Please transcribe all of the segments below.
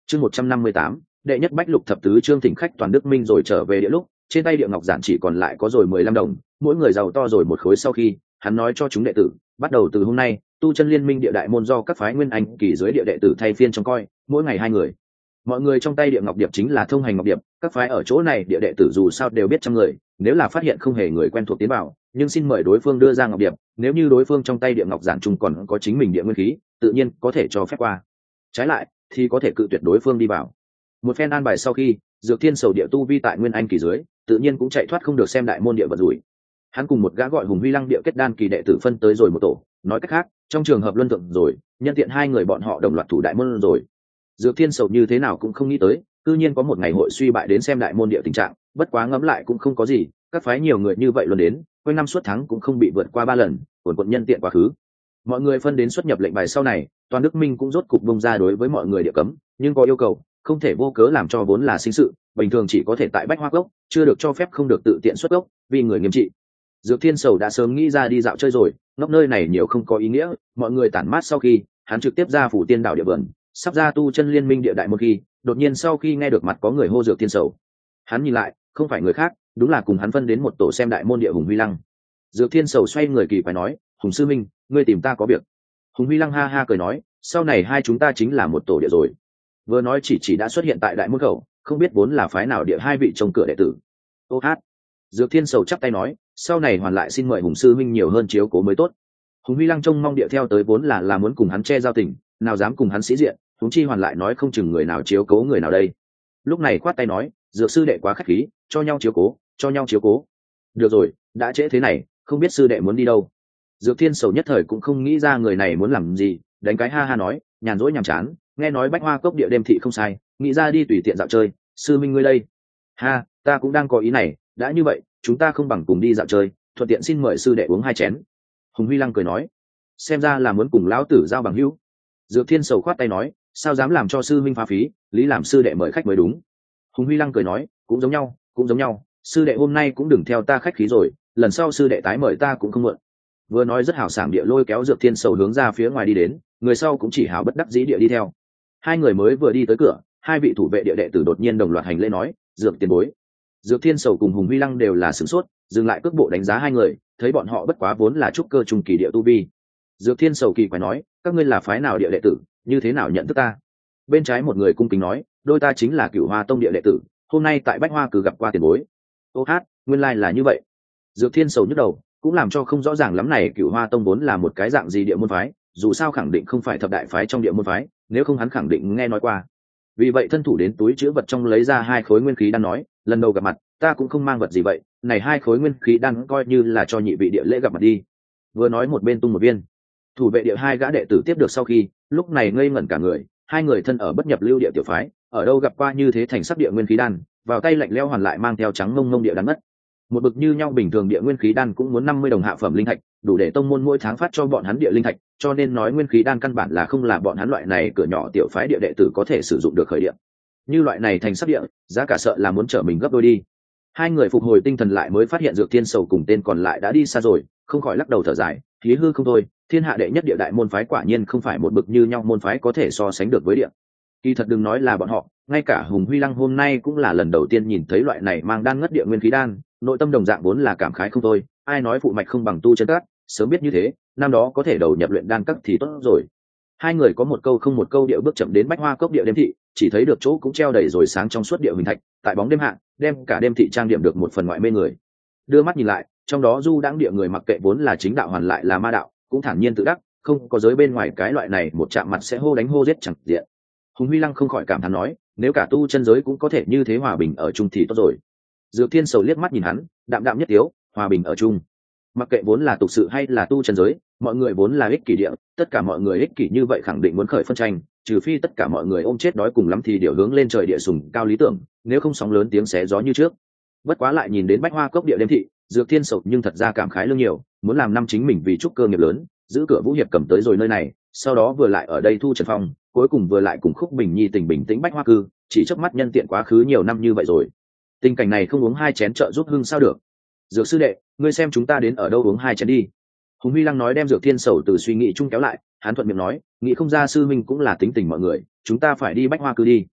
Chương 158, đệ nhất bách lục thập tứ chương thỉnh khách toàn Đức Minh rồi trở về địa lúc, trên tay địa ngọc giản chỉ còn lại có rồi 15 đồng, mỗi người giàu to rồi một khối. Sau khi hắn nói cho chúng đệ tử, bắt đầu từ hôm nay, tu chân liên minh địa đại môn do các phái nguyên anh kỳ dưới địa đệ tử thay phiên trông coi, mỗi ngày 2 người. Mọi người trong tay địa ngọc điệp chính là thông hành ngọc điệp, các phái ở chỗ này địa đệ tử dù sao đều biết trăm người, nếu là phát hiện không hề người quen thuộc tiến vào, nhưng xin mời đối phương đưa ra ngọc điệp, nếu như đối phương trong tay địa ngọc giản chung còn có chính mình địa nguyên khí, tự nhiên có thể cho phép qua. Trái lại thì có thể cự tuyệt đối phương đi vào. Một phen an bài sau khi, Dược Thiên Sầu địa tu vi tại nguyên anh kỳ dưới, tự nhiên cũng chạy thoát không được xem đại môn địa vật rủi. Hắn cùng một gã gọi Hùng Huy Lăng địa kết đan kỳ đệ tử phân tới rồi một tổ, nói cách khác, trong trường hợp luân thượng rồi, nhân tiện 2 người bọn họ đồng loạt thủ đại môn rồi. Dược Thiên Sầu như thế nào cũng không nghĩ tới, tự nhiên có một ngày hội suy bại đến xem đại môn địa tình trạng, bất quá ngẫm lại cũng không có gì, các phái nhiều người như vậy luôn đến, quanh năm suốt tháng cũng không bị vượt qua 3 lần, quần nhân tiện quá khứ. Mọi người phân đến xuất nhập lệnh bài sau này, toàn Đức Minh cũng rốt cục bung ra đối với mọi người địa cấm, nhưng có yêu cầu, không thể vô cớ làm cho vốn là sinh sự, bình thường chỉ có thể tại Bách Hoa Cốc, chưa được cho phép không được tự tiện xuất gốc, vì người nghiêm trị. Dược Thiên Sầu đã sớm nghĩ ra đi dạo chơi rồi, ngốc nơi này nhiều không có ý nghĩa, mọi người tản mát sau khi, hắn trực tiếp ra phủ tiên đảo địa vườn, sắp ra tu chân liên minh địa đại một khi, đột nhiên sau khi nghe được mặt có người hô Dược Thiên Sầu. Hắn nhìn lại, không phải người khác, đúng là cùng hắn phân đến một tổ xem đại môn địa Hùng Huy Lăng. Dược Thiên Sầu xoay người kỳ quái nói, Hùng sư minh, ngươi tìm ta có việc. Hùng Huy Lăng ha ha cười nói, sau này hai chúng ta chính là một tổ địa rồi. Vừa nói chỉ đã xuất hiện tại đại môn khẩu, không biết vốn là phái nào địa 2 vị trông cửa đệ tử. Ô hát. Dược Thiên Sầu chắp tay nói, sau này hoàn lại xin mời Hùng sư minh nhiều hơn chiếu cố mới tốt. Hùng Huy Lăng trông mong địa theo tới vốn là muốn cùng hắn che giao tình, nào dám cùng hắn sĩ diện, huống chi hoàn lại nói không chừng người nào chiếu cố người nào đây. Lúc này khoát tay nói, Dược sư đệ quá khách khí, cho nhau chiếu cố, cho nhau chiếu cố. Được rồi, đã trễ thế này, không biết sư đệ muốn đi đâu. Dược Thiên Sầu nhất thời cũng không nghĩ ra người này muốn làm gì, đánh cái ha ha nói, nhàn rỗi nhàm chán, nghe nói Bách Hoa Cốc địa đêm thị không sai, nghĩ ra đi tùy tiện dạo chơi. Sư minh ngươi đây? Ha, ta cũng đang có ý này, đã như vậy, chúng ta không bằng cùng đi dạo chơi, thuận tiện xin mời sư đệ uống 2 chén. Hùng Huy Lăng cười nói, xem ra là muốn cùng lão tử giao bằng hữu. Dược Thiên Sầu khoát tay nói, sao dám làm cho sư minh phá phí, lý làm sư đệ mời khách mới đúng. Hùng Huy Lăng cười nói, cũng giống nhau, sư đệ hôm nay cũng đừng theo ta khách khí rồi, lần sau sư đệ tái mời ta cũng không muộn. Vừa nói rất hào sảng địa lôi kéo Dược Thiên Sầu hướng ra phía ngoài đi đến, người sau cũng chỉ hào bất đắc dĩ địa đi theo. 2 người mới vừa đi tới cửa, 2 vị thủ vệ địa đệ tử đột nhiên đồng loạt hành lễ nói, Dược tiền bối. Dược Thiên Sầu cùng Hùng Huy Lăng đều là sửng sốt, dừng lại cước bộ đánh giá 2 người, thấy bọn họ bất quá vốn là trúc cơ trung kỳ địa tu vi. Dược Thiên Sầu kỳ quái nói, các ngươi là phái nào địa đệ tử, như thế nào nhận thức ta? Bên trái một người cung kính nói, đôi ta chính là Cửu Hoa Tông địa đệ tử, hôm nay tại Bách Hoa Cử gặp qua tiền bối. Ô hát, nguyên lai là như vậy. Dược Thiên Sầu nhức đầu, cũng làm cho không rõ ràng lắm này Cửu Hoa Tông vốn là một cái dạng gì địa môn phái, dù sao khẳng định không phải thập đại phái trong địa môn phái, nếu không hắn khẳng định nghe nói qua. Vì vậy thân thủ đến túi chứa vật trong lấy ra 2 khối nguyên khí đan nói, lần đầu gặp mặt, ta cũng không mang vật gì vậy, này 2 khối nguyên khí đan coi như là cho nhị vị địa lễ gặp mặt đi. Vừa nói một bên tung một viên. Thủ vệ địa 2 gã đệ tử tiếp được sau khi, lúc này ngây ngẩn cả người, 2 người thân ở bất nhập lưu địa tiểu phái, ở đâu gặp qua như thế thành sắc địa nguyên khí đan, vào tay lạnh lẽo hoàn lại mang theo trắng mông địa đan mất. Một bực như nhau bình thường địa nguyên khí đan cũng muốn 50 đồng hạ phẩm linh thạch, đủ để tông môn mỗi tháng phát cho bọn hắn địa linh thạch, cho nên nói nguyên khí đan căn bản là không là bọn hắn loại này cửa nhỏ tiểu phái địa đệ tử có thể sử dụng được khởi điểm. Như loại này thành sắc địa, giá cả sợ là muốn trở mình gấp đôi đi. 2 người phục hồi tinh thần lại mới phát hiện Dược Thiên Sầu cùng tên còn lại đã đi xa rồi, không khỏi lắc đầu thở dài, khí hư không thôi, thiên hạ đệ nhất địa đại môn phái quả nhiên không phải một bực như nhau môn phái có thể so sánh được với địa. Kỳ thật đừng nói là bọn họ, ngay cả Hùng Huy Lăng hôm nay cũng là lần đầu tiên nhìn thấy loại này mang đan ngất địa nguyên khí đan, nội tâm đồng dạng vốn là cảm khái không thôi, ai nói phụ mạch không bằng tu chân các, sớm biết như thế, năm đó có thể đầu nhập luyện đan các thì tốt rồi. 2 người có một câu không một câu địa bước chậm đến Bách Hoa Cốc địa đêm thị, chỉ thấy được chỗ cũng treo đầy rồi sáng trong suốt địa huỳnh thạch, tại bóng đêm hạ, đem cả đêm thị trang điểm được một phần ngoại mê người. Đưa mắt nhìn lại, trong đó du đãng địa người mặc kệ vốn là chính đạo hoàn lại là ma đạo, cũng thản nhiên tự đắc, không có giới bên ngoài cái loại này một chạm mặt sẽ hô đánh hô giết chẳng diện. Hùng Huy Lăng không khỏi cảm thán nói, nếu cả tu chân giới cũng có thể như thế hòa bình ở chung thì tốt rồi. Dược Thiên Sầu liếc mắt nhìn hắn, đạm đạm nhất tiếu, hòa bình ở chung. Mặc kệ vốn là tục sự hay là tu chân giới, mọi người vốn là ích kỷ địa, tất cả mọi người ích kỷ như vậy khẳng định muốn khởi phân tranh, trừ phi tất cả mọi người ôm chết đói cùng lắm thì điều hướng lên trời địa sùng cao lý tưởng, nếu không sóng lớn tiếng xé gió như trước. Bất quá lại nhìn đến Bách Hoa Cốc địa đêm thị, Dược Thiên Sầu nhưng thật ra cảm khái lương nhiều, muốn làm năm chính mình vì trúc cơ nghiệp lớn, giữ cửa Vũ Hiệp cầm tới rồi nơi này, sau đó vừa lại ở đây thu Trần Phong, cuối cùng vừa lại cùng Khúc Bình Nhi tình bình tĩnh Bách Hoa Cư, chỉ chớp mắt nhân tiện quá khứ nhiều năm như vậy rồi. Tình cảnh này không uống 2 chén trợ giúp hưng sao được. Dược sư đệ, ngươi xem chúng ta đến ở đâu uống 2 chén đi. Hùng Huy Lăng nói đem Dược Thiên Sầu từ suy nghĩ chung kéo lại, hắn thuận miệng nói, nghĩ không ra sư minh cũng là tính tình mọi người, chúng ta phải đi Bách Hoa Cư đi,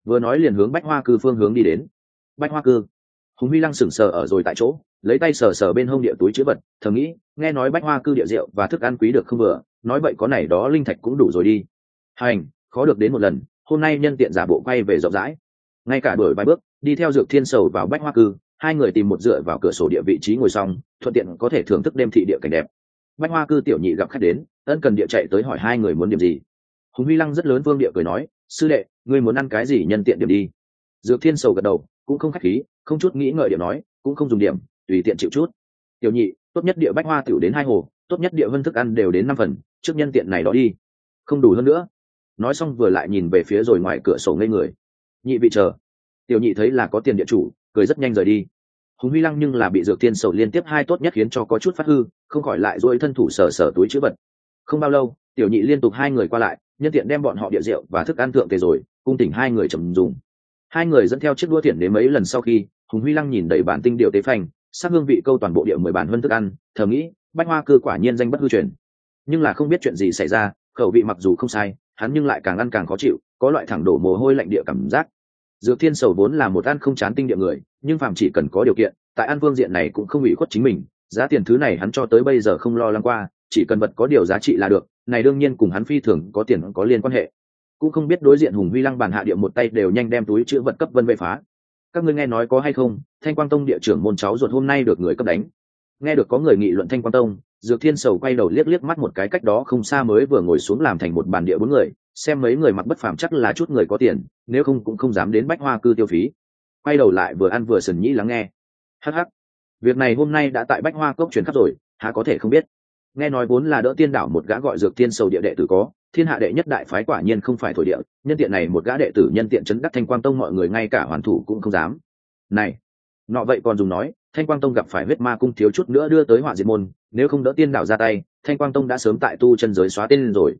vừa nói liền hướng bách hoa cư phương hướng đi đến. Bách hoa cư. Hùng Huy Lăng sững sờ ở rồi tại chỗ, lấy tay sờ sờ bên hông địa túi chứa vật, thầm nghĩ, nghe nói bách hoa cư địa rượu và thức ăn quý được không vừa, nói vậy có này đó linh thạch cũng đủ rồi đi. Hành, khó được đến một lần, hôm nay nhân tiện giả bộ quay về rộng rãi. Ngay cả đuổi vài bước, đi theo Dược Thiên Sầu vào bách hoa cư, hai người tìm một dựa vào cửa sổ địa vị trí ngồi xong, thuận tiện có thể thưởng thức đêm thị địa cảnh đẹp. Bách hoa cư tiểu nhị gặp khách đến, ân cần địa chạy tới hỏi hai người muốn điểm gì. Hùng Huy Lăng rất lớn vương địa cười nói, sư đệ, ngươi muốn ăn cái gì nhân tiện điểm đi. Dược Thiên Sầu gật đầu, cũng không khách khí, không chút nghĩ ngợi điểm nói, cũng không dùng điểm, tùy tiện chịu chút. Tiểu nhị, tốt nhất địa bách hoa tiểu đến 2 hồ, tốt nhất địa vân thức ăn đều đến 5 phần, trước nhân tiện này đó đi. Không đủ hơn nữa. Nói xong vừa lại nhìn về phía rồi ngoài cửa sổ ngây người. Nhị vị chờ. Tiểu nhị thấy là có tiền địa chủ, cười rất nhanh rời đi. Hùng Huy Lăng nhưng là bị Dược Thiên Sầu liên tiếp hai tốt nhất khiến cho có chút phát hư, không khỏi lại duỗi thân thủ sờ sờ túi trữ vật. Không bao lâu, tiểu nhị liên tục hai người qua lại, nhân tiện đem bọn họ địa rượu và thức ăn thượng tề rồi, cung tỉnh hai người trầm dùng. Hai người dẫn theo chiếc đũa thiện đến mấy lần sau khi, Hùng Huy Lăng nhìn đầy bản tinh điệu tế phanh, sắc hương vị câu toàn bộ địa 10 bản hơn thức ăn, thầm nghĩ, bách hoa cư quả nhiên danh bất hư truyền. Nhưng là không biết chuyện gì xảy ra, khẩu vị mặc dù không sai, hắn nhưng lại càng ăn càng khó chịu, có loại thẳng đổ mồ hôi lạnh địa cảm giác. Dược Thiên Sầu vốn là một ăn không chán tinh địa người, nhưng phàm chỉ cần có điều kiện, tại ăn phương diện này cũng không ủy khuất chính mình, giá tiền thứ này hắn cho tới bây giờ không lo lắng qua, chỉ cần vật có điều giá trị là được, này đương nhiên cùng hắn phi thường có tiền có liên quan hệ. Cũng không biết đối diện Hùng Huy Lăng bàn hạ địa một tay đều nhanh đem túi chứa vật cấp vân về phá. Các ngươi nghe nói có hay không, Thanh Quang Tông địa trưởng môn cháu ruột hôm nay được người cấp đánh. Nghe được có người nghị luận Thanh Quang Tông, Dược Thiên Sầu quay đầu liếc liếc mắt một cái cách đó không xa mới vừa ngồi xuống làm thành một bàn địa 4 người, xem mấy người mặc bất phàm chắc là chút người có tiền, nếu không cũng không dám đến bách hoa cư tiêu phí. Quay đầu lại vừa ăn vừa sần nhĩ lắng nghe. Hắc hắc, việc này hôm nay đã tại bách hoa cốc truyền khắp rồi, há có thể không biết. Nghe nói vốn là Đỡ Tiên đảo một gã gọi Dược Thiên Sầu địa đệ tử có, thiên hạ đệ nhất đại phái quả nhiên không phải thổi địa, nhân tiện này một gã đệ tử nhân tiện chấn đắc Thanh Quang Tông mọi người ngay cả hoàn thủ cũng không dám. Này, nọ vậy còn dùng nói, Thanh Quang Tông gặp phải huyết ma cung thiếu chút nữa đưa tới họa diệt môn, nếu không Đỡ Tiên đảo ra tay, Thanh Quang Tông đã sớm tại tu chân giới xóa tên rồi.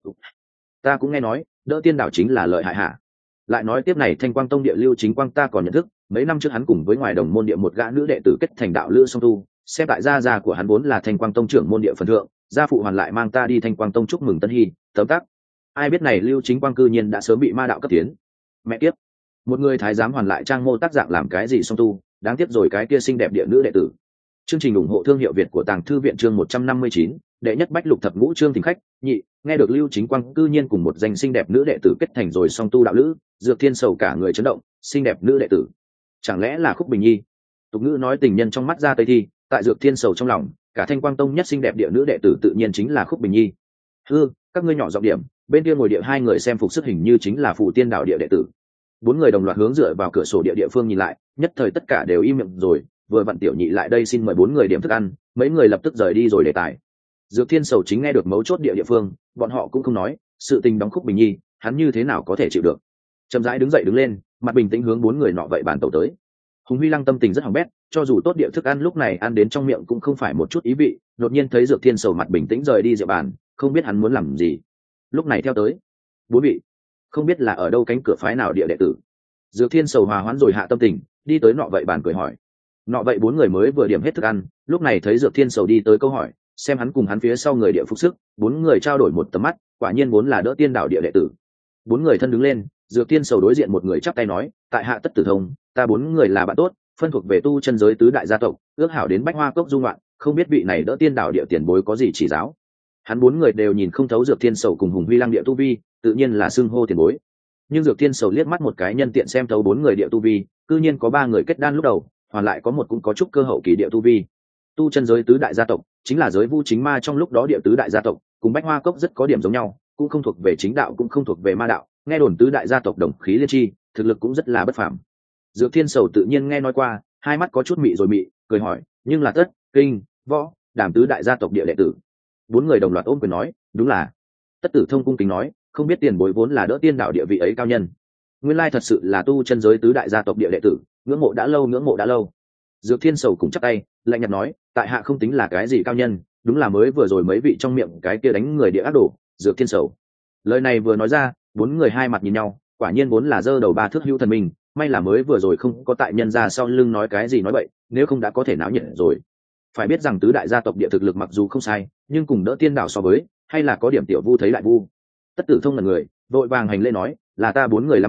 Ta cũng nghe nói, Đỡ Tiên đảo chính là lợi hại hạ. Lại nói tiếp này Thanh Quang Tông địa Lưu Chính Quang ta còn nhận thức, mấy năm trước hắn cùng với ngoài đồng môn địa một gã nữ đệ tử kết thành đạo lữ song tu, xem tại gia của hắn vốn là Thanh Quang Tông trưởng môn địa phần thượng, gia phụ hoàn lại mang ta đi Thanh Quang Tông chúc mừng tân hy, tấm tắc. Ai biết này Lưu Chính Quang cư nhiên đã sớm bị ma đạo cấp tiến. Mẹ kiếp, một người thái giám hoàn lại trang mô tác dạng làm cái gì song tu, đáng tiếc rồi cái kia xinh đẹp địa nữ đệ tử. Chương trình ủng hộ thương hiệu Việt của Tàng Thư viện chương 159, đệ nhất bách lục thập ngũ chương thỉnh khách, nhị, nghe được Lưu Chính Quang cư nhiên cùng một danh xinh đẹp nữ đệ tử kết thành rồi song tu đạo lữ, Dược Thiên Sầu cả người chấn động, xinh đẹp nữ đệ tử, chẳng lẽ là Khúc Bình Nhi? Tục ngữ nói tình nhân trong mắt ra tây thi, tại Dược Thiên Sầu trong lòng, cả Thanh Quang Tông nhất xinh đẹp địa nữ đệ tử tự nhiên chính là Khúc Bình Nhi. Các ngươi nhỏ giọng điểm, bên kia ngồi địa hai người xem phục sức hình như chính là Phù Tiên đạo địa đệ tử. 4 người đồng loạt hướng dựa vào cửa sổ địa phương nhìn lại, nhất thời tất cả đều im miệng rồi, vừa vặn tiểu nhị lại đây xin mời 4 người điểm thức ăn, mấy người lập tức rời đi rồi đề tài. Dược Thiên Sầu chính nghe được mấu chốt địa phương, bọn họ cũng không nói, sự tình đóng Khúc Bình Nhi, hắn như thế nào có thể chịu được. Chậm rãi đứng dậy đứng lên, mặt bình tĩnh hướng 4 người nọ vậy bàn tàu tới. Hùng Huy Lăng tâm tình rất hỏng bét, cho dù tốt địa thức ăn lúc này ăn đến trong miệng cũng không phải một chút ý vị, đột nhiên thấy Dược Thiên Sầu mặt bình tĩnh rời đi rượu bàn, không biết hắn muốn làm gì. Lúc này theo tới 4 vị, không biết là ở đâu cánh cửa phái nào địa đệ tử. Dược Thiên Sầu hòa hoãn rồi hạ tâm tình, đi tới nọ vậy bàn cười hỏi. Nọ vậy 4 người mới vừa điểm hết thức ăn, lúc này thấy Dược Thiên Sầu đi tới câu hỏi, xem hắn cùng hắn phía sau người địa phục sức, 4 người trao đổi một tầm mắt, quả nhiên vốn là Đỡ Tiên đảo địa đệ tử. 4 người thân đứng lên, Dược Thiên Sầu đối diện một người chắp tay nói, tại hạ Tất Tử Thông, ta 4 người là bạn tốt, phân thuộc về tu chân giới tứ đại gia tộc, ước hảo đến Bách Hoa Cốc du ngoạn, không biết vị này Đỡ Tiên đảo địa tiền bối có gì chỉ giáo. Hắn 4 người đều nhìn không thấu Dược Thiên Sầu cùng Hùng Huy Lăng địa tu vi, tự nhiên là xưng hô tiền bối. Nhưng Dược Thiên Sầu liếc mắt một cái nhân tiện xem thấu 4 người địa tu vi, cư nhiên có 3 người kết đan lúc đầu, hoàn lại có một cũng có chút cơ hậu kỳ địa tu vi. Tu chân giới tứ đại gia tộc chính là giới Vu Chính Ma trong lúc đó địa tứ đại gia tộc, cùng Bách Hoa Cốc rất có điểm giống nhau, cũng không thuộc về chính đạo cũng không thuộc về ma đạo, nghe đồn tứ đại gia tộc đồng khí liên chi, thực lực cũng rất là bất phàm. Dược Thiên Sầu tự nhiên nghe nói qua, hai mắt có chút mị rồi mị, cười hỏi, nhưng là Tất, Kinh, Võ, Đàm tứ đại gia tộc địa đệ tử. 4 người đồng loạt ôm quyền nói, đúng là. Tất Tử Thông cung kính nói, không biết tiền bối vốn là Đỡ Tiên đảo địa vị ấy cao nhân, nguyên lai thật sự là tu chân giới tứ đại gia tộc địa đệ tử, ngưỡng mộ đã lâu ngưỡng mộ đã lâu. Dược Thiên Sầu cũng chắp tay, lạnh nhạt nói, tại hạ không tính là cái gì cao nhân, đúng là mới vừa rồi mấy vị trong miệng cái kia đánh người địa ác đổ. Dược Thiên Sầu lời này vừa nói ra, 4 người hai mặt nhìn nhau, quả nhiên vốn là giơ đầu ba thước hữu thần minh, may là mới vừa rồi không có tại nhân ra sau lưng nói cái gì nói bậy, nếu không đã có thể náo nhiệt rồi. Phải biết rằng tứ đại gia tộc địa thực lực mặc dù không sai, nhưng cùng Đỡ Tiên đảo so với, hay là có điểm tiểu vu thấy lại vu. Tất Tử Thông là người vội vàng hành lễ nói, là ta 4 người lắm miệng,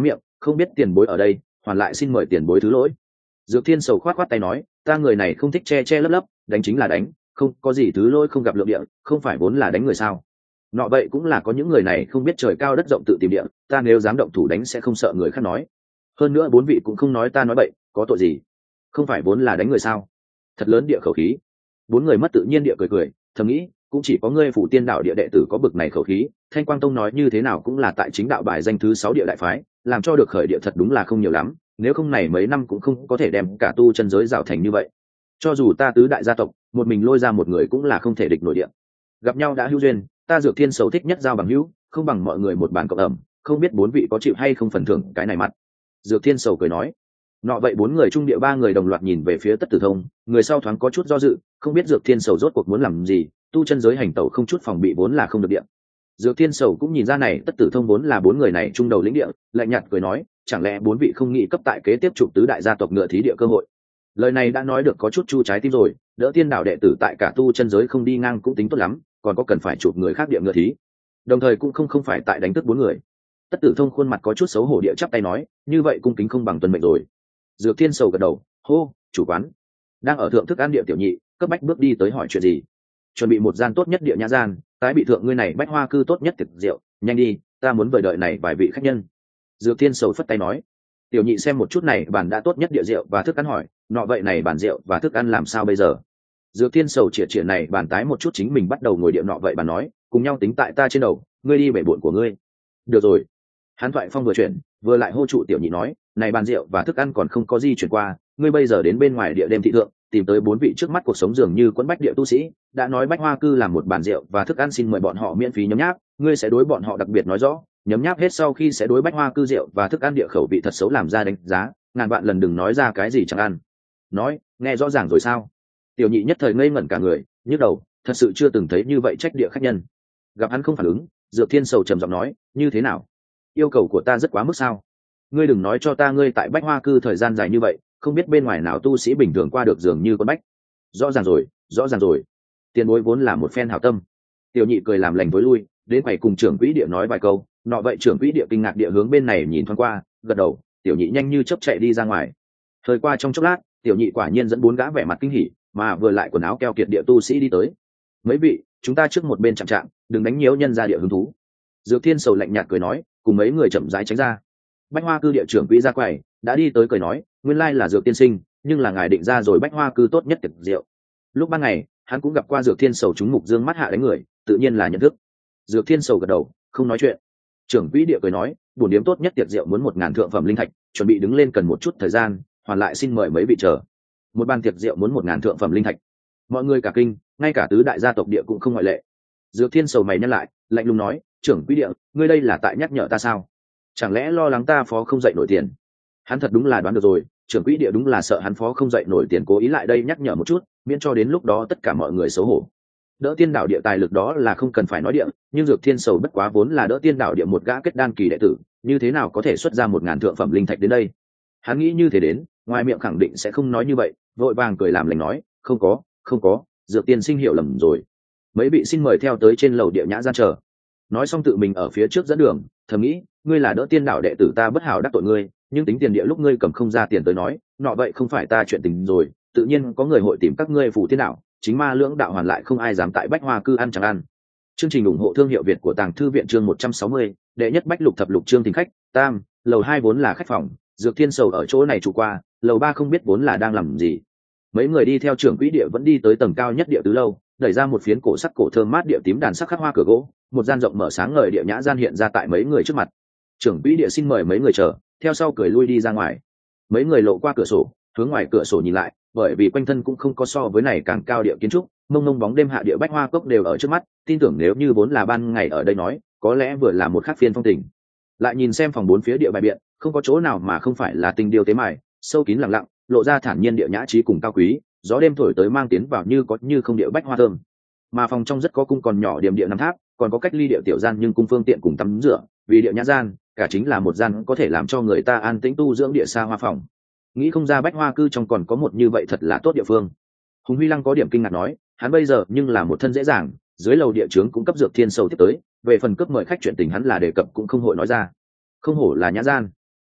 không biết tiền bối ở đây, hoàn lại xin mời tiền bối thứ lỗi. Dược Thiên Sầu khoát khoát tay nói, ta người này không thích che che lấp lấp, đánh chính là đánh, không có gì thứ lỗi không gặp lượng địa, không phải vốn là đánh người sao? Nọ vậy cũng là có những người này không biết trời cao đất rộng tự tìm địa, ta nếu dám động thủ đánh sẽ không sợ người khác nói. Hơn nữa bốn vị cũng không nói ta nói bậy, có tội gì? Không phải vốn là đánh người sao? Thật lớn địa khẩu khí. Bốn người mất tự nhiên địa cười cười, thầm nghĩ, cũng chỉ có ngươi Phủ Tiên đạo địa đệ tử có bực này khẩu khí. Thanh Quang Tông nói như thế nào cũng là tại chính đạo bài danh thứ 6 địa đại phái, làm cho được khởi địa thật đúng là không nhiều lắm, nếu không này mấy năm cũng không có thể đem cả tu chân giới rào thành như vậy. Cho dù ta tứ đại gia tộc, một mình lôi ra một người cũng là không thể địch nổi địa. Gặp nhau đã hữu duyên, ta Dược Thiên Sầu thích nhất giao bằng hữu, không bằng mọi người một bàn cộng ẩm, không biết bốn vị có chịu hay không phần thưởng cái này mặt. Dược Thiên Sầu cười nói. Nọ vậy bốn người trung địa ba người đồng loạt nhìn về phía Tất Tử Thông, người sau thoáng có chút do dự, không biết Dược Thiên Sầu rốt cuộc muốn làm gì, tu chân giới hành tẩu không chút phòng bị vốn là không được địa. Dược Thiên Sầu cũng nhìn ra này Tất Tử Thông vốn là bốn người này trung đầu lĩnh địa, lạnh nhạt cười nói, chẳng lẽ bốn vị không nghĩ cấp tại kế tiếp chụp tứ đại gia tộc ngựa thí địa cơ hội. Lời này đã nói được có chút chu trái tim rồi, đỡ Tiên đạo đệ tử tại cả tu chân giới không đi ngang cũng tính tốt lắm, còn có cần phải chụp người khác địa ngựa thí. Đồng thời cũng không phải tại đánh tức bốn người. Tất Tử Thông khuôn mặt có chút xấu hổ địa chắp tay nói, như vậy cung kính không bằng tuân mệnh rồi. Dược Thiên Sầu gật đầu, hô, chủ quán. Đang ở thượng thức ăn địa tiểu nhị, cấp bách bước đi tới hỏi chuyện gì. Chuẩn bị một gian tốt nhất địa nhã gian, tái bị thượng ngươi này bách hoa cư tốt nhất thực rượu, nhanh đi, ta muốn vời đợi này vài vị khách nhân. Dược Thiên Sầu phất tay nói. Tiểu nhị xem một chút này bàn đã tốt nhất địa rượu và thức ăn hỏi, nọ vậy này bàn rượu và thức ăn làm sao bây giờ? Dược Thiên Sầu triệt này bàn tái một chút chính mình bắt đầu ngồi địa nọ vậy bàn nói, cùng nhau tính tại ta trên đầu, ngươi đi bể bộn của ngươi. Được rồi. Hắn thoại phong vừa chuyển, vừa lại hô trụ tiểu nhị nói, này bàn rượu và thức ăn còn không có di chuyển qua, ngươi bây giờ đến bên ngoài địa đêm thị thượng, tìm tới bốn vị trước mắt cuộc sống dường như quẫn bách địa tu sĩ, đã nói bách hoa cư làm một bàn rượu và thức ăn xin mời bọn họ miễn phí nhấm nháp, ngươi sẽ đối bọn họ đặc biệt nói rõ, nhấm nháp hết sau khi sẽ đối bách hoa cư rượu và thức ăn địa khẩu vị thật xấu làm ra đánh giá, ngàn vạn lần đừng nói ra cái gì chẳng ăn. Nói, nghe rõ ràng rồi sao? Tiểu nhị nhất thời ngây ngẩn cả người, nhức đầu, thật sự chưa từng thấy như vậy trách địa khách nhân. Gặp hắn không phản ứng, Dược Thiên Sầu trầm giọng nói, như thế nào? Yêu cầu của ta rất quá mức sao? Ngươi đừng nói cho ta ngươi tại bách hoa cư thời gian dài như vậy, không biết bên ngoài nào tu sĩ bình thường qua được dường như con bách. Rõ ràng rồi, rõ ràng rồi. Tiền bối vốn là một phen hảo tâm. Tiểu nhị cười làm lành tối lui, đến quầy cùng trưởng quỹ địa nói vài câu, nọ vậy trưởng quỹ địa kinh ngạc địa hướng bên này nhìn thoáng qua, gật đầu, tiểu nhị nhanh như chớp chạy đi ra ngoài. Thời qua trong chốc lát, tiểu nhị quả nhiên dẫn bốn gã vẻ mặt kinh hỉ, mà vừa lại quần áo keo kiệt địa tu sĩ đi tới. Mấy vị, chúng ta trước một bên chạm chạm, đừng đánh nhiễu nhân ra địa hứng thú. Dược Thiên Sầu lạnh nhạt cười nói, cùng mấy người chậm rãi tránh ra. Bách Hoa cư địa trưởng quỹ ra quầy, đã đi tới cười nói, nguyên lai là Dược tiên sinh, nhưng là ngài định ra rồi Bách Hoa cư tốt nhất tiệc rượu. Lúc ban ngày, hắn cũng gặp qua Dược Thiên Sầu chúng mục dương mắt hạ đánh người, tự nhiên là nhận thức. Dược Thiên Sầu gật đầu, không nói chuyện. Trưởng quỹ địa cười nói, bổn điếm tốt nhất tiệc rượu muốn 1000 thượng phẩm linh thạch, chuẩn bị đứng lên cần một chút thời gian, hoàn lại xin mời mấy vị chờ. Một bàn tiệc rượu muốn 1000 thượng phẩm linh thạch. Mọi người cả kinh, ngay cả tứ đại gia tộc địa cũng không ngoại lệ. Dược Thiên Sầu mày nhăn lại, lạnh lùng nói, trưởng quỹ địa, ngươi đây là tại nhắc nhở ta sao? Chẳng lẽ lo lắng ta phó không dậy nổi tiền? Hắn thật đúng là đoán được rồi, trưởng quỹ địa đúng là sợ hắn phó không dậy nổi tiền cố ý lại đây nhắc nhở một chút, miễn cho đến lúc đó tất cả mọi người xấu hổ. Đỡ Tiên đạo địa tài lực đó là không cần phải nói địa, nhưng Dược Thiên Sầu bất quá vốn là đỡ Tiên đạo địa một gã kết đan kỳ đệ tử, như thế nào có thể xuất ra 1000 thượng phẩm linh thạch đến đây? Hắn nghĩ như thế đến, ngoài miệng khẳng định sẽ không nói như vậy, vội vàng cười làm lành nói, không có, Dược tiên sinh hiểu lầm rồi. Mấy vị xin mời theo tới trên lầu địa nhã gian chờ. Nói xong tự mình ở phía trước dẫn đường, thầm nghĩ, ngươi là đỡ Tiên đạo đệ tử ta bất hảo đắc tội ngươi, nhưng tính tiền địa lúc ngươi cầm không ra tiền tới nói, nọ vậy không phải ta chuyện tình rồi, tự nhiên có người hội tìm các ngươi Phủ Tiên đạo, chính ma lưỡng đạo hoàn lại không ai dám tại Bách Hoa cư ăn chẳng ăn. Chương trình ủng hộ thương hiệu Việt của Tàng Thư viện chương 160, đệ nhất Bách Lục thập lục chương tình khách, tam, lầu 2 vốn là khách phòng, Dược Thiên Sầu ở chỗ này trụ qua, lầu 3 không biết vốn là đang làm gì. Mấy người đi theo trưởng quỹ địa vẫn đi tới tầng cao nhất địa tứ lâu, đẩy ra một phiến cổ sắc cổ thơm mát địa tím đàn sắc khắc hoa cửa gỗ, một gian rộng mở sáng ngời địa nhã gian hiện ra tại mấy người trước mặt. Trưởng quỹ địa xin mời mấy người chờ, theo sau cười lui đi ra ngoài. Mấy người lộ qua cửa sổ, hướng ngoài cửa sổ nhìn lại, bởi vì quanh thân cũng không có so với này càng cao địa kiến trúc, mông mông bóng đêm hạ địa bách hoa cốc đều ở trước mắt, tin tưởng nếu như vốn là ban ngày ở đây nói, có lẽ vừa là một khác phiên phong tình. Lại nhìn xem phòng bốn phía địa bài biện, không có chỗ nào mà không phải là tình điều tế mài, sâu kín lặng lặng, lộ ra thản nhiên địa nhã trí cùng cao quý, gió đêm thổi tới mang tiến vào như có như không địa bách hoa thơm. Mà phòng trong rất có cung còn nhỏ điểm địa năm tháp, còn có cách ly địa tiểu gian nhưng cung phương tiện cùng tắm rửa, vì địa nhã gian, cả chính là một gian có thể làm cho người ta an tĩnh tu dưỡng địa xa hoa phòng. Nghĩ không ra bách hoa cư trong còn có một như vậy thật là tốt địa phương. Hùng Huy Lăng có điểm kinh ngạc nói, hắn bây giờ nhưng là một thân dễ dàng, dưới lầu địa trướng cũng cấp Dược Thiên Sầu tiếp tới, về phần cấp mời khách chuyện tình hắn là đề cập cũng không hội nói ra. Không hổ là nhã gian.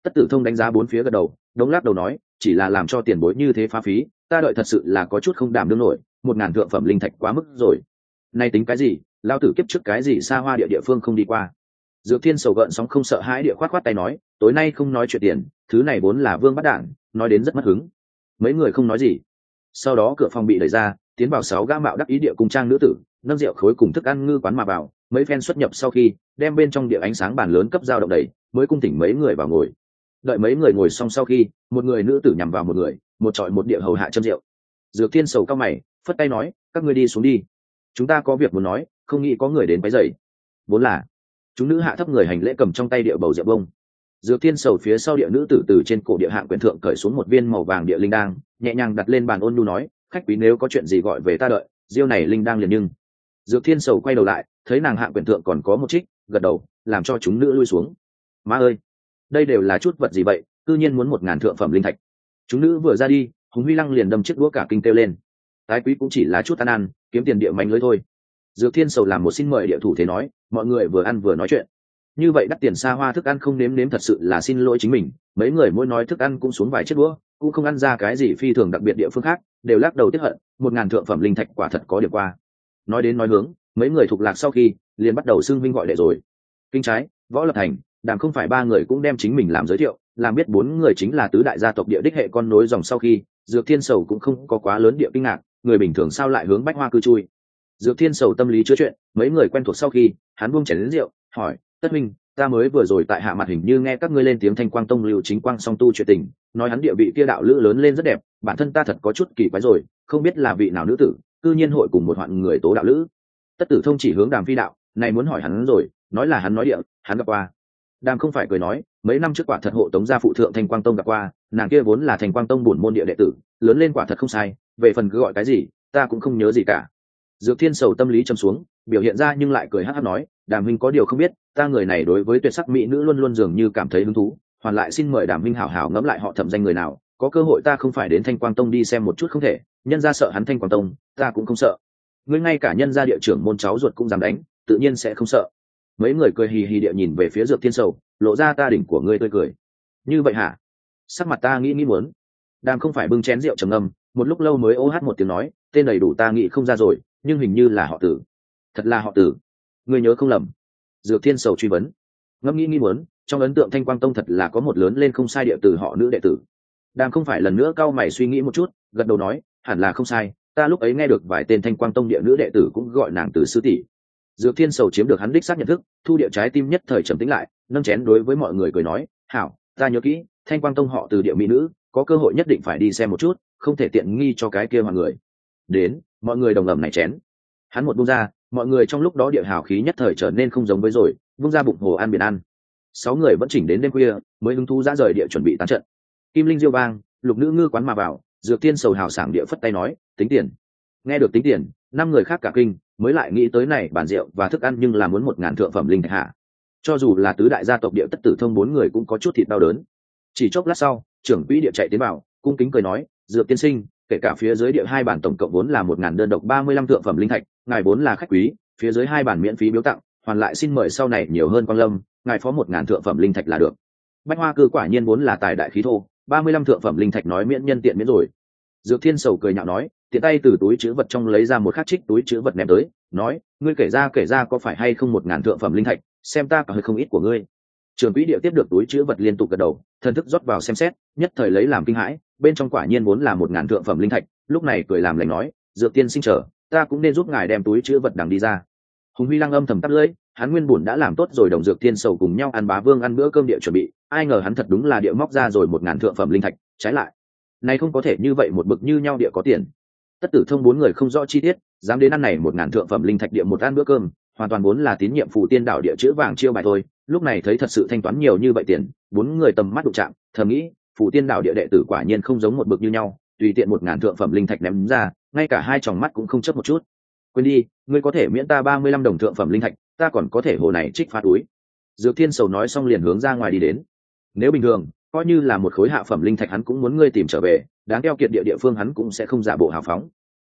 Tất Tử Thông đánh giá bốn phía gật đầu, đống lắc đầu nói, chỉ là làm cho tiền bối như thế phá phí, ta đợi thật sự là có chút không đảm đương nổi, 1000 thượng phẩm linh thạch quá mức rồi. Nay tính cái gì, lao tử kiếp trước cái gì xa hoa địa phương không đi qua. Dược Thiên sầu gợn sóng không sợ hãi địa khoát tay nói, tối nay không nói chuyện tiền, thứ này vốn là vương bắt đản, nói đến rất mất hứng. Mấy người không nói gì. Sau đó cửa phòng bị đẩy ra, tiến vào 6 gã mạo đắc ý địa cung trang nữ tử, nâng rượu khối cùng thức ăn ngư quán mà vào, mấy phen xuất nhập sau khi đem bên trong địa ánh sáng bàn lớn cấp dao động đầy, mới cung thỉnh mấy người vào ngồi. Đợi mấy người ngồi xong sau khi, một người nữ tử nhằm vào một người, một trọi một địa hầu hạ châm rượu. Dược Thiên sầu cao mày, phất tay nói, các ngươi đi xuống đi, chúng ta có việc muốn nói, không nghĩ có người đến quấy rầy. Vốn là chúng nữ hạ thấp người hành lễ, cầm trong tay địa bầu rượu bông. Dược Thiên sầu phía sau địa nữ tử từ trên cổ địa hạng quyền thượng cởi xuống một viên màu vàng địa linh đan, nhẹ nhàng đặt lên bàn ôn nhu nói, khách quý nếu có chuyện gì gọi về ta đợi, diêu này linh đan liền. Nhưng Dược Thiên sầu quay đầu lại, thấy nàng hạng quyền thượng còn có một trích, gật đầu, làm cho chúng nữ lui xuống. Má ơi, đây đều là chút vật gì vậy, cư nhiên muốn 1000 thượng phẩm linh thạch. Chúng nữ vừa ra đi, Hùng Huy Lăng liền đâm chiếc đũa cả kinh kêu lên, tái quý cũng chỉ là chút ăn kiếm tiền địa mánh lưới thôi. Dược Thiên sầu làm một xin mời địa thủ thế nói, mọi người vừa ăn vừa nói chuyện. Như vậy đắt tiền xa hoa thức ăn không nếm thật sự là xin lỗi chính mình. Mấy người mỗi nói thức ăn cũng xuống vài chiếc đũa, cũng không ăn ra cái gì phi thường đặc biệt địa phương khác, đều lắc đầu tiếc hận, 1000 thượng phẩm linh thạch quả thật có điểm qua. Nói đến nói hướng, mấy người thuộc lạc sau khi liền bắt đầu xưng vinh gọi đệ rồi. Kinh trái, Võ Lập Thành, Đàm không phải ba người cũng đem chính mình làm giới thiệu, làm biết 4 người chính là tứ đại gia tộc địa đích hệ con nối dòng. Sau khi Dược Thiên sầu cũng không có quá lớn địa kinh ngạc, người bình thường sao lại hướng Bách Hoa cư chui. Dược Thiên sầu tâm lý chứa chuyện, mấy người quen thuộc sau khi hắn buông chén đến rượu, hỏi, Tất Minh, ta mới vừa rồi tại hạ mặt hình như nghe các ngươi lên tiếng Thanh Quang Tông Lưu Chính Quang song tu chuyện tình, nói hắn địa vị kia đạo lữ lớn lên rất đẹp, bản thân ta thật có chút kỳ quái rồi, không biết là vị nào nữ tử, cư nhiên hội cùng một hoạn người tố đạo lữ. Tất Tử Thông chỉ hướng Đàm Phi đạo, này muốn hỏi hắn rồi, nói là hắn nói địa, hắn gặp qua. Đàm không phải cười nói, mấy năm trước quả thật hộ tống gia phụ thượng Thanh Quang Tông gặp qua, nàng kia vốn là Thanh Quang Tông bổn môn địa đệ tử, lớn lên quả thật không sai, về phần cứ gọi cái gì, ta cũng không nhớ gì cả. Dược Thiên sầu tâm lý trầm xuống, biểu hiện ra nhưng lại cười hắc hắc nói, Đàm huynh có điều không biết, ta người này đối với tuyệt sắc mỹ nữ luôn luôn dường như cảm thấy hứng thú, hoàn lại xin mời Đàm huynh hảo hảo ngẫm lại họ Thẩm danh người nào, có cơ hội ta không phải đến Thanh Quang Tông đi xem một chút không thể, nhân gia sợ hắn Thanh Quang Tông, ta cũng không sợ. Ngươi ngay cả nhân gia địa trưởng môn cháu ruột cũng dám đánh, tự nhiên sẽ không sợ. Mấy người cười hì hì địa nhìn về phía Dược Thiên sầu, lộ ra ta đỉnh của ngươi tươi cười. Như vậy hả? Sắc mặt ta nghĩ muốn. Đàm không phải bưng chén rượu trầm ngâm, một lúc lâu mới ô hát một tiếng nói, tên đầy đủ ta nghĩ không ra rồi, nhưng hình như là họ Tử. Thật là họ Tử? Ngươi nhớ không lầm? Dược Thiên sầu truy vấn. Ngẫm nghĩ muốn, trong ấn tượng Thanh Quang Tông thật là có một lớn lên không sai địa tử họ nữ đệ tử. Đàm không phải lần nữa cau mày suy nghĩ một chút, gật đầu nói, hẳn là không sai, ta lúc ấy nghe được vài tên Thanh Quang Tông địa nữ đệ tử cũng gọi nàng Tử sư tỷ. Dược Thiên sầu chiếm được hắn đích xác nhận thức, thu địa trái tim nhất thời trầm tĩnh lại, nâng chén đối với mọi người cười nói, hảo, ta nhớ kỹ, Thanh Quang Tông họ Từ địa mỹ nữ, có cơ hội nhất định phải đi xem một chút, không thể tiện nghi cho cái kia mọi người. Đến, mọi người đồng ẩm này chén. Hắn một buông ra, mọi người trong lúc đó địa hào khí nhất thời trở nên không giống với rồi, buông ra bụng hồ ăn biển ăn. 6 người vẫn chỉnh đến đêm khuya, mới hứng thú ra rời địa chuẩn bị tán trận. Kim Linh diêu vang, Lục Nữ ngư quán mà vào, Dược Thiên sầu hào sảng địa phất tay nói, tính tiền. Nghe được tính tiền, 5 người khác cả kinh, mới lại nghĩ tới này bàn rượu và thức ăn nhưng là muốn 1000 thượng phẩm linh thạch hạ. Cho dù là tứ đại gia tộc địa Tất Tử Thông 4 người cũng có chút thịt đau đớn. Chỉ chốc lát sau, trưởng quỹ địa chạy tiến vào, cung kính cười nói, Dược tiên sinh, kể cả phía dưới địa 2 bản tổng cộng vốn là 1000 đơn độc 35 thượng phẩm linh thạch, ngài vốn là khách quý, phía dưới 2 bản miễn phí biếu tặng, hoàn lại xin mời sau này nhiều hơn quang lâm, ngài phó 1000 thượng phẩm linh thạch là được. Bách Hoa cư quả nhiên vốn là tài đại khí thô, 35 thượng phẩm linh thạch nói miễn nhân tiện miễn rồi. Dược Thiên sầu cười nhạo nói, tiện tay từ túi trữ vật trong lấy ra một khắc trích túi trữ vật ném tới, nói, ngươi kể ra có phải hay không 1000 thượng phẩm linh thạch, xem ta cả hơi không ít của ngươi. Trường quỹ địa tiếp được túi trữ vật liên tục gật đầu, thần thức rót vào xem xét, nhất thời lấy làm kinh hãi, bên trong quả nhiên vốn là 1000 thượng phẩm linh thạch, lúc này cười làm lành nói, Dược tiên sinh chờ, ta cũng nên giúp ngài đem túi trữ vật đằng đi ra. Hùng Huy Lăng âm thầm tắt lưỡi, hắn nguyên bổn đã làm tốt rồi đồng Dược Thiên sầu cùng nhau ăn bá vương ăn bữa cơm địa chuẩn bị, ai ngờ hắn thật đúng là địa móc ra rồi 1000 thượng phẩm linh thạch, trái lại này không có thể như vậy một bực như nhau địa có tiền. Tất Tử Thông 4 người không rõ chi tiết, dám đến ăn này 1000 thượng phẩm linh thạch địa một ăn bữa cơm, hoàn toàn vốn là tín nhiệm Phù Tiên đảo địa chữ vàng chiêu bài thôi. Lúc này thấy thật sự thanh toán nhiều như vậy tiền, 4 người tầm mắt đụng chạm, thầm nghĩ, Phù Tiên đảo địa đệ tử quả nhiên không giống một bực như nhau, tùy tiện 1000 thượng phẩm linh thạch ném ra, ngay cả hai tròng mắt cũng không chớp một chút. Quên đi, ngươi có thể miễn ta 35 đồng thượng phẩm linh thạch, ta còn có thể hồ này trích phá túi. Dược Thiên sầu nói xong liền hướng ra ngoài đi đến. Nếu bình thường, coi như là một khối hạ phẩm linh thạch hắn cũng muốn ngươi tìm trở về, đáng keo kiệt địa địa phương hắn cũng sẽ không giả bộ hào phóng.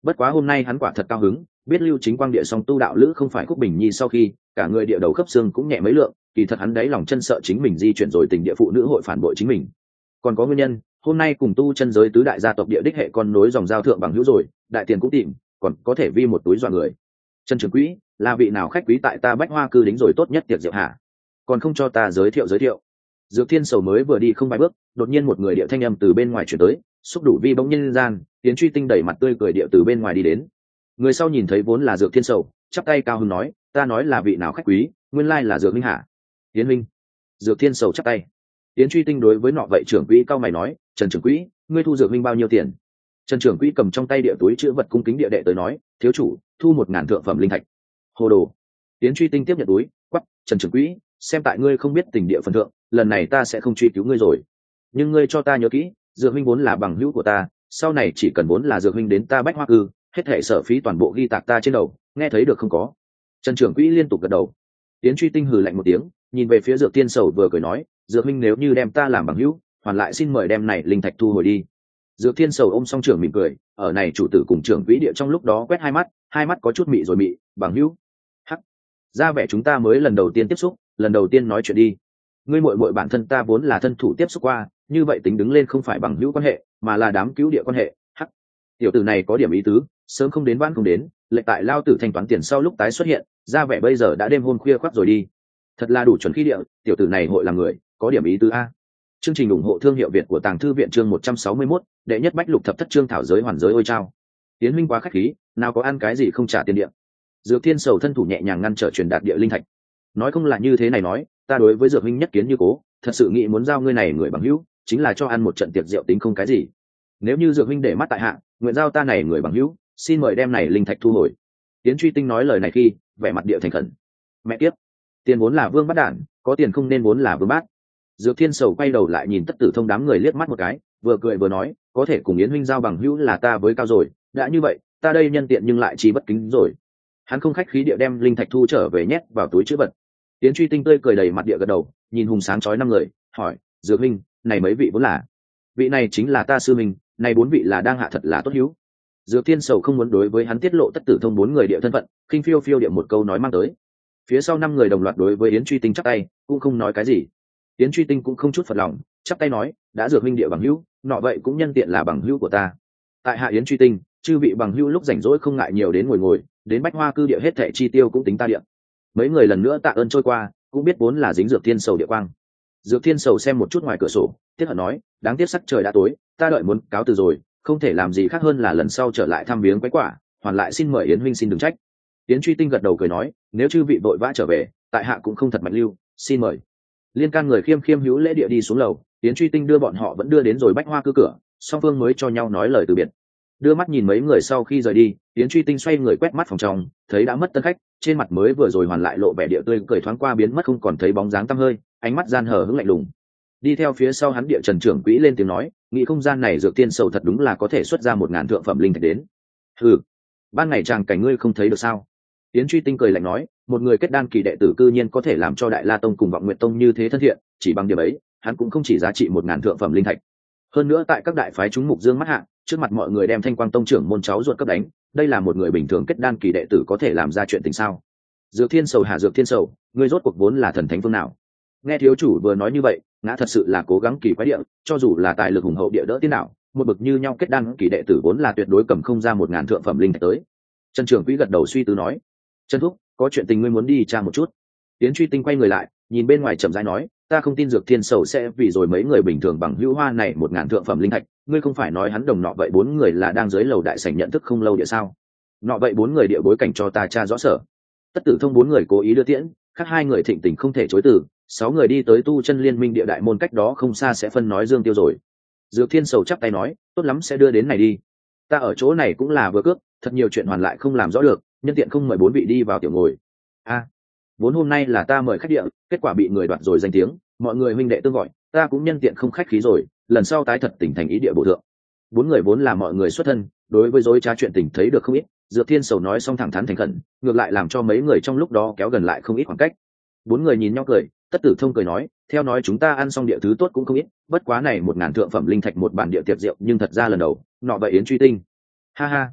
Bất quá hôm nay hắn quả thật cao hứng, biết Lưu Chính Quang địa song tu đạo lữ không phải Khúc Bình Nhi sau khi, cả người địa đầu khớp xương cũng nhẹ mấy lượng, kỳ thật hắn đáy lòng chân sợ chính mình di chuyển rồi tình địa phụ nữ hội phản bội chính mình. Còn có nguyên nhân, hôm nay cùng tu chân giới tứ đại gia tộc địa đích hệ con nối dòng giao thượng bằng hữu rồi, đại tiền cũng tìm, còn có thể vi một túi dọa người. Trần trưởng quỹ, là vị nào khách quý tại ta Bách Hoa cư đính rồi tốt nhất tiệc rượu hả? Còn không cho ta giới thiệu. Dược Thiên Sầu mới vừa đi không vài bước, đột nhiên một người địa thanh âm từ bên ngoài chuyển tới, xúc đủ vi bỗng nhiên gian, Tiến Truy Tinh đẩy mặt tươi cười địa từ bên ngoài đi đến. Người sau nhìn thấy vốn là Dược Thiên Sầu, chắp tay cao hứng nói, ta nói là vị nào khách quý, nguyên lai là Dược Minh hả? Tiến Minh. Dược Thiên Sầu chắp tay. Tiến Truy Tinh đối với nọ vậy trưởng quỹ cao mày nói, Trần trưởng quỹ, ngươi thu Dược Minh bao nhiêu tiền? Trần trưởng quỹ cầm trong tay địa túi chữ vật cung kính địa đệ tới nói, thiếu chủ, thu 1000 thượng phẩm linh thạch. Hồ đồ. Tiến Truy Tinh tiếp nhận túi, quắc, Trần trưởng quỹ, xem tại ngươi không biết tình địa phần thượng, lần này ta sẽ không truy cứu ngươi rồi, nhưng ngươi cho ta nhớ kỹ, Dược Minh vốn là bằng hữu của ta, sau này chỉ cần vốn là Dược Minh đến ta Bách Hoa cư, hết thảy sở phí toàn bộ ghi tạc ta trên đầu, nghe thấy được không có? Trần trưởng quỹ liên tục gật đầu. Tiến Truy Tinh hừ lạnh một tiếng, nhìn về phía Dược Tiên Sầu vừa cười nói, Dược Minh nếu như đem ta làm bằng hữu, hoàn lại xin mời đem này linh thạch thu hồi đi. Dược Thiên Sầu ôm song trưởng mỉm cười, ở này chủ tử cùng trưởng quỹ địa trong lúc đó quét hai mắt có chút mị rồi mị, bằng hữu. Hắc, ra vẻ chúng ta mới lần đầu tiên tiếp xúc, lần đầu tiên nói chuyện đi. Ngươi muội muội bản thân ta vốn là thân thủ tiếp xúc qua, như vậy tính đứng lên không phải bằng hữu quan hệ, mà là đám cứu địa quan hệ. Hắc, tiểu tử này có điểm ý tứ, sớm không đến vãn không đến, lệnh tại lao tử thanh toán tiền sau lúc tái xuất hiện, ra vẻ bây giờ đã đêm hôm khuya khoắt rồi đi. Thật là đủ chuẩn khí địa, tiểu tử này hội là người, có điểm ý tứ a. Chương trình ủng hộ thương hiệu Việt của Tàng Thư viện chương 161, đệ nhất bách lục thập thất chương thảo giới hoàn giới ôi trao. Tiến Minh quá khách khí, nào có ăn cái gì không trả tiền điện. Dược Thiên Sầu thân thủ nhẹ nhàng ngăn trở truyền đạt địa linh thạch. Nói không là như thế này nói, ta đối với Dược Minh nhất kiến như cố, thật sự nghĩ muốn giao ngươi này người bằng hữu, chính là cho ăn một trận tiệc rượu tính không cái gì. Nếu như Dược Minh để mắt tại hạ, nguyện giao ta này người bằng hữu, xin mời đem này linh thạch thu hồi. Tiến Truy Tinh nói lời này khi, vẻ mặt địa thành khẩn. Mẹ kiếp, tiền vốn là vương bát đản, có tiền không nên vốn là vương bát. Dược Thiên Sầu quay đầu lại nhìn Tất Tử Thông đám người liếc mắt một cái, vừa cười vừa nói, có thể cùng Yến huynh giao bằng hữu là ta với cao rồi, đã như vậy, ta đây nhân tiện nhưng lại chỉ bất kính rồi. Hắn không khách khí địa đem linh thạch thu trở về nhét vào túi trữ vật. Yến Truy Tinh tươi cười đầy mặt địa gật đầu, nhìn hùng sáng chói 5 người, hỏi, Dược huynh, này mấy vị vốn là? Vị này chính là ta sư huynh, này 4 vị là đang hạ thật là tốt hữu. Dược Thiên Sầu không muốn đối với hắn tiết lộ Tất Tử Thông 4 người địa thân phận, khinh phiêu phiêu địa một câu nói mang tới. Phía sau 5 người đồng loạt đối với Yến Truy Tinh chắp tay, cũng không nói cái gì. Yến Truy Tinh cũng không chút phật lòng, chắp tay nói, đã Dược huynh địa bằng hữu, nọ vậy cũng nhân tiện là bằng hữu của ta. Tại hạ Yến Truy Tinh, chư vị bằng hữu lúc rảnh rỗi không ngại nhiều đến ngồi, đến Bách Hoa cư địa hết thảy chi tiêu cũng tính ta địa. Mấy người lần nữa tạ ơn trôi qua, cũng biết vốn là dính Dược Thiên Sầu địa quang. Dược Thiên Sầu xem một chút ngoài cửa sổ, tiếc hận nói, đáng tiếc sắc trời đã tối, ta đợi muốn cáo từ rồi, không thể làm gì khác hơn là lần sau trở lại thăm viếng quái quả, hoàn lại xin mời Yến huynh xin đừng trách. Yến Truy Tinh gật đầu cười nói, nếu chư vị vội vã trở về, tại hạ cũng không thật mạnh lưu, xin mời. Liên can người khiêm khiêm hữu lễ địa đi xuống lầu, Yến Truy Tinh đưa bọn họ vẫn đưa đến rồi Bách Hoa cư cửa, song phương mới cho nhau nói lời từ biệt. Đưa mắt nhìn mấy người sau khi rời đi, Yến Truy Tinh xoay người quét mắt phòng trong, thấy đã mất tân khách, trên mặt mới vừa rồi hoàn lại lộ vẻ địa tươi cười thoáng qua biến mất không còn thấy bóng dáng tăm hơi, ánh mắt gian hờ hững lạnh lùng. Đi theo phía sau hắn địa Trần trưởng quỹ lên tiếng nói, nghĩ không gian này Dược Tiên Sầu thật đúng là có thể xuất ra 1000 thượng phẩm linh thạch đến. Hừ, ban ngày chàng cảnh ngươi không thấy được sao? Yến Truy Tinh cười lạnh nói, một người kết đan kỳ đệ tử cư nhiên có thể làm cho Đại La Tông cùng Vọng Nguyệt Tông như thế thân thiện, chỉ bằng điểm ấy, hắn cũng không chỉ giá trị 1000 thượng phẩm linh thạch. Hơn nữa tại các đại phái chúng mục dương mắt hạ, trước mặt mọi người đem Thanh Quang Tông trưởng môn cháu ruột cấp đánh, đây là một người bình thường kết đan kỳ đệ tử có thể làm ra chuyện tình sao? Dược Thiên Sầu hạ Dược Thiên Sầu, ngươi rốt cuộc vốn là thần thánh phương nào? Nghe thiếu chủ vừa nói như vậy, ngã thật sự là cố gắng kỳ quái địa, cho dù là tài lực hùng hậu địa đỡ tiên nào, một bậc như nhau kết đan kỳ đệ tử vốn là tuyệt đối cầm không ra 1000 thượng phẩm linh thạch tới. Trần trưởng quỹ gật đầu suy tư nói, Trần thúc, có chuyện tình ngươi muốn đi tra một chút. Yến Truy Tinh quay người lại, nhìn bên ngoài chậm rãi nói, ta không tin Dược Thiên Sầu sẽ vì rồi mấy người bình thường bằng hữu hoa này 1000 thượng phẩm linh thạch, ngươi không phải nói hắn đồng nọ vậy 4 người là đang dưới lầu đại sảnh nhận thức không lâu địa sao? Nọ vậy 4 người địa bối cảnh cho ta tra rõ sở. Tất Tử Thông 4 người cố ý đưa tiễn, khác 2 người thịnh tình không thể chối từ, 6 người đi tới tu chân liên minh địa đại môn cách đó không xa sẽ phân nói dương tiêu rồi. Dược Thiên Sầu chắp tay nói, tốt lắm sẽ đưa đến này đi. Ta ở chỗ này cũng là vừa cướp, thật nhiều chuyện hoàn lại không làm rõ được, nhân tiện không mời 4 vị đi vào tiểu ngồi. Vốn hôm nay là ta mời khách địa, kết quả bị người đoạt rồi danh tiếng, mọi người huynh đệ tương gọi, ta cũng nhân tiện không khách khí rồi, lần sau tái thật tỉnh thành ý địa bộ thượng. 4 người vốn là mọi người xuất thân, đối với dối trá chuyện tình thấy được không ít, Dược Thiên Sầu nói xong thẳng thắn thành khẩn, ngược lại làm cho mấy người trong lúc đó kéo gần lại không ít khoảng cách. 4 người nhìn nhau cười, Tất Tử Thông cười nói, theo nói chúng ta ăn xong địa thứ tốt cũng không ít, bất quá này 1000 thượng phẩm linh thạch một bàn địa tiệc rượu nhưng thật ra lần đầu, nọ vậy Yến Truy Tinh. Ha ha,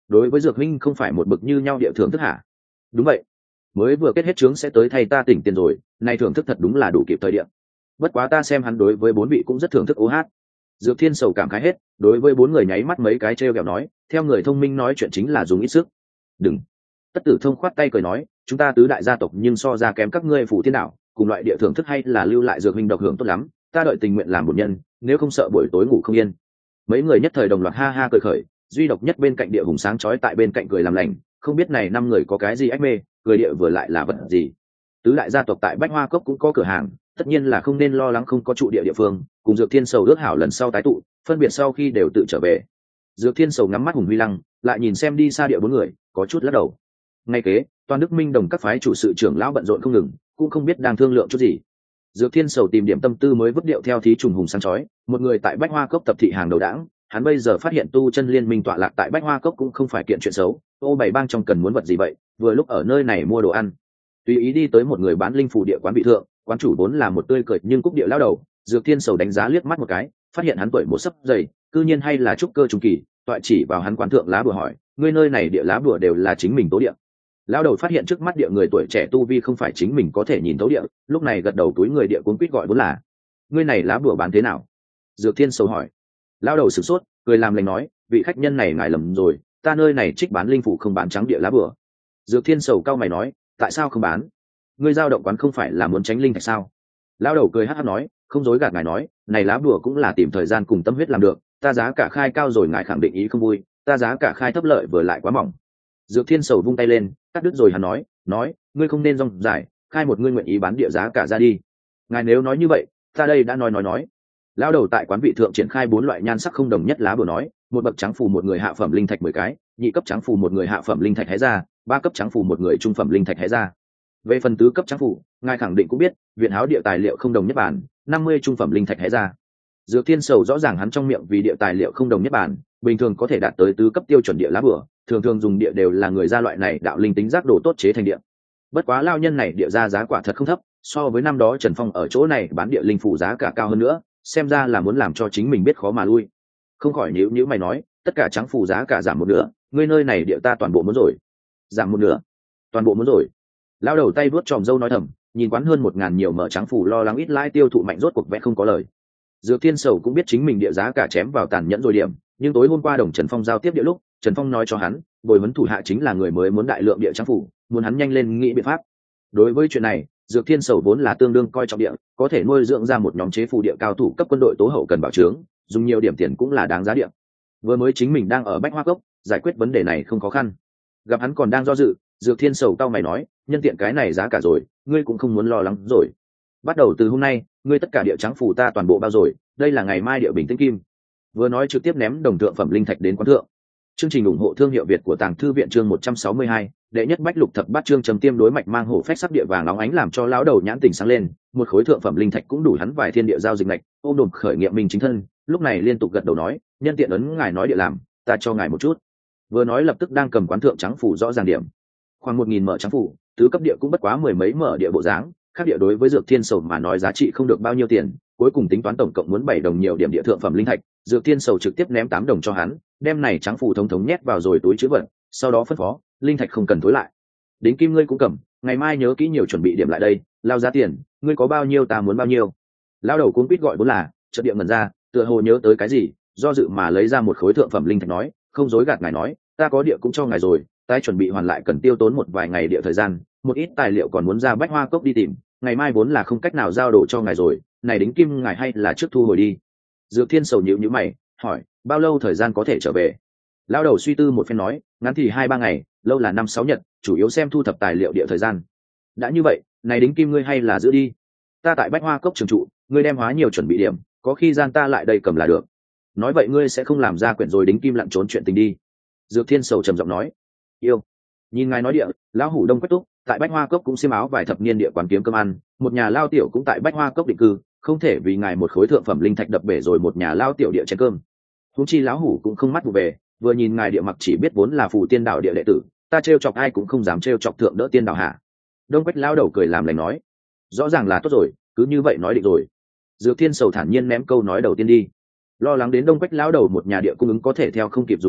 đối với dược huynh không phải một bực như nhau địa thưởng thức hả? Đúng vậy, mới vừa kết hết chướng sẽ tới thay ta tỉnh tiền rồi, nay thưởng thức thật đúng là đủ kịp thời điểm. Bất quá ta xem hắn đối với bốn vị cũng rất thưởng thức ô hát. Dược Thiên Sầu cảm khái hết, đối với bốn người nháy mắt mấy cái trêu ghẹo nói, theo người thông minh nói chuyện chính là dùng ít sức. Đừng. Tất Tử Thông khoát tay cười nói, chúng ta tứ đại gia tộc nhưng so ra kém các ngươi phủ thiên đạo, cùng loại địa thưởng thức hay là lưu lại dược huynh độc hưởng tốt lắm, ta đợi tình nguyện làm bổn nhân, nếu không sợ buổi tối ngủ không yên. Mấy người nhất thời đồng loạt ha ha cười khởi, duy độc nhất bên cạnh địa hùng sáng chói tại bên cạnh cười làm lành, không biết này năm người có cái gì ách mê, cười địa vừa lại là vật gì. Tứ đại gia tộc tại Bách Hoa Cốc cũng có cửa hàng, tất nhiên là không nên lo lắng không có trụ địa địa phương, cùng Dược Thiên Sầu ước hảo lần sau tái tụ, phân biệt sau khi đều tự trở về. Dược Thiên Sầu ngắm mắt Hùng Huy Lăng, lại nhìn xem đi xa địa bốn người, có chút lắc đầu. Ngay kế, toàn Đức Minh Đồng các phái chủ sự trưởng lão bận rộn không ngừng, cũng không biết đang thương lượng chút gì. Dược Thiên Sầu tìm điểm tâm tư mới vứt điệu theo thí trùng hùng sáng chói, một người tại Bách Hoa Cốc tập thị hàng đầu đảng, hắn bây giờ phát hiện tu chân liên minh tọa lạc tại Bách Hoa Cốc cũng không phải kiện chuyện xấu, ô bảy bang trong cần muốn vật gì vậy, vừa lúc ở nơi này mua đồ ăn. Tùy ý đi tới một người bán linh phù địa quán vị thượng, quán chủ vốn là một tươi cười nhưng cúc địa lao đầu, Dược Thiên Sầu đánh giá liếc mắt một cái, phát hiện hắn tuổi một sấp dày, cư nhiên hay là trúc cơ trung kỳ, toại chỉ vào hắn quán thượng lá bùa hỏi, ngươi nơi này địa lá bùa đều là chính mình tố địa. Lao đầu phát hiện trước mắt địa người tuổi trẻ tu vi không phải chính mình có thể nhìn thấu địa, lúc này gật đầu túi người địa cuốn quýt gọi vốn là, ngươi này lá bùa bán thế nào? Dược Thiên Sầu hỏi. Lao đầu sửng sốt, cười làm lành nói, vị khách nhân này ngài lầm rồi, ta nơi này trích bán linh phủ không bán trắng địa lá bùa. Dược Thiên Sầu cau mày nói, tại sao không bán? Ngươi giao động quán không phải là muốn tránh linh thạch sao? Lao đầu cười hắc hắc nói, không dối gạt ngài nói, này lá bùa cũng là tìm thời gian cùng tâm huyết làm được, ta giá cả khai cao rồi ngài khẳng định ý không vui, ta giá cả khai thấp lợi vừa lại quá mỏng. Dược Thiên Sầu vung tay lên, cắt đứt rồi hắn nói, ngươi không nên rong dài, khai một ngươi nguyện ý bán địa giá cả ra đi. Ngài nếu nói như vậy, ta đây đã nói. Lao đầu tại quán vị thượng triển khai 4 loại nhan sắc không đồng nhất lá bùa nói, một bậc trắng phù một người hạ phẩm linh thạch 10 cái, nhị cấp trắng phù một người hạ phẩm linh thạch hé ra, 3 cấp trắng phù một người trung phẩm linh thạch hé ra. Về phần tứ cấp trắng phù, ngài khẳng định cũng biết, viện háo địa tài liệu không đồng nhất bản, 50 trung phẩm linh thạch hé ra. Dược Thiên Sầu rõ ràng hắn trong miệng vì địa tài liệu không đồng nhất bản, bình thường có thể đạt tới tứ cấp tiêu chuẩn địa lá bùa, thường dùng địa đều là người gia loại này đạo linh tính giác đồ tốt chế thành địa. Bất quá lao nhân này địa ra giá quả thật không thấp, so với năm đó Trần Phong ở chỗ này bán địa linh phủ giá cả cao hơn nữa, xem ra là muốn làm cho chính mình biết khó mà lui. Không khỏi nhíu mày nói, tất cả trắng phù giá cả giảm một nửa, ngươi nơi này địa ta toàn bộ muốn rồi. Giảm một nửa? Toàn bộ muốn rồi. Lao đầu tay vuốt tròm râu nói thầm, nhìn quán hơn 1000 nhiều mở trắng phù lo lắng ít lãi tiêu thụ mạnh rốt cuộc vẽ không có lời. Dược Thiên Sầu cũng biết chính mình địa giá cả chém vào tàn nhẫn rồi điểm, nhưng tối hôm qua đồng Trần Phong giao tiếp địa lúc, Trần Phong nói cho hắn, bồi huấn thủ hạ chính là người mới muốn đại lượng địa trắng phủ, muốn hắn nhanh lên nghĩ biện pháp. Đối với chuyện này, Dược Thiên Sầu vốn là tương đương coi trọng địa, có thể nuôi dưỡng ra một nhóm chế phù địa cao thủ cấp quân đội tố hậu cần bảo trướng, dùng nhiều điểm tiền cũng là đáng giá địa. Vừa mới chính mình đang ở Bách Hoa Cốc, giải quyết vấn đề này không khó khăn. Gặp hắn còn đang do dự, Dược Thiên Sầu cau mày nói, nhân tiện cái này giá cả rồi, ngươi cũng không muốn lo lắng rồi. Bắt đầu từ hôm nay, ngươi tất cả địa trắng phù ta toàn bộ bao rồi, đây là ngày mai địa bình tĩnh kim. Vừa nói trực tiếp ném đồng thượng phẩm linh thạch đến quán thượng. Chương trình ủng hộ thương hiệu Việt của Tàng Thư viện chương 162, đệ nhất bách lục thập bát chương trầm tiêm đối mạch mang hổ phách sắc địa vàng óng ánh làm cho lão đầu nhãn tỉnh sáng lên, một khối thượng phẩm linh thạch cũng đủ hắn vài thiên địa giao dịch lệch, ôm đồm khởi nghiệm mình chính thân, lúc này liên tục gật đầu nói, nhân tiện ấn ngài nói địa làm, ta cho ngài một chút. Vừa nói lập tức đang cầm quán thượng trắng phủ rõ ràng điểm. Khoảng 1000 mở trắng phủ, tứ cấp địa cũng bất quá mười mấy mở địa bộ dáng, khác địa đối với Dược Thiên Sầu mà nói giá trị không được bao nhiêu tiền, cuối cùng tính toán tổng cộng muốn 7 đồng nhiều điểm địa thượng phẩm linh thạch, Dược Thiên Sầu trực tiếp ném 8 đồng cho hắn, đem này trắng phủ thống nhét vào rồi túi trữ vật, sau đó phân phó, linh thạch không cần thối lại. Đính kim ngươi cũng cầm, ngày mai nhớ kỹ nhiều chuẩn bị điểm lại đây, lao giá tiền, ngươi có bao nhiêu ta muốn bao nhiêu. Lao đầu cuống quýt gọi vốn là, chợt địa ngẩn ra, tựa hồ nhớ tới cái gì, do dự mà lấy ra một khối thượng phẩm linh thạch nói, không dối gạt ngài nói, ta có địa cũng cho ngài rồi, tái chuẩn bị hoàn lại cần tiêu tốn một vài ngày địa thời gian, một ít tài liệu còn muốn ra Bách Hoa Cốc đi tìm, ngày mai vốn là không cách nào giao đồ cho ngài rồi, này đính kim ngài hay là trước thu hồi đi. Dược Thiên Sầu nhíu mày, hỏi, bao lâu thời gian có thể trở về? Lão đầu suy tư một phen nói, ngắn thì 2-3 ngày, lâu là 5-6 nhật, chủ yếu xem thu thập tài liệu địa thời gian. Đã như vậy, này đính kim ngươi hay là giữ đi. Ta tại Bách Hoa Cốc trường trụ, ngươi đem hóa nhiều chuẩn bị điểm, có khi gian ta lại đây cầm là được. Nói vậy ngươi sẽ không làm ra quyển rồi đính kim lặn trốn chuyện tình đi. Dược Thiên Sầu trầm giọng nói, yêu. Nhìn ngài nói địa, lão hủ Đông Quách Túc, tại Bách Hoa Cốc cũng xiêm áo vài thập niên địa quán kiếm cơm ăn, một nhà lao tiểu cũng tại Bách Hoa Cốc định cư, không thể vì ngài một khối thượng phẩm linh thạch đập bể rồi một nhà lao tiểu địa chén cơm. Huống chi lão hủ cũng không mắt vụ về, vừa nhìn ngài địa mặc chỉ biết vốn là phù tiên đạo địa đệ tử, ta trêu chọc ai cũng không dám trêu chọc thượng đỡ tiên đạo hạ. Đông Quách lao đầu cười làm lành nói, rõ ràng là tốt rồi, cứ như vậy nói định rồi. Dược Thiên Sầu thản nhiên ném câu nói đầu tiên đi. Lo lắng đến Đông Quách lao đầu một nhà địa cung ứng có thể theo không kịp dùng lượng,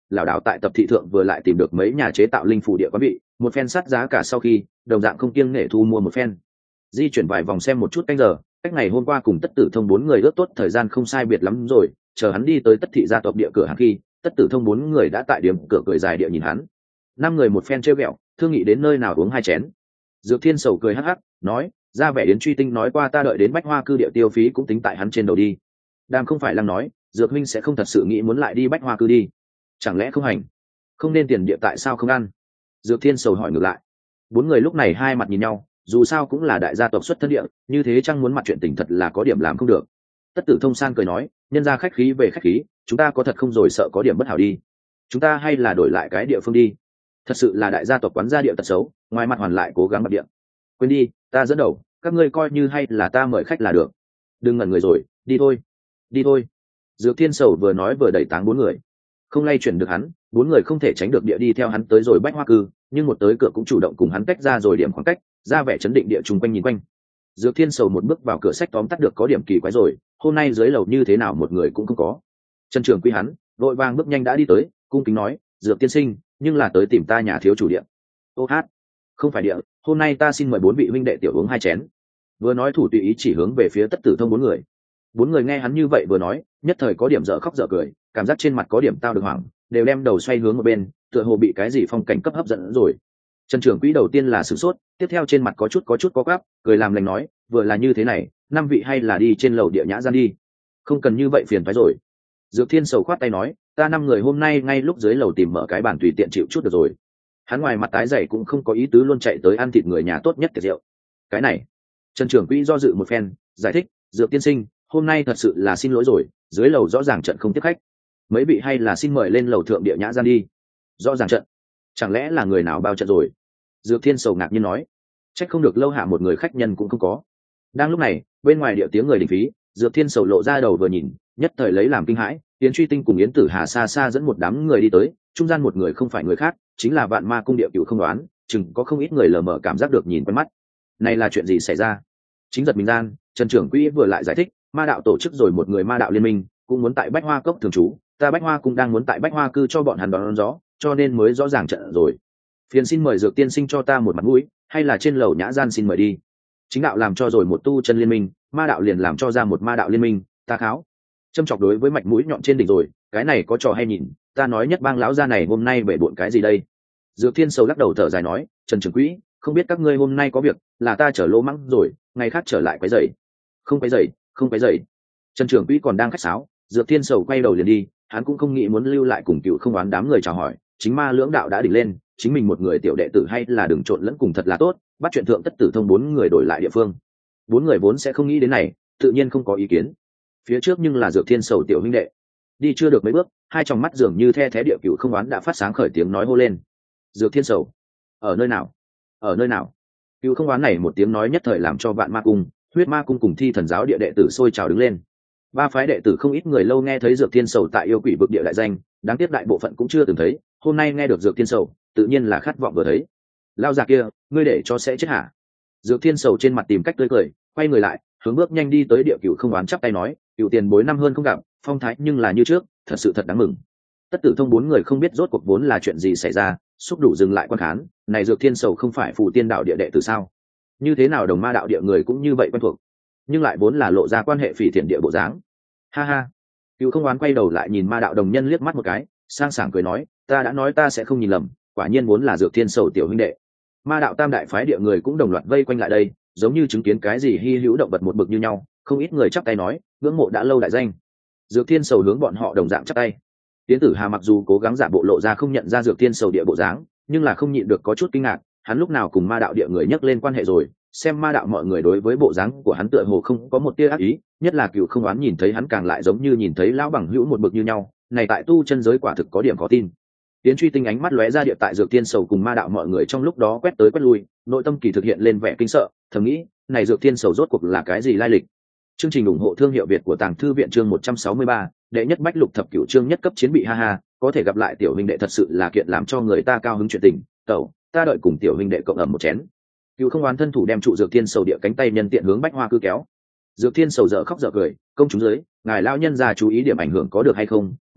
lảo đảo tại tập thị thượng vừa lại tìm được mấy nhà chế tạo linh phủ địa quán vị, một phen sát giá cả sau khi đồng dạng không kiêng nể thu mua một phen. Di chuyển vài vòng xem một chút canh giờ, cách ngày hôm qua cùng Tất Tử Thông bốn người ước tốt thời gian không sai biệt lắm rồi, chờ hắn đi tới Tất thị gia tộc địa cửa hàng khi, Tất Tử Thông bốn người đã tại điểm cửa cười dài địa nhìn hắn. Năm người một phen trêu ghẹo, thương nghị đến nơi nào uống hai chén. Dược Thiên Sầu cười hắc hắc, nói, ra vẻ đến truy tinh nói qua ta đợi đến Bách Hoa cư địa tiêu phí cũng tính tại hắn trên đầu đi. Đàm không phải lăng nói, Dược huynh sẽ không thật sự nghĩ muốn lại đi Bách Hoa cư đi, chẳng lẽ không hành, không nên tiền địa tại sao không ăn? Dược Thiên Sầu hỏi ngược lại. Bốn người lúc này hai mặt nhìn nhau, dù sao cũng là đại gia tộc xuất thân địa, như thế chăng muốn mặt chuyện tình thật là có điểm làm không được. Tất Tử Thông san cười nói, nhân ra khách khí về khách khí, chúng ta có thật không rồi sợ có điểm bất hảo đi, chúng ta hay là đổi lại cái địa phương đi. Thật sự là đại gia tộc quán gia địa tật xấu, ngoài mặt hoàn lại cố gắng bật địa. Quên đi, ta dẫn đầu, các ngươi coi như hay là ta mời khách là được. Đừng ngẩn người rồi, đi thôi, đi thôi. Dược Thiên Sầu vừa nói vừa đẩy táng bốn người, không lay chuyển được hắn, bốn người không thể tránh được địa đi theo hắn tới rồi Bách Hoa cư, nhưng một tới cửa cũng chủ động cùng hắn tách ra rồi điểm khoảng cách, ra vẻ chấn định địa chung quanh nhìn quanh. Dược Thiên Sầu một bước vào cửa sách tóm tắt được có điểm kỳ quái rồi, hôm nay dưới lầu như thế nào một người cũng không có. Trần Trường Quý hắn vội vàng bước nhanh đã đi tới, cung kính nói, Dược tiên sinh, nhưng là tới tìm ta nhà thiếu chủ địa. Ô hát, không phải địa, hôm nay ta xin mời bốn vị huynh đệ tiểu uống hai chén. Vừa nói thủ tùy ý chỉ hướng về phía Tất Tử Thông bốn người. Bốn người nghe hắn như vậy vừa nói, nhất thời có điểm dở khóc dở cười, cảm giác trên mặt có điểm tao được hoảng, đều đem đầu xoay hướng một bên, tựa hồ bị cái gì phong cảnh cấp hấp dẫn rồi. Trần Trưởng Quỹ đầu tiên là sửng sốt, tiếp theo trên mặt có chút có gắp, cười làm lành nói, vừa là như thế này, năm vị hay là đi trên lầu địa nhã gian đi, không cần như vậy phiền phái rồi. Dược Thiên Sầu khoát tay nói, ta năm người hôm nay ngay lúc dưới lầu tìm mở cái bàn tùy tiện chịu chút được rồi. Hắn ngoài mặt tái dày cũng không có ý tứ luôn chạy tới ăn thịt người nhà tốt nhất tiệc rượu. Cái này, Trần Trưởng Quỹ do dự một phen, giải thích, Dược tiên sinh, hôm nay thật sự là xin lỗi rồi, dưới lầu rõ ràng trận không tiếp khách, mấy vị hay là xin mời lên lầu thượng địa nhã gian đi. Rõ ràng trận, chẳng lẽ là người nào bao trận rồi? Dược Thiên Sầu ngạc nhiên nói, trách không được lâu hạ một người khách nhân cũng không có. Đang lúc này, bên ngoài địa tiếng người đình phí, Dược Thiên Sầu lộ ra đầu vừa nhìn, nhất thời lấy làm kinh hãi. Yến Truy Tinh cùng Yến Tử Hà xa xa dẫn một đám người đi tới, trung gian một người không phải người khác, chính là Vạn Ma cung địa cửu không đoán, chừng có không ít người lờ mờ cảm giác được nhìn quen mắt. Này là chuyện gì xảy ra? Chính giật mình gian, Trần Trưởng Quỹ vừa lại giải thích, ma đạo tổ chức rồi một người ma đạo liên minh, cũng muốn tại Bách Hoa cốc thường trú, ta Bách Hoa cung đang muốn tại Bách Hoa cư cho bọn hắn đón gió, cho nên mới rõ ràng trận rồi. Phiền xin mời Dược tiên sinh cho ta một mặt mũi, hay là trên lầu nhã gian xin mời đi. Chính đạo làm cho rồi một tu chân liên minh, ma đạo liền làm cho ra một ma đạo liên minh, ta kháo. Châm chọc đối với mạch mũi nhọn trên đỉnh rồi, cái này có trò hay nhìn, ta nói nhất bang lão gia này hôm nay bể bộn cái gì đây? Dược Thiên Sầu lắc đầu thở dài nói, Trần Trưởng Quỹ, không biết các ngươi hôm nay có việc, là ta chở lỗ mắng rồi, ngày khác trở lại quấy rầy. Không quấy rầy, không quấy rầy. Trần Trưởng Quỹ còn đang khách sáo, Dược Thiên Sầu quay đầu liền đi, hắn cũng không nghĩ muốn lưu lại cùng cựu không oán đám người chào hỏi, chính ma lưỡng đạo đã đỉnh lên, chính mình một người tiểu đệ tử hay là đừng trộn lẫn cùng thật là tốt, bắt chuyện thượng Tất Tử Thông bốn người đổi lại địa phương. Bốn người vốn sẽ không nghĩ đến này, tự nhiên không có ý kiến. Phía trước nhưng là Dược Thiên Sầu tiểu huynh đệ, đi chưa được mấy bước, hai tròng mắt dường như the thé địa cựu không oán đã phát sáng khởi tiếng nói hô lên, Dược Thiên Sầu, ở nơi nào? Ở nơi nào? Cựu không oán này một tiếng nói nhất thời làm cho Vạn Ma cung, Huyết Ma cung cùng Thi Thần giáo địa đệ tử sôi trào đứng lên. Ba phái đệ tử không ít người lâu nghe thấy Dược Thiên Sầu tại yêu quỷ vực địa đại danh, đáng tiếc đại bộ phận cũng chưa từng thấy, hôm nay nghe được Dược Thiên Sầu, tự nhiên là khát vọng vừa thấy. Lao già kia, ngươi để cho sẽ chết hả? Dược Thiên Sầu trên mặt tìm cách tươi cười, quay người lại, hướng bước nhanh đi tới địa cựu không oán chắp tay nói, cựu tiền bối năm hơn không gặp, phong thái nhưng là như trước, thật sự thật đáng mừng. Tất Tử Thông bốn người không biết rốt cuộc vốn là chuyện gì xảy ra, xúc đủ dừng lại quan khán, này Dược Thiên Sầu không phải phù tiên đạo địa đệ tử sao? Như thế nào đồng ma đạo địa người cũng như vậy quen thuộc, nhưng lại vốn là lộ ra quan hệ phỉ thiện địa bộ dáng. Ha ha. Cựu không oán quay đầu lại nhìn ma đạo đồng nhân liếc mắt một cái, sang sảng cười nói, ta đã nói ta sẽ không nhìn lầm, quả nhiên vốn là Dược Thiên Sầu tiểu huynh đệ. Ma đạo tam đại phái địa người cũng đồng loạt vây quanh lại đây, giống như chứng kiến cái gì hy hữu động vật một bực như nhau, không ít người chắp tay nói, ngưỡng mộ đã lâu đại danh. Dược Thiên Sầu hướng bọn họ đồng dạng chắp tay. Tiến Tử Hà mặc dù cố gắng giả bộ lộ ra không nhận ra Dược Thiên Sầu địa bộ dáng, nhưng là không nhịn được có chút kinh ngạc, hắn lúc nào cùng ma đạo địa người nhắc lên quan hệ rồi, xem ma đạo mọi người đối với bộ dáng của hắn tựa hồ không có một tia ác ý, nhất là cựu không oán nhìn thấy hắn càng lại giống như nhìn thấy lão bằng hữu một bực như nhau, này tại tu chân giới quả thực có điểm khó tin. Tiến Truy Tinh ánh mắt lóe ra địa tại Dược Thiên Sầu cùng ma đạo mọi người trong lúc đó quét tới quét lui, nội tâm kỳ thực hiện lên vẻ kinh sợ, thầm nghĩ, này Dược Thiên Sầu rốt cuộc là cái gì lai lịch? Chương trình ủng hộ thương hiệu Việt của Tàng Thư viện chương 163, đệ nhất bách lục thập cửu chương nhất cấp chiến bị ha ha, có thể gặp lại tiểu huynh đệ thật sự là kiện làm cho người ta cao hứng chuyện tình, cậu, ta đợi cùng tiểu huynh đệ cộng ẩm một chén. Cựu không oán thân thủ đem trụ Dược Thiên Sầu địa cánh tay nhân tiện hướng Bách Hoa cư kéo. Dược Thiên Sầu dở khóc dở cười, công chúng dưới, ngài lão nhân già chú ý điểm ảnh hưởng có được hay không,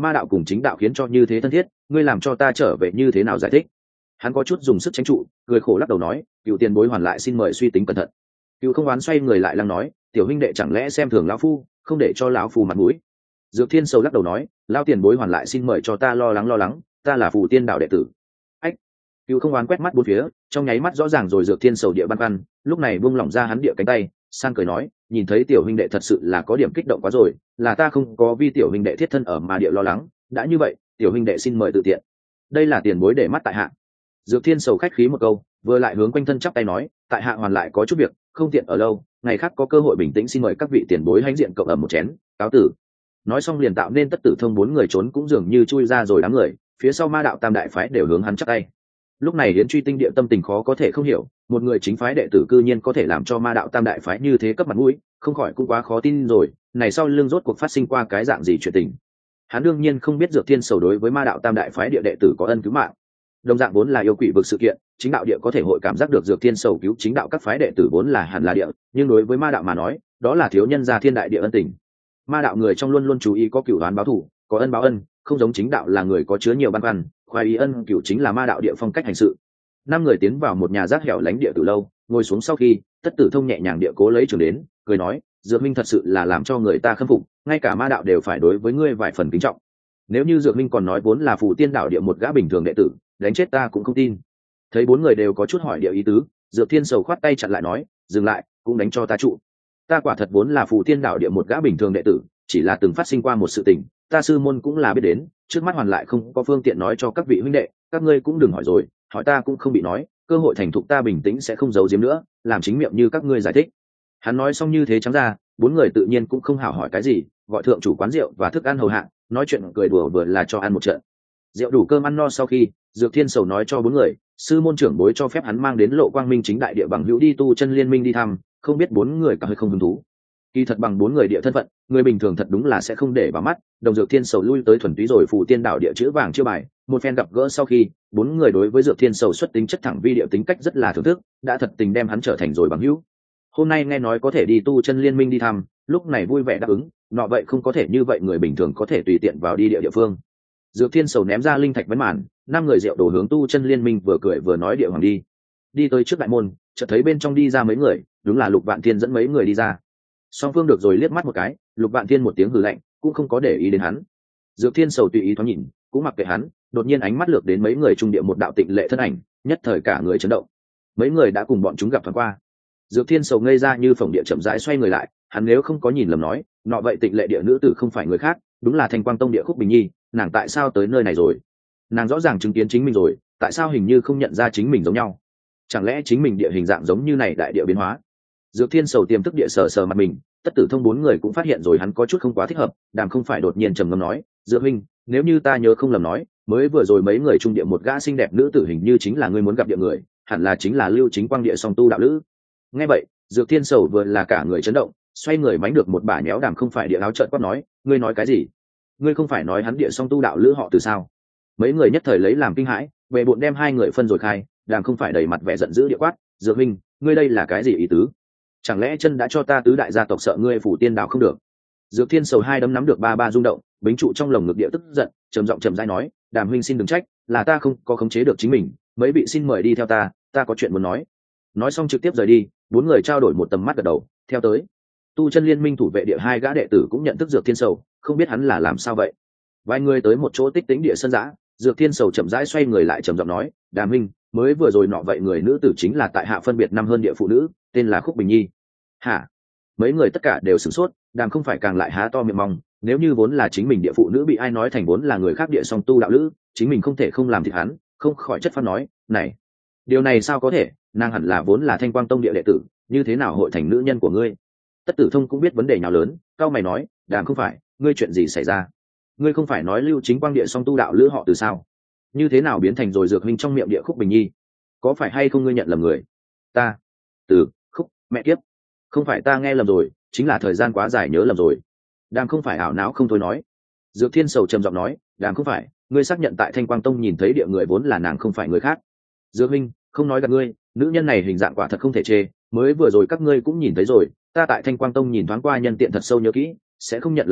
ma đạo cùng chính đạo khiến cho như thế thân thiết, ngươi làm cho ta trở về như thế nào giải thích? Hắn có chút dùng sức tránh trụ, cười khổ lắc đầu nói, cựu tiền bối hoàn lại xin mời suy tính cẩn thận. Cựu không oán xoay người lại lăng nói, tiểu huynh đệ chẳng lẽ xem thường lão phu, không để cho lão phu mặt mũi? Dược Thiên Sầu lắc đầu nói, lão tiền bối hoàn lại xin mời cho ta lo lắng, ta là phù tiên đạo đệ tử. Ách! Cựu không oán quét mắt bốn phía, trong nháy mắt rõ ràng rồi Dược Thiên Sầu địa băn khoăn, lúc này buông lỏng ra hắn địa cánh tay, sang cười nói, nhìn thấy tiểu huynh đệ thật sự là có điểm kích động quá rồi, là ta không có vi tiểu huynh đệ thiết thân ở mà địa lo lắng, đã như vậy, tiểu huynh đệ xin mời tự tiện. Đây là tiền bối để mắt tại hạ. Dược Thiên Sầu khách khí một câu, vừa lại hướng quanh thân chắp tay nói, tại hạ hoàn lại có chút việc, không tiện ở lâu, ngày khác có cơ hội bình tĩnh xin mời các vị tiền bối hãnh diện cộng ẩm một chén, cáo tử. Nói xong liền tạo nên tất tử thông bốn người trốn cũng dường như chui ra rồi đám người, phía sau ma đạo tam đại phái đều hướng hắn chắp tay. Lúc này Hiến Truy Tinh địa tâm tình khó có thể không hiểu, một người chính phái đệ tử cư nhiên có thể làm cho ma đạo tam đại phái như thế cấp mặt mũi, không khỏi cũng quá khó tin rồi, này sau lưng rốt cuộc phát sinh qua cái dạng gì chuyện tình. Hắn đương nhiên không biết Dược Thiên Sầu đối với ma đạo tam đại phái địa đệ tử có ân cứu mạng. Đồng dạng vốn là yêu quỷ vực sự kiện, chính đạo địa có thể hội cảm giác được Dược Thiên Sầu cứu chính đạo các phái đệ tử vốn là hẳn là địa, nhưng đối với ma đạo mà nói, đó là thiếu nhân gia thiên đại địa ân tình. Ma đạo người trong luôn luôn chú ý có cửu đoán báo thù, có ân báo ân, không giống chính đạo là người có chứa nhiều băn khoăn, khoái ý ân cửu chính là ma đạo địa phong cách hành sự. Năm người tiến vào một nhà rác hẻo lánh địa từ lâu, ngồi xuống sau khi, tất tử thông nhẹ nhàng địa cố lấy trường đến, cười nói, Dược Minh thật sự là làm cho người ta khâm phục, ngay cả ma đạo đều phải đối với ngươi vài phần kính trọng. Nếu như Dược Minh còn nói vốn là phù tiên đạo địa một gã bình thường đệ tử, đánh chết ta cũng không tin. Thấy bốn người đều có chút hỏi địa ý tứ, Dược Thiên Sầu khoát tay chặn lại nói, dừng lại, cũng đánh cho ta trụ. Ta quả thật vốn là phù tiên đạo địa một gã bình thường đệ tử, chỉ là từng phát sinh qua một sự tình, ta sư môn cũng là biết đến, trước mắt hoàn lại không có phương tiện nói cho các vị huynh đệ, các ngươi cũng đừng hỏi rồi, hỏi ta cũng không bị nói, cơ hội thành thục ta bình tĩnh sẽ không giấu giếm nữa, làm chính miệng như các ngươi giải thích. Hắn nói xong như thế trắng ra, bốn người tự nhiên cũng không hảo hỏi cái gì, gọi thượng chủ quán rượu và thức ăn hầu hạ, nói chuyện cười đùa vừa là cho ăn một trận. Rượu đủ cơm ăn no sau khi, Dược Thiên Sầu nói cho bốn người, sư môn trưởng bối cho phép hắn mang đến Lộ Quang Minh chính đại địa bằng hữu đi tu chân liên minh đi thăm, không biết bốn người cả hơi không hứng thú. Kỳ thật bằng bốn người địa thân phận, người bình thường thật đúng là sẽ không để vào mắt. Đồng Dược Thiên Sầu lui tới thuần túy rồi phù tiên đạo địa chữ vàng chưa bài, một phen gặp gỡ sau khi, bốn người đối với Dược Thiên Sầu xuất tính chất thẳng vi địa tính cách rất là thưởng thức, đã thật tình đem hắn trở thành rồi bằng hữu. Hôm nay nghe nói có thể đi tu chân liên minh đi thăm, lúc này vui vẻ đáp ứng, nọ vậy không có thể như vậy người bình thường có thể tùy tiện vào đi địa phương. Dược Thiên Sầu ném ra linh thạch vấn màn, năm người rượu đổ hướng tu chân liên minh vừa cười vừa nói địa hoàng đi. Đi tới trước đại môn, chợt thấy bên trong đi ra mấy người, đúng là Lục Vạn Thiên dẫn mấy người đi ra. Song Phương được rồi liếc mắt một cái, Lục Vạn Thiên một tiếng hừ lạnh, cũng không có để ý đến hắn. Dược Thiên Sầu tùy ý thoáng nhìn, cũng mặc kệ hắn, đột nhiên ánh mắt lược đến mấy người trung địa một đạo tịnh lệ thân ảnh, nhất thời cả người chấn động. Mấy người đã cùng bọn chúng gặp thoáng qua. Dược Thiên Sầu ngây ra như phồng địa chậm rãi xoay người lại, hắn nếu không có nhìn lầm nói, nọ vậy tịnh lệ địa nữ tử không phải người khác, đúng là Thanh Quang Tông địa Khúc Bình Nhi, nàng tại sao tới nơi này rồi? Nàng rõ ràng chứng kiến chính mình rồi, tại sao hình như không nhận ra chính mình giống nhau? Chẳng lẽ chính mình địa hình dạng giống như này đại địa biến hóa? Dược Thiên Sầu tiềm thức địa sờ sờ mặt mình, tất tử thông bốn người cũng phát hiện rồi hắn có chút không quá thích hợp, đàm không phải đột nhiên trầm ngâm nói, Dược huynh, nếu như ta nhớ không lầm nói, mới vừa rồi mấy người trung địa một gã xinh đẹp nữ tử hình như chính là ngươi muốn gặp địa người, hẳn là chính là Lưu Chính Quang địa song tu đạo lữ. Nghe vậy, Dược Thiên Sầu vừa là cả người chấn động, xoay người mánh được một bả nhéo đàm không phải địa áo trợn quát nói, ngươi nói cái gì? Ngươi không phải nói hắn địa song tu đạo lữ họ từ sao? Mấy người nhất thời lấy làm kinh hãi, về bộn đem hai người phân rồi khai, đàm không phải đầy mặt vẻ giận dữ địa quát, Dược huynh, ngươi đây là cái gì ý tứ? Chẳng lẽ chân đã cho ta tứ đại gia tộc sợ ngươi phủ tiên đạo không được? Dược Thiên Sầu hai đấm nắm được ba rung động, bính trụ trong lồng ngực địa tức giận, trầm giọng trầm rãi nói, đàm huynh xin đừng trách, là ta không có khống chế được chính mình, mấy vị xin mời đi theo ta có chuyện muốn nói. Nói xong trực tiếp rời đi, bốn người trao đổi một tầm mắt gật đầu, theo tới. Tu chân liên minh thủ vệ địa hai gã đệ tử cũng nhận thức Dược Thiên Sầu, không biết hắn là làm sao vậy. Vài người tới một chỗ tích tĩnh địa sân giã, Dược Thiên Sầu chậm rãi xoay người lại trầm giọng nói, đàm huynh, mới vừa rồi nọ vậy người nữ tử chính là tại hạ phân biệt năm hơn địa phụ nữ, tên là Khúc Bình Nhi. Hả? Mấy người tất cả đều sửng sốt, đàm không phải càng lại há to miệng mong, nếu như vốn là chính mình địa phụ nữ bị ai nói thành vốn là người khác địa song tu đạo lữ, chính mình không thể không làm thịt hắn, không khỏi chất phát nói, này, điều này sao có thể, nàng hẳn là vốn là Thanh Quang Tông địa đệ tử, như thế nào hội thành nữ nhân của ngươi? Tất Tử Thông cũng biết vấn đề nào lớn, cao mày nói, đàm không phải, ngươi chuyện gì xảy ra? Ngươi không phải nói Lưu Chính Quang địa song tu đạo lữ họ từ sao? Như thế nào biến thành rồi Dược huynh trong miệng địa Khúc Bình Nhi? Có phải hay không ngươi nhận lầm người? Ta, từ Khúc, mẹ kiếp, không phải ta nghe lầm rồi, chính là thời gian quá dài nhớ lầm rồi. Đàm không phải ảo não không thôi nói. Dược Thiên Sầu trầm giọng nói, đàm không phải, ngươi xác nhận tại Thanh Quang Tông nhìn thấy địa người vốn là nàng không phải người khác. Dược huynh, không nói gặp ngươi, nữ nhân này hình dạng quả thật không thể chê, mới vừa rồi các ngươi cũng nhìn thấy rồi, ta tại Thanh Quang Tông nhìn thoáng qua nhân tiện thật sâu nhớ kỹ, sẽ không nhận lầm người,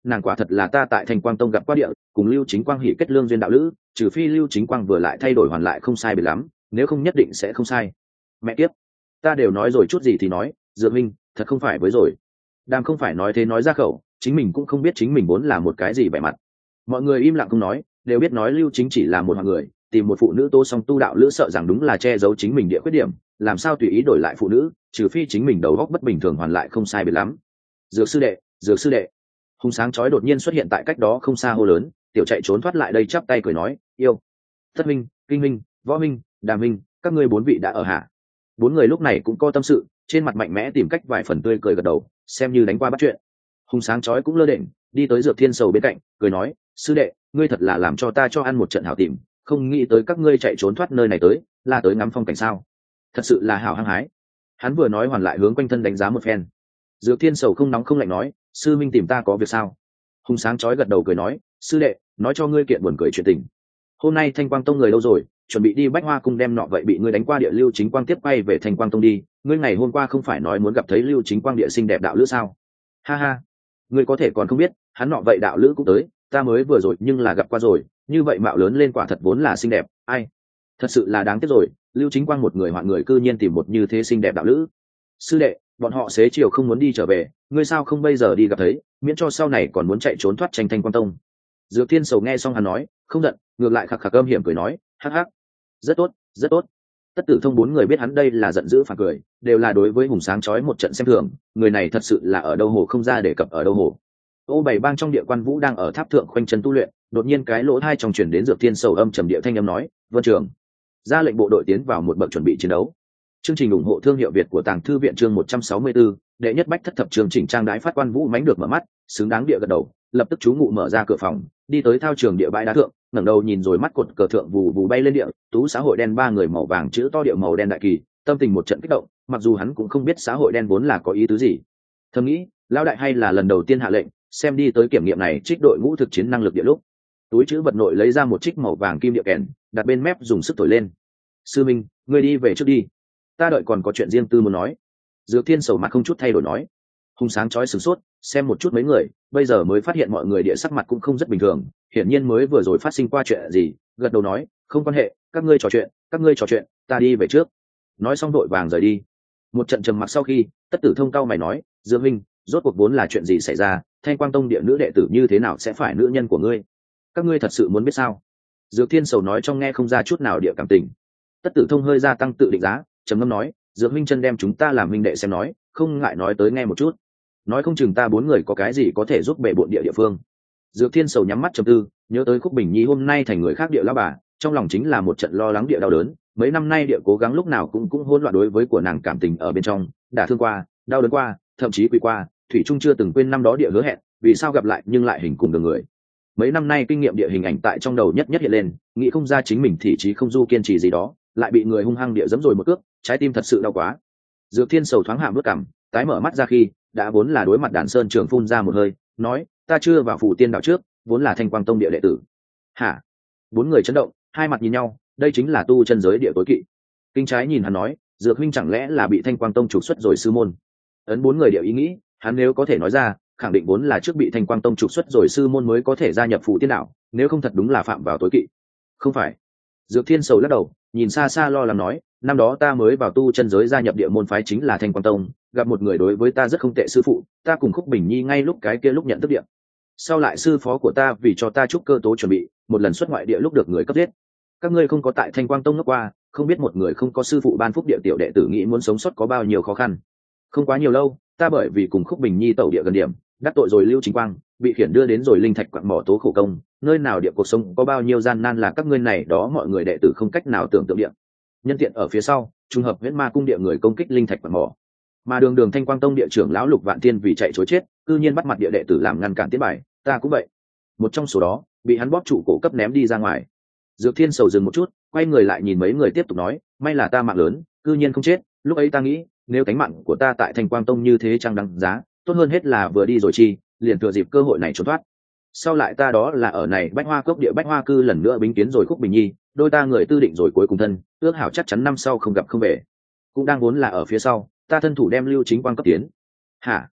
nàng quả thật là ta tại Thanh Quang Tông gặp qua địa, cùng Lưu Chính Quang hỉ kết lương duyên đạo lữ, trừ phi Lưu Chính Quang vừa lại thay đổi hoàn lại không sai biệt lắm, nếu không nhất định sẽ không sai. Mẹ kiếp, ta đều nói rồi chút gì thì nói, Dược Minh, thật không phải với rồi. Đàm không phải nói thế nói ra khẩu, chính mình cũng không biết chính mình vốn là một cái gì vẻ mặt. Mọi người im lặng không nói, đều biết nói Lưu Chính chỉ là một hoàng người, tìm một phụ nữ tô song tu đạo lữ sợ rằng đúng là che giấu chính mình địa khuyết điểm, làm sao tùy ý đổi lại phụ nữ, trừ phi chính mình đầu óc bất bình thường hoàn lại không sai biệt lắm. Dược sư đệ, Dược sư đệ. Hùng sáng chói đột nhiên xuất hiện tại cách đó không xa hô lớn, tiểu chạy trốn thoát lại đây chắp tay cười nói, yêu. Tất minh, kinh minh, võ minh, đàm minh, các ngươi bốn vị đã ở hạ. Bốn người lúc này cũng có tâm sự, trên mặt mạnh mẽ tìm cách vài phần tươi cười gật đầu, xem như đánh qua bắt chuyện. Hùng sáng chói cũng lơ đễnh, đi tới Dược Thiên Sầu bên cạnh, cười nói, sư đệ, ngươi thật là làm cho ta cho ăn một trận hảo tìm, không nghĩ tới các ngươi chạy trốn thoát nơi này tới, là tới ngắm phong cảnh sao? Thật sự là hảo hăng hái. Hắn vừa nói hoàn lại hướng quanh thân đánh giá một phen. Dược Thiên Sầu không nóng không lạnh nói, sư minh tìm ta có việc sao? Hùng sáng chói gật đầu cười nói, sư đệ, nói cho ngươi kiện buồn cười chuyện tình. Hôm nay Thanh Quang Tông người đâu rồi, chuẩn bị đi Bách Hoa Cung đem nọ vậy bị ngươi đánh qua địa Lưu Chính Quang tiếp quay về Thanh Quang Tông đi, ngươi ngày hôm qua không phải nói muốn gặp thấy Lưu Chính Quang địa xinh đẹp đạo lữ sao? Ha ha, ngươi có thể còn không biết, hắn nọ vậy đạo lữ cũng tới, ta mới vừa rồi nhưng là gặp qua rồi, như vậy mạo lớn lên quả thật vốn là xinh đẹp, ai? Thật sự là đáng tiếc rồi, Lưu Chính Quang một người hoạn người cư nhiên tìm một như thế xinh đẹp đạo lữ. Sư đệ, bọn họ xế chiều không muốn đi trở về, ngươi sao không bây giờ đi gặp thấy, miễn cho sau này còn muốn chạy trốn thoát tranh Thanh Quang Tông. Dược Thiên Sầu nghe xong hắn nói, không giận, ngược lại khạc khạc âm hiểm cười nói, hắc hắc, rất tốt, rất tốt. Tất Tử Thông bốn người biết hắn đây là giận dữ phản cười, đều là đối với Hùng sáng chói một trận xem thường, người này thật sự là ở đâu hồ không ra để cập ở đâu hồ. Ô Bảy Bang trong địa quan vũ đang ở tháp thượng khoanh chân tu luyện, đột nhiên cái lỗ tai trong truyền đến Dược Thiên Sầu âm trầm địa thanh âm nói, "Vân Trường, ra lệnh bộ đội tiến vào một bậc chuẩn bị chiến đấu." Chương trình ủng hộ thương hiệu Việt của Tàng Thư viện chương 164, đệ nhất bách thất thập trường chỉnh trang đái phát quan vũ mánh được mở mắt, xứng đáng địa gật đầu, lập tức chú ngụ mở ra cửa phòng, đi tới thao trường địa bãi đá thượng, ngẩng đầu nhìn rồi mắt cột cờ thượng vù vù bay lên địa, tú xã hội đen ba người màu vàng chữ to địa màu đen đại kỳ, tâm tình một trận kích động, mặc dù hắn cũng không biết xã hội đen vốn là có ý tứ gì. Thầm nghĩ, lão đại hay là lần đầu tiên hạ lệnh, xem đi tới kiểm nghiệm này trích đội ngũ thực chiến năng lực địa lúc. Túi chữ vật nội lấy ra một trích màu vàng kim địa kèn, đặt bên mép dùng sức thổi lên. Sư Minh, ngươi đi về trước đi, ta đợi còn có chuyện riêng tư muốn nói. Dược Thiên Sầu mặt không chút thay đổi nói. Hùng sáng chói sửng sốt, xem một chút mấy người, bây giờ mới phát hiện mọi người địa sắc mặt cũng không rất bình thường, hiển nhiên mới vừa rồi phát sinh qua chuyện gì, gật đầu nói, không quan hệ, các ngươi trò chuyện, ta đi về trước. Nói xong đội vàng rời đi. Một trận trầm mặc sau khi, Tất Tử Thông cao mày nói, Dương Minh, rốt cuộc vốn là chuyện gì xảy ra, Thanh Quang Tông địa nữ đệ tử như thế nào sẽ phải nữ nhân của ngươi? Các ngươi thật sự muốn biết sao? Dược Thiên Sầu nói trong nghe không ra chút nào địa cảm tình. Tất Tử Thông hơi gia tăng tự định giá, trầm ngâm nói, Dược Minh chân đem chúng ta làm minh đệ xem nói, không ngại nói tới nghe một chút, nói không chừng ta bốn người có cái gì có thể giúp bệ bộn địa phương. Dược Thiên Sầu nhắm mắt trầm tư, nhớ tới Khúc Bình Nhi hôm nay thành người khác địa lão bà, trong lòng chính là một trận lo lắng địa đau đớn, mấy năm nay địa cố gắng lúc nào cũng hỗn loạn đối với của nàng cảm tình ở bên trong, đã thương qua, đau đớn qua, thậm chí quỳ qua, thủy trung chưa từng quên năm đó địa hứa hẹn, vì sao gặp lại nhưng lại hình cùng đường người. Mấy năm nay kinh nghiệm địa hình ảnh tại trong đầu nhất hiện lên, nghĩ không ra chính mình thì chí không du kiên trì gì đó, lại bị người hung hăng địa giẫm rồi một cước, trái tim thật sự đau quá. Dược Thiên Sầu thoáng hạ bước cằm, tái mở mắt ra khi đã vốn là đối mặt Đàn Sơn Trường phun ra một hơi, nói, ta chưa vào phủ tiên đạo trước, vốn là Thanh Quang Tông địa đệ tử. Hả? Bốn người chấn động, hai mặt nhìn nhau, đây chính là tu chân giới địa tối kỵ. Kinh trái nhìn hắn nói, Dược huynh chẳng lẽ là bị Thanh Quang Tông trục xuất rồi sư môn? Ấn bốn người địa ý nghĩ, hắn nếu có thể nói ra, khẳng định vốn là trước bị Thanh Quang Tông trục xuất rồi sư môn mới có thể gia nhập phủ tiên đạo, nếu không thật đúng là phạm vào tối kỵ. Không phải. Dược Thiên Sầu lắc đầu, nhìn xa xa lo lắng nói, năm đó ta mới vào tu chân giới gia nhập địa môn phái chính là Thanh Quang Tông, gặp một người đối với ta rất không tệ sư phụ, ta cùng Khúc Bình Nhi ngay lúc cái kia lúc nhận thức địa. Sau lại sư phó của ta vì cho ta chúc cơ tố chuẩn bị, một lần xuất ngoại địa lúc được người cấp giết. Các ngươi không có tại Thanh Quang Tông ngốc qua, không biết một người không có sư phụ ban phúc địa tiểu đệ tử nghĩ muốn sống sót có bao nhiêu khó khăn. Không quá nhiều lâu, ta bởi vì cùng Khúc Bình Nhi tẩu địa gần điểm, đắc tội rồi Lưu Chính Quang, bị khiển đưa đến rồi linh thạch quặng mỏ tố khổ công, nơi nào địa cuộc sống có bao nhiêu gian nan là các ngươi này đó mọi người đệ tử không cách nào tưởng tượng địa. Nhân tiện ở phía sau, trùng hợp Huyễn Ma cung địa người công kích linh thạch quặng mỏ, mà đường Thanh Quang Tông địa trưởng lão Lục Vạn Tiên vì chạy trối chết, cư nhiên bắt mặt địa đệ tử làm ngăn cản tiến bài, ta cũng vậy. Một trong số đó, bị hắn bóp trụ cổ cấp ném đi ra ngoài. Dược Thiên Sầu dừng một chút, quay người lại nhìn mấy người tiếp tục nói, may là ta mạng lớn, cư nhiên không chết, lúc ấy ta nghĩ, nếu cánh mạng của ta tại Thanh Quang Tông như thế chẳng đáng giá, tốt hơn hết là vừa đi rồi chi, liền thừa dịp cơ hội này trốn thoát. Sau lại ta đó là ở này Bách Hoa cốc địa Bách Hoa cư lần nữa bính kiến rồi Khúc Bình Nhi, đôi ta người tư định rồi cuối cùng thân, ước hảo chắc chắn năm sau không gặp không về. Cũng đang vốn là ở phía sau, ta thân thủ đem Lưu Chính Quang cấp tiến. Hả?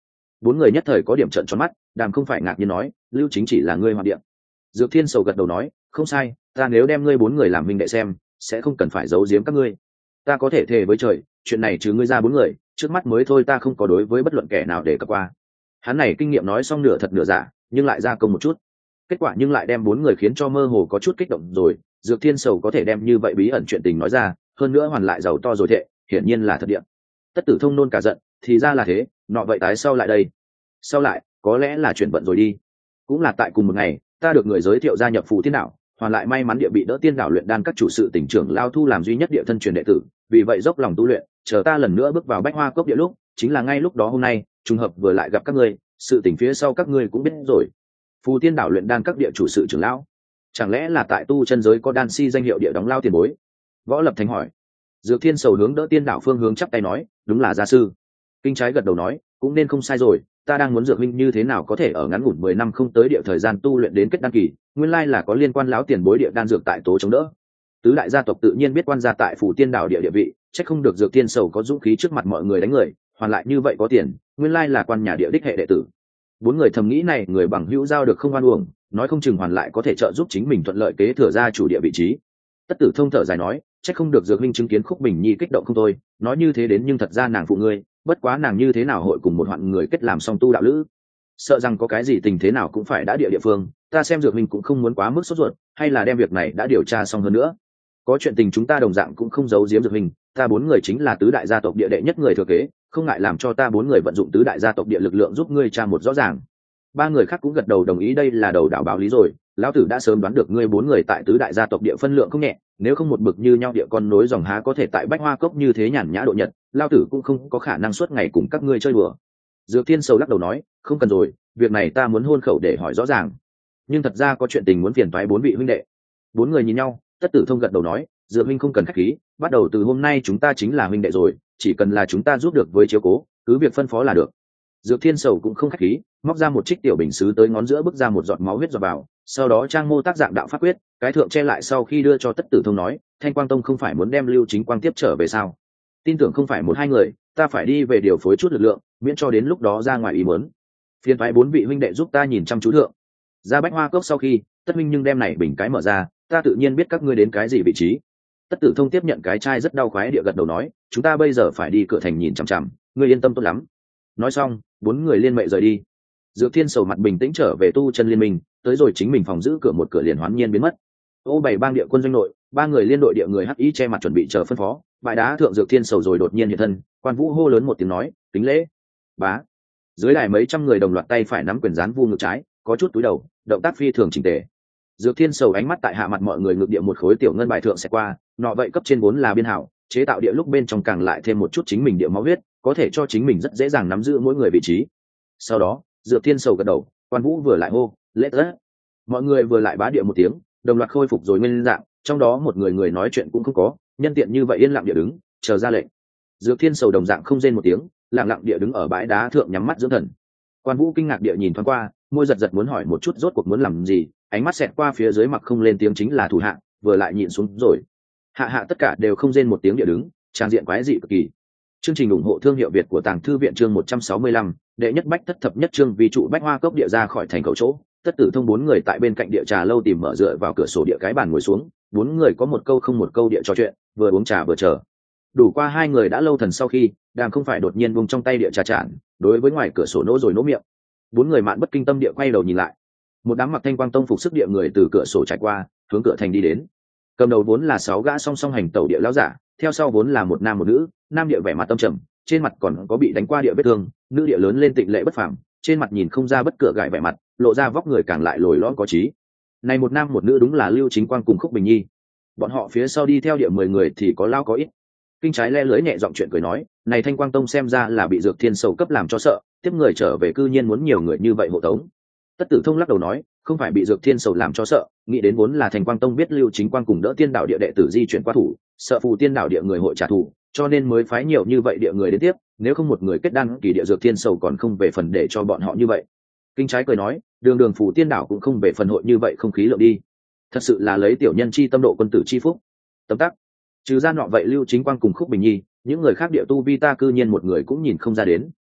Bốn người nhất thời có điểm trợn tròn mắt. Đàm không phải ngạc nhiên nói, lưu chính chỉ là ngươi hoạt điện. Dược Thiên Sầu gật đầu nói, không sai, ta nếu đem ngươi bốn người làm minh đệ xem, sẽ không cần phải giấu giếm các ngươi. Ta có thể thề với trời, chuyện này trừ ngươi ra bốn người, trước mắt mới thôi ta không có đối với bất luận kẻ nào để cập qua. Hắn này kinh nghiệm nói xong nửa thật nửa giả, nhưng lại ra công một chút. Kết quả nhưng lại đem bốn người khiến cho mơ hồ có chút kích động rồi. Dược Thiên Sầu có thể đem như vậy bí ẩn chuyện tình nói ra, hơn nữa hoàn lại giàu to rồi thệ, hiển nhiên là thật điện. Tất Tử Thông nôn cả giận, thì ra là thế, nọ vậy tái sau lại đây. Sau lại, có lẽ là chuyển vận rồi đi. Cũng là tại cùng một ngày, ta được người giới thiệu gia nhập Phù Tiên Đạo, hoàn lại may mắn địa bị Đỡ Tiên Đạo luyện đan các chủ sự tỉnh trưởng Lao Thu làm duy nhất địa thân truyền đệ tử, vì vậy dốc lòng tu luyện, chờ ta lần nữa bước vào Bách Hoa Cốc địa lúc, chính là ngay lúc đó hôm nay, trùng hợp vừa lại gặp các ngươi, sự tỉnh phía sau các ngươi cũng biết rồi. Phù Tiên Đạo luyện đan các địa chủ sự trưởng lão, chẳng lẽ là tại tu chân giới có đan si danh hiệu địa đóng lao tiền bối? Võ Lập Thành hỏi. Dược Thiên Sầu hướng Đỡ Tiên Đạo phương hướng chắp tay nói, đúng là gia sư. Kinh Trái gật đầu nói, cũng nên không sai rồi, ta đang muốn Dược huynh như thế nào có thể ở ngắn ngủn 10 năm không tới địa thời gian tu luyện đến kết đan kỳ, nguyên lai là có liên quan lão tiền bối địa đan dược tại tố chống đỡ. Tứ đại gia tộc tự nhiên biết quan gia tại Phù Tiên Đảo địa vị, chắc không được Dược Thiên Sầu có dũng khí trước mặt mọi người đánh người, hoàn lại như vậy có tiền, nguyên lai là quan nhà địa đích hệ đệ tử. Bốn người thầm nghĩ này người bằng hữu giao được không oan uổng, nói không chừng hoàn lại có thể trợ giúp chính mình thuận lợi kế thừa ra chủ địa vị trí. Tất Tử Thông thở dài nói, chắc không được Dược huynh chứng kiến Khúc Bình Nhi kích động không thôi, nói như thế đến nhưng thật ra nàng phụ ngươi, bất quá nàng như thế nào hội cùng một hoạn người kết làm song tu đạo lữ, sợ rằng có cái gì tình thế nào cũng phải đã địa phương, ta xem Dược huynh cũng không muốn quá mức sốt ruột, hay là đem việc này đã điều tra xong hơn nữa. Có chuyện tình chúng ta đồng dạng cũng không giấu giếm Dược huynh, ta bốn người chính là tứ đại gia tộc địa đệ nhất người thừa kế, không ngại làm cho ta bốn người vận dụng tứ đại gia tộc địa lực lượng giúp ngươi tra một rõ ràng. Ba người khác cũng gật đầu đồng ý, đây là đầu đảo báo lý rồi, lão tử đã sớm đoán được ngươi bốn người tại tứ đại gia tộc địa phân lượng không nhẹ, nếu không một bực như nhau địa con nối dòng há có thể tại Bách Hoa Cốc như thế nhàn nhã độ nhật, lão tử cũng không có khả năng suốt ngày cùng các ngươi chơi đùa. Dược Thiên Sầu lắc đầu nói, không cần rồi, việc này ta muốn hôn khẩu để hỏi rõ ràng, nhưng thật ra có chuyện tình muốn phiền toái bốn vị huynh đệ. Bốn người nhìn nhau, Tất Tử Thông gật đầu nói, Dược huynh không cần khách khí, bắt đầu từ hôm nay chúng ta chính là huynh đệ rồi, chỉ cần là chúng ta giúp được với chiếu cố, cứ việc phân phó là được. Dược Thiên Sầu cũng không khách khí, móc ra một trích tiểu bình sứ tới ngón giữa bức ra một giọt máu huyết giọt vào, sau đó trang mô tác dạng đạo pháp quyết, cái thượng che lại sau khi đưa cho Tất Tử Thông nói, Thanh Quang Tông không phải muốn đem Lưu Chính Quang tiếp trở về sao? Tin tưởng không phải một hai người, ta phải đi về điều phối chút lực lượng, miễn cho đến lúc đó ra ngoài ý muốn. Phiền phái bốn vị huynh đệ giúp ta nhìn chăm chú thượng. Ra Bách Hoa Cốc sau khi, Tất huynh nhưng đem này bình cái mở ra, ta tự nhiên biết các ngươi đến cái gì vị trí. Tất Tử Thông tiếp nhận cái chai rất đau khoái địa gật đầu nói, chúng ta bây giờ phải đi cửa thành nhìn chằm chằm, ngươi yên tâm tốt lắm. Nói xong, bốn người liên mệ rời đi. Dược Thiên Sầu mặt bình tĩnh trở về tu chân liên minh, tới rồi chính mình phòng giữ cửa một cửa liền hoán nhiên biến mất. Ô bảy bang địa quân doanh nội, ba người liên đội địa người hắc y che mặt chuẩn bị chờ phân phó, bãi đá thượng Dược Thiên Sầu rồi đột nhiên hiện thân, Quan Vũ hô lớn một tiếng nói, kính lễ. Bá. Dưới đài mấy trăm người đồng loạt tay phải nắm quyền gián vu ngực trái, có chút túi đầu, động tác phi thường chỉnh tề. Dược Thiên Sầu ánh mắt tại hạ mặt mọi người ngược địa một khối tiểu ngân bài thượng sẽ qua, nọ vậy cấp trên vốn là biên hảo, chế tạo địa lúc bên trong càng lại thêm một chút chính mình địa máu huyết, có thể cho chính mình rất dễ dàng nắm giữ mỗi người vị trí. Sau đó, Dược Thiên Sầu gật đầu, Quan Vũ vừa lại hô, lễ tất. Mọi người vừa lại bá địa một tiếng, đồng loạt khôi phục rồi nguyên dạng, trong đó một người nói chuyện cũng không có, nhân tiện như vậy yên lặng địa đứng, chờ ra lệnh. Dược Thiên Sầu đồng dạng không rên một tiếng, lặng lặng địa đứng ở bãi đá thượng nhắm mắt dưỡng thần. Quan Vũ kinh ngạc địa nhìn thoáng qua, môi giật giật muốn hỏi một chút rốt cuộc muốn làm gì, ánh mắt xẹt qua phía dưới mặc không lên tiếng chính là thủ hạ, vừa lại nhìn xuống rồi. Hạ tất cả đều không rên một tiếng địa đứng, trang diện quái dị cực kỳ. Chương trình ủng hộ thương hiệu Việt của Tàng Thư viện chương 165, đệ nhất bách thất thập nhất chương vi trụ Bách Hoa Cốc địa ra khỏi thành khẩu chỗ, Tất Tử Thông bốn người tại bên cạnh địa trà lâu tìm mở dựa vào cửa sổ địa cái bàn ngồi xuống, bốn người có một câu không một câu địa trò chuyện, vừa uống trà vừa chờ. Đủ qua hai người đã lâu thần sau khi, Đàm không phải đột nhiên buông trong tay địa trà chản, đối với ngoài cửa sổ nỗ rồi nỗ miệng. Bốn người mạn bất kinh tâm địa quay đầu nhìn lại. Một đám mặc Thanh Quang Tông phục sức địa người từ cửa sổ trải qua, hướng cửa thành đi đến. Cầm đầu vốn là 6 gã song song hành tẩu địa lão giả, theo sau vốn là một nam một nữ, nam địa vẻ mặt tâm trầm, trên mặt còn có bị đánh qua địa vết thương, nữ địa lớn lên tịnh lệ bất phàm, trên mặt nhìn không ra bất cửa gãi vẻ mặt, lộ ra vóc người càng lại lồi lõm có trí. Này một nam một nữ đúng là Lưu Chính Quang cùng Khúc Bình Nhi. Bọn họ phía sau đi theo địa 10 người thì có lao có ít. Kinh Trái le lưới nhẹ giọng chuyện cười nói, này Thanh Quang Tông xem ra là bị Dược Thiên Sầu cấp làm cho sợ, tiếp người trở về cư nhiên muốn nhiều người như vậy hộ tống. Tất Tử Thông lắc đầu nói, không phải bị Dược Thiên Sầu làm cho sợ, nghĩ đến vốn là Thanh Quang Tông biết Lưu Chính Quang cùng Đỡ Tiên Đạo địa đệ tử di chuyển qua thủ, sợ Phù Tiên Đạo địa người hội trả thù, cho nên mới phái nhiều như vậy địa người đến tiếp, nếu không một người kết đan kỳ địa Dược Thiên Sầu còn không về phần để cho bọn họ như vậy. Kinh Trái cười nói, đường Phù Tiên Đạo cũng không về phần hội như vậy không khí lượng đi. Thật sự là lấy tiểu nhân chi tâm độ quân tử chi phúc. Tấm tắc. Trừ ra nọ vậy Lưu Chính Quang cùng Khúc Bình Nhi, những người khác địa tu vi ta cư nhiên một người cũng nhìn không ra đến,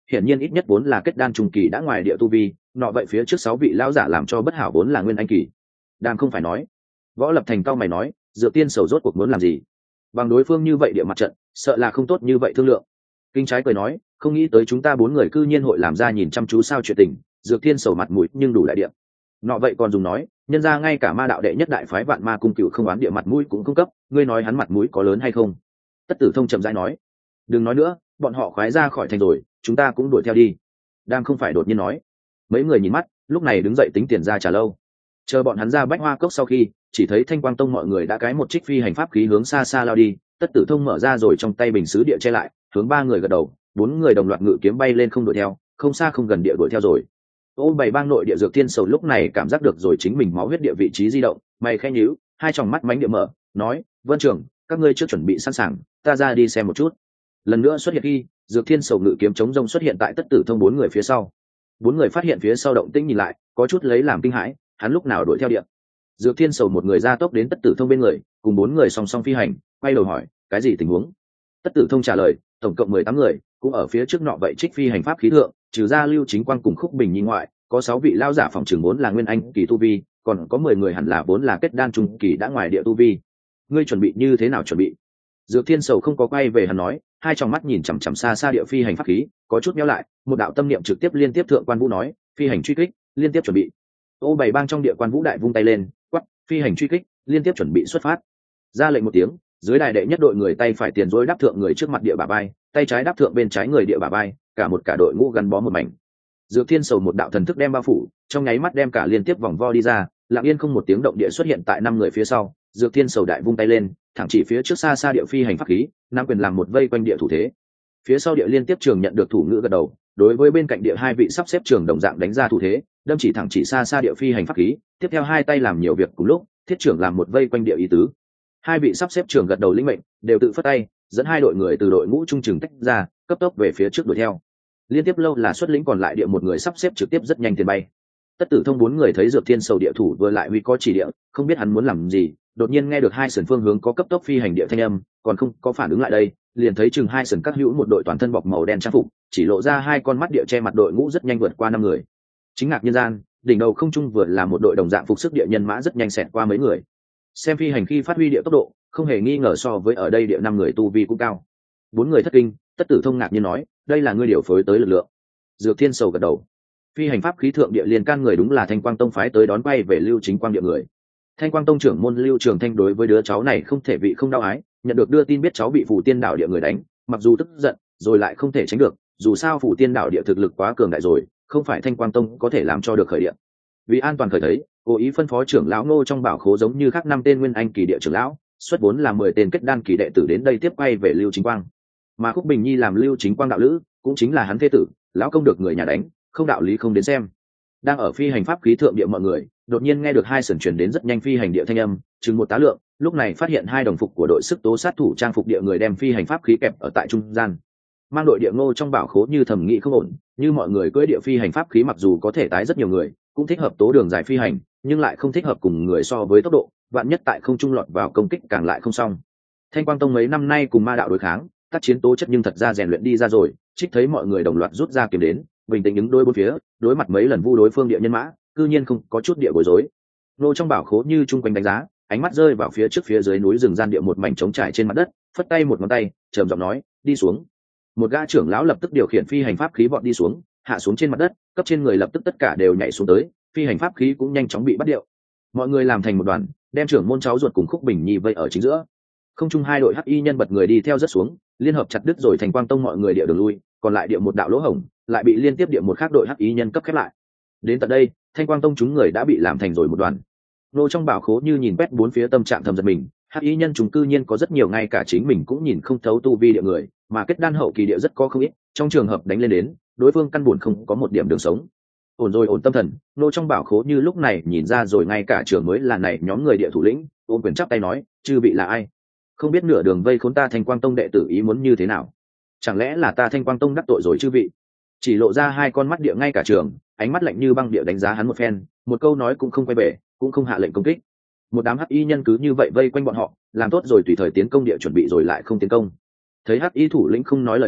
hiển nhiên ít nhất vốn là kết đan trung kỳ đã ngoài địa tu vi, nọ vậy phía trước 6 vị lão giả làm cho bất hảo vốn là nguyên anh kỳ. Đang không phải nói. Võ Lập Thành cao mày nói, Dược Tiên Sầu rốt cuộc muốn làm gì? Bằng đối phương như vậy địa mặt trận, sợ là không tốt như vậy thương lượng. Kinh Trái cười nói, không nghĩ tới chúng ta 4 người cư nhiên hội làm ra nhìn chăm chú sao chuyện tình, Dược Tiên Sầu mặt mũi nhưng đủ đại địa. Nọ vậy còn dùng nói, nhân ra ngay cả ma đạo đệ nhất đại phái Vạn Ma cung cựu không oán địa mặt mũi cũng không cấp, ngươi nói hắn mặt mũi có lớn hay không? Tất Tử Thông chậm rãi nói, đừng nói nữa, bọn họ khoái ra khỏi thành rồi, chúng ta cũng đuổi theo đi. Đang không phải đột nhiên nói. Mấy người nhìn mắt, lúc này đứng dậy tính tiền ra trả lâu. Chờ bọn hắn ra Bách Hoa Cốc sau khi, chỉ thấy Thanh Quang Tông mọi người đã cái một trích phi hành pháp khí hướng xa xa lao đi. Tất Tử Thông mở ra rồi trong tay bình sứ địa che lại, hướng 3 người gật đầu, 4 người đồng loạt ngự kiếm bay lên không đuổi theo, không xa không gần địa đuổi theo rồi. Ô Bảy Bang nội địa Dược Thiên Sầu lúc này cảm giác được rồi chính mình máu huyết địa vị trí di động, mày khẽ nhíu, hai tròng mắt mánh địa mở, nói: "Vân Trường, các ngươi chưa chuẩn bị sẵn sàng, ta ra đi xem một chút." Lần nữa xuất hiện khi, Dược Thiên Sầu ngự kiếm chống rông xuất hiện tại Tất Tử Thông 4 người phía sau. 4 người phát hiện phía sau động tĩnh nhìn lại, có chút lấy làm kinh hãi, hắn lúc nào đuổi theo điện. Dược Thiên Sầu một người ra tốc đến Tất Tử Thông bên người, cùng 4 người song song phi hành, quay đầu hỏi, cái gì tình huống? Tất Tử Thông trả lời, tổng cộng 18 người, cũng ở phía trước nọ vậy trích phi hành pháp khí thượng, trừ ra Lưu Chính Quang cùng Khúc Bình Nhi ngoại, có 6 vị lao giả phòng trường 4 là nguyên anh kỳ tu vi, còn có 10 người hẳn là 4 là kết đan trung kỳ đã ngoài địa tu vi. Ngươi chuẩn bị như thế nào chuẩn bị? Dược Thiên Sầu không có quay về hắn nói, hai tròng mắt nhìn chằm chằm xa xa địa phi hành pháp khí, có chút nhíu lại, một đạo tâm niệm trực tiếp liên tiếp thượng quan vũ nói, phi hành truy kích, liên tiếp chuẩn bị. Ô Bảy Bang trong địa quan vũ đại vung tay lên, quát, phi hành truy kích, liên tiếp chuẩn bị xuất phát. Ra lệnh một tiếng, dưới đài đệ nhất đội người tay phải tiền rối đáp thượng người trước mặt địa bả vai, tay trái đáp thượng bên trái người địa bả vai, cả đội ngũ gắn bó một mảnh. Dược Thiên Sầu một đạo thần thức đem bao phủ, trong nháy mắt đem cả liên tiếp vòng vo đi ra, lặng yên không một tiếng động địa xuất hiện tại 5 người phía sau. Dược Thiên Sầu đại vung tay lên, thẳng chỉ phía trước xa xa địa phi hành pháp khí, nam quyền làm một vây quanh địa thủ thế. Phía sau địa liên tiếp trường nhận được thủ ngữ gật đầu, đối với bên cạnh địa 2 vị sắp xếp trường đồng dạng đánh ra thủ thế, đâm chỉ thẳng chỉ xa xa địa phi hành pháp khí, tiếp theo 2 tay làm nhiều việc cùng lúc, thiết trưởng làm một vây quanh địa ý tứ. 2 vị sắp xếp trường gật đầu lĩnh mệnh, đều tự phất tay, dẫn 2 đội người từ đội ngũ trung trường tách ra, cấp tốc về phía trước đuổi theo. Liên tiếp lâu là xuất lĩnh còn lại địa một người sắp xếp trực tiếp rất nhanh tiền bay. Tất Tử Thông 4 người thấy Dược Thiên Sầu địa thủ vừa lại huy có chỉ địa, không biết hắn muốn làm gì, đột nhiên nghe được 2 sườn phương hướng có cấp tốc phi hành địa thanh âm, còn không có phản ứng lại đây, liền thấy chừng 2 sườn các hữu một đội toàn thân bọc màu đen trang phục, chỉ lộ ra 2 con mắt địa che mặt đội ngũ rất nhanh vượt qua 5 người. Chính ngạc nhân gian, đỉnh đầu không trung vừa là một đội đồng dạng phục sức địa nhân mã rất nhanh xẹt qua mấy người. Xem phi hành khi phát huy địa tốc độ, không hề nghi ngờ so với ở đây địa 5 người tu vi cũng cao. 4 người thất kinh, Tất Tử Thông ngạc nhiên nói, đây là ngươi điều phối tới lực lượng. Dược Thiên Sầu gật đầu. Phi hành pháp khí thượng địa liên can người đúng là Thanh Quang Tông phái tới đón bay về Lưu Chính Quang địa người. Thanh Quang Tông trưởng môn Lưu Trường Thanh đối với đứa cháu này không thể vị không đau ái, nhận được đưa tin biết cháu bị Phù Tiên Đạo địa người đánh, mặc dù tức giận, rồi lại không thể tránh được, dù sao Phù Tiên Đạo địa thực lực quá cường đại rồi, không phải Thanh Quang Tông có thể làm cho được khởi điện. Vì an toàn khởi thấy, cố ý phân phó trưởng lão Ngô trong bảo khố giống như khác 5 tên nguyên anh kỳ địa trưởng lão, xuất vốn là 10 tên kết đan kỳ đệ tử đến đây tiếp quay về Lưu Chính Quang. Mà Khúc Bình Nhi làm Lưu Chính Quang đạo lữ, cũng chính là hắn thế tử, lão công được người nhà đánh, không đạo lý không đến xem. Đang ở phi hành pháp khí thượng địa mọi người, đột nhiên nghe được 2 sườn truyền đến rất nhanh phi hành địa thanh âm, chừng 1 tá lượng, lúc này phát hiện 2 đồng phục của đội sức tố sát thủ trang phục địa người đem phi hành pháp khí kẹp ở tại trung gian. Mang đội địa Ngô trong bảo khố như thẩm nghĩ không ổn, như mọi người cưỡi địa phi hành pháp khí mặc dù có thể tái rất nhiều người, cũng thích hợp tố đường dài phi hành, nhưng lại không thích hợp cùng người so với tốc độ, vạn nhất tại không trung lọt vào công kích càng lại không xong. Thanh Quang Tông mấy năm nay cùng ma đạo đối kháng, tác chiến tố chất nhưng thật ra rèn luyện đi ra rồi, trích thấy mọi người đồng loạt rút ra kiếm đến, bình tĩnh đứng đôi bốn phía, đối mặt mấy lần vu đối phương địa nhân mã, cư nhiên không có chút địa bối rối. Nô trong bảo khố như trung quanh đánh giá, ánh mắt rơi vào phía trước phía dưới núi rừng gian địa một mảnh trống trải trên mặt đất, phất tay một ngón tay, trầm giọng nói, đi xuống. Một gã trưởng lão lập tức điều khiển phi hành pháp khí vọt đi xuống, hạ xuống trên mặt đất, cấp trên người lập tức tất cả đều nhảy xuống tới, phi hành pháp khí cũng nhanh chóng bị bắt điệu. Mọi người làm thành một đoàn, đem trưởng môn cháu ruột cùng Khúc Bình Nhi vây ở chính giữa. Không trung 2 đội hắc y nhân bật người đi theo rất xuống, liên hợp chặt đứt rồi Thành Quang Tông mọi người địa đường lui, còn lại địa một đạo lỗ hổng, lại bị liên tiếp địa một khác đội hắc y nhân cấp khép lại. Đến tận đây, Thanh Quang Tông chúng người đã bị làm thành rồi một đoàn. Nô trong bảo khố như nhìn quét bốn phía tâm trạng thầm giật mình, hắc y nhân chúng cư nhiên có rất nhiều ngay cả chính mình cũng nhìn không thấu tu vi địa người, mà kết đan hậu kỳ địa rất có không ít, trong trường hợp đánh lên đến, đối phương căn buồn không có một điểm đường sống. Ổn rồi ổn tâm thần, nô trong bảo khố như lúc này nhìn ra rồi ngay cả trường mới là này nhóm người địa thủ lĩnh, ôm quyền chắp tay nói, chư vị là ai? Không biết nửa đường vây khốn ta Thanh Quang Tông đệ tử ý muốn như thế nào? Chẳng lẽ là ta Thanh Quang Tông đắc tội rồi chư vị? Chỉ lộ ra 2 con mắt địa ngay cả trường, ánh mắt lạnh như băng địa đánh giá hắn một phen, một câu nói cũng không quay về, cũng không hạ lệnh công kích. Một đám hắc y nhân cứ như vậy vây quanh bọn họ, làm tốt rồi tùy thời tiến công địa chuẩn bị rồi lại không tiến công. Thấy hắc y thủ lĩnh không nói lời nào,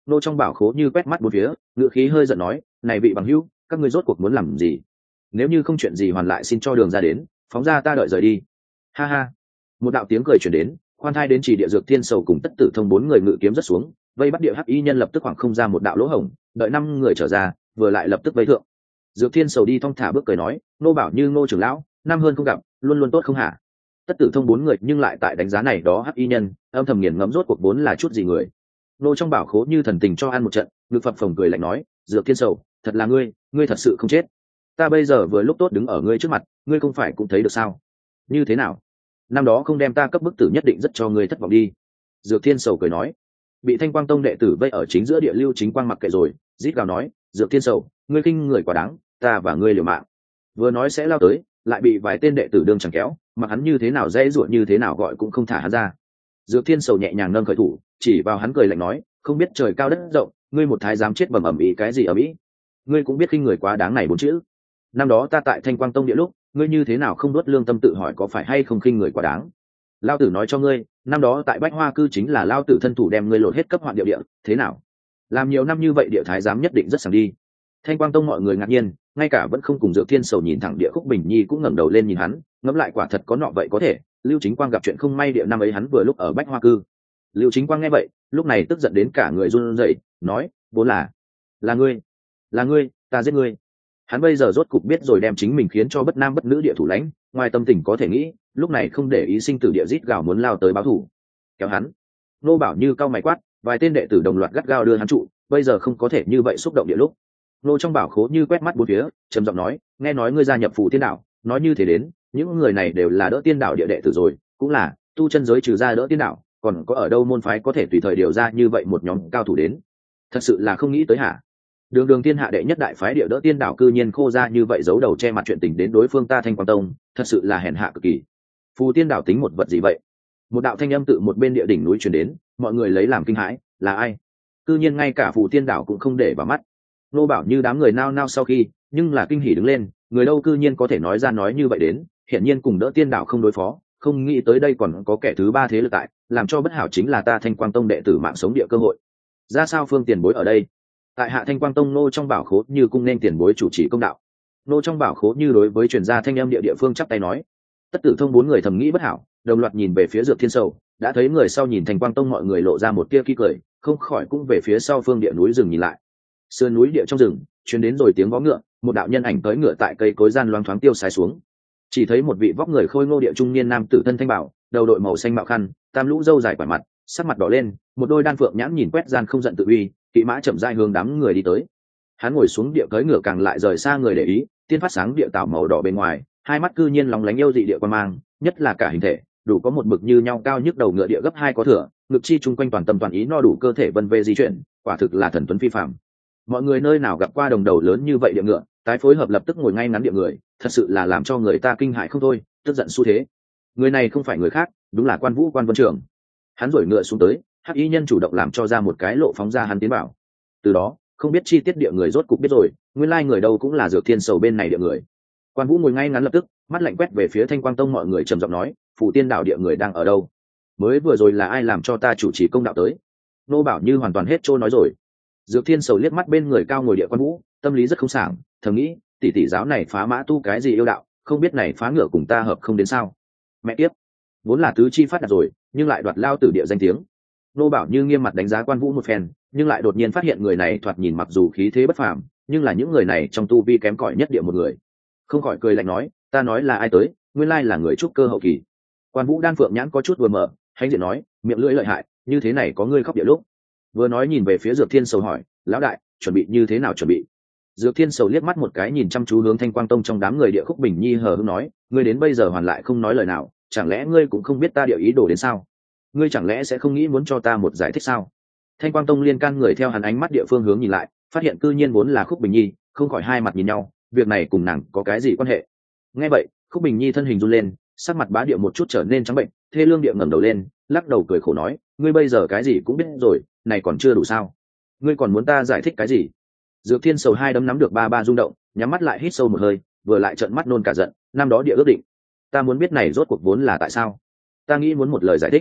Nô trong bảo khố như quét mắt bốn phía, ngựa khí hơi giận nói, này vị bằng hữu, các ngươi rốt cuộc muốn làm gì? Nếu như không chuyện gì hoàn lại xin cho đường ra đến, phóng ra ta đợi rời đi. Ha ha. Một đạo tiếng cười truyền đến, khoan thai đến chỉ địa dược thiên sầu cùng Tất Tử Thông bốn người ngự kiếm rất xuống, vây bắt địa hắc y nhân lập tức khoảng không ra một đạo lỗ hổng, đợi năm người trở ra, vừa lại lập tức vây thượng. Dược thiên sầu đi thong thả bước cười nói, nô bảo như Ngô trưởng lão, năm hơn không gặp, luôn luôn tốt không hả? Tất Tử Thông bốn người nhưng lại tại đánh giá này đó hắc y nhân, âm thầm nghiền ngẫm rốt cuộc vốn là chút gì người. Nô trong bảo khố như thần tình cho ăn một trận, ngực phập phồng cười lạnh nói, dược thiên sầu, thật là ngươi thật sự không chết. Ta bây giờ vừa lúc tốt đứng ở ngươi trước mặt, ngươi không phải cũng thấy được sao? Như thế nào? Năm đó không đem ta cấp bức tử nhất định rất cho ngươi thất vọng đi. Dược thiên sầu cười nói. Bị Thanh Quang Tông đệ tử vây ở chính giữa địa Lưu Chính Quang mặc kệ rồi, rít gào nói, dược thiên sầu, ngươi khinh người quá đáng, ta và ngươi liều mạng. Vừa nói sẽ lao tới, lại bị vài tên đệ tử đương chẳng kéo, mà hắn như thế nào dễ ruột như thế nào gọi cũng không thả hắn ra. Dược thiên sầu nhẹ nhàng nâng khởi thủ, chỉ vào hắn cười lạnh nói, không biết trời cao đất rộng, ngươi một thái giám chết bầm ầm ĩ cái gì ầm ĩ? Ngươi cũng biết khinh người quá đáng này bốn chữ. Năm đó ta tại Thanh Quang Tông địa lúc, ngươi như thế nào không đốt lương tâm tự hỏi có phải hay không khinh người quá đáng? Lao tử nói cho ngươi, năm đó tại Bách Hoa Cư chính là lao tử thân thủ đem ngươi lột hết cấp hoạn địa, thế nào? Làm nhiều năm như vậy địa thái giám nhất định rất sảng đi. Thanh Quang Tông mọi người ngạc nhiên, ngay cả vẫn không cùng Dược Thiên Sầu nhìn thẳng địa Khúc Bình Nhi cũng ngẩng đầu lên nhìn hắn, ngẫm lại quả thật có nọ vậy có thể. Lưu Chính Quang gặp chuyện không may địa năm ấy hắn vừa lúc ở Bách Hoa Cư. Lưu Chính Quang nghe vậy, lúc này tức giận đến cả người run rẩy, nói, vốn là ngươi, ta giết ngươi. Hắn bây giờ rốt cục biết rồi đem chính mình khiến cho bất nam bất nữ địa thủ lãnh, ngoài tâm tình có thể nghĩ, lúc này không để ý sinh tử địa rít gào muốn lao tới báo thù. Kéo hắn. Nô Bảo Như cao mày quát, vài tên đệ tử đồng loạt gắt gao đưa hắn trụ, bây giờ không có thể như vậy xúc động địa lúc. Nô trong bảo khố như quét mắt bốn phía, trầm giọng nói, nghe nói ngươi gia nhập Phù Tiên Đạo, nói như thế đến, những người này đều là đỡ tiên đạo địa đệ tử rồi, cũng là tu chân giới trừ ra đỡ tiên đạo, còn có ở đâu môn phái có thể tùy thời điều ra như vậy một nhóm cao thủ đến? Thật sự là không nghĩ tới hả? Đường thiên hạ đệ nhất đại phái địa đỡ tiên đạo cư nhiên khô ra như vậy giấu đầu che mặt chuyện tình đến đối phương ta Thanh Quang Tông, thật sự là hèn hạ cực kỳ. Phù Tiên Đạo tính một vật gì vậy? Một đạo thanh âm tự một bên địa đỉnh núi truyền đến, mọi người lấy làm kinh hãi, là ai? Cư nhiên ngay cả Phù Tiên Đạo cũng không để vào mắt. Nô Bảo Như đám người nao nao sau khi, nhưng là kinh hỉ đứng lên, người đâu cư nhiên có thể nói ra nói như vậy đến, hiển nhiên cùng đỡ tiên đạo không đối phó, không nghĩ tới đây còn có kẻ thứ ba thế lực tại, làm cho bất hảo chính là ta Thanh Quang Tông đệ tử mạng sống địa cơ hội. Ra sao phương tiền bối ở đây? Tại hạ Thanh Quang Tông nô trong bảo khố như cung nên tiền bối chủ trì công đạo. Nô trong bảo khố như đối với truyền gia thanh âm địa phương chắp tay nói. Tất Tử Thông bốn người thầm nghĩ bất hảo, đồng loạt nhìn về phía Dược Thiên Sầu, đã thấy người sau nhìn Thanh Quang Tông mọi người lộ ra một tia kỳ cười, không khỏi cũng về phía sau phương địa núi rừng nhìn lại. Sườn núi địa trong rừng, truyền đến rồi tiếng vó ngựa, một đạo nhân ảnh tới ngựa tại cây cối gian loáng thoáng tiêu sái xuống. Chỉ thấy một vị vóc người khôi ngô địa trung niên nam tử thân thanh bảo, đầu đội màu xanh mạo khăn, tam lũ râu dài quả mặt, sắc mặt đỏ lên, một đôi đan phượng nhãn nhìn quét gian không giận tự uy, kỵ mã chậm rãi hướng đám người đi tới. Hắn ngồi xuống địa cưỡi ngựa càng lại rời xa người để ý, tiên phát sáng địa tạo màu đỏ bên ngoài, hai mắt cư nhiên lóng lánh yêu dị địa quan mang, nhất là cả hình thể, đủ có một bực như nhau cao nhức đầu ngựa địa gấp hai có thừa, ngực chi chung quanh toàn tâm toàn ý no đủ cơ thể vân vê di chuyển, quả thực là thần tuấn phi phàm. Mọi người nơi nào gặp qua đồng đầu lớn như vậy địa ngựa, tái phối hợp lập tức ngồi ngay ngắn địa người, thật sự là làm cho người ta kinh hãi không thôi, tức giận xu thế. Người này không phải người khác, đúng là Quan Vũ Quan Vân Trường. Hắn rồi ngựa xuống tới, hắc y nhân chủ động làm cho ra một cái lộ phóng ra hắn tiến vào. Từ đó, không biết chi tiết địa người rốt cục biết rồi, nguyên lai người đâu cũng là Dược Thiên Sầu bên này địa người. Quan Vũ ngồi ngay ngắn lập tức, mắt lạnh quét về phía Thanh Quang Tông mọi người trầm giọng nói, Phù Tiên Đạo địa người đang ở đâu? Mới vừa rồi là ai làm cho ta chủ trì công đạo tới? Nô Bảo Như hoàn toàn hết trôi nói rồi. Dược Thiên Sầu liếc mắt bên người cao ngồi địa Quan Vũ, tâm lý rất không sảng, thầm nghĩ, tỷ giáo này phá mã tu cái gì yêu đạo, không biết này phá ngựa cùng ta hợp không đến sao? Mẹ tiếp, vốn là tứ chi phát đạt rồi, nhưng lại đoạt lao tử địa danh tiếng. Nô Bảo Như nghiêm mặt đánh giá Quan Vũ một phen, nhưng lại đột nhiên phát hiện người này thoạt nhìn mặc dù khí thế bất phàm, nhưng là những người này trong tu vi kém cỏi nhất địa một người. Không khỏi cười lạnh nói, ta nói là ai tới, nguyên lai là người trúc cơ hậu kỳ. Quan Vũ đan phượng nhãn có chút vừa mở, hãnh diện nói, miệng lưỡi lợi hại, như thế này có ngươi khóc địa lúc. Vừa nói nhìn về phía Dược Thiên Sầu hỏi, lão đại, chuẩn bị như thế nào chuẩn bị? Dược Thiên Sầu liếc mắt một cái nhìn chăm chú hướng Thanh Quang Tông trong đám người địa Khúc Bình Nhi hờ hững nói, ngươi đến bây giờ hoàn lại không nói lời nào, chẳng lẽ ngươi cũng không biết ta địa ý đồ đến sao? Ngươi chẳng lẽ sẽ không nghĩ muốn cho ta một giải thích sao? Thanh Quang Tông liên can người theo hắn ánh mắt địa phương hướng nhìn lại, phát hiện cư nhiên vốn là Khúc Bình Nhi, không khỏi hai mặt nhìn nhau, việc này cùng nàng có cái gì quan hệ? Nghe vậy, Khúc Bình Nhi thân hình run lên, sắc mặt bá địa một chút trở nên trắng bệnh, thê lương địa ngẩng đầu lên, lắc đầu cười khổ nói, ngươi bây giờ cái gì cũng biết rồi, này còn chưa đủ sao? Ngươi còn muốn ta giải thích cái gì? Dược Thiên Sầu hai đấm nắm được ba rung động, nhắm mắt lại hít sâu một hơi, vừa lại trợn mắt nôn cả giận, năm đó địa ước định, ta muốn biết này rốt cuộc vốn là tại sao? Ta nghĩ muốn một lời giải thích.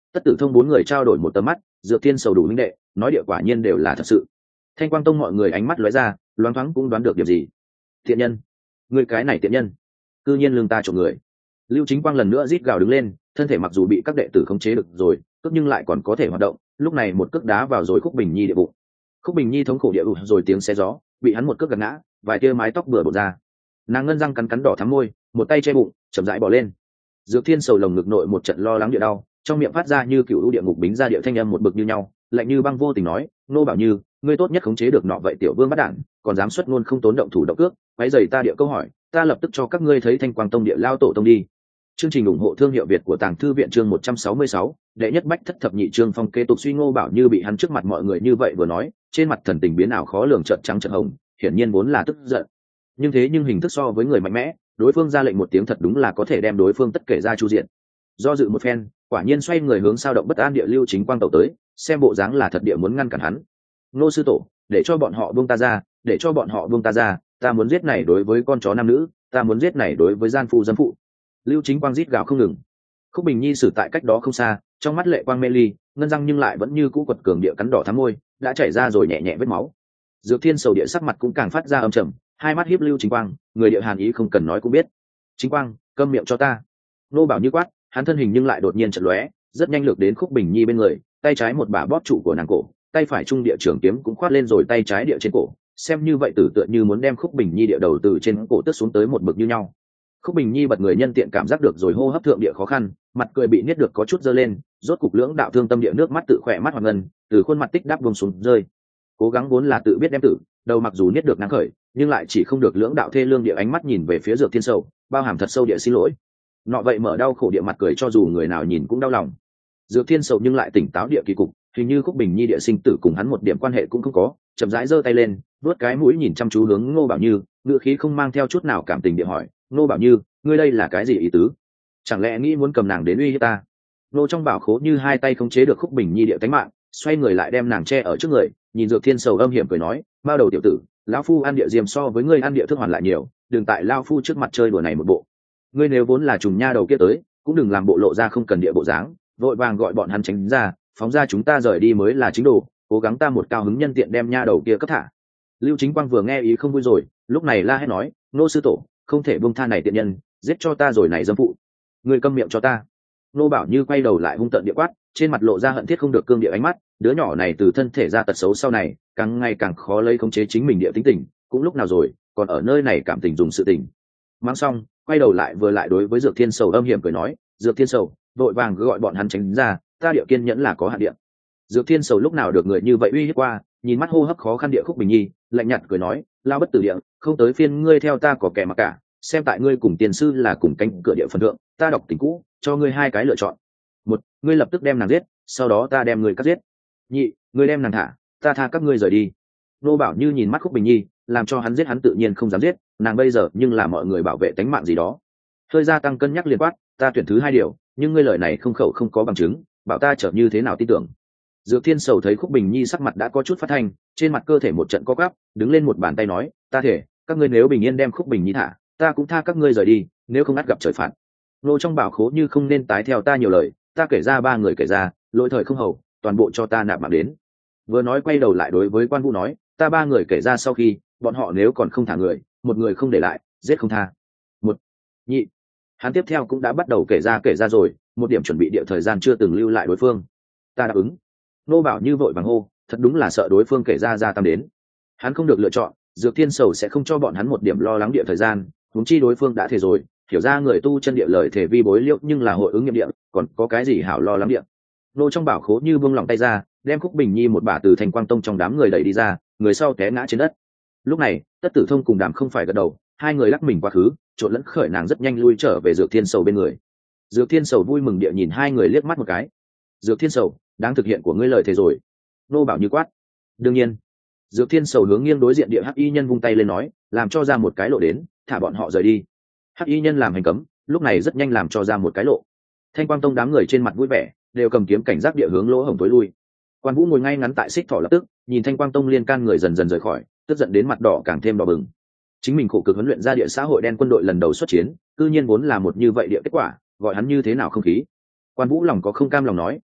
Tất Tử Thông bốn người trao đổi một tấm mắt, Dược Thiên Sầu đủ minh đệ, nói địa quả nhiên đều là thật sự. Thanh Quang Tông mọi người ánh mắt lóe ra, loáng thoáng cũng đoán được điểm gì. Thiện nhân, người cái này tiện nhân, cư nhiên lương ta trộm người. Lưu Chính Quang lần nữa rít gào đứng lên, thân thể mặc dù bị các đệ tử khống chế được rồi, cước nhưng lại còn có thể hoạt động, lúc này một cước đá vào rồi Khúc Bình Nhi địa bụng. Khúc Bình Nhi thống khổ địa rồi tiếng xé gió, bị hắn một cước gạt ngã, vài tia mái tóc bừa bộn ra. Nàng ngân răng cắn cắn đỏ thắm môi, một tay che bụng, chậm rãi bò lên. Dược Thiên Sầu lồng ngực nội một trận lo lắng địa đau, trong miệng phát ra như cựu lũ địa ngục bính ra địa thanh âm một bực như nhau, lạnh như băng vô tình nói, nô bảo như, ngươi tốt nhất khống chế được nọ vậy tiểu vương bắt đản, còn dám xuất ngôn không tốn động thủ động cước, quấy rầy ta địa câu hỏi, ta lập tức cho các ngươi thấy Thanh Quang Tông địa lao tổ tông đi. Chương trình ủng hộ thương hiệu Việt của Tàng Thư viện chương 166, đệ nhất bách thất thập nhị chương phong kế tục suy Ngô Bảo Như bị hắn trước mặt mọi người như vậy vừa nói, trên mặt thần tình biến ảo khó lường trợn trắng trợn hồng, hiển nhiên vốn là tức giận. Nhưng hình thức so với người mạnh mẽ, đối phương ra lệnh một tiếng thật đúng là có thể đem đối phương tất kể ra chu diện. Do dự một phen, quả nhiên xoay người hướng sao động bất an địa Lưu Chính Quang tẩu tới, xem bộ dáng là thật địa muốn ngăn cản hắn. Ngô sư tổ, để cho bọn họ buông ta ra, để cho bọn họ buông ta ra, ta muốn giết này đối với con chó nam nữ, ta muốn giết này đối với gian phu dâm phụ. Lưu Chính Quang rít gào không ngừng. Khúc Bình Nhi xử tại cách đó không xa, trong mắt lệ quang mê ly, ngân răng nhưng lại vẫn như cũ quật cường địa cắn đỏ thắm môi, đã chảy ra rồi nhẹ nhẹ vết máu. Dược Thiên Sầu địa sắc mặt cũng càng phát ra âm trầm, hai mắt hiếp Lưu Chính Quang, người địa hàn ý không cần nói cũng biết. Chính Quang, câm miệng cho ta. Nô Bảo Như quát, hắn thân hình nhưng lại đột nhiên chợt lóe, rất nhanh lược đến Khúc Bình Nhi bên người, tay trái một bả bóp trụ của nàng cổ, tay phải trung địa trưởng kiếm cũng khoát lên rồi tay trái địa trên cổ, xem như vậy tử tựa như muốn đem Khúc Bình Nhi địa đầu từ trên cổ tước xuống tới một bậc như nhau. Khúc Bình Nhi bật người nhân tiện cảm giác được rồi hô hấp thượng địa khó khăn, mặt cười bị niết được có chút dơ lên, rốt cục lưỡng đạo thương tâm địa nước mắt tự khỏe mắt hoặc ngân, từ khuôn mặt tích đáp vùng xuống rơi. Cố gắng vốn là tự biết đem tử, đầu mặc dù niết được năng khởi, nhưng lại chỉ không được lưỡng đạo thê lương địa ánh mắt nhìn về phía Dược Thiên Sầu, bao hàm thật sâu địa xin lỗi. Nọ vậy mở đau khổ địa mặt cười cho dù người nào nhìn cũng đau lòng. Dược Thiên Sầu nhưng lại tỉnh táo địa kỳ cục, hình như Khúc Bình Nhi địa sinh tử cùng hắn một điểm quan hệ cũng không có, chậm rãi giơ tay lên, vuốt cái mũi nhìn chăm chú hướng Ngô Bảo Như, ngữ khí không mang theo chút nào cảm tình địa hỏi, Ngô Bảo Như, ngươi đây là cái gì ý tứ? Chẳng lẽ nghĩ muốn cầm nàng đến uy hiếp ta? Nô trong bảo khố như hai tay khống chế được Khúc Bình Nhi địa tánh mạng, xoay người lại đem nàng che ở trước người, nhìn Dược Thiên Sầu âm hiểm cười nói, bao đầu tiểu tử, lão phu ăn địa diêm so với ngươi ăn địa thức hoàn lại nhiều, đừng tại lão phu trước mặt chơi đùa này một bộ. Ngươi nếu vốn là trùng nha đầu kia tới, cũng đừng làm bộ lộ ra không cần địa bộ dáng, vội vàng gọi bọn hắn tránh ra, phóng ra chúng ta rời đi mới là chính đồ, cố gắng ta một cao hứng nhân tiện đem nha đầu kia cấp thả. Lưu Chính Quang vừa nghe ý không vui rồi, lúc này la hét nói, nô sư tổ, không thể buông tha này tiện nhân, giết cho ta rồi này dâm phụ. Ngươi câm miệng cho ta. Nô Bảo Như quay đầu lại hung tợn địa quát, trên mặt lộ ra hận thiết không được cương địa ánh mắt, đứa nhỏ này từ thân thể ra tật xấu sau này, càng ngày càng khó lấy khống chế chính mình địa tính tình, cũng lúc nào rồi, còn ở nơi này cảm tình dùng sự tình. Mang xong, quay đầu lại vừa lại đối với Dược Thiên Sầu âm hiểm cười nói, Dược Thiên Sầu, vội vàng gọi bọn hắn tránh ra, ta địa kiên nhẫn là có hạn địa. Dược Thiên Sầu lúc nào được người như vậy uy hiếp qua, nhìn mắt hô hấp khó khăn địa Khúc Bình Nhi, lạnh nhạt cười nói, lao bất tử địa, không tới phiên ngươi theo ta có kẻ mà cả, xem tại ngươi cùng tiền sư là cùng canh cửa địa phần thượng, ta đọc tình cũ, cho ngươi hai cái lựa chọn. Một, ngươi lập tức đem nàng giết, sau đó ta đem ngươi cắt giết. Nhị, ngươi đem nàng thả, ta tha các ngươi rời đi. Nô Bảo Như nhìn mắt Khúc Bình Nhi, làm cho hắn giết hắn tự nhiên không dám giết, nàng bây giờ nhưng là mọi người bảo vệ tánh mạng gì đó. Hơi gia tăng cân nhắc liên quát, ta tuyển thứ hai điều, nhưng ngươi lời này không khẩu không có bằng chứng, bảo ta trở như thế nào tin tưởng. Dược Thiên Sầu thấy Khúc Bình Nhi sắc mặt đã có chút phát thanh, trên mặt cơ thể một trận co quắp, đứng lên một bàn tay nói, ta thể, các ngươi nếu bình yên đem Khúc Bình Nhi thả, ta cũng tha các ngươi rời đi, nếu không ắt gặp trời phạt. Nô trong bảo khố như không nên tái theo ta nhiều lời, ta kể ra ba người kể ra, lỗi thời không hầu, toàn bộ cho ta nạp mạng đến. Vừa nói quay đầu lại đối với Quan Vũ nói, ta ba người kể ra sau khi, bọn họ nếu còn không thả người, một người không để lại, giết không tha. Một, nhị, hắn tiếp theo cũng đã bắt đầu kể ra rồi, một điểm chuẩn bị địa thời gian chưa từng lưu lại đối phương. Ta đáp ứng. Nô Bảo Như vội vàng hô, thật đúng là sợ đối phương kể ra tam đến. Hắn không được lựa chọn, Dược Thiên Sầu sẽ không cho bọn hắn một điểm lo lắng địa thời gian, huống chi đối phương đã thề rồi, hiểu ra người tu chân địa lời thể vi bối liệu nhưng là hội ứng nghiệm địa, còn có cái gì hảo lo lắng địa. Nô trong bảo khố như buông lỏng tay ra, đem Khúc Bình Nhi một bả từ Thành Quang Tông trong đám người đẩy đi ra, người sau té ngã trên đất. Lúc này, Tất Tử Thông cùng Đàm không phải gật đầu, hai người lắc mình quá khứ, trộn lẫn khởi nàng rất nhanh lui trở về Dược Thiên Sầu bên người. Dược Thiên Sầu vui mừng địa nhìn hai người liếc mắt một cái. Dược Thiên Sầu, đáng thực hiện của ngươi lời thề rồi. Nô Bảo Như quát. Đương nhiên. Dược Thiên Sầu hướng nghiêng đối diện địa Hắc Y Nhân vung tay lên nói, làm cho ra một cái lộ đến, thả bọn họ rời đi. Hắc Y Nhân làm hành cấm, lúc này rất nhanh làm cho ra một cái lộ. Thanh Quang Tông đám người trên mặt vui vẻ, đều cầm kiếm cảnh giác địa hướng lỗ hổng tối lui. Quan Vũ ngồi ngay ngắn tại xích thỏ lập tức, nhìn Thanh Quang Tông liên can người dần dần rời khỏi, tức giận đến mặt đỏ càng thêm đỏ bừng. Chính mình khổ cực huấn luyện ra địa xã hội đen quân đội lần đầu xuất chiến, cư nhiên vốn là một như vậy địa kết quả, gọi hắn như thế nào không khí. Quan Vũ lòng có không cam lòng nói,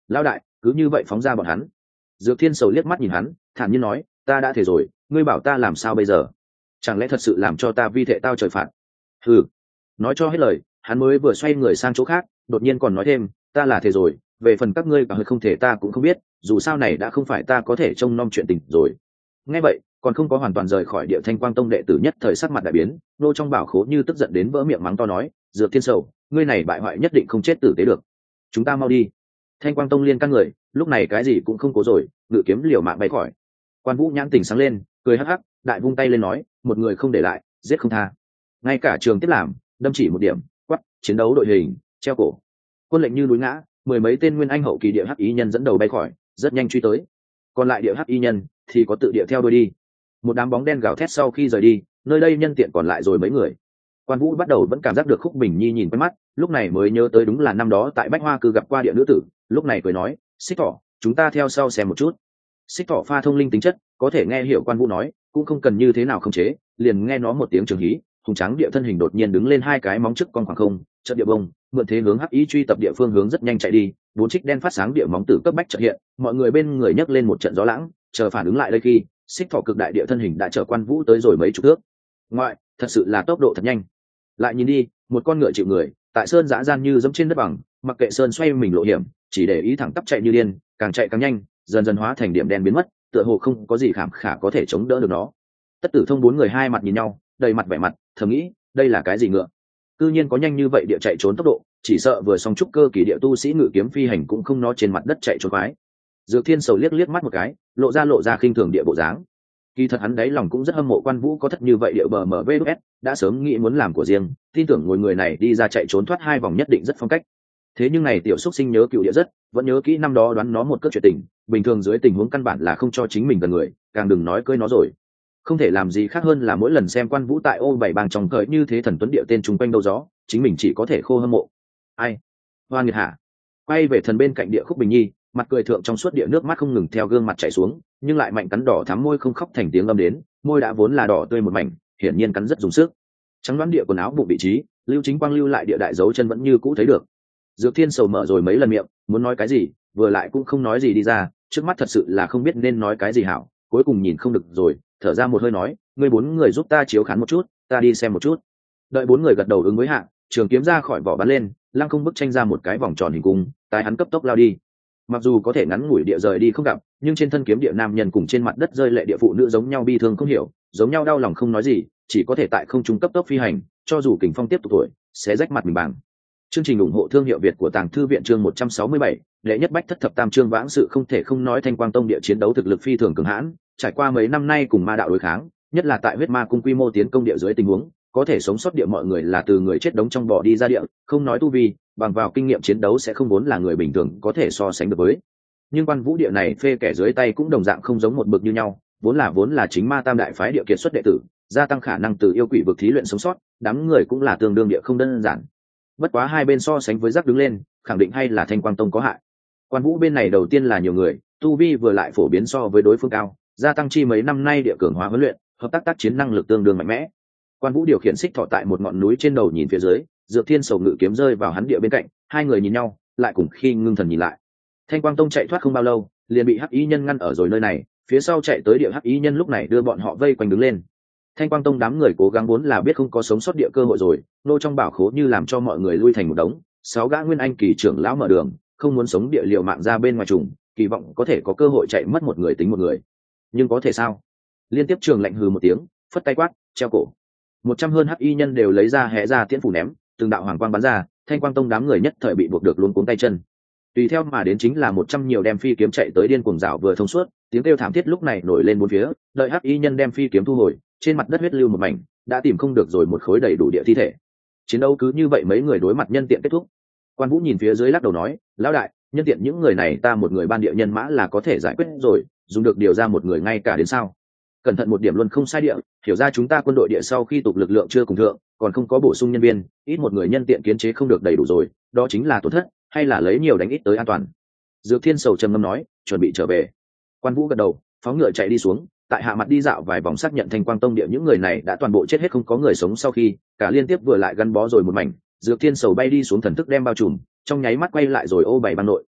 Lão đại, cứ như vậy phóng ra bọn hắn. Dược Thiên Sầu liếc mắt nhìn hắn, thản nhiên nói, ta đã thể rồi, ngươi bảo ta làm sao bây giờ? Chẳng lẽ thật sự làm cho ta vi thệ tao trời phạt? Ừ. Nói cho hết lời, hắn mới vừa xoay người sang chỗ khác, đột nhiên còn nói thêm, ta là thể rồi, về phần các ngươi cả hơi không thể ta cũng không biết, dù sao này đã không phải ta có thể trông nom chuyện tình rồi. Nghe vậy, còn không có hoàn toàn rời khỏi địa Thanh Quang Tông đệ tử nhất thời sắc mặt đại biến, nô trong bảo khố như tức giận đến vỡ miệng mắng to nói, Dược Thiên Sầu, ngươi này bại hoại nhất định không chết tử tế được, chúng ta mau đi. Thanh Quang Tông liên căn người lúc này cái gì cũng không cố rồi, ngự kiếm liều mạng bay khỏi. Quan Vũ nhãn tỉnh sáng lên, cười hắc hắc, đại vung tay lên nói, một người không để lại, giết không tha. Ngay cả trường tiếp làm, đâm chỉ một điểm, quắc, chiến đấu đội hình, treo cổ. Quân lệnh như núi ngã, mười mấy tên nguyên anh hậu kỳ địa hắc ý nhân dẫn đầu bay khỏi, rất nhanh truy tới. Còn lại địa hắc y nhân thì có tự địa theo đuôi đi. Một đám bóng đen gào thét sau khi rời đi, nơi đây nhân tiện còn lại rồi mấy người. Quan Vũ bắt đầu vẫn cảm giác được Khúc Bình Nhi nhìn quen mắt, lúc này mới nhớ tới đúng là năm đó tại Bách Hoa Cư gặp qua địa nữ tử, lúc này cười nói, Xích Thỏ, chúng ta theo sau xem một chút. Xích Thỏ pha thông linh tính chất, có thể nghe hiểu Quan Vũ nói, cũng không cần như thế nào khống chế, liền nghe nó một tiếng trường hí, hùng tráng địa thân hình đột nhiên đứng lên hai cái móng trước con khoảng không, chợt địa bông, mượn thế hướng hắc ý truy tập địa phương hướng rất nhanh chạy đi, bốn trích đen phát sáng địa móng tử cấp bách chợt hiện, mọi người bên người nhấc lên một trận gió lãng, chờ phản ứng lại đây khi, Xích Thỏ cực đại địa thân hình đã chở Quan Vũ tới rồi mấy chục thước. Ngoại, thật sự là tốc độ thật nhanh. Lại nhìn đi, một con ngựa chịu người, tại sơn dã gian như dẫm trên đất bằng, mặc kệ sơn xoay mình lộ hiểm, chỉ để ý thẳng tắp chạy như điên, càng chạy càng nhanh, dần dần hóa thành điểm đen biến mất, tựa hồ không có gì khảm khả có thể chống đỡ được nó. Tất Tử Thông bốn người hai mặt nhìn nhau, đầy mặt vẻ mặt, thầm nghĩ, đây là cái gì ngựa? Cư nhiên có nhanh như vậy địa chạy trốn tốc độ, chỉ sợ vừa xong trúc cơ kỳ địa tu sĩ ngự kiếm phi hành cũng không nó trên mặt đất chạy trốn khoái. Dược Thiên Sầu liếc liếc mắt một cái, lộ ra khinh thường địa bộ dáng. Kỳ thật hắn đáy lòng cũng rất hâm mộ Quan Vũ có thất như vậy địa bờ mở vs, đã sớm nghĩ muốn làm của riêng, tin tưởng ngồi người này đi ra chạy trốn thoát hai vòng nhất định rất phong cách. Thế nhưng này tiểu xúc sinh nhớ cựu địa rất, vẫn nhớ kỹ năm đó đoán nó một cước chuyện tình, bình thường dưới tình huống căn bản là không cho chính mình gần người, càng đừng nói cưới nó rồi. Không thể làm gì khác hơn là mỗi lần xem Quan Vũ tại ô bảy bang trong cởi như thế thần tuấn địa tên trung quanh đâu gió, chính mình chỉ có thể khô hâm mộ. Ai? Hoa nghiệt hả? Quay về thần bên cạnh địa Khúc Bình Nhi, mặt cười thượng trong suốt địa nước mắt không ngừng theo gương mặt chảy xuống, nhưng lại mạnh cắn đỏ thắm môi không khóc thành tiếng âm đến, môi đã vốn là đỏ tươi một mảnh, hiển nhiên cắn rất dùng sức. Trắng đoán địa quần áo bụng vị trí, Lưu Chính Quang lưu lại địa đại dấu chân vẫn như cũ thấy được. Dược Thiên Sầu mở rồi mấy lần miệng, muốn nói cái gì, vừa lại cũng không nói gì đi ra, trước mắt thật sự là không biết nên nói cái gì hảo, cuối cùng nhìn không được rồi, thở ra một hơi nói, ngươi bốn người giúp ta chiếu khán một chút, ta đi xem một chút. Đợi bốn người gật đầu ứng với hạ, trường kiếm ra khỏi vỏ bắn lên, lăng không bức tranh ra một cái vòng tròn hình cung, tái hắn cấp tốc lao đi. Mặc dù có thể ngắn ngủi địa rời đi không gặp, nhưng trên thân kiếm địa nam nhân cùng trên mặt đất rơi lệ địa phụ nữ giống nhau bi thương không hiểu, giống nhau đau lòng không nói gì, chỉ có thể tại không trung cấp tốc phi hành, cho dù kình phong tiếp tục thổi, sẽ rách mặt mình bằng. Chương trình ủng hộ thương hiệu Việt của Tàng Thư viện chương 167, đệ nhất bách thất thập tam chương vãng sự không thể không nói Thanh Quang Tông địa chiến đấu thực lực phi thường cường hãn, trải qua mấy năm nay cùng ma đạo đối kháng, nhất là tại huyết ma cung quy mô tiến công địa dưới tình huống, có thể sống sót địa mọi người là từ người chết đống trong bò đi ra địa, không nói tu vi, bằng vào kinh nghiệm chiến đấu sẽ không vốn là người bình thường có thể so sánh được với. Nhưng Quan Vũ địa này phê kẻ dưới tay cũng đồng dạng không giống một bực như nhau, vốn là chính ma tam đại phái địa kiệt xuất đệ tử, gia tăng khả năng từ yêu quỷ vực thí luyện sống sót, đám người cũng là tương đương địa không đơn giản. Bất quá hai bên so sánh với rắc đứng lên, khẳng định hay là Thanh Quang Tông có hại. Quan Vũ bên này đầu tiên là nhiều người, tu vi vừa lại phổ biến so với đối phương cao, gia tăng chi mấy năm nay địa cường hóa huấn luyện, hợp tác tác chiến năng lực tương đương mạnh mẽ. Quan Vũ điều khiển xích thọ tại một ngọn núi trên đầu nhìn phía dưới, Dược Thiên Sầu ngự kiếm rơi vào hắn địa bên cạnh, hai người nhìn nhau, lại cùng khi ngưng thần nhìn lại. Thanh Quang Tông chạy thoát không bao lâu, liền bị hắc ý nhân ngăn ở rồi nơi này, phía sau chạy tới địa hắc ý nhân lúc này đưa bọn họ vây quanh đứng lên. Thanh Quang Tông đám người cố gắng vốn là biết không có sống sót địa cơ hội rồi, nô trong bảo khố như làm cho mọi người lui thành một đống, sáu gã nguyên anh kỳ trưởng lão mở đường, không muốn sống địa liệu mạng ra bên ngoài trùng, kỳ vọng có thể có cơ hội chạy mất một người tính một người. Nhưng có thể sao? Liên tiếp trường lạnh hừ một tiếng, phất tay quát, treo cổ. 100 hơn hắc y nhân đều lấy ra hé ra tiễn phủ ném, từng đạo hoàng quang bắn ra, Thanh Quang Tông đám người nhất thời bị buộc được luống cuống tay chân. Tùy theo mà đến chính là 100 nhiều đem phi kiếm chạy tới điên cuồng rảo vừa thông suốt, tiếng kêu thảm thiết lúc này nổi lên bốn phía, đợi hắc y nhân đem phi kiếm thu hồi, trên mặt đất huyết lưu một mảnh, đã tìm không được rồi một khối đầy đủ địa thi thể. Chiến đấu cứ như vậy mấy người đối mặt nhân tiện kết thúc. Quan Vũ nhìn phía dưới lắc đầu nói, lão đại, nhân tiện những người này ta một người ban địa nhân mã là có thể giải quyết rồi, dùng được điều ra một người ngay cả đến sao? Cẩn thận một điểm luôn không sai địa, hiểu ra chúng ta quân đội địa sau khi tục lực lượng chưa cùng thượng, còn không có bổ sung nhân viên, ít một người nhân tiện kiến chế không được đầy đủ rồi, đó chính là tổn thất, hay là lấy nhiều đánh ít tới an toàn. Dược Thiên Sầu trầm ngâm nói, chuẩn bị trở về. Quan Vũ gật đầu, phóng ngựa chạy đi xuống, tại hạ mặt đi dạo vài vòng xác nhận Thanh Quang Tông địa những người này đã toàn bộ chết hết không có người sống sau khi, cả liên tiếp vừa lại gắn bó rồi một mảnh, Dược Thiên Sầu bay đi xuống thần thức đem bao trùm, trong nháy mắt quay lại rồi ô bảy bang nội.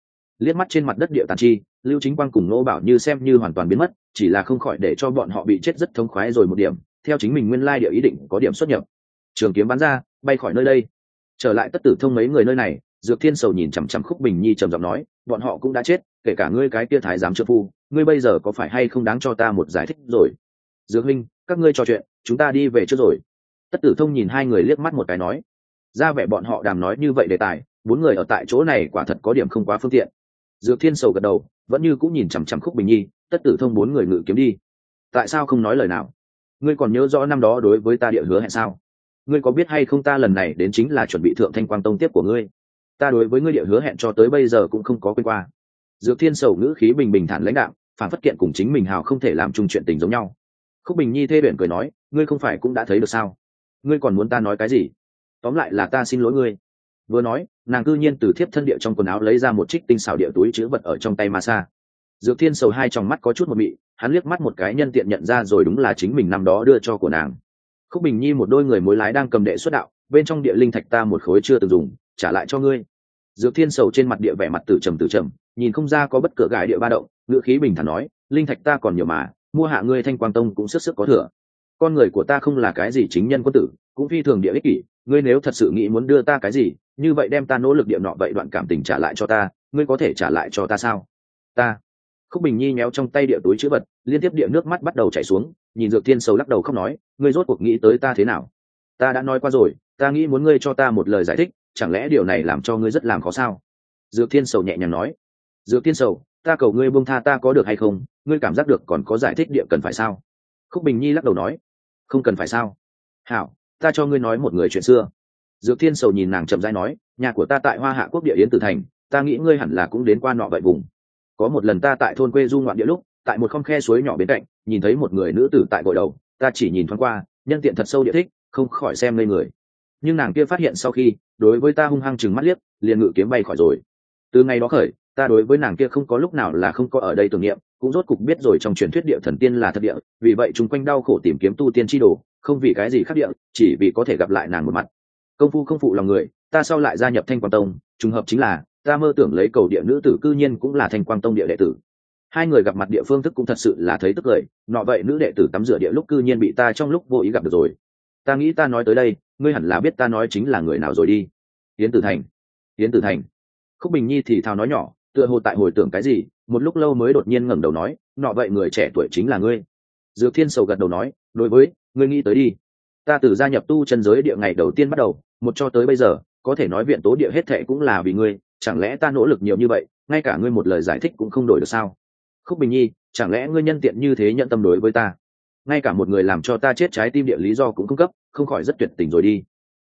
liếc mắt trên mặt đất địa tàn chi, lưu chính quang cùng Ngô Bảo Như xem như hoàn toàn biến mất, chỉ là không khỏi để cho bọn họ bị chết rất thống khoái rồi một điểm, theo chính mình nguyên lai địa ý định có điểm xuất nhập. Trường kiếm bắn ra, bay khỏi nơi đây. Trở lại Tất Tử Thông mấy người nơi này, Dược Thiên Sầu nhìn chằm chằm Khúc Bình Nhi trầm giọng nói, bọn họ cũng đã chết, kể cả ngươi cái kia thái giám trợ phu, ngươi bây giờ có phải hay không đáng cho ta một giải thích rồi. Dược huynh, các ngươi trò chuyện, chúng ta đi về trước rồi. Tất Tử Thông nhìn hai người liếc mắt một cái nói, ra vẻ bọn họ đàm nói như vậy đề tài, bốn người ở tại chỗ này quả thật có điểm không quá phương tiện. Dược Thiên Sầu gật đầu, vẫn như cũng nhìn chằm chằm Khúc Bình Nhi. Tất Tử Thông bốn người ngự kiếm đi. Tại sao không nói lời nào? Ngươi còn nhớ rõ năm đó đối với ta địa hứa hẹn sao? Ngươi có biết hay không ta lần này đến chính là chuẩn bị thượng Thanh Quang Tông tiếp của ngươi. Ta đối với ngươi địa hứa hẹn cho tới bây giờ cũng không có quên qua. Dược Thiên Sầu ngữ khí bình bình thản lãnh đạm, phản phất kiện cùng chính mình hào không thể làm chung chuyện tình giống nhau. Khúc Bình Nhi thê biển cười nói, ngươi không phải cũng đã thấy được sao? Ngươi còn muốn ta nói cái gì? Tóm lại là ta xin lỗi ngươi. Vừa nói, nàng cư nhiên từ thiếp thân địa trong quần áo lấy ra một trích tinh xảo địa túi chứa vật ở trong tay ma sa. Dược Thiên Sầu hai tròng mắt có chút một mị, hắn liếc mắt một cái nhân tiện nhận ra rồi đúng là chính mình năm đó đưa cho của nàng. Khúc Bình Nhi một đôi người mối lái đang cầm đệ xuất đạo, bên trong địa linh thạch ta một khối chưa từng dùng, trả lại cho ngươi. Dược Thiên Sầu trên mặt địa vẻ mặt tử trầm, nhìn không ra có bất cứ gài địa ba động, ngữ khí bình thản nói, linh thạch ta còn nhiều mà, mua hạ ngươi Thanh Quang Tông cũng sức có thừa. Con người của ta không là cái gì chính nhân quân tử, cũng phi thường địa ích kỷ, ngươi nếu thật sự nghĩ muốn đưa ta cái gì, như vậy đem ta nỗ lực địa nọ vậy đoạn cảm tình trả lại cho ta, ngươi có thể trả lại cho ta sao? Ta. Khúc Bình Nhi nhéo trong tay địa túi chữ vật, liên tiếp địa nước mắt bắt đầu chảy xuống, nhìn Dược Thiên Sầu lắc đầu không nói, ngươi rốt cuộc nghĩ tới ta thế nào? Ta đã nói qua rồi, ta nghĩ muốn ngươi cho ta một lời giải thích, chẳng lẽ điều này làm cho ngươi rất làm khó sao? Dược Thiên Sầu nhẹ nhàng nói, Dược Thiên Sầu, ta cầu ngươi buông tha ta có được hay không? Ngươi cảm giác được còn có giải thích địa cần phải sao? Khúc Bình Nhi lắc đầu nói, không cần phải sao? Hảo, ta cho ngươi nói một người chuyện xưa. Dược Thiên Sầu nhìn nàng chậm rãi nói, nhà của ta tại Hoa Hạ Quốc địa Yến Tử Thành, ta nghĩ ngươi hẳn là cũng đến qua nọ vậy vùng. Có một lần ta tại thôn quê du ngoạn địa lúc, tại một con khe suối nhỏ bên cạnh, nhìn thấy một người nữ tử tại gội đầu, ta chỉ nhìn thoáng qua, nhân tiện thật sâu địa thích, không khỏi xem ngây người. Nhưng nàng kia phát hiện sau khi, đối với ta hung hăng chừng mắt liếc, liền ngự kiếm bay khỏi rồi. Từ ngày đó khởi, ta đối với nàng kia không có lúc nào là không có ở đây tưởng niệm, cũng rốt cục biết rồi trong truyền thuyết địa thần tiên là thật địa, vì vậy chúng quanh đau khổ tìm kiếm tu tiên chi đồ, không vì cái gì khác địa, chỉ vì có thể gặp lại nàng một mặt. Công phu không phụ lòng người, ta sau lại gia nhập Thanh Quang Tông, trùng hợp chính là ta mơ tưởng lấy cầu địa nữ tử cư nhiên cũng là Thanh Quang Tông địa đệ tử. Hai người gặp mặt địa phương thức cũng thật sự là thấy tức cười, nọ vậy nữ đệ tử tắm rửa địa lúc cư nhiên bị ta trong lúc vô ý gặp được rồi. Ta nghĩ ta nói tới đây, ngươi hẳn là biết ta nói chính là người nào rồi đi. Yến Tử Thành. Yến Tử Thành. Khúc Bình Nhi thì thào nói nhỏ, tựa hồ tại hồi tưởng cái gì, một lúc lâu mới đột nhiên ngẩng đầu nói, nọ vậy người trẻ tuổi chính là ngươi. Dược Thiên Sầu gật đầu nói, đối với, ngươi nghĩ tới đi. Ta từ gia nhập tu chân giới địa ngày đầu tiên bắt đầu, một cho tới bây giờ, có thể nói viện tố địa hết thệ cũng là vì ngươi, chẳng lẽ ta nỗ lực nhiều như vậy, ngay cả ngươi một lời giải thích cũng không đổi được sao? Khúc Bình Nhi, chẳng lẽ ngươi nhân tiện như thế nhận tâm đối với ta, ngay cả một người làm cho ta chết trái tim địa lý do cũng không cấp, không khỏi rất tuyệt tình rồi đi.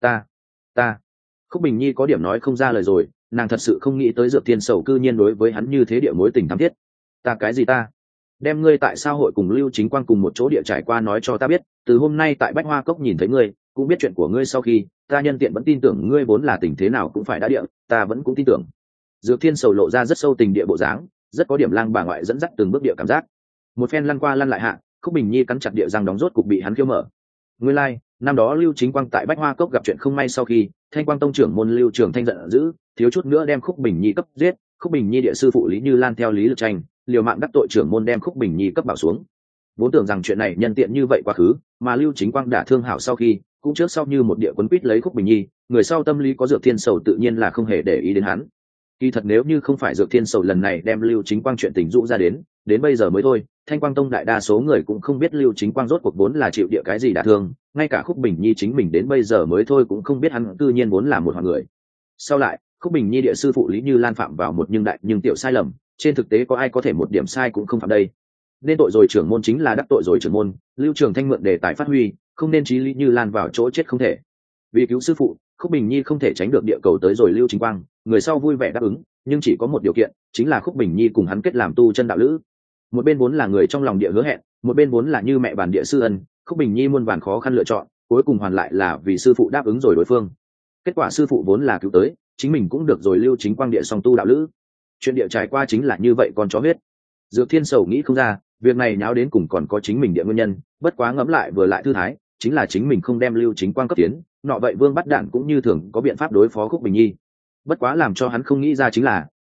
Ta. Khúc Bình Nhi có điểm nói không ra lời rồi, nàng thật sự không nghĩ tới Dược Thiên Sầu cư nhiên đối với hắn như thế địa mối tình thắm thiết. Ta cái gì ta? Đem ngươi tại sao hội cùng Lưu Chính Quang cùng một chỗ địa trải qua nói cho ta biết, từ hôm nay tại Bách Hoa Cốc nhìn thấy ngươi, cũng biết chuyện của ngươi sau khi, ta nhân tiện vẫn tin tưởng ngươi vốn là tình thế nào cũng phải đã địa, ta vẫn cũng tin tưởng. Dược Thiên Sầu lộ ra rất sâu tình địa bộ dáng, rất có điểm lang bà ngoại dẫn dắt từng bước địa cảm giác. Một phen lăn qua lăn lại hạ, Khúc Bình Nhi cắn chặt địa răng đóng rốt cục bị hắn khiêu mở. Nguyên lai, like, năm đó Lưu Chính Quang tại Bách Hoa Cốc gặp chuyện không may sau khi, Thanh Quang Tông trưởng môn Lưu Trường Thanh giận dữ, thiếu chút nữa đem Khúc Bình Nhi cấp giết. Khúc Bình Nhi địa sư phụ Lý Như Lan theo Lý Lực Tranh, liều mạng đắc tội trưởng môn đem Khúc Bình Nhi cấp bảo xuống. Vốn tưởng rằng chuyện này nhân tiện như vậy quá khứ, mà Lưu Chính Quang đã thương hảo sau khi, cũng trước sau như một địa quấn quýt lấy Khúc Bình Nhi, người sau tâm lý có Dược Thiên Sầu tự nhiên là không hề để ý đến hắn. Kỳ thật nếu như không phải Dược Thiên Sầu lần này đem Lưu Chính Quang chuyện tình dụ ra đến bây giờ mới thôi, Thanh Quang Tông đại đa số người cũng không biết Lưu Chính Quang rốt cuộc vốn là chịu địa cái gì đả thương, ngay cả Khúc Bình Nhi chính mình đến bây giờ mới thôi cũng không biết hắn cư nhiên vốn là một hoàng người. Sau lại, Khúc Bình Nhi địa sư phụ Lý Như Lan phạm vào một nhưng đại nhưng tiểu sai lầm, trên thực tế có ai có thể một điểm sai cũng không phạm đây. Nên tội rồi trưởng môn chính là đắc tội rồi trưởng môn, Lưu Trường Thanh mượn đề tài phát huy, không nên chí Lý Như Lan vào chỗ chết không thể. Vì cứu sư phụ, Khúc Bình Nhi không thể tránh được địa cầu tới rồi Lưu Chính Quang, người sau vui vẻ đáp ứng, nhưng chỉ có một điều kiện, chính là Khúc Bình Nhi cùng hắn kết làm tu chân đạo lữ. Một bên vốn là người trong lòng địa hứa hẹn, một bên vốn là như mẹ bản địa sư ân, Khúc Bình Nhi muôn vàn khó khăn lựa chọn, cuối cùng hoàn lại là vì sư phụ đáp ứng rồi đối phương. Kết quả sư phụ vốn là cứu tới, chính mình cũng được rồi Lưu Chính Quang địa song tu đạo lữ. Chuyện địa trải qua chính là như vậy, con chó huyết. Dược Thiên Sầu nghĩ không ra, việc này nháo đến cùng còn có chính mình địa nguyên nhân, bất quá ngẫm lại vừa lại thư thái, chính là chính mình không đem Lưu Chính Quang cấp tiến, nọ vậy Vương Bắt Đản cũng như thường có biện pháp đối phó Khúc Bình Nhi. Bất quá làm cho hắn không nghĩ ra chính là,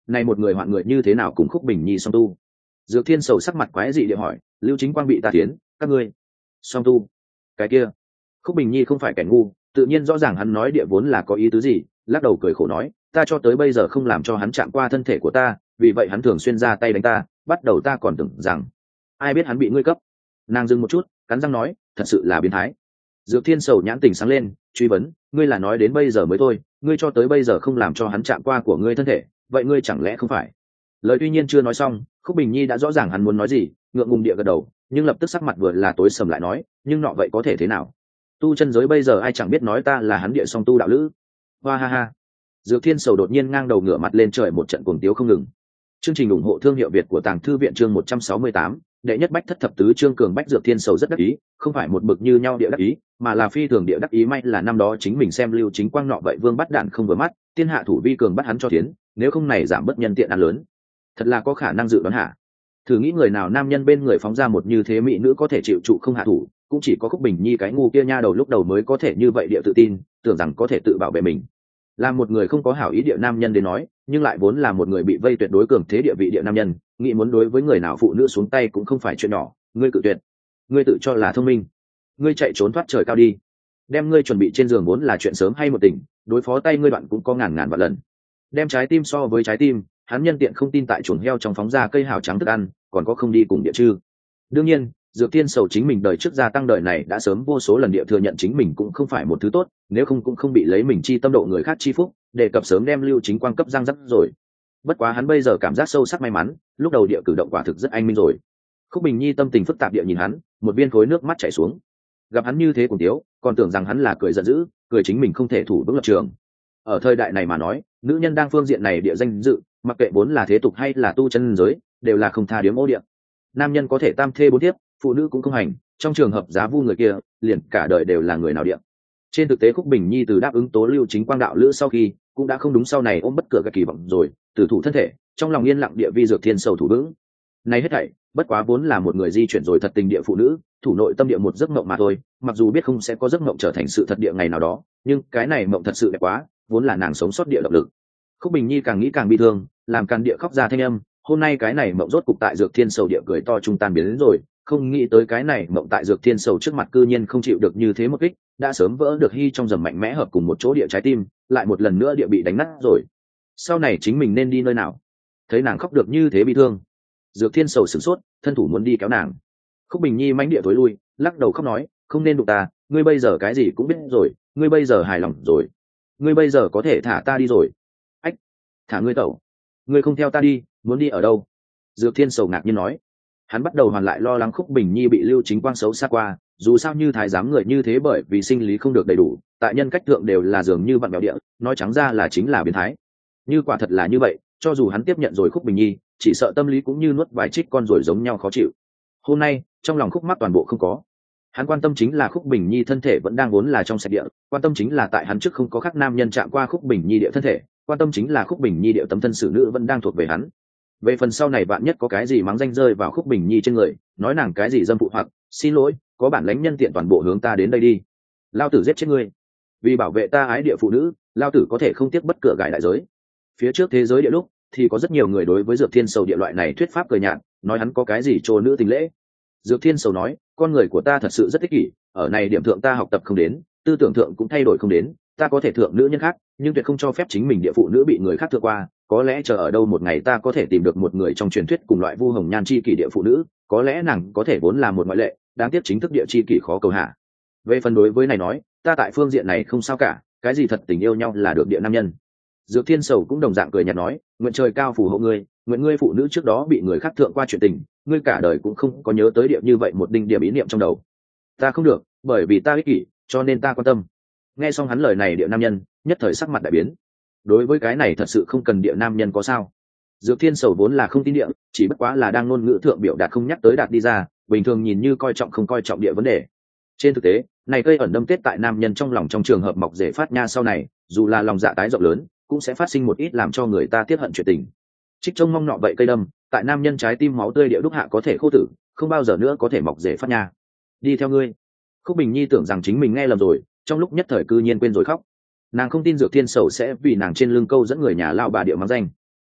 này một người hoạn người như thế nào cùng Khúc Bình Nhi song tu? Dược Thiên Sầu sắc mặt quái dị địa hỏi. Lưu Chính Quang bị ta tiến, các ngươi song tu? Cái kia, Khúc Bình Nhi không phải kẻ ngu, tự nhiên rõ ràng hắn nói địa vốn là có ý tứ gì, lắc đầu cười khổ nói, ta cho tới bây giờ không làm cho hắn chạm qua thân thể của ta, vì vậy hắn thường xuyên ra tay đánh ta, bắt đầu ta còn tưởng rằng ai biết hắn bị ngươi cấp. Nàng dừng một chút, cắn răng nói, thật sự là biến thái. Dược Thiên Sầu nhãn tình sáng lên, truy vấn, ngươi là nói đến bây giờ mới thôi, ngươi cho tới bây giờ không làm cho hắn chạm qua của ngươi thân thể, vậy ngươi chẳng lẽ không phải? Lời tuy nhiên chưa nói xong, Khúc Bình Nhi đã rõ ràng hắn muốn nói gì, ngượng ngùng địa gật đầu, nhưng lập tức sắc mặt vừa là tối sầm lại nói, nhưng nọ vậy có thể thế nào? Tu chân giới bây giờ ai chẳng biết nói ta là hắn địa song tu đạo lữ. Hoa ha ha. Dược Thiên Sầu đột nhiên ngang đầu ngửa mặt lên trời một trận cuồng tiếu không ngừng. Chương trình ủng hộ thương hiệu Việt của Tàng Thư viện chương 168, đệ nhất bách thất thập tứ chương cường bách. Dược Thiên Sầu rất đắc ý, không phải một bực như nhau địa đắc ý, mà là phi thường địa đắc ý. May là năm đó chính mình xem Lưu Chính Quang nọ vậy vương bắt đạn không vừa mắt, tiên hạ thủ vi cường bắt hắn cho tiến, nếu không này giảm bất nhân tiện ăn lớn. Thật là có khả năng dự đoán hạ. Thử nghĩ người nào nam nhân bên người phóng ra một như thế mỹ nữ có thể chịu trụ không hạ thủ, cũng chỉ có Khúc Bình Nhi cái ngu kia nha đầu lúc đầu mới có thể như vậy địa tự tin, tưởng rằng có thể tự bảo vệ mình. Là một người không có hảo ý địa nam nhân đến nói, nhưng lại vốn là một người bị vây tuyệt đối cường thế địa vị địa nam nhân, nghĩ muốn đối với người nào phụ nữ xuống tay cũng không phải chuyện nhỏ. Ngươi cự tuyệt, ngươi tự cho là thông minh, ngươi chạy trốn thoát trời cao đi, đem ngươi chuẩn bị trên giường vốn là chuyện sớm hay một tỉnh, đối phó tay ngươi đoạn cũng có ngàn ngàn vạn lần. Đem trái tim so với trái tim, hắn nhân tiện không tin tại chuồng heo trong phóng ra cây hào trắng thức ăn, còn có không đi cùng địa chư. Đương nhiên, Dược Thiên Sầu chính mình đời trước gia tăng đời này đã sớm vô số lần địa thừa nhận chính mình cũng không phải một thứ tốt, nếu không cũng không bị lấy mình chi tâm độ người khác chi phúc, đề cập sớm đem Lưu Chính Quang cấp răng rắc rồi. Bất quá hắn bây giờ cảm giác sâu sắc may mắn, lúc đầu địa cử động quả thực rất anh minh rồi. Khúc Bình Nhi tâm tình phức tạp địa nhìn hắn, một viên khối nước mắt chảy xuống. Gặp hắn như thế cùng tiếu, còn tưởng rằng hắn là cười giận dữ, cười chính mình không thể thủ vững lập trường. Ở thời đại này mà nói, nữ nhân đang phương diện này địa danh dự, mặc kệ vốn là thế tục hay là tu chân giới, đều là không tha điếm ô địa. Nam nhân có thể tam thê bốn thiếp, phụ nữ cũng không hành, trong trường hợp giá vu người kia, liền cả đời đều là người nào địa. Trên thực tế Khúc Bình Nhi từ đáp ứng tố Lưu Chính Quang đạo lữ sau khi, cũng đã không đúng sau này ôm bất cửa cái kỳ vọng rồi, từ thủ thân thể, trong lòng yên lặng địa vi Dược Thiên Sầu thủ vững. Này hết thảy, bất quá vốn là một người di chuyển rồi thật tình địa phụ nữ, thủ nội tâm địa một giấc mộng mà thôi, mặc dù biết không sẽ có giấc mộng trở thành sự thật địa ngày nào đó, nhưng cái này mộng thật sự đẹp quá, vốn là nàng sống sót địa động lực. Khúc Bình Nhi càng nghĩ càng bi thương, làm càn địa khóc ra thanh âm, hôm nay cái này mộng rốt cục tại Dược Thiên Sầu địa cười to trung tan biến đến rồi, không nghĩ tới cái này mộng tại Dược Thiên Sầu trước mặt cư nhiên không chịu được như thế một kích, đã sớm vỡ được hy trong dầm mạnh mẽ hợp cùng một chỗ địa trái tim, lại một lần nữa địa bị đánh nát rồi. Sau này chính mình nên đi nơi nào? Thấy nàng khóc được như thế bi thương, Dược Thiên Sầu sửng sốt, thân thủ muốn đi kéo nàng. Khúc Bình Nhi mãnh địa tối lui, lắc đầu khóc nói, không nên đụng ta, ngươi bây giờ cái gì cũng biết rồi, ngươi bây giờ hài lòng rồi, ngươi bây giờ có thể thả ta đi rồi. Ách, thả ngươi tẩu, ngươi không theo ta đi, muốn đi ở đâu? Dược Thiên Sầu ngạc nhiên nói. Hắn bắt đầu hoàn lại lo lắng Khúc Bình Nhi bị Lưu Chính Quang xấu xa qua, dù sao như thái giám người như thế bởi vì sinh lý không được đầy đủ, tại nhân cách thượng đều là dường như vặn bèo địa, nói trắng ra là chính là biến thái. Như quả thật là như vậy, cho dù hắn tiếp nhận rồi Khúc Bình Nhi, chỉ sợ tâm lý cũng như nuốt vài trích con rồi giống nhau khó chịu. Hôm nay, trong lòng Khúc Mắc toàn bộ không có. Hắn quan tâm chính là Khúc Bình Nhi thân thể vẫn đang vốn là trong sạch địa, quan tâm chính là tại hắn trước không có khác nam nhân chạm qua Khúc Bình Nhi địa thân thể, quan tâm chính là Khúc Bình Nhi địa tấm thân xử nữ vẫn đang thuộc về hắn. Về phần sau này bạn nhất có cái gì mắng danh rơi vào Khúc Bình Nhi trên người, nói nàng cái gì dâm phụ hoặc xin lỗi, có bản lãnh nhân tiện toàn bộ hướng ta đến đây đi, lao tử giết chết ngươi. Vì bảo vệ ta ái địa phụ nữ, lao tử có thể không tiếc bất cửa gài đại giới. Phía trước thế giới địa lúc thì có rất nhiều người đối với Dược Thiên Sầu địa loại này thuyết pháp cười nhạt, nói hắn có cái gì trô nữ tình lễ. Dược Thiên Sầu nói, con người của ta thật sự rất ích kỷ, ở này điểm thượng ta học tập không đến, tư tưởng thượng cũng thay đổi không đến, ta có thể thượng nữ nhân khác, nhưng tuyệt không cho phép chính mình địa phụ nữ bị người khác thượng qua. Có lẽ chờ ở đâu một ngày ta có thể tìm được một người trong truyền thuyết cùng loại vu hồng nhan chi kỷ địa phụ nữ, có lẽ nàng có thể vốn là một ngoại lệ, đáng tiếc chính thức địa chi kỷ khó cầu hạ. Về phần đối với này nói, ta tại phương diện này không sao cả, cái gì thật tình yêu nhau là được địa nam nhân. Dược Thiên Sầu cũng đồng dạng cười nhạt nói, nguyện trời cao phù hộ ngươi, nguyện ngươi phụ nữ trước đó bị người khác thượng qua chuyện tình, ngươi cả đời cũng không có nhớ tới địa như vậy một đinh điểm ý niệm trong đầu. Ta không được, bởi vì ta ích kỷ, cho nên ta quan tâm. Nghe xong hắn lời này địa nam nhân nhất thời sắc mặt đại biến. Đối với cái này thật sự không cần địa nam nhân có sao? Dược Thiên Sầu vốn là không tin địa, chỉ bất quá là đang ngôn ngữ thượng biểu đạt không nhắc tới đạt đi ra, bình thường nhìn như coi trọng không coi trọng địa vấn đề. Trên thực tế, này cây ẩn đâm kết tại nam nhân trong lòng trong trường hợp mọc rễ phát nha sau này, dù là lòng dạ tái rộng lớn, cũng sẽ phát sinh một ít làm cho người ta tiếc hận chuyện tình. Trích trông mong nọ vậy cây đâm, tại nam nhân trái tim máu tươi địa đúc hạ có thể khô tử, không bao giờ nữa có thể mọc rễ phát nha. Đi theo ngươi. Khúc Bình Nhi tưởng rằng chính mình nghe lầm rồi, trong lúc nhất thời cư nhiên quên rồi khóc. Nàng không tin Dược Thiên Sầu sẽ vì nàng trên lưng câu dẫn người nhà lao bà địa mắng danh.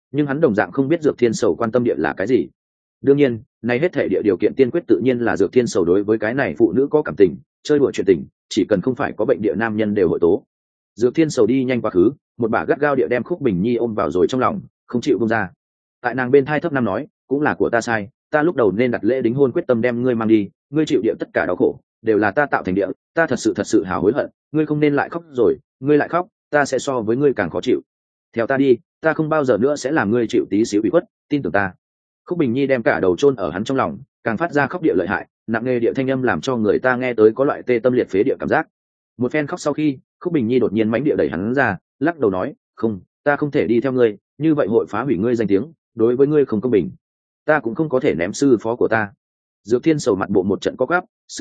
nhưng hắn đồng dạng không biết Dược Thiên Sầu quan tâm địa là cái gì. Đương nhiên, này hết thể địa điều kiện tiên quyết tự nhiên là Dược Thiên Sầu đối với cái này phụ nữ có cảm tình, chơi đùa chuyện tình, chỉ cần không phải có bệnh địa nam nhân đều hội tố. Dược Thiên Sầu đi nhanh quá khứ, một bả gắt gao địa đem Khúc Bình Nhi ôm vào rồi trong lòng, không chịu buông ra. Tại nàng bên thai thấp năm nói, cũng là của ta sai, ta lúc đầu nên đặt lễ đính hôn quyết tâm đem ngươi mang đi, ngươi chịu địa tất cả đau khổ, đều là ta tạo thành địa, ta thật sự hào hối hận, ngươi không nên lại khóc rồi, ngươi lại khóc, ta sẽ so với ngươi càng khó chịu. Theo ta đi, ta không bao giờ nữa sẽ làm ngươi chịu tí xíu ủy khuất, tin tưởng ta. Khúc Bình Nhi đem cả đầu chôn ở hắn trong lòng, càng phát ra khóc địa lợi hại, nặng nề địa thanh âm làm cho người ta nghe tới có loại tê tâm liệt phế địa cảm giác. Một phen khóc sau khi, Khúc Bình Nhi đột nhiên mãnh địa đẩy hắn ra, lắc đầu nói, không, ta không thể đi theo ngươi, như vậy hội phá hủy ngươi danh tiếng, đối với ngươi không công bình, ta cũng không có thể ném sư phó của ta. Dược Thiên Sầu mặt bộ một trận có gắp,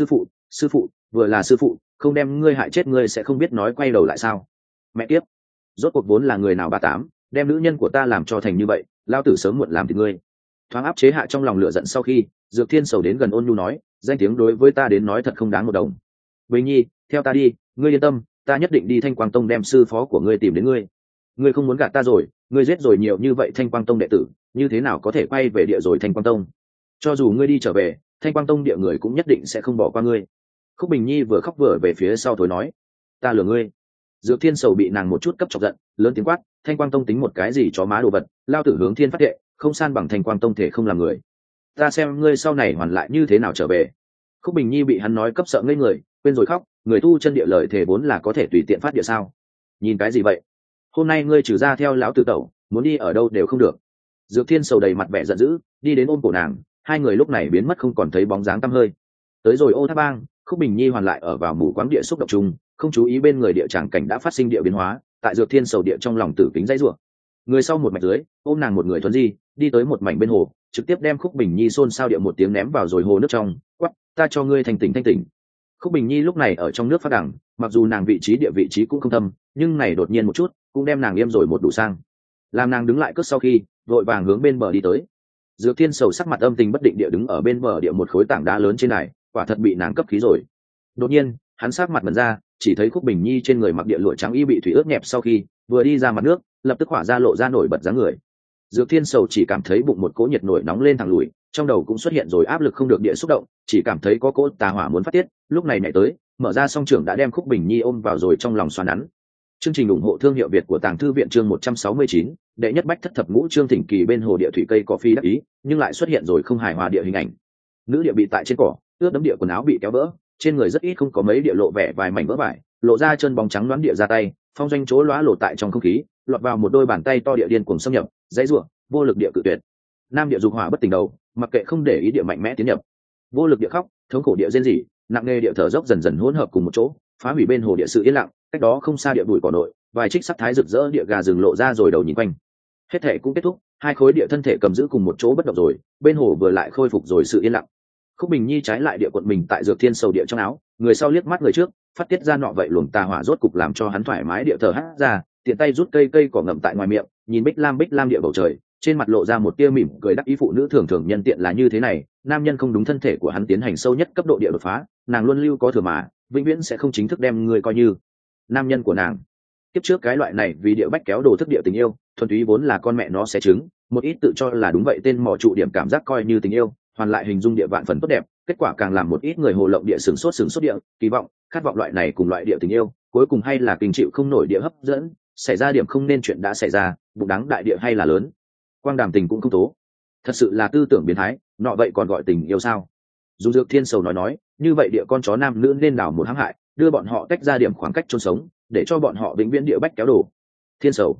sư phụ, vừa là sư phụ, không đem ngươi hại chết ngươi sẽ không biết nói quay đầu lại sao? Mẹ kiếp, rốt cuộc vốn là người nào bà tám, đem nữ nhân của ta làm cho thành như vậy, lao tử sớm muộn làm thì ngươi. Thoáng áp chế hạ trong lòng lửa giận sau khi, Dược Thiên Sầu đến gần ôn nhu nói, danh tiếng đối với ta đến nói thật không đáng một đồng. Bình Nhi, theo ta đi, ngươi yên tâm, ta nhất định đi Thanh Quang Tông đem sư phó của ngươi tìm đến ngươi. Ngươi không muốn gạt ta rồi, ngươi giết rồi nhiều như vậy Thanh Quang Tông đệ tử, như thế nào có thể quay về địa rồi Thanh Quang Tông? Cho dù ngươi đi trở về, Thanh Quang Tông địa người cũng nhất định sẽ không bỏ qua ngươi. Khúc Bình Nhi vừa khóc vừa về phía sau thối nói, ta lừa ngươi. Dược Thiên Sầu bị nàng một chút cấp chọc giận, lớn tiếng quát, Thanh Quang Tông tính một cái gì chó má đồ vật, lao tử hướng thiên phát thệ, không san bằng Thanh Quang Tông thể không làm người. Ta xem ngươi sau này hoàn lại như thế nào trở về. Khúc Bình Nhi bị hắn nói cấp sợ ngây người, quên rồi khóc, người tu chân địa lời thể vốn là có thể tùy tiện phát địa sao? Nhìn cái gì vậy? Hôm nay ngươi trừ ra theo lão tử tẩu, muốn đi ở đâu đều không được. Dược Thiên Sầu đầy mặt vẻ giận dữ, đi đến ôm cổ nàng, hai người lúc này biến mất không còn thấy bóng dáng tăm hơi. Tới rồi Ô Tháp Bang, Khúc Bình Nhi hoàn lại ở vào mù quáng địa xúc động chung, không chú ý bên người địa tràng cảnh đã phát sinh địa biến hóa, tại Dược Thiên Sầu địa trong lòng tử kính dãy rủa. Người sau một mạch dưới, ôm nàng một người thuần di, đi tới một mảnh bên hồ, trực tiếp đem Khúc Bình Nhi xôn xao địa một tiếng ném vào rồi hồ nước trong, quắc, ta cho ngươi thanh tỉnh. Khúc Bình Nhi lúc này ở trong nước phát đẳng, mặc dù nàng vị trí cũng không thâm, nhưng này đột nhiên một chút, cũng đem nàng yêm rồi một đủ sang. Làm nàng đứng lại cất sau khi, vội vàng hướng bên bờ đi tới. Dược Thiên Sầu sắc mặt âm tình bất định địa đứng ở bên bờ địa một khối tảng đá lớn trên này, quả thật bị nàng cấp khí rồi. Đột nhiên, hắn sắc mặt mẩn ra, chỉ thấy Khúc Bình Nhi trên người mặc địa lụa trắng y bị thủy ướt nhẹp sau khi vừa đi ra mặt nước, lập tức hỏa ra lộ ra nổi bật dáng người. Dược Thiên Sầu chỉ cảm thấy bụng một cỗ nhiệt nổi nóng lên thẳng lùi, trong đầu cũng xuất hiện rồi áp lực không được địa xúc động, chỉ cảm thấy có cỗ tà hỏa muốn phát tiết, lúc này nhảy tới, mở ra song trưởng đã đem Khúc Bình Nhi ôm vào rồi trong lòng xoa nắn. Chương trình ủng hộ thương hiệu Việt của Tàng Thư viện chương 169, đệ nhất bách thất thập ngũ chương thỉnh kỳ bên hồ địa thủy cây cỏ phi đắc ý, nhưng lại xuất hiện rồi không hài hòa địa hình ảnh. Nữ địa bị tại trên cỏ, ướt đẫm địa quần áo bị kéo vỡ, trên người rất ít không có mấy địa lộ vẻ vài mảnh vỡ vải, lộ ra chân bóng trắng loáng địa ra tay, phong doanh chỗ lóa lộ tại trong không khí, lọt vào một đôi bàn tay to địa điên cuồng xâm nhập, dãy rủa, vô lực địa cự tuyệt. Nam địa dục hỏa bất tỉnh đầu, mặc kệ không để ý địa mạnh mẽ tiến nhập, vô lực địa khóc, thống khổ địa rên rỉ, nặng nề địa thở dốc dần dần hỗn hợp cùng một chỗ, phá hủy bên hồ địa sự yên lặng, cách đó không xa địa bụi cỏ nội, vài trích sắc thái rực rỡ địa gà rừng lộ ra rồi đầu nhìn quanh. Hết thể cũng kết thúc, hai khối địa thân thể cầm giữ cùng một chỗ bất động rồi, bên hồ vừa lại khôi phục rồi sự yên lặng. Khúc Bình Nhi trái lại địa quận mình tại Dược Thiên Sầu địa trong áo, người sau liếc mắt người trước, phát tiết ra nọ vậy luồng tà hỏa rốt cục làm cho hắn thoải mái địa thở hắt ra, tiện tay rút cây cỏ ngậm tại ngoài miệng, nhìn bích lam địa bầu trời, trên mặt lộ ra một tia mỉm cười đắc ý. Phụ nữ thường thường nhân tiện là như thế này, nam nhân không đúng thân thể của hắn tiến hành sâu nhất cấp độ địa đột phá, nàng luôn lưu có thừa mà, vĩnh viễn sẽ không chính thức đem người coi như nam nhân của nàng. Kiếp trước cái loại này vì địa bách kéo đồ thức địa tình yêu, thuần túy vốn là con mẹ nó sẽ trứng, một ít tự cho là đúng vậy tên mỏ trụ điểm cảm giác coi như tình yêu, hoàn lại hình dung địa vạn phần tốt đẹp, kết quả càng làm một ít người hồ lộng địa sửng sốt địa, kỳ vọng, khát vọng loại này cùng loại địa tình yêu, cuối cùng hay là kinh chịu không nổi địa hấp dẫn, xảy ra điểm không nên chuyện đã xảy ra, bụng đắng đại địa hay là lớn. Quang đàm tình cũng không tố. Thật sự là tư tưởng biến thái, nọ vậy còn gọi tình yêu sao? Dù Dược Thiên Sầu nói, như vậy địa con chó nam nữ nên đảo một hãm hại, đưa bọn họ tách ra điểm khoảng cách chôn sống, để cho bọn họ vĩnh viễn địa bách kéo đổ. Thiên Sầu.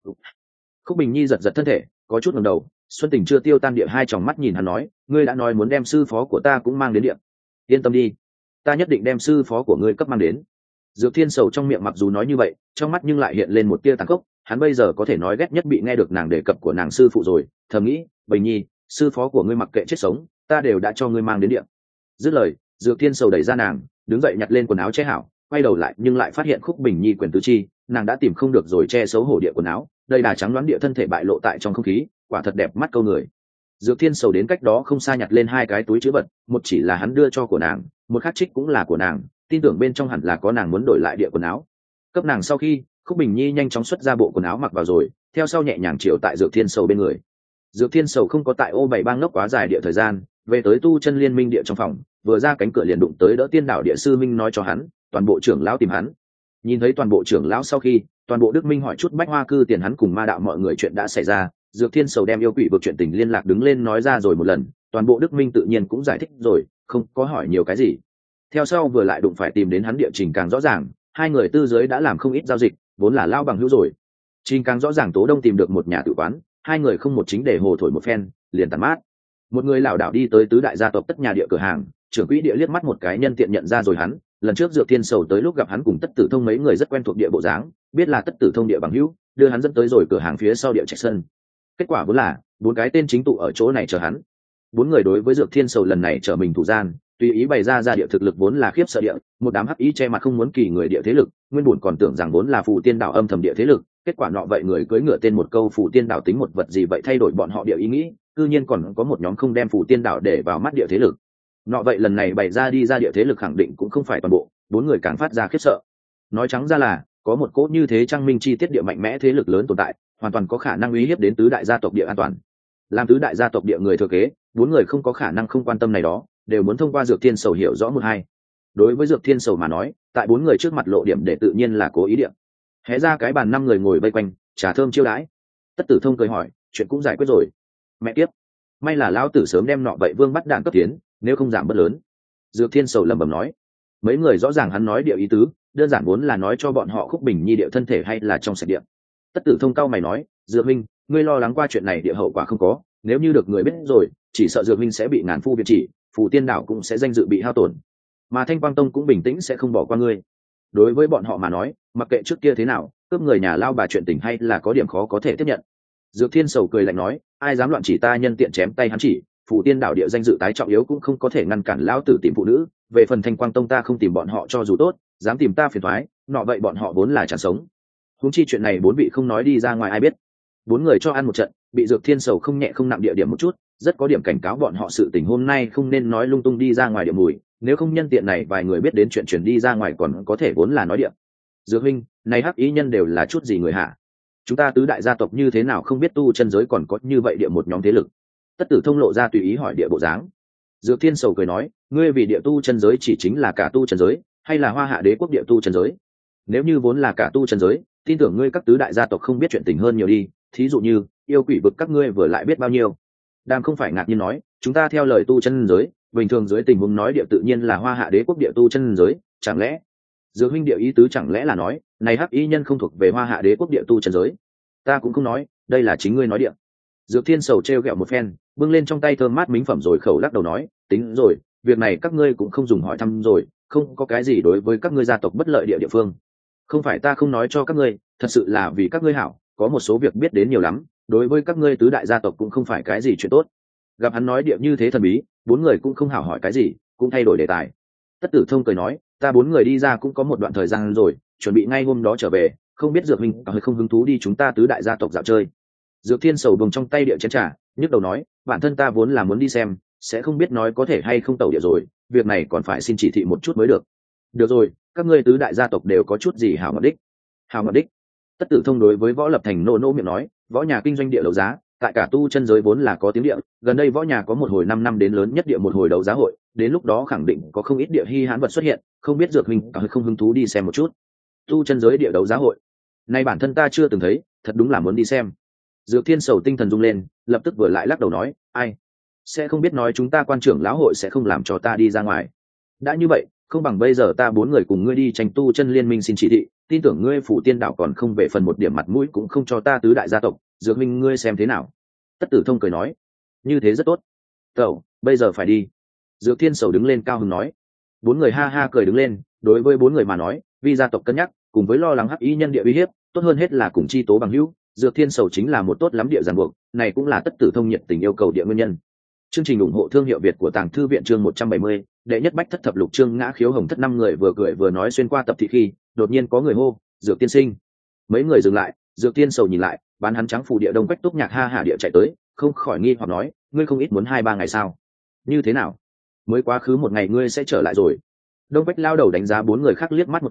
Khúc Bình Nhi giật thân thể, có chút ngẩng đầu, xuân tình chưa tiêu tan địa hai tròng mắt nhìn hắn nói, ngươi đã nói muốn đem sư phó của ta cũng mang đến địa. Yên tâm đi, ta nhất định đem sư phó của ngươi cấp mang đến. Dược Thiên Sầu trong miệng mặc dù nói như vậy, trong mắt nhưng lại hiện lên một tia tàn khốc, hắn bây giờ có thể nói ghét nhất bị nghe được nàng đề cập của nàng sư phụ rồi, thầm nghĩ, Bình Nhi, sư phó của ngươi mặc kệ chết sống, ta đều đã cho ngươi mang đến địa. Dứt lời, Dược Thiên Sầu đẩy ra nàng, đứng dậy nhặt lên quần áo che hảo, quay đầu lại nhưng lại phát hiện Khúc Bình Nhi quyền tứ chi, nàng đã tìm không được rồi che xấu hổ địa quần áo, đây là trắng đoán địa thân thể bại lộ tại trong không khí, quả thật đẹp mắt câu người. Dược Thiên Sầu đến cách đó không xa nhặt lên hai cái túi trữ vật, một chỉ là hắn đưa cho của nàng, một khác trích cũng là của nàng, tin tưởng bên trong hẳn là có nàng muốn đổi lại địa quần áo. Cấp nàng sau khi, Khúc Bình Nhi nhanh chóng xuất ra bộ quần áo mặc vào rồi, theo sau nhẹ nhàng chiều tại Dược Thiên Sầu bên người. Dược Thiên Sầu không có tại ô bảy bang ngốc quá dài địa thời gian, về tới tu chân liên minh địa trong phòng, vừa ra cánh cửa liền đụng tới Đỡ Tiên Đạo địa sư minh nói cho hắn, toàn bộ trưởng lão tìm hắn. Nhìn thấy toàn bộ trưởng lão sau khi, toàn bộ Đức Minh hỏi chút Bách Hoa cư tiền hắn cùng ma đạo mọi người chuyện đã xảy ra, Dược Thiên Sầu đem yêu quỷ vực chuyện tình liên lạc đứng lên nói ra rồi một lần, toàn bộ Đức Minh tự nhiên cũng giải thích rồi, không có hỏi nhiều cái gì. Theo sau vừa lại đụng phải tìm đến hắn địa trình càng rõ ràng, hai người tư giới đã làm không ít giao dịch, vốn là lao bằng hữu rồi. Trình càng rõ ràng Tố Đông tìm được một nhà tự quán, hai người không một chính để hồ thổi một phen, liền tàn mát. Một người lảo đảo đi tới tứ đại gia tộc tất nhà địa cửa hàng, trưởng quỹ địa liếc mắt một cái nhân tiện nhận ra rồi hắn, lần trước Dược Thiên Sầu tới lúc gặp hắn cùng Tất Tử Thông mấy người rất quen thuộc địa bộ dáng, biết là Tất Tử Thông địa bằng hữu, đưa hắn dẫn tới rồi cửa hàng phía sau địa Trạch Sân. Kết quả vốn là bốn cái tên chính tụ ở chỗ này chờ hắn. Bốn người đối với Dược Thiên Sầu lần này trở mình thủ gian, tùy ý bày ra địa thực lực vốn là khiếp sợ địa, một đám hắc ý che mặt không muốn kỳ người địa thế lực, nguyên bổn còn tưởng rằng vốn là phù tiên đạo âm thầm địa thế lực, kết quả nọ vậy người cưỡi ngựa tên một câu phù tiên đạo tính một vật gì vậy thay đổi bọn họ địa ý nghĩ, cư nhiên còn có một nhóm không đem phù tiên đạo để vào mắt địa thế lực. Nọ vậy lần này bày ra đi ra địa thế lực khẳng định cũng không phải toàn bộ, bốn người càng phát ra khiếp sợ. Nói trắng ra là có một cỗ như thế Trang Minh chi tiết địa mạnh mẽ thế lực lớn tồn tại, hoàn toàn có khả năng uy hiếp đến tứ đại gia tộc địa an toàn. Làm tứ đại gia tộc địa người thừa kế, bốn người không có khả năng không quan tâm này đó, đều muốn thông qua Dược Thiên Sầu hiểu rõ một hai. Đối với Dược Thiên Sầu mà nói, tại bốn người trước mặt lộ điểm để tự nhiên là cố ý điểm. Hé ra cái bàn năm người ngồi vây quanh, trà thơm chiêu đãi. Tất Tử Thông cười hỏi, chuyện cũng giải quyết rồi. Mẹ tiếp, may là lão tử sớm đem nọ vậy vương bắt đạn cấp tiến, nếu không giảm bất lớn. Dược Thiên Sầu lẩm bẩm nói. Mấy người rõ ràng hắn nói địa ý tứ, đơn giản vốn là nói cho bọn họ Khúc Bình Nhi địa thân thể hay là trong sạch địa. Tất Tử Thông cao mày nói, Dược Minh, ngươi lo lắng qua chuyện này địa hậu quả không có, nếu như được người biết rồi, chỉ sợ Dược Minh sẽ bị ngàn phu viện chỉ, phù tiên đạo cũng sẽ danh dự bị hao tổn, mà Thanh Quang Tông cũng bình tĩnh sẽ không bỏ qua ngươi. Đối với bọn họ mà nói, mặc kệ trước kia thế nào, cướp người nhà lao bà chuyện tình hay là có điểm khó có thể tiếp nhận. Dược Thiên Sầu cười lạnh nói, ai dám loạn chỉ ta nhân tiện chém tay hắn chỉ, phù tiên đạo địa danh dự tái trọng yếu cũng không có thể ngăn cản lão tử tìm phụ nữ, về phần Thanh Quang Tông ta không tìm bọn họ cho dù tốt, dám tìm ta phiền toái, nọ vậy bọn họ vốn là chẳng sống. Huống chi chuyện này bốn vị không nói đi ra ngoài ai biết. Bốn người cho ăn một trận, bị Dược Thiên Sầu không nhẹ không nặng địa điểm một chút, rất có điểm cảnh cáo bọn họ sự tình hôm nay không nên nói lung tung đi ra ngoài địa mùi, nếu không nhân tiện này vài người biết đến chuyện chuyển đi ra ngoài còn có thể vốn là nói điểm. Dược huynh, này hắc ý nhân đều là chút gì người hả? Chúng ta tứ đại gia tộc như thế nào không biết tu chân giới còn có như vậy địa một nhóm thế lực? Tất Tử Thông lộ ra tùy ý hỏi địa bộ dáng. Dược Thiên Sầu cười nói, ngươi vì địa tu chân giới chỉ chính là cả tu chân giới, hay là Hoa Hạ Đế quốc địa tu chân giới? Nếu như vốn là cả tu chân giới, tin tưởng ngươi các tứ đại gia tộc không biết chuyện tình hơn nhiều đi, thí dụ như yêu quỷ vực các ngươi vừa lại biết bao nhiêu. Đàm không phải ngạc nhiên nói, chúng ta theo lời tu chân giới, bình thường dưới tình huống nói địa tự nhiên là Hoa Hạ Đế quốc địa tu chân giới, chẳng lẽ Dược huynh địa ý tứ chẳng lẽ là nói này hắc y nhân không thuộc về Hoa Hạ Đế quốc địa tu chân giới? Ta cũng không nói, đây là chính ngươi nói địa. Dược Thiên Sầu treo gẹo một phen, bưng lên trong tay thơm mát mính phẩm rồi khẩu lắc đầu nói, tính rồi, việc này các ngươi cũng không dùng hỏi thăm rồi, không có cái gì đối với các ngươi gia tộc bất lợi địa phương. Không phải ta không nói cho các ngươi, thật sự là vì các ngươi hảo, có một số việc biết đến nhiều lắm, đối với các ngươi tứ đại gia tộc cũng không phải cái gì chuyện tốt. Gặp hắn nói địa như thế thần bí, bốn người cũng không hảo hỏi cái gì, cũng thay đổi đề tài. Tất Tử Thông cười nói, ta bốn người đi ra cũng có một đoạn thời gian rồi, chuẩn bị ngay hôm đó trở về, không biết Dược huynh có không hứng thú đi chúng ta tứ đại gia tộc dạo chơi. Dược Thiên Sầu bồng trong tay địa chén trà, nhức đầu nói, bản thân ta vốn là muốn đi xem, sẽ không biết nói có thể hay không tẩu địa rồi, việc này còn phải xin chỉ thị một chút mới được. Được rồi, các ngươi tứ đại gia tộc đều có chút gì hảo mục đích? Hảo mục đích? Tất Tử Thông đối với Võ Lập Thành nô nô miệng nói, võ nhà kinh doanh địa đấu giá, tại cả tu chân giới vốn là có tiếng địa, gần đây võ nhà có một hồi 5 năm đến lớn nhất địa một hồi đấu giá hội, đến lúc đó khẳng định có không ít địa hi hãn vật xuất hiện, không biết Dược huynh có không hứng thú đi xem một chút. Tu chân giới địa đấu giá hội, nay bản thân ta chưa từng thấy, thật đúng là muốn đi xem. Dược Thiên Sầu tinh thần rung lên, lập tức vừa lại lắc đầu nói, ai sẽ không biết nói chúng ta quan trưởng lão hội sẽ không làm cho ta đi ra ngoài. Đã như vậy, không bằng bây giờ ta bốn người cùng ngươi đi tranh tu chân liên minh xin chỉ thị, tin tưởng ngươi phủ tiên đạo còn không về phần một điểm mặt mũi cũng không cho ta tứ đại gia tộc, Dược minh ngươi xem thế nào? Tất Tử Thông cười nói, như thế rất tốt. Cậu, bây giờ phải đi. Dược Thiên Sầu đứng lên cao hứng nói. Bốn người ha ha cười đứng lên, đối với bốn người mà nói, vì gia tộc cân nhắc, cùng với lo lắng hắc ý nhân địa uy hiếp, tốt hơn hết là cùng chi tố bằng hữu. Dược Thiên Sầu chính là một tốt lắm địa ràng buộc, này cũng là Tất Tử Thông nhiệt tình yêu cầu địa nguyên nhân. Chương trình ủng hộ thương hiệu Việt của Tàng Thư viện chương 170, đệ nhất bách thất thập lục chương ngã khiếu hồng thất năm người vừa cười vừa nói xuyên qua tập thị khi, đột nhiên có người hô, Dược tiên sinh. Mấy người dừng lại, Dược Thiên Sầu nhìn lại, bán hắn trắng phù địa đông quách túc nhạc ha hả địa chạy tới, không khỏi nghi hoặc nói, ngươi không ít muốn 2-3 ngày sao? Như thế nào? Mới quá khứ một ngày ngươi sẽ trở lại rồi. Đông quách lao đầu đánh giá bốn người khác liếc mắt một cái,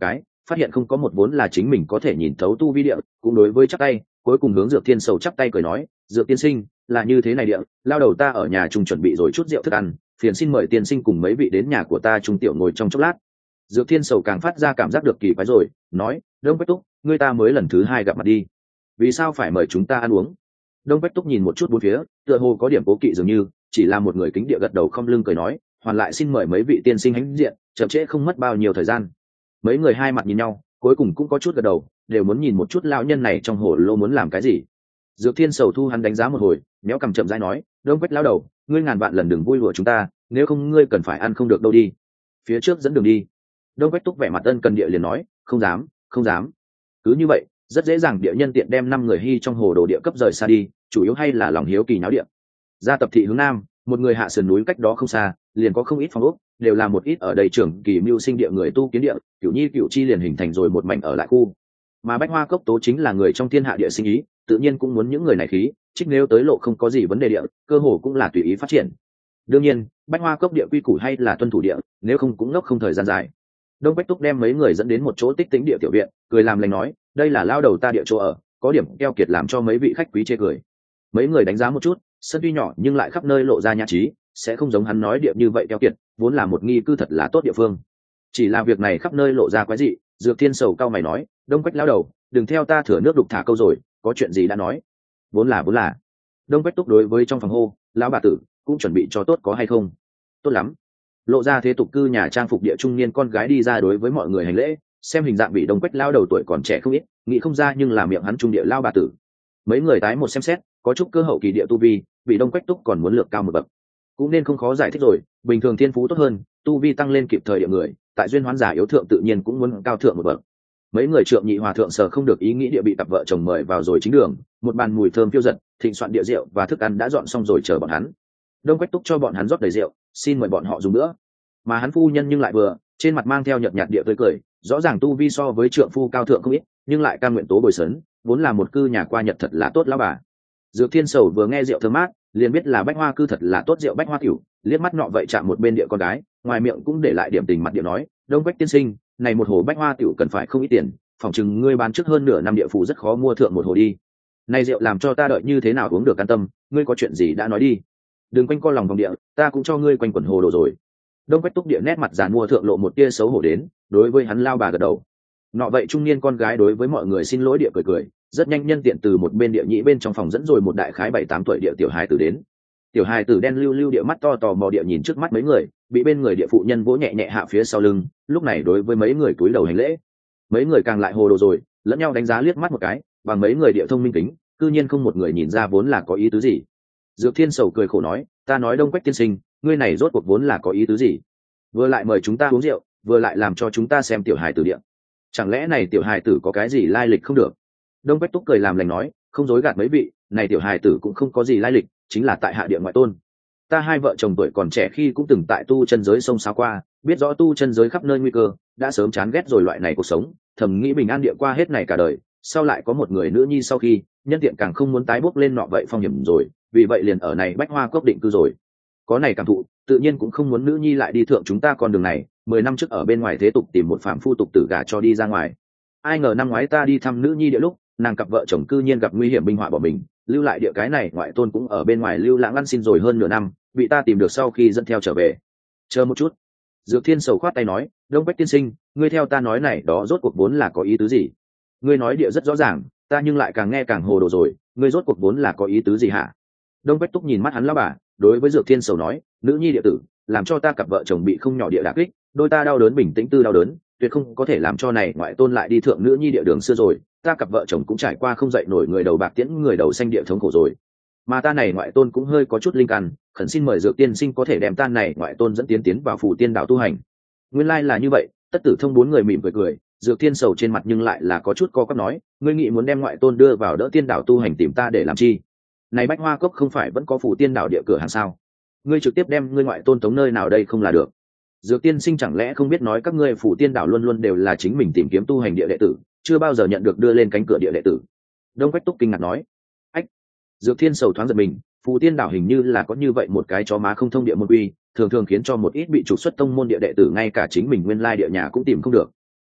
phát hiện không có một vốn là chính mình có thể nhìn thấu tu vi địa, cũng đối với chắp tay, cuối cùng hướng Dược Thiên Sầu chắp tay cười nói, Dược tiên sinh, là như thế này địa, lao đầu ta ở nhà trung chuẩn bị rồi chút rượu thức ăn, phiền xin mời tiên sinh cùng mấy vị đến nhà của ta trung tiểu ngồi trong chốc lát. Dược Thiên Sầu càng phát ra cảm giác được kỳ quái rồi, nói, Đông Bách Túc, ngươi ta mới lần thứ hai gặp mặt đi, vì sao phải mời chúng ta ăn uống? Đông Bách Túc nhìn một chút bốn phía, tựa hồ có điểm cố kỵ dường như, chỉ là một người kính địa gật đầu không lưng cười nói, hoàn lại xin mời mấy vị tiên sinh hãnh diện, chậm trễ không mất bao nhiêu thời gian. Mấy người hai mặt nhìn nhau, cuối cùng cũng có chút gật đầu, đều muốn nhìn một chút lão nhân này trong hồ lô muốn làm cái gì. Dược Thiên Sầu thu hắn đánh giá một hồi, méo cằm chậm rãi nói, Đông Bách lão đầu, ngươi ngàn vạn lần đừng vui lụa chúng ta, nếu không ngươi cần phải ăn không được đâu đi. Phía trước dẫn đường đi. Đông Bách Túc vẻ mặt ân cần địa liền nói, không dám, không dám. Cứ như vậy, rất dễ dàng địa nhân tiện đem 5 người hy trong hồ đồ địa cấp rời xa đi, chủ yếu hay là lòng hiếu kỳ náo địa. Ra tập thị hướng nam, một người hạ sườn núi cách đó không xa, liền có không ít phòng ốc, đều là một ít ở đây trưởng kỳ mưu sinh địa người tu kiến địa, Cửu Nhi Cửu Chi liền hình thành rồi một mảnh ở lại khu. Mà Bách Hoa Cốc Tố chính là người trong thiên hạ địa sinh ý, tự nhiên cũng muốn những người này khí, trích nếu tới lộ không có gì vấn đề địa, cơ hồ cũng là tùy ý phát triển. Đương nhiên, Bách Hoa Cốc địa quy củ hay là tuân thủ địa, nếu không cũng ngốc không thời gian dài. Đông Bách Túc đem mấy người dẫn đến một chỗ tích tĩnh địa tiểu viện, cười làm lành nói, đây là lao đầu ta địa chỗ ở, có điểm keo kiệt làm cho mấy vị khách quý chê cười. Mấy người đánh giá một chút, sân tuy nhỏ nhưng lại khắp nơi lộ ra nhã trí, sẽ không giống hắn nói địa như vậy keo kiệt, vốn là một nghi cư thật là tốt địa phương. Chỉ là việc này khắp nơi lộ ra quái dị, Dược Thiên Sầu cao mày nói, Đông Bách lao đầu, đừng theo ta thừa nước đục thả câu rồi, có chuyện gì đã nói. Vốn là. Đông Bách Túc đối với trong phòng hô, lão bà tử, cũng chuẩn bị cho tốt có hay không? Tốt lắm. Lộ ra thế tục cư nhà trang phục địa trung niên con gái đi ra đối với mọi người hành lễ, xem hình dạng bị Đông Quách lao đầu tuổi còn trẻ không ít, nghĩ không ra nhưng là miệng hắn trung địa lao bà tử. Mấy người tái một xem xét, có chút cơ hậu kỳ địa tu vi, bị Đông Quách Túc còn muốn lược cao một bậc, cũng nên không khó giải thích rồi, bình thường thiên phú tốt hơn, tu vi tăng lên kịp thời địa người, tại duyên hoán giả yếu thượng tự nhiên cũng muốn cao thượng một bậc. Mấy người trượng nhị hòa thượng sở không được ý nghĩ địa bị cặp vợ chồng mời vào rồi chính đường, một bàn mùi thơm phiêu dật, thịnh soạn địa rượu và thức ăn đã dọn xong rồi chờ bọn hắn. Đông Quách Túc cho bọn hắn rót đầy rượu, xin mời bọn họ dùng nữa. Mà hắn phu nhân nhưng lại vừa, trên mặt mang theo nhợt nhạt địa tươi cười, rõ ràng tu vi so với trượng phu cao thượng không ít, nhưng lại cam nguyện tố bồi sấn, vốn là một cư nhà qua Nhật thật là tốt lão bà. Dược Thiên Sầu vừa nghe rượu thơm mát, liền biết là Bách Hoa cư thật là tốt rượu Bách Hoa tiểu, liếc mắt nọ vậy chạm một bên địa con gái, ngoài miệng cũng để lại điểm tình mặt địa nói, Đông Quách tiên sinh, này một hồ Bách Hoa tiểu cần phải không ít tiền, phỏng chừng ngươi bán trước hơn nửa năm địa phủ rất khó mua thượng một hồ đi. Này rượu làm cho ta đợi như thế nào uống được an tâm, ngươi có chuyện gì đã nói đi. Đừng quanh co lòng vòng địa, ta cũng cho ngươi quanh quẩn hồ đồ rồi. Đông Quách Túc địa nét mặt giàn mua thượng lộ một tia xấu hổ đến, đối với hắn lao bà gật đầu. Nọ vậy trung niên con gái đối với mọi người xin lỗi địa cười, rất nhanh nhân tiện từ một bên địa nhĩ bên trong phòng dẫn rồi một đại khái 7-8 tuổi địa tiểu hài tử đến. Tiểu hài tử đen lưu lưu địa mắt to tò mò địa nhìn trước mắt mấy người, bị bên người địa phụ nhân vỗ nhẹ nhẹ hạ phía sau lưng, lúc này đối với mấy người cúi đầu hành lễ. Mấy người càng lại hồ đồ rồi, lẫn nhau đánh giá liếc mắt một cái, bằng mấy người địa thông minh kính, cư nhiên không một người nhìn ra vốn là có ý tứ gì. Dược Thiên Sầu cười khổ nói, ta nói Đông Quách tiên sinh, ngươi này rốt cuộc vốn là có ý tứ gì? Vừa lại mời chúng ta uống rượu, vừa lại làm cho chúng ta xem tiểu hài tử địa. Chẳng lẽ này tiểu hài tử có cái gì lai lịch không được? Đông Bách Túc cười làm lành nói, không dối gạt mấy vị, này tiểu hài tử cũng không có gì lai lịch, chính là tại hạ địa ngoại tôn. Ta hai vợ chồng tuổi còn trẻ khi cũng từng tại tu chân giới sông sáo qua, biết rõ tu chân giới khắp nơi nguy cơ, đã sớm chán ghét rồi loại này cuộc sống, thầm nghĩ bình an địa qua hết này cả đời, sau lại có một người nữ nhi sau khi, nhân tiện càng không muốn tái bốc lên nọ vậy phong hiểm rồi, vì vậy liền ở này Bách Hoa Cốc định cư rồi. Có này cảm thụ, tự nhiên cũng không muốn nữ nhi lại đi thượng chúng ta con đường này, 10 năm trước ở bên ngoài thế tục tìm một phạm phu tục tử gả cho đi ra ngoài. Ai ngờ năm ngoái ta đi thăm nữ nhi địa lúc, nàng cặp vợ chồng cư nhiên gặp nguy hiểm binh họa bỏ mình, lưu lại địa cái này ngoại tôn cũng ở bên ngoài lưu lãng ăn xin rồi hơn nửa năm, bị ta tìm được sau khi dẫn theo trở về. Chờ một chút. Dược Thiên Sầu khoát tay nói, Đông Bách tiên sinh, ngươi theo ta nói này đó rốt cuộc vốn là có ý tứ gì? Ngươi nói địa rất rõ ràng, ta nhưng lại càng nghe càng hồ đồ rồi, ngươi rốt cuộc vốn là có ý tứ gì hả? Đông Bách Túc nhìn mắt hắn lão bà, đối với Dược Thiên Sầu nói, nữ nhi địa tử, làm cho ta cặp vợ chồng bị không nhỏ địa đả kích, đôi ta đau đớn bình tĩnh tư đau đớn, tuyệt không có thể làm cho này ngoại tôn lại đi thượng nữ nhi địa đường xưa rồi, ta cặp vợ chồng cũng trải qua không dậy nổi người đầu bạc tiễn người đầu xanh địa thống khổ rồi. Mà ta này ngoại tôn cũng hơi có chút linh căn, khẩn xin mời Dược tiên sinh có thể đem ta này ngoại tôn dẫn tiến vào phủ tiên đạo tu hành. Nguyên lai là như vậy, Tất Tử Thông 4 người mỉm cười, Dược Thiên Sầu trên mặt nhưng lại là có chút co quắp nói, ngươi nghĩ muốn đem ngoại tôn đưa vào đỡ tiên đạo tu hành tìm ta để làm chi? Này Bách Hoa Cốc không phải vẫn có phủ tiên đạo địa cửa hàng sao? Ngươi trực tiếp đem ngươi ngoại tôn tống nơi nào đây không là được? Dược tiên sinh chẳng lẽ không biết nói các ngươi phủ tiên đạo luôn luôn đều là chính mình tìm kiếm tu hành địa đệ tử, chưa bao giờ nhận được đưa lên cánh cửa địa đệ tử? Đông Quách Túc kinh ngạc nói. Ách! Dược Thiên Sầu thoáng giật mình, phủ tiên đạo hình như là có như vậy một cái chó má không thông địa môn uy, thường thường khiến cho một ít bị trục xuất tông môn địa đệ tử ngay cả chính mình nguyên lai địa nhà cũng tìm không được.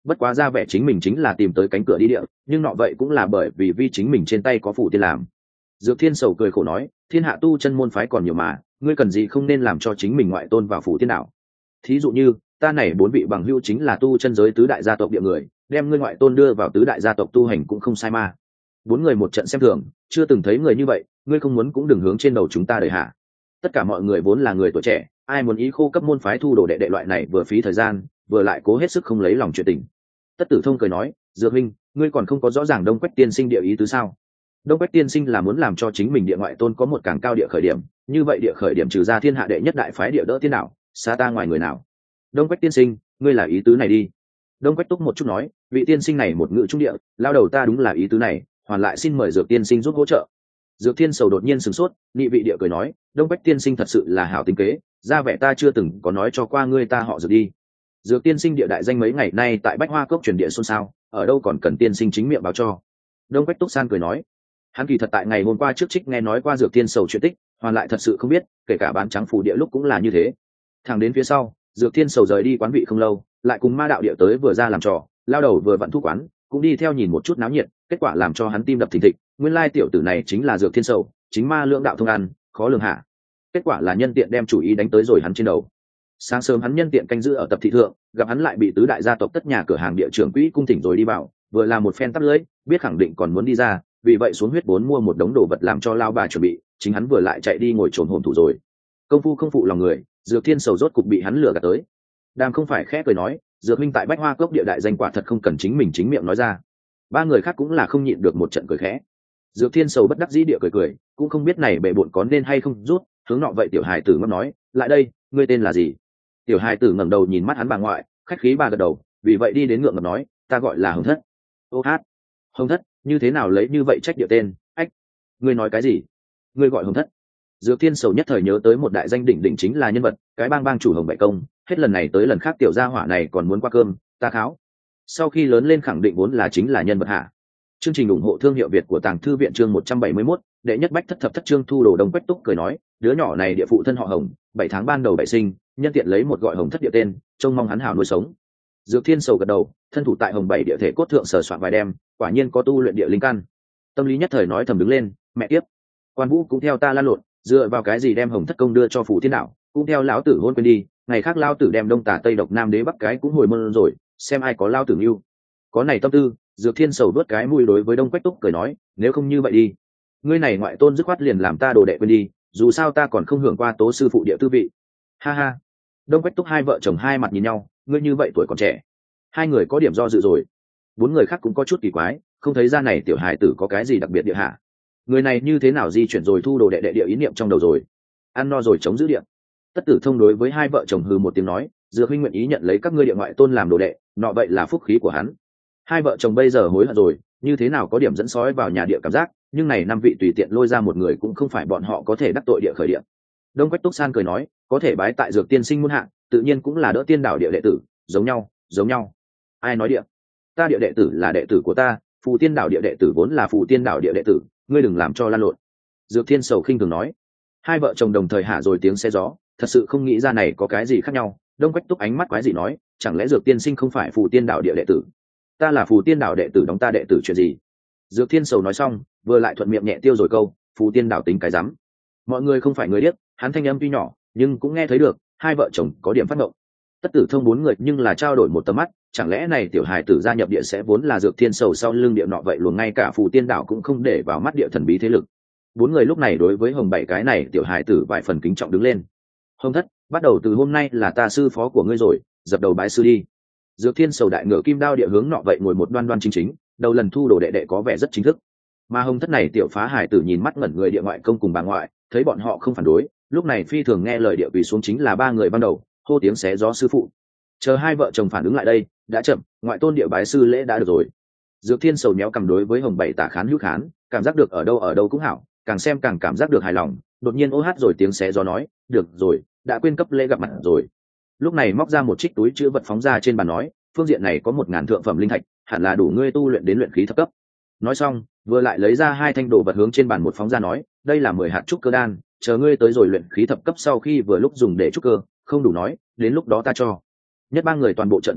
bất quá ra vẻ chính mình chính là tìm tới cánh cửa đi địa, nhưng nọ vậy cũng là bởi vì vi chính mình trên tay có phủ tiên làm. Dược Thiên Sầu cười khổ nói, thiên hạ tu chân môn phái còn nhiều mà, ngươi cần gì không nên làm cho chính mình ngoại tôn vào phủ tiên đạo. Thí dụ như ta này 4 vị bằng hữu chính là tu chân giới tứ đại gia tộc địa người, đem ngươi ngoại tôn đưa vào tứ đại gia tộc tu hành cũng không sai mà. 4 người một trận xem thường, chưa từng thấy người như vậy, ngươi không muốn cũng đừng hướng trên đầu chúng ta đẩy hạ. Tất cả mọi người vốn là người tuổi trẻ, ai muốn ý khô cấp môn phái thu đồ đệ đệ loại này vừa phí thời gian, vừa lại cố hết sức không lấy lòng chuyện tình. Tất Tử Thông cười nói, Dược huynh, ngươi còn không có rõ ràng Đông Quách tiên sinh địa ý tứ sao? Đông Quách tiên sinh là muốn làm cho chính mình địa ngoại tôn có một càng cao địa khởi điểm, như vậy địa khởi điểm trừ ra thiên hạ đệ nhất đại phái địa đỡ tiên đạo, xa ta ngoài người nào. Đông Quách tiên sinh, ngươi là ý tứ này đi. Đông Quách Túc một chút nói, vị tiên sinh này một ngữ trung địa, lao đầu ta đúng là ý tứ này, hoàn lại xin mời Dược tiên sinh giúp hỗ trợ. Dược Thiên Sầu đột nhiên sửng sốt, nhị vị địa cười nói, Đông Quách tiên sinh thật sự là hảo tính kế, ra vẻ ta chưa từng có nói cho qua ngươi ta họ Dược đi. Dược tiên sinh địa đại danh mấy ngày nay tại Bách Hoa Cốc truyền địa xôn xao, ở đâu còn cần tiên sinh chính miệng báo cho. Đông Quách Túc San cười nói, hắn kỳ thật tại ngày hôm qua trước trích nghe nói qua Dược Thiên Sầu chuyện tích, hoàn lại thật sự không biết, kể cả bán trắng phủ địa lúc cũng là như thế. Thẳng đến phía sau, Dược Thiên Sầu rời đi quán vị không lâu, lại cùng ma đạo địa tới vừa ra làm trò, lao đầu vừa vặn thu quán, cũng đi theo nhìn một chút náo nhiệt, kết quả làm cho hắn tim đập thình thịch, nguyên lai tiểu tử này chính là Dược Thiên Sầu, chính ma lưỡng đạo thông ăn, khó lường hạ. Kết quả là nhân tiện đem chủ ý đánh tới rồi hắn trên đầu. Sáng sớm hắn nhân tiện canh giữ ở tập thị thượng, gặp hắn lại bị tứ đại gia tộc tất nhà cửa hàng địa trưởng quỹ cung thỉnh rồi đi vào, vừa làm một phen tắp lưỡi, biết khẳng định còn muốn đi ra, vì vậy xuống huyết vốn mua một đống đồ vật làm cho lao bà chuẩn bị, chính hắn vừa lại chạy đi ngồi trồn hồn thủ rồi. Công phu không phụ lòng người, Dược Thiên Sầu rốt cục bị hắn lừa gạt tới. Đàm không phải khẽ cười nói, Dược huynh tại Bách Hoa Cốc địa đại danh quả thật không cần chính mình chính miệng nói ra. Ba người khác cũng là không nhịn được một trận cười khẽ. Dược Thiên Sầu bất đắc dĩ địa cười cười, cũng không biết này bệ bội có nên hay không rút, hướng nọ vậy tiểu hài tử ngấp nói, lại đây, ngươi tên là gì? Tiểu hài tử ngẩng đầu nhìn mắt hắn bà ngoại, khách khí bà gật đầu, vì vậy đi đến ngượng ngập nói, ta gọi là Hồng Thất. Ô hát, Hồng Thất, như thế nào lấy như vậy trách địa tên? Ách, ngươi nói cái gì? Ngươi gọi Hồng Thất? Dược Thiên Sầu nhất thời nhớ tới một đại danh đỉnh đỉnh chính là nhân vật, cái bang chủ Hồng Bệ Công, hết lần này tới lần khác tiểu gia hỏa này còn muốn qua cơm, ta kháo. Sau khi lớn lên khẳng định vốn là chính là nhân vật hạ. Chương trình ủng hộ thương hiệu Việt của Tàng Thư viện chương 171, đệ nhất bách thất thập thất chương thu đồ Đông Quách Túc cười nói, đứa nhỏ này địa phụ thân họ Hồng, 7 tháng ban đầu bảy sinh, nhân tiện lấy một gọi Hồng Thất địa tên, trông mong hắn hảo nuôi sống. Dược Thiên Sầu gật đầu, thân thủ tại Hồng Bảy địa thể cốt thượng sờ soạn vài đêm, quả nhiên có tu luyện địa linh căn. Tâm lý nhất thời nói thầm đứng lên, mẹ tiếp, Quan Vũ cũng theo ta lan lộn, dựa vào cái gì đem Hồng Thất công đưa cho phủ thiên đạo, cũng theo lão tử hôn quên đi, ngày khác lão tử đem Đông Tả Tây Độc Nam Đế Bắc cái cũng hồi môn rồi, xem ai có lão tử yêu. Có này tâm tư, Dược Thiên Sầu đuốt cái mũi đối với Đông Quách Túc cười nói, nếu không như vậy đi, ngươi này ngoại tôn dứt khoát liền làm ta đồ đệ quên đi, dù sao ta còn không hưởng qua tố sư phụ địa tư vị. Ha ha. Đông Quách Túc hai vợ chồng hai mặt nhìn nhau, ngươi như vậy tuổi còn trẻ, hai người có điểm do dự rồi. 4 người khác cũng có chút kỳ quái, không thấy ra này tiểu hài tử có cái gì đặc biệt địa hạ. Người này như thế nào di chuyển rồi thu đồ đệ đệ địa ý niệm trong đầu rồi, ăn no rồi chống giữ địa. Tất Tử Thông đối với hai vợ chồng hừ một tiếng nói, Dược huynh nguyện ý nhận lấy các ngươi địa ngoại tôn làm đồ đệ, nọ vậy là phúc khí của hắn. Hai vợ chồng bây giờ hối hận rồi, như thế nào có điểm dẫn sói vào nhà địa cảm giác, nhưng này 5 vị tùy tiện lôi ra một người cũng không phải bọn họ có thể đắc tội địa khởi địa. Đông Quách Túc San cười nói, có thể bái tại Dược tiên sinh muôn hạng, tự nhiên cũng là đỡ tiên đạo địa đệ tử, giống nhau. Ai nói địa? Ta địa đệ tử là đệ tử của ta, phù tiên đạo địa đệ tử vốn là phù tiên đạo địa đệ tử, ngươi đừng làm cho lan lộn. Dược Thiên Sầu khinh thường nói. Hai vợ chồng đồng thời hạ rồi tiếng xe gió, thật sự không nghĩ ra này có cái gì khác nhau. Đông Quách Túc ánh mắt quái gì nói, chẳng lẽ Dược tiên sinh không phải phù tiên đạo địa đệ tử? Ta là phù tiên đạo đệ tử, đóng ta đệ tử chuyện gì? Dược Thiên Sầu nói xong, vừa lại thuận miệng nhẹ tiêu rồi câu, phù tiên đạo tính cái rắm. Mọi người không phải người điếc, hắn thanh âm tuy nhỏ, nhưng cũng nghe thấy được, hai vợ chồng có điểm phát động. Tất Tử Thông 4 người nhưng là trao đổi một tầm mắt, chẳng lẽ này tiểu hài tử gia nhập địa sẽ vốn là Dược Thiên Sầu sau lưng địa nọ vậy luôn ngay cả phù tiên đạo cũng không để vào mắt địa thần bí thế lực. 4 người lúc này đối với Hồng Bảy cái này tiểu hài tử vài phần kính trọng đứng lên. Hồng Thất, bắt đầu từ hôm nay là ta sư phó của ngươi rồi, dập đầu bái sư đi. Dược Thiên Sầu đại ngựa kim đao địa hướng nọ vậy ngồi một đoan đoan chính, đầu lần thu đồ đệ đệ có vẻ rất chính thức. Mà Hồng Thất này tiểu phá hài tử nhìn mắt ngẩn người địa ngoại công cùng bà ngoại, thấy bọn họ không phản đối, lúc này phi thường nghe lời địa quỳ xuống chính là 3 người ban đầu, hô tiếng xé gió sư phụ. Chờ hai vợ chồng phản ứng lại đây, đã chậm, ngoại tôn địa bái sư lễ đã được rồi. Dược Thiên Sầu méo cầm đối với Hồng Bảy tả khán hữu khán, cảm giác được ở đâu cũng hảo, càng xem càng cảm giác được hài lòng, đột nhiên ô hát rồi tiếng xé gió nói, được rồi, đã quên cấp lễ gặp mặt rồi. Lúc này móc ra một trích túi chứa vật phóng ra trên bàn nói, phương diện này có 1000 thượng phẩm linh thạch, hẳn là đủ ngươi tu luyện đến luyện khí thập cấp. Nói xong, vừa lại lấy ra 2 thanh đồ vật hướng trên bàn một phóng ra nói, đây là 10 hạt trúc cơ đan, chờ ngươi tới rồi luyện khí thập cấp sau khi vừa lúc dùng để trúc cơ, không đủ nói, đến lúc đó ta cho. Nhất 3 người toàn bộ trợn tròn mắt,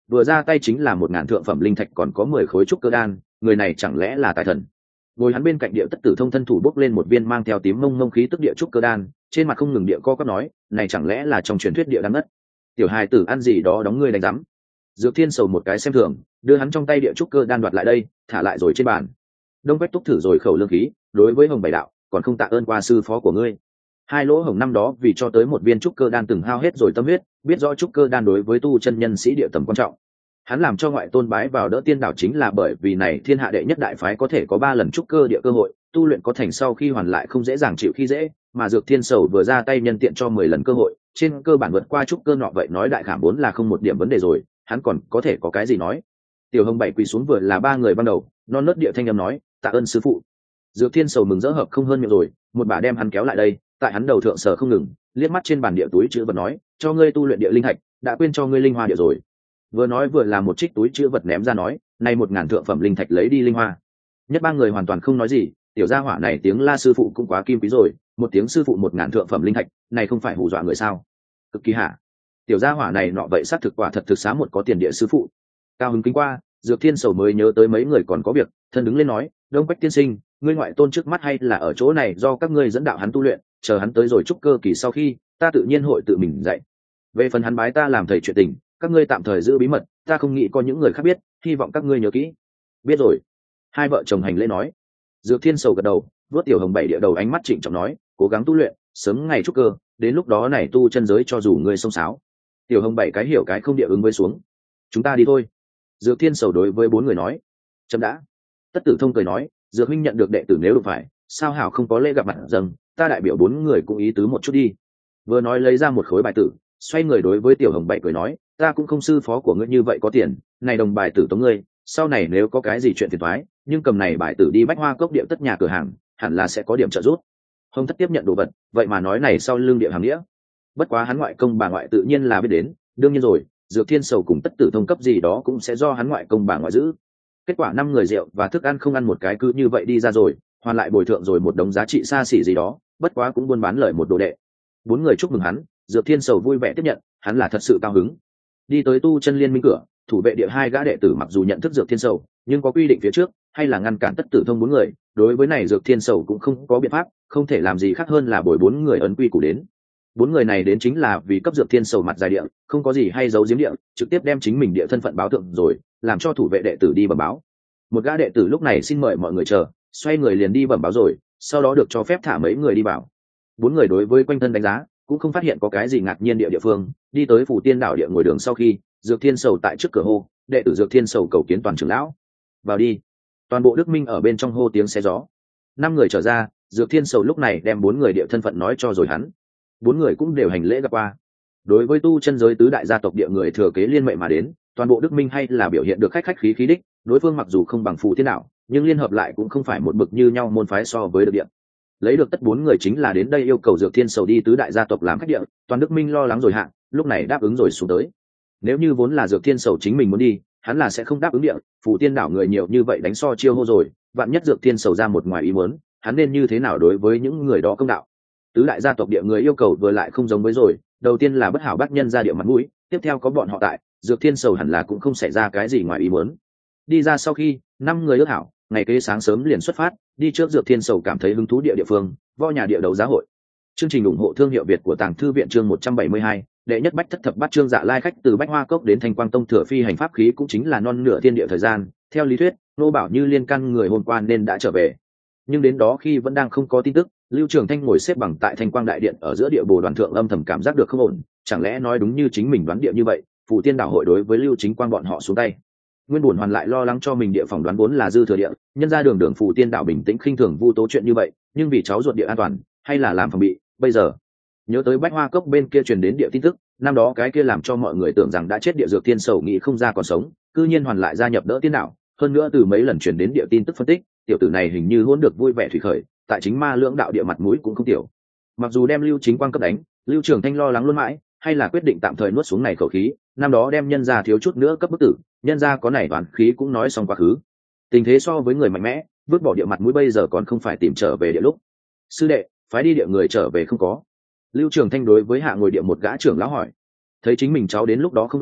vừa ra tay chính là 1.000 thượng phẩm linh thạch còn có 10 khối trúc cơ đan, người này chẳng lẽ là tài thần? Ngồi hắn bên cạnh địa tất tử thông thân thủ bốc lên một viên mang theo tím mông mông khí tức địa trúc cơ đan, trên mặt không ngừng địa co quắp nói, này chẳng lẽ là trong truyền thuyết địa đan ngất? Tiểu hài tử ăn gì đó đóng ngươi đánh rắm. Dược Thiên Sầu một cái xem thường, đưa hắn trong tay địa trúc cơ đan đoạt lại đây, thả lại rồi trên bàn. Đông Bách Túc thử rồi khẩu lương khí, đối với Hồng Bảy đạo, còn không tạ ơn qua sư phó của ngươi. Hai lỗ hổng năm đó vì cho tới một viên trúc cơ đan từng hao hết rồi tâm huyết, biết rõ trúc cơ đan đối với tu chân nhân sĩ địa tầm quan trọng. Hắn làm cho ngoại tôn bái vào đỡ tiên đảo chính là bởi vì này thiên hạ đệ nhất đại phái có thể có 3 lần trúc cơ địa cơ hội, tu luyện có thành sau khi hoàn lại không dễ dàng chịu khi dễ, mà Dược Thiên Sầu vừa ra tay nhân tiện cho 10 lần cơ hội, trên cơ bản vượt qua trúc cơ nọ vậy nói đại khảm vốn là không một điểm vấn đề rồi, hắn còn có thể có cái gì nói. Tiểu Hồng Bảy quỳ xuống vừa là 3 người ban đầu, non nớt địa thanh âm nói, tạ ơn sư phụ. Dược Thiên Sầu mừng rỡ hợp không hơn miệng rồi, một bà đem hắn kéo lại đây, tại hắn đầu thượng sở không ngừng, liếc mắt trên bàn địa túi chữ vật nói, cho ngươi tu luyện địa linh hạch, đã quên cho ngươi linh hoa địa rồi. Vừa nói vừa là một trích túi chữ vật ném ra nói, nay 1.000 thượng phẩm linh thạch lấy đi linh hoa. Nhất 3 người hoàn toàn không nói gì, tiểu gia hỏa này tiếng la sư phụ cũng quá kim quý rồi, một tiếng sư phụ 1.000 thượng phẩm linh thạch, này không phải hù dọa người sao? Cực kỳ hạ. Tiểu gia hỏa này nọ vậy xác thực quả thật thực xá một có tiền địa sư phụ. Cao hứng kính qua, Dược Thiên Sầu mới nhớ tới mấy người còn có việc, thân đứng lên nói, Đông Bách tiên sinh, ngươi ngoại tôn trước mắt hay là ở chỗ này do các ngươi dẫn đạo hắn tu luyện, chờ hắn tới rồi trúc cơ kỳ sau khi, ta tự nhiên hội tự mình dạy. Về phần hắn bái ta làm thầy chuyện tình, các ngươi tạm thời giữ bí mật, ta không nghĩ có những người khác biết, hy vọng các ngươi nhớ kỹ. Biết rồi. Hai vợ chồng hành lễ nói. Dược Thiên Sầu gật đầu, vuốt Tiểu Hồng Bảy địa đầu ánh mắt trịnh trọng nói, cố gắng tu luyện, sớm ngày trúc cơ, đến lúc đó này tu chân giới cho dù ngươi xông xáo. Tiểu Hồng Bảy cái hiểu cái không địa ứng với xuống. Chúng ta đi thôi. Dược Thiên Sầu đối với 4 người nói. Chấm đã. Tất Tử Thông cười nói, Dược huynh nhận được đệ tử nếu được phải, sao hảo không có lễ gặp mặt dâng, ta đại biểu 4 người cũng ý tứ một chút đi. Vừa nói lấy ra một khối bài tử, xoay người đối với Tiểu Hồng Bảy cười nói, ta cũng không sư phó của ngươi như vậy có tiền, này đồng bài tử tống ngươi, sau này nếu có cái gì chuyện phiền toái, nhưng cầm này bài tử đi Bách Hoa Cốc địa tất nhà cửa hàng, hẳn là sẽ có điểm trợ giúp. Hồng Thất tiếp nhận đồ vật, vậy mà nói này sau lưng địa hàng nghĩa. Bất quá hắn ngoại công bà ngoại tự nhiên là biết đến, đương nhiên rồi, Dược Thiên Sầu cùng Tất Tử Thông cấp gì đó cũng sẽ do hắn ngoại công bà ngoại giữ. Kết quả 5 người rượu và thức ăn không ăn một cái cứ như vậy đi ra rồi, hoàn lại bồi thượng rồi một đống giá trị xa xỉ gì đó, bất quá cũng buôn bán lời một đồ đệ. 4 người chúc mừng hắn, Dược Thiên Sầu vui vẻ tiếp nhận, hắn là thật sự cao hứng. Đi tới tu chân liên minh cửa, thủ vệ địa 2 gã đệ tử mặc dù nhận thức Dược Thiên Sầu, nhưng có quy định phía trước, hay là ngăn cản Tất Tử Thông 4 người, đối với này Dược Thiên Sầu cũng không có biện pháp, không thể làm gì khác hơn là bồi 4 người ấn quy củ đến. 4 người này đến chính là vì cấp Dược Thiên Sầu mặt dài địa, không có gì hay giấu giếm địa, trực tiếp đem chính mình địa thân phận báo thượng rồi, làm cho thủ vệ đệ tử đi bẩm báo. Một gã đệ tử lúc này xin mời mọi người chờ, xoay người liền đi bẩm báo rồi, sau đó được cho phép thả mấy người đi vào. 4 người đối với quanh thân đánh giá, cũng không phát hiện có cái gì ngạc nhiên địa phương, đi tới Phù Tiên đảo địa ngồi đường sau khi, Dược Thiên Sầu tại trước cửa hô, đệ tử Dược Thiên Sầu cầu kiến toàn trưởng lão. Vào đi. Toàn bộ Đức Minh ở bên trong hô tiếng xé gió. 5 người trở ra, Dược Thiên Sầu lúc này đem 4 người địa thân phận nói cho rồi hắn. 4 người cũng đều hành lễ gặp qua. Đối với tu chân giới tứ đại gia tộc địa người thừa kế liên mệ mà đến, toàn bộ Đức Minh hay là biểu hiện được khách khách khí khí đích, đối phương mặc dù không bằng Phù Tiên đảo, nhưng liên hợp lại cũng không phải một bực như nhau môn phái so với được địa. Lấy được tất 4 người chính là đến đây yêu cầu Dược Thiên Sầu đi tứ đại gia tộc làm khách địa, toàn Đức Minh lo lắng rồi hạ, lúc này đáp ứng rồi xuống tới. Nếu như vốn là Dược Thiên Sầu chính mình muốn đi, hắn là sẽ không đáp ứng địa, Phù Tiên đảo người nhiều như vậy đánh so chiêu hô rồi, vạn nhất Dược Thiên Sầu ra một ngoài ý muốn, hắn nên như thế nào đối với những người đó công đạo. Tứ đại gia tộc địa người yêu cầu vừa lại không giống với rồi, đầu tiên là bất hảo bắt nhân ra địa mặt mũi, tiếp theo có bọn họ tại, Dược Thiên Sầu hẳn là cũng không xảy ra cái gì ngoài ý muốn. Đi ra sau khi 5 người ước hảo, ngày kế sáng sớm liền xuất phát, đi trước Dược Thiên Sầu cảm thấy hứng thú địa phương, vo nhà địa đấu giá hội. Chương trình ủng hộ thương hiệu Việt của Tàng Thư viện chương 172, đệ nhất bách thất thập bát chương dạ lai khách từ Bách Hoa Cốc đến Thanh Quang Tông thừa phi hành pháp khí cũng chính là non nửa thiên địa thời gian, theo lý thuyết, nô bảo như liên căn người hôm qua nên đã trở về. Nhưng đến đó khi vẫn đang không có tin tức, Lưu Trường Thanh ngồi xếp bằng tại Thanh Quang đại điện ở giữa địa bồ đoàn thượng âm thầm cảm giác được không ổn, chẳng lẽ nói đúng như chính mình đoán địa như vậy, Phù Tiên đảo hội đối với Lưu Chính Quang bọn họ xuống tay. Nguyên Bổn hoàn lại lo lắng cho mình địa phỏng đoán vốn là dư thừa địa, nhân ra đường Phù Tiên đảo bình tĩnh khinh thường vu tố chuyện như vậy, nhưng vì cháu ruột địa an toàn, hay là làm phòng bị, bây giờ nhớ tới Bách Hoa Cốc bên kia truyền đến địa tin tức, năm đó cái kia làm cho mọi người tưởng rằng đã chết địa Dược Thiên Sầu nghĩ không ra còn sống, cư nhiên hoàn lại gia nhập đỡ tiên đảo, hơn nữa từ mấy lần truyền đến địa tin tức phân tích, tiểu tử này hình như hỗn được vui vẻ thủy khởi, tại chính ma lưỡng đạo địa mặt mũi cũng không tiểu. Mặc dù đem Lưu Chính Quang cấp đánh, Lưu Trường Thanh lo lắng luôn mãi, hay là quyết định tạm thời nuốt xuống này khẩu khí, năm đó đem nhân gia thiếu chút nữa cấp bức tử, nhân gia có này toán khí cũng nói xong quá khứ. Tình thế so với người mạnh mẽ, vứt bỏ địa mặt mũi bây giờ còn không phải tìm trở về địa lúc. Sư đệ, phái đi địa người trở về không có? Lưu Trường Thanh đối với hạ ngồi địa một gã trưởng lão hỏi. Thấy chính mình cháu đến lúc đó không về,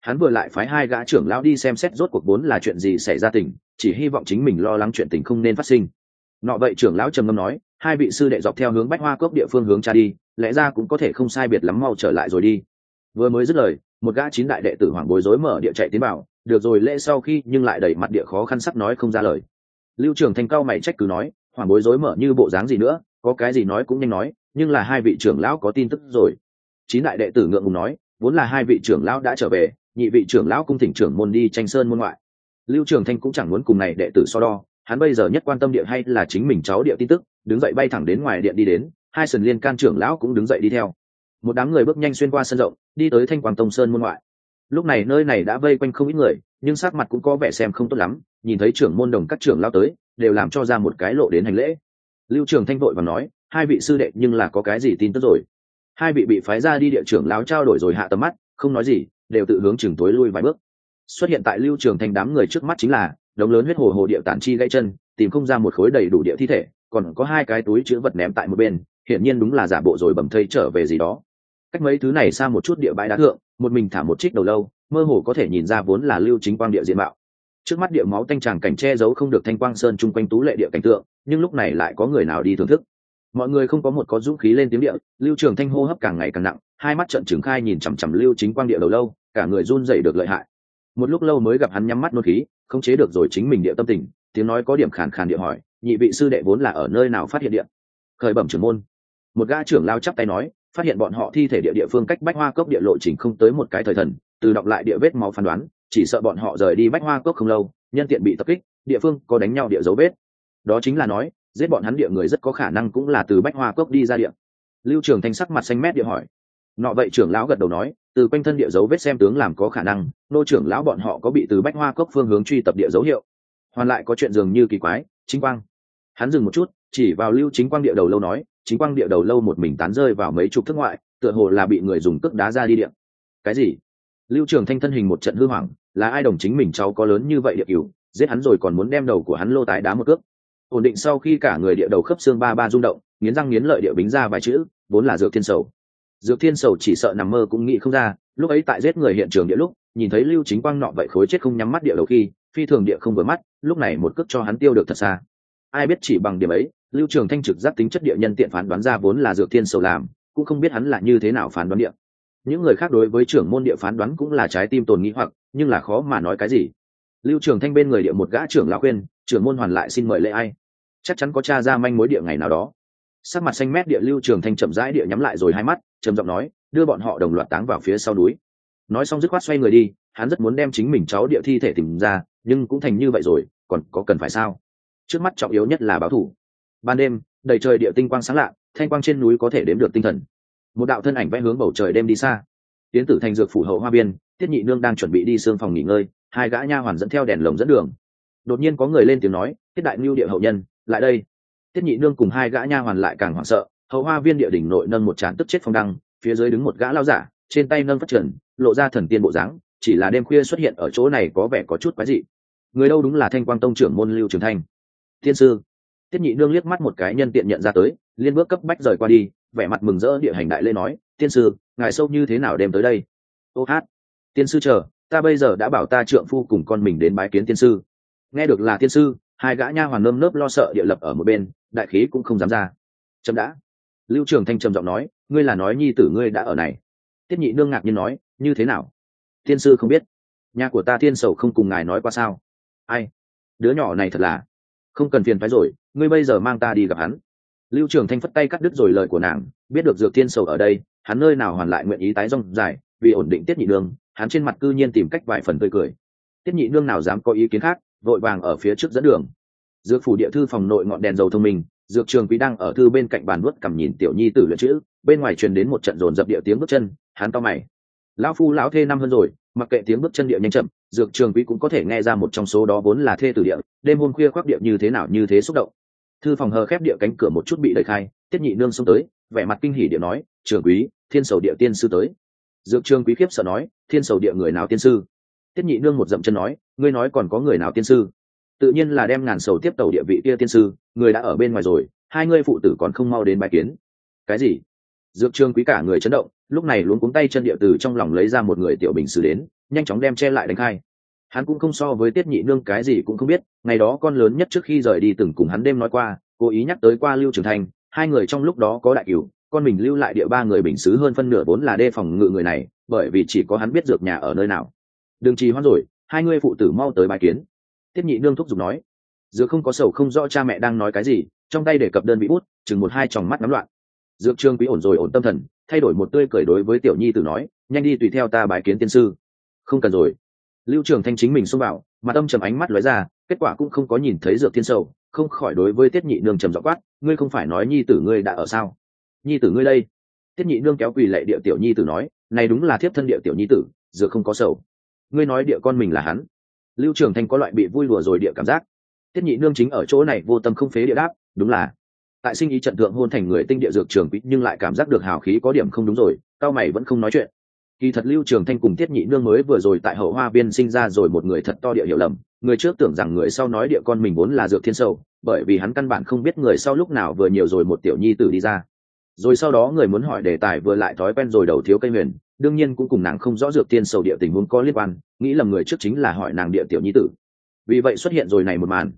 Hắn vừa lại phái hai gã trưởng lão đi xem xét rốt cuộc vốn là chuyện gì xảy ra tình, chỉ hy vọng chính mình lo lắng chuyện tình không nên phát sinh. Nọ vậy trưởng lão trầm ngâm nói, hai vị sư đệ dọc theo hướng Bách Hoa Cốc địa phương hướng tra đi, lẽ ra cũng có thể không sai biệt lắm, mau trở lại rồi đi. Vừa mới dứt lời, một gã 9 đại đệ tử hoảng bối rối mở địa chạy tiến vào, được rồi lễ sau khi nhưng lại đầy mặt địa khó khăn sắp nói không ra lời. Lưu Trường Thanh cao mày trách cứ nói, hoảng bối rối mở như bộ dáng gì nữa, có cái gì nói cũng nhanh nói, nhưng là hai vị trưởng lão có tin tức rồi. 9 đại đệ tử ngượng ngùng nói, vốn là hai vị trưởng lão đã trở về, nhị vị trưởng lão cung thỉnh trưởng môn đi tranh sơn môn ngoại. Lưu Trường Thanh cũng chẳng muốn cùng này đệ tử so đo, hắn bây giờ nhất quan tâm địa hay là chính mình cháu địa tin tức, đứng dậy bay thẳng đến ngoài điện đi đến, hai sần liên can trưởng lão cũng đứng dậy đi theo. Một đám người bước nhanh xuyên qua sân rộng, đi tới Thanh Quang Tông sơn môn ngoại. Lúc này nơi này đã vây quanh không ít người, nhưng sắc mặt cũng có vẻ xem không tốt lắm, nhìn thấy trưởng môn đồng các trưởng lão tới, đều làm cho ra một cái lộ đến hành lễ. Lưu Trường Thanh vội vàng nói, hai vị sư đệ nhưng là có cái gì tin tức rồi? Hai vị bị phái ra đi địa trưởng lão trao đổi rồi hạ tầm mắt, không nói gì, đều tự hướng chừng tối lui vài bước. Xuất hiện tại Lưu Trường Thanh đám người trước mắt chính là đống lớn huyết hồ hồ địa tản chi gãy chân, tìm không ra một khối đầy đủ địa thi thể, còn có hai cái túi chứa vật ném tại một bên, hiển nhiên đúng là giả bộ rồi bầm thây trở về gì đó. Cách mấy thứ này xa một chút địa bãi đá thượng, một mình thả một trích đầu lâu, mơ hồ có thể nhìn ra vốn là Lưu Chính Quang địa diện mạo. Trước mắt địa máu tanh tràng cảnh che giấu không được Thanh Quang Sơn chung quanh tú lệ địa cảnh tượng, nhưng lúc này lại có người nào đi thưởng thức. Mọi người không có một có dũng khí lên tiếng địa, Lưu Trường Thanh hô hấp càng ngày càng nặng, hai mắt trợn trừng khai nhìn chằm chằm Lưu Chính Quang địa đầu lâu, cả người run rẩy được lợi hại. Một lúc lâu mới gặp hắn nhắm mắt nôn khí, không chế được rồi chính mình địa tâm tình, tiếng nói có điểm khàn khàn địa hỏi, nhị vị sư đệ vốn là ở nơi nào phát hiện địa? Khởi bẩm trưởng môn. Một gã trưởng lao chắp tay nói, phát hiện bọn họ thi thể địa phương cách Bách Hoa Cốc địa lộ trình không tới một cái thời thần, từ đọc lại địa vết máu phán đoán, chỉ sợ bọn họ rời đi Bách Hoa Cốc không lâu, nhân tiện bị tập kích, địa phương có đánh nhau địa dấu vết. Đó chính là nói, giết bọn hắn địa người rất có khả năng cũng là từ Bách Hoa Cốc đi ra địa. Lưu Trường Thanh sắc mặt xanh mét địa hỏi. Nọ vậy trưởng lão gật đầu nói, từ quanh thân địa dấu vết xem tướng làm có khả năng, nô trưởng lão bọn họ có bị từ Bách Hoa Cốc phương hướng truy tập địa dấu hiệu. Hoàn lại có chuyện dường như kỳ quái, Chính Quang. Hắn dừng một chút, chỉ vào Lưu Chính Quang địa đầu lâu nói, Chính Quang địa đầu lâu một mình tán rơi vào mấy chục thước ngoại, tựa hồ là bị người dùng cước đá ra đi địa. Cái gì? Lưu Trường Thanh thân hình một trận hư hoảng, là ai đồng chính mình cháu có lớn như vậy địa cửu, giết hắn rồi còn muốn đem đầu của hắn lô tái đá một cước. Ổn định sau khi cả người địa đầu khớp xương ba ba rung động, nghiến răng nghiến lợi địa bính ra vài chữ, vốn là Dược Thiên Sầu. Dược Thiên Sầu chỉ sợ nằm mơ cũng nghĩ không ra, lúc ấy tại giết người hiện trường địa lúc, nhìn thấy Lưu Chính Quang nọ vậy khối chết không nhắm mắt địa đầu khi, phi thường địa không vừa mắt, lúc này một cước cho hắn tiêu được thật xa. Ai biết chỉ bằng điểm ấy, Lưu Trường Thanh trực giác tính chất địa nhân tiện phán đoán ra vốn là Dược Thiên Sầu làm, cũng không biết hắn là như thế nào phán đoán địa. Những người khác đối với trưởng môn địa phán đoán cũng là trái tim tồn nghĩ hoặc, nhưng là khó mà nói cái gì. Lưu Trường Thanh bên người địa một gã trưởng lão khuyên, trưởng môn hoàn lại xin mời lễ ai, chắc chắn có tra ra manh mối địa ngày nào đó. Sắc mặt xanh mét địa Lưu Trường Thanh chậm rãi địa nhắm lại rồi hai mắt, trầm giọng nói, đưa bọn họ đồng loạt táng vào phía sau núi. Nói xong dứt khoát xoay người đi, hắn rất muốn đem chính mình cháu địa thi thể tìm ra, nhưng cũng thành như vậy rồi, còn có cần phải sao? Trước mắt trọng yếu nhất là báo thù. Ban đêm, đầy trời địa tinh quang sáng lạ, thanh quang trên núi có thể đếm được tinh thần. Một đạo thân ảnh vẽ hướng bầu trời đêm đi xa. Tiến tử thành dược phủ hậu hoa biên, Tiết Nhị Nương đang chuẩn bị đi xương phòng nghỉ ngơi, hai gã nha hoàn dẫn theo đèn lồng dẫn đường. Đột nhiên có người lên tiếng nói, Tiết đại nưu địa hậu nhân, lại đây. Tiết Nhị Nương cùng hai gã nha hoàn lại càng hoảng sợ, hậu hoa viên địa đỉnh nội nâng một trán tức chết phong đăng, phía dưới đứng một gã lao giả, trên tay nâng phát trần, lộ ra thần tiên bộ dáng, chỉ là đêm khuya xuất hiện ở chỗ này có vẻ có chút quái dị. Người đâu đúng là Thanh Quang Tông trưởng môn Lưu Trường Thanh. Tiên sư. Tiết Nhị Nương liếc mắt một cái nhân tiện nhận ra tới, liên bước cấp bách rời qua đi, vẻ mặt mừng rỡ địa hành đại lễ nói, tiên sư, ngài sâu như thế nào đêm tới đây? Ô hát, tiên sư chờ, ta bây giờ đã bảo ta trượng phu cùng con mình đến bái kiến tiên sư. Nghe được là tiên sư, hai gã nha hoàn nơm nớp lo sợ địa lập ở một bên, đại khí cũng không dám ra. Chấm đã. Lưu Trường Thanh trầm giọng nói, ngươi là nói nhi tử ngươi đã ở này. Tiết Nhị Nương ngạc nhiên nói, như thế nào? Tiên sư không biết, nhà của ta Thiên Sầu không cùng ngài nói qua sao? Ai? Đứa nhỏ này thật là không cần phiền phái rồi, ngươi bây giờ mang ta đi gặp hắn. Lưu Trường Thanh phất tay cắt đứt rồi lời của nàng, biết được Dược Thiên Sầu ở đây, hắn nơi nào hoàn lại nguyện ý tái rong dài, vì ổn định Tiết Nhị Nương, hắn trên mặt cư nhiên tìm cách vài phần tươi cười. Tiết Nhị Nương nào dám có ý kiến khác, vội vàng ở phía trước dẫn đường. Dược phủ địa thư phòng nội ngọn đèn dầu thông minh, Dược Trường Quý đang ở thư bên cạnh bàn nuốt cằm nhìn tiểu nhi tử luyện chữ, bên ngoài truyền đến một trận dồn dập địa tiếng bước chân, hắn cau mày. Lão phu lão thê năm hơn rồi, mặc kệ tiếng bước chân địa nhanh chậm, Dược Trường Quý cũng có thể nghe ra một trong số đó vốn là thê tử địa, đêm hôm khuya khoác địa như thế nào như thế xúc động. Thư phòng hờ khép địa cánh cửa một chút bị đẩy khai, Tiết Nhị Nương xông tới, vẻ mặt kinh hỉ địa nói, Trường Quý, Thiên Sầu địa tiên sư tới. Dược Trường Quý khiếp sợ nói, Thiên Sầu địa người nào tiên sư? Tiết Nhị Nương một dậm chân nói, ngươi nói còn có người nào tiên sư? Tự nhiên là đem Ngàn Sầu tiếp tàu địa vị kia tiên sư, người đã ở bên ngoài rồi, hai ngươi phụ tử còn không mau đến bài kiến. Cái gì? Dược Trường Quý cả người chấn động, lúc này luống cuống tay chân địa từ trong lòng lấy ra một người tiểu bình sứ đến, nhanh chóng đem che lại đánh khai. Hắn cũng không so với Tiết Nhị Nương cái gì cũng không biết, ngày đó con lớn nhất trước khi rời đi từng cùng hắn đêm nói qua, cố ý nhắc tới qua Lưu Trường Thanh, hai người trong lúc đó có đại cửu, con mình lưu lại địa ba người bình sứ hơn phân nửa vốn là đề phòng ngự người này, bởi vì chỉ có hắn biết dược nhà ở nơi nào. Đừng trì hoãn rồi, hai người phụ tử mau tới bài kiến. Tiết Nhị Nương thúc giục nói. Dược không có sầu không rõ cha mẹ đang nói cái gì, trong tay để cập đơn vị bút, chừng một hai tròng mắt ngắm loạn. Dược Trương Quý ổn rồi ổn tâm thần, thay đổi một tươi cười đối với tiểu nhi tử nói, nhanh đi tùy theo ta bài kiến tiên sư. Không cần rồi. Lưu Trường Thanh chính mình xông vào, mặt âm trầm ánh mắt lóe ra, kết quả cũng không có nhìn thấy Dược Thiên Sầu, không khỏi đối với Tiết Nhị Nương trầm giọng quát, ngươi không phải nói nhi tử ngươi đã ở sao? Nhi tử ngươi đây? Tiết Nhị Nương kéo quỳ lệ địa tiểu nhi tử nói, này đúng là thiếp thân địa tiểu nhi tử, Dược không có sầu. Ngươi nói địa con mình là hắn. Lưu Trường Thanh có loại bị vui đùa rồi địa cảm giác. Tiết Nhị Nương chính ở chỗ này vô tâm không phế địa đáp, đúng là tại sinh ý trận thượng hôn thành người tinh địa Dược Trường Quý, nhưng lại cảm giác được hào khí có điểm không đúng rồi, cao mày vẫn không nói chuyện. Kỳ thật Lưu Trường Thanh cùng Tiết Nhị Nương mới vừa rồi tại Hậu Hoa Viên sinh ra rồi một người thật to địa hiểu lầm, người trước tưởng rằng người sau nói địa con mình vốn là Dược Thiên Sầu, bởi vì hắn căn bản không biết người sau lúc nào vừa nhiều rồi một tiểu nhi tử đi ra. Rồi sau đó người muốn hỏi đề tài vừa lại thói quen rồi đầu thiếu cây huyền, đương nhiên cũng cùng nàng không rõ Dược Thiên Sầu địa tình huống có liên quan, nghĩ lầm người trước chính là hỏi nàng địa tiểu nhi tử. Vì vậy xuất hiện rồi này một màn.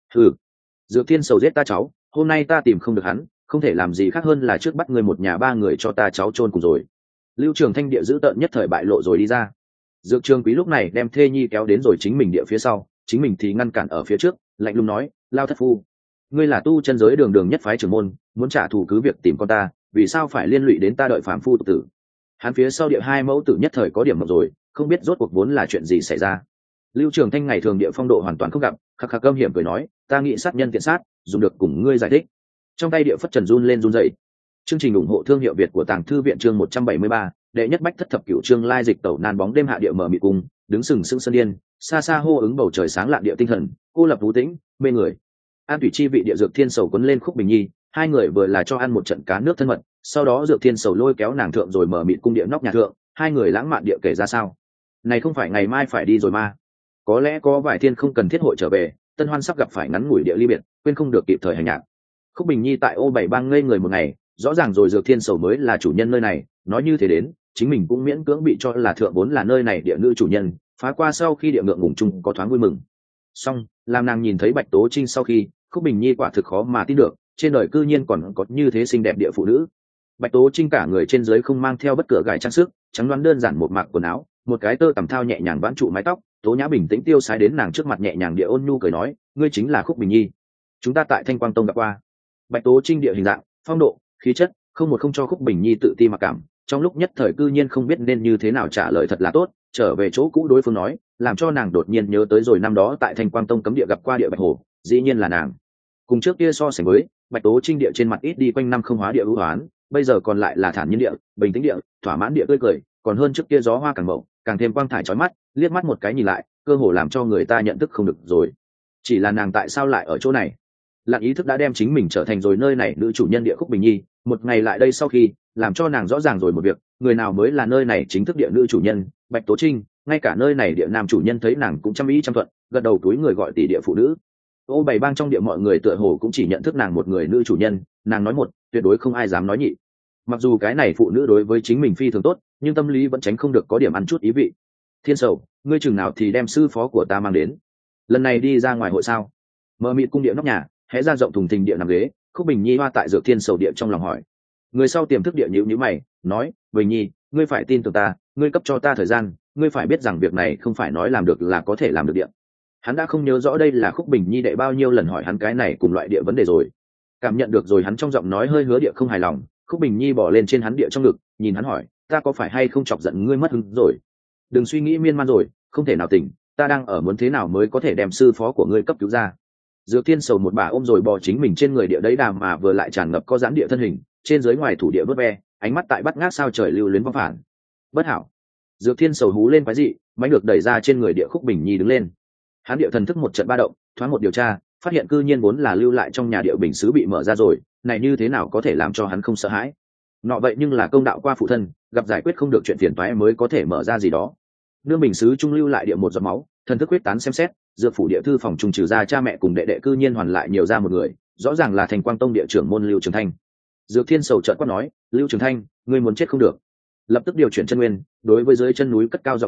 Dược Thiên Sầu giết ta cháu, hôm nay ta tìm không được hắn, không thể làm gì khác hơn là trước bắt người một nhà ba người cho ta cháu chôn cùng rồi. Lưu Trường Thanh địa giữ tợn nhất thời bại lộ rồi đi ra. Dược Trường Quý lúc này đem thê nhi kéo đến rồi chính mình địa phía sau, chính mình thì ngăn cản ở phía trước, lạnh lùng nói, Lao thất phu, ngươi là tu chân giới đường đường nhất phái trưởng môn, muốn trả thù cứ việc tìm con ta, vì sao phải liên lụy đến ta đợi phàm phu tục tử? Hắn phía sau địa hai mẫu tử nhất thời có điểm mộng rồi, không biết rốt cuộc vốn là chuyện gì xảy ra. Lưu Trường Thanh ngày thường địa phong độ hoàn toàn không gặp, khắc khắc âm hiểm cười nói, ta nghĩ sát nhân tiện sát, dùng được cùng ngươi giải thích. Trong tay địa phất trần run lên run dậy. Chương trình ủng hộ thương hiệu Việt của Tàng Thư viện chương 173, đệ nhất bách thất thập cửu chương lai dịch tẩu nan bóng đêm hạ địa mở mị cung, đứng sừng sững sơn điên, xa xa hô ứng bầu trời sáng lạ địa tinh thần, cô lập vũ tĩnh, mê người. An Thủy Chi vị địa Dược Thiên Sầu quấn lên Khúc Bình Nhi, hai người vừa là cho ăn một trận cá nước thân mật, sau đó Dược Thiên Sầu lôi kéo nàng thượng rồi mở mịt cung địa nóc nhà thượng, hai người lãng mạn địa kể ra sao? Này không phải ngày mai phải đi rồi mà? Có lẽ có vài thiên không cần thiết hội trở về, Tân Hoan sắp gặp phải ngắn ngủi địa ly biệt, quên không được kịp thời hành nhạc. Khúc Bình Nhi tại ô bảy bang ngây người một ngày, rõ ràng rồi Dược Thiên Sầu mới là chủ nhân nơi này, nói như thế đến, chính mình cũng miễn cưỡng bị cho là thượng vốn là nơi này địa nữ chủ nhân, phá qua sau khi địa ngượng ngùng chung có thoáng vui mừng. Song, làm nàng nhìn thấy Bạch Tố Trinh sau khi, Khúc Bình Nhi quả thực khó mà tin được, trên đời cư nhiên còn có như thế xinh đẹp địa phụ nữ. Bạch Tố Trinh cả người trên dưới không mang theo bất cứ gài trang sức, trắng đoán đơn giản một mạc quần áo, một cái tơ tằm thao nhẹ nhàng vãn trụ mái tóc, Tố Nhã bình tĩnh tiêu sái đến nàng trước mặt nhẹ nhàng địa ôn nhu cười nói, ngươi chính là Khúc Bình Nhi, chúng ta tại Thanh Quang Tông gặp qua. Bạch Tố Trinh địa hình dạng, phong độ, khí chất, không một không cho Khúc Bình Nhi tự ti mặc cảm, trong lúc nhất thời cư nhiên không biết nên như thế nào trả lời thật là tốt, trở về chỗ cũ đối phương nói, làm cho nàng đột nhiên nhớ tới rồi năm đó tại Thanh Quang Tông cấm địa gặp qua địa Bạch Hồ, dĩ nhiên là nàng. Cùng trước kia so sánh với, Bạch Tố Trinh địa trên mặt ít đi quanh năm không hóa địa ưu hoán, bây giờ còn lại là thản nhiên địa, bình tĩnh địa, thỏa mãn địa tươi cười, còn hơn trước kia gió hoa càng mậu, càng thêm quang thải chói mắt, liếc mắt một cái nhìn lại, cơ hồ làm cho người ta nhận thức không được rồi. Chỉ là nàng tại sao lại ở chỗ này? Lặng ý thức đã đem chính mình trở thành rồi nơi này nữ chủ nhân địa Khúc Bình Nhi, một ngày lại đây sau khi, làm cho nàng rõ ràng rồi một việc, người nào mới là nơi này chính thức địa nữ chủ nhân, Bạch Tố Trinh, ngay cả nơi này địa nam chủ nhân thấy nàng cũng trăm ý trăm thuận, gật đầu túi người gọi tỷ địa phụ nữ. Ô bảy bang trong địa mọi người tựa hồ cũng chỉ nhận thức nàng một người nữ chủ nhân, nàng nói một, tuyệt đối không ai dám nói nhị. Mặc dù cái này phụ nữ đối với chính mình phi thường tốt, nhưng tâm lý vẫn tránh không được có điểm ăn chút ý vị. Thiên Sầu, ngươi chừng nào thì đem sư phó của ta mang đến? Lần này đi ra ngoài hội sao? Mở mịt cung địa nóc nhà, hé ra rộng thùng thình địa nằm ghế, Khúc Bình Nhi hoa tại Dược Thiên Sầu địa trong lòng hỏi. Người sau tiềm thức địa nhíu nhíu mày, nói, Bình Nhi, ngươi phải tin tưởng ta, ngươi cấp cho ta thời gian, ngươi phải biết rằng việc này không phải nói làm được là có thể làm được địa. Hắn đã không nhớ rõ đây là Khúc Bình Nhi đệ bao nhiêu lần hỏi hắn cái này cùng loại địa vấn đề rồi. Cảm nhận được rồi hắn trong giọng nói hơi hứa địa không hài lòng, Khúc Bình Nhi bỏ lên trên hắn địa trong ngực, nhìn hắn hỏi, ta có phải hay không chọc giận ngươi mất hứng rồi? Đừng suy nghĩ miên man rồi, không thể nào tỉnh, ta đang ở muốn thế nào mới có thể đem sư phó của ngươi cấp cứu ra. Dược Thiên Sầu một bà ôm rồi bò chính mình trên người địa đấy đàm mà vừa lại tràn ngập có giãn địa thân hình, trên dưới ngoài thủ địa vớt ve, ánh mắt tại bắt ngát sao trời lưu luyến vong phản. Bất hảo. Dược Thiên Sầu hú lên quái dị, mãnh được đẩy ra trên người địa Khúc Bình Nhi đứng lên. Hắn địa thần thức một trận ba động, thoáng một điều tra, phát hiện cư nhiên vốn là lưu lại trong nhà địa bình sứ bị mở ra rồi, này như thế nào có thể làm cho hắn không sợ hãi? Nọ vậy nhưng là công đạo qua phụ thân, gặp giải quyết không được chuyện phiền toái mới có thể mở ra gì đó. Nương bình sứ trung lưu lại địa một giọt máu, thần thức quyết tán xem xét, dược phủ địa thư phòng trùng trừ ra cha mẹ cùng đệ đệ cư nhiên hoàn lại nhiều ra một người, rõ ràng là Thành Quang Tông địa trưởng môn Lưu Trường Thanh. Dược Thiên Sầu trợn quát nói, Lưu Trường Thanh, ngươi muốn chết không được. Lập tức điều chuyển chân nguyên, đối với dưới chân núi cất cao giọng nói,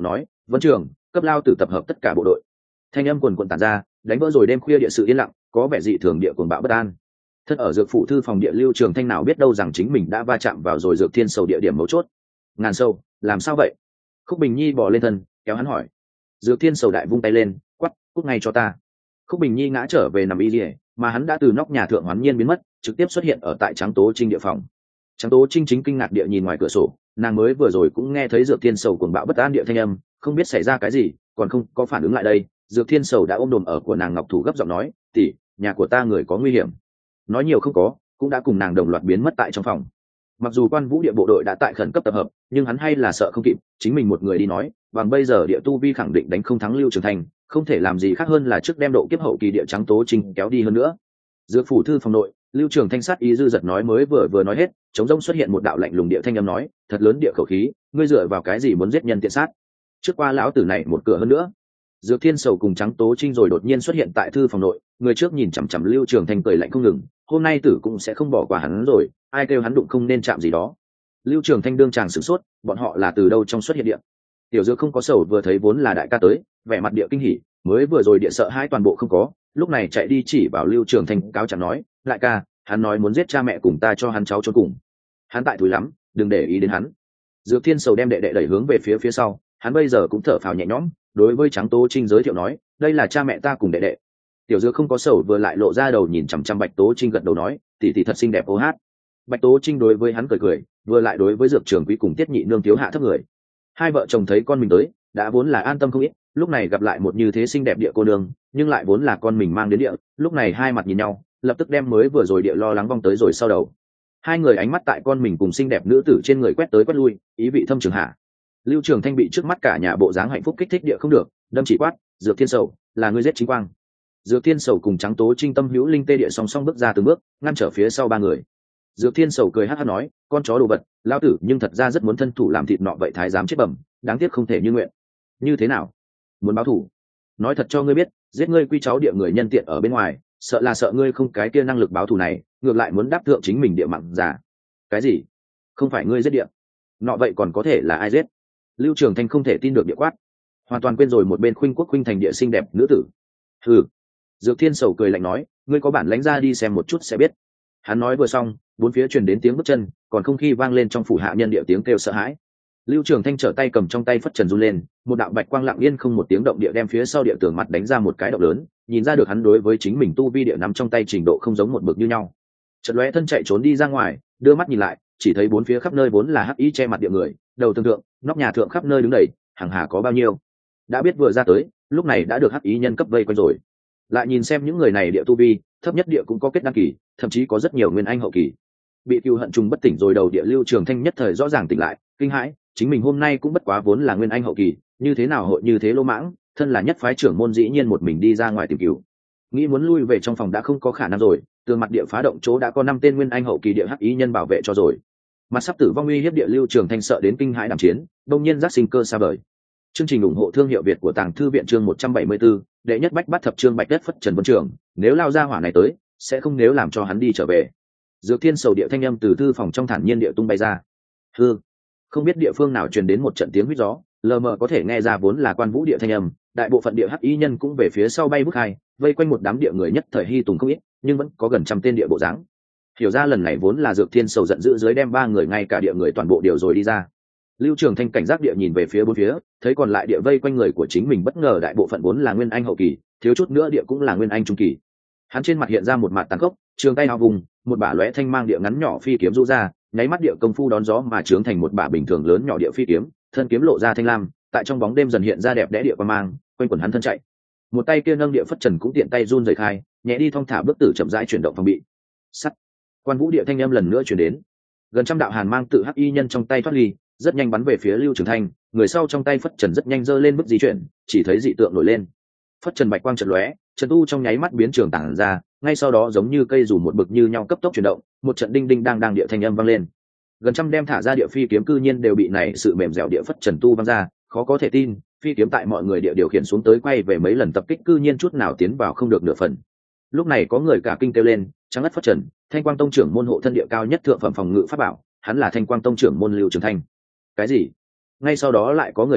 Vân Trường, cấp lao tử tập hợp tất cả bộ đội. Thanh âm quần quần tản ra, đánh vỡ rồi đêm khuya địa sự yên lặng, có vẻ dị thường địa cuồng bạo bất an. Thân ở dược phủ thư phòng địa Lưu Trường Thanh nào biết đâu rằng chính mình đã va chạm vào rồi dược thiên sầu địa điểm mấu chốt. Ngàn sâu, làm sao vậy? Khúc Bình Nhi bò lên thân, kéo hắn hỏi. Dược thiên sầu đại vung tay lên, quắc, cút ngay cho ta. Khúc Bình Nhi ngã trở về nằm y liề, mà hắn đã từ nóc nhà thượng hoán nhiên biến mất, trực tiếp xuất hiện ở tại Trắng Tố Trinh địa phòng. Trắng Tố Trinh chính kinh ngạc địa nhìn ngoài cửa sổ, nàng mới vừa rồi cũng nghe thấy Dược Thiên Sầu cuồng bạo bất an địa thanh âm, không biết xảy ra cái gì, còn không có phản ứng lại đây. Dược Thiên Sầu đã ôm đồm ở của nàng ngọc thủ gấp giọng nói, tỷ, nhà của ta người có nguy hiểm. Nói nhiều không có, cũng đã cùng nàng đồng loạt biến mất tại trong phòng. Mặc dù Quan Vũ địa bộ đội đã tại khẩn cấp tập hợp, nhưng hắn hay là sợ không kịp, chính mình một người đi nói, bằng bây giờ địa tu vi khẳng định đánh không thắng Lưu Trường Thành, không thể làm gì khác hơn là trước đem độ kiếp hậu kỳ địa Trắng Tố Trinh kéo đi hơn nữa. Dược phủ thư phòng nội, Lưu Trường Thanh sát ý dư giật nói mới vừa nói hết, chống rông xuất hiện một đạo lạnh lùng địa thanh âm nói, thật lớn địa khẩu khí, ngươi dựa vào cái gì muốn giết nhân tiện sát? Trước qua lão tử này một cửa hơn nữa. Dược Thiên Sầu cùng Trắng Tố Trinh rồi đột nhiên xuất hiện tại thư phòng nội, người trước nhìn chằm chằm Lưu Trường Thanh cười lạnh không ngừng, hôm nay tử cũng sẽ không bỏ qua hắn rồi, ai kêu hắn đụng không nên chạm gì đó. Lưu Trường Thanh đương chàng sửng sốt, bọn họ là từ đâu trong xuất hiện địa? Tiểu Dược không có sầu vừa thấy vốn là đại ca tới, vẻ mặt địa kinh hỉ, mới vừa rồi địa sợ hai toàn bộ không có, lúc này chạy đi chỉ vào Lưu Trường Thanh cáo chẳng nói, đại ca, hắn nói muốn giết cha mẹ cùng ta cho hắn cháu cho cùng. Hắn tại thúi lắm, đừng để ý đến hắn. Dược Thiên Sầu đem đệ đệ đẩy hướng về phía sau, hắn bây giờ cũng thở phào nhẹ nhõm, đối với Trắng Tố Trinh giới thiệu nói, đây là cha mẹ ta cùng đệ đệ. Tiểu Dược không có sầu vừa lại lộ ra đầu nhìn chằm chằm Bạch Tố Trinh gật đầu nói, tỷ tỷ thật xinh đẹp ô hát. Bạch Tố Trinh đối với hắn cười, vừa lại đối với Dược Trường Quý cùng Tiết Nhị nương thiếu hạ thấp người. Hai vợ chồng thấy con mình tới, đã vốn là an tâm không ít, lúc này gặp lại một như thế xinh đẹp địa cô nương, nhưng lại vốn là con mình mang đến địa, lúc này hai mặt nhìn nhau, lập tức đem mới vừa rồi địa lo lắng vong tới rồi sau đầu. Hai người ánh mắt tại con mình cùng xinh đẹp nữ tử trên người quét tới quét lui, ý vị thâm trường hạ. Lưu Trường Thanh bị trước mắt cả nhà bộ dáng hạnh phúc kích thích địa không được, đâm chỉ quát, Dược Thiên Sầu, là ngươi giết Chính Quang. Dược Thiên Sầu cùng Trắng Tố Trinh tâm hữu linh tê địa song song bước ra từng bước, ngăn trở phía sau ba người. Dược Thiên Sầu cười hắt hắt nói, con chó đồ vật, lão tử nhưng thật ra rất muốn thân thủ làm thịt nọ vậy thái giám chết bẩm, đáng tiếc không thể như nguyện. Như thế nào? Muốn báo thù? Nói thật cho ngươi biết, giết ngươi quy cháu địa người nhân tiện ở bên ngoài, sợ là sợ ngươi không cái kia năng lực báo thù này, ngược lại muốn đáp thượng chính mình địa mặn giả. Cái gì? Không phải ngươi giết địa? Nọ vậy còn có thể là ai giết? Lưu Trường Thanh không thể tin được địa quát, hoàn toàn quên rồi một bên khuynh quốc khuynh thành địa xinh đẹp nữ tử. Hừ. Dược Thiên Sầu cười lạnh nói, ngươi có bản lãnh ra đi xem một chút sẽ biết. Hắn nói vừa xong, bốn phía truyền đến tiếng bước chân, còn không khí vang lên trong phủ hạ nhân địa tiếng kêu sợ hãi. Lưu Trường Thanh trở tay cầm trong tay phất trần run lên, một đạo bạch quang lặng yên không một tiếng động địa đem phía sau địa tường mặt đánh ra một cái động lớn, nhìn ra được hắn đối với chính mình tu vi địa nắm trong tay trình độ không giống một bậc như nhau. Chợt lóe thân chạy trốn đi ra ngoài, đưa mắt nhìn lại, chỉ thấy bốn phía khắp nơi vốn là hắc ý che mặt địa người, đầu tường thượng, nóc nhà thượng khắp nơi đứng đầy, hàng hà có bao nhiêu. Đã biết vừa ra tới, lúc này đã được hắc ý nhân cấp vây quanh rồi. Lại nhìn xem những người này địa tu vi, thấp nhất địa cũng có kết đăng kỳ, thậm chí có rất nhiều nguyên anh hậu kỳ. Bị cừu hận trùng bất tỉnh rồi đầu địa Lưu Trường Thanh nhất thời rõ ràng tỉnh lại, kinh hãi, chính mình hôm nay cũng bất quá vốn là nguyên anh hậu kỳ, như thế nào hội như thế lỗ mãng, thân là nhất phái trưởng môn dĩ nhiên một mình đi ra ngoài tìm cứu. Nghĩ muốn lui về trong phòng đã không có khả năng rồi, tường mặt địa phá động chỗ đã có 5 tên nguyên anh hậu kỳ địa hắc ý nhân bảo vệ cho rồi. Mặt sắp tử vong uy hiếp địa Lưu Trường Thanh sợ đến kinh hãi đảm chiến, đột nhiên giác sinh cơ xa vời. Chương trình ủng hộ thương hiệu Việt của Tàng Thư viện chương 174, đệ nhất bách bắt thập chương bạch đất phất Trần Vân Trường, nếu lao ra hỏa này tới, sẽ không nếu làm cho hắn đi trở về. Dược Thiên Sầu địa thanh âm từ thư phòng trong thản nhiên địa tung bay ra. Hư, không biết địa phương nào truyền đến một trận tiếng huýt gió, lờ mờ có thể nghe ra vốn là Quan Vũ địa thanh âm, đại bộ phận địa hắc ý nhân cũng về phía sau bay bước hai, vây quanh một đám địa người nhất thời hy tùng không ít, nhưng vẫn có gần trăm tên địa bộ dáng. Hiểu ra lần này vốn là Dược Thiên Sầu giận dữ dưới đem ba người ngay cả địa người toàn bộ điều rồi đi ra. Lưu Trường Thanh cảnh giác địa nhìn về phía bốn phía, thấy còn lại địa vây quanh người của chính mình bất ngờ đại bộ phận vốn là nguyên anh hậu kỳ, thiếu chút nữa địa cũng là nguyên anh trung kỳ. Hắn trên mặt hiện ra một mặt tàn khốc, trường tay áo vùng, một bả lóe thanh mang địa ngắn nhỏ phi kiếm rũ ra, nháy mắt địa công phu đón gió mà trướng thành một bả bình thường lớn nhỏ địa phi kiếm, thân kiếm lộ ra thanh lam, tại trong bóng đêm dần hiện ra đẹp đẽ địa quang mang, quanh quẩn hắn thân chạy. Một tay kia nâng địa phất trần cũng tiện tay run rời khai, nhẹ đi thong thả bước tử chậm rãi chuyển động phòng bị. Sắt. Quan Vũ địa thanh âm lần nữa truyền đến. Gần trăm đạo hàn mang tự hắc y nhân trong tay thoát ly, rất nhanh bắn về phía Lưu Trường Thanh, người sau trong tay phất trần rất nhanh giơ lên bước di chuyển, chỉ thấy dị tượng nổi lên. Phất trần bạch quang chợt lóe, trần tu trong nháy mắt biến trường tản ra, ngay sau đó giống như cây dù một bực như nhau cấp tốc chuyển động, một trận đinh đinh đang địa thanh âm vang lên. Gần trăm đem thả ra địa phi kiếm cư nhiên đều bị này sự mềm dẻo địa phất trần tu văng ra, khó có thể tin, phi kiếm tại mọi người địa điều khiển xuống tới quay về mấy lần tập kích cư nhiên chút nào tiến vào không được nửa phần. Lúc này có người cả kinh kêu lên, trắng ngất phất trần, Thanh Quang Tông trưởng môn hộ thân địa cao nhất thượng phẩm phòng ngự pháp bảo, hắn là Thanh Quang Tông trưởng môn Lưu Trường Thanh. Cái gì? Ngay sau đó lại có người hô,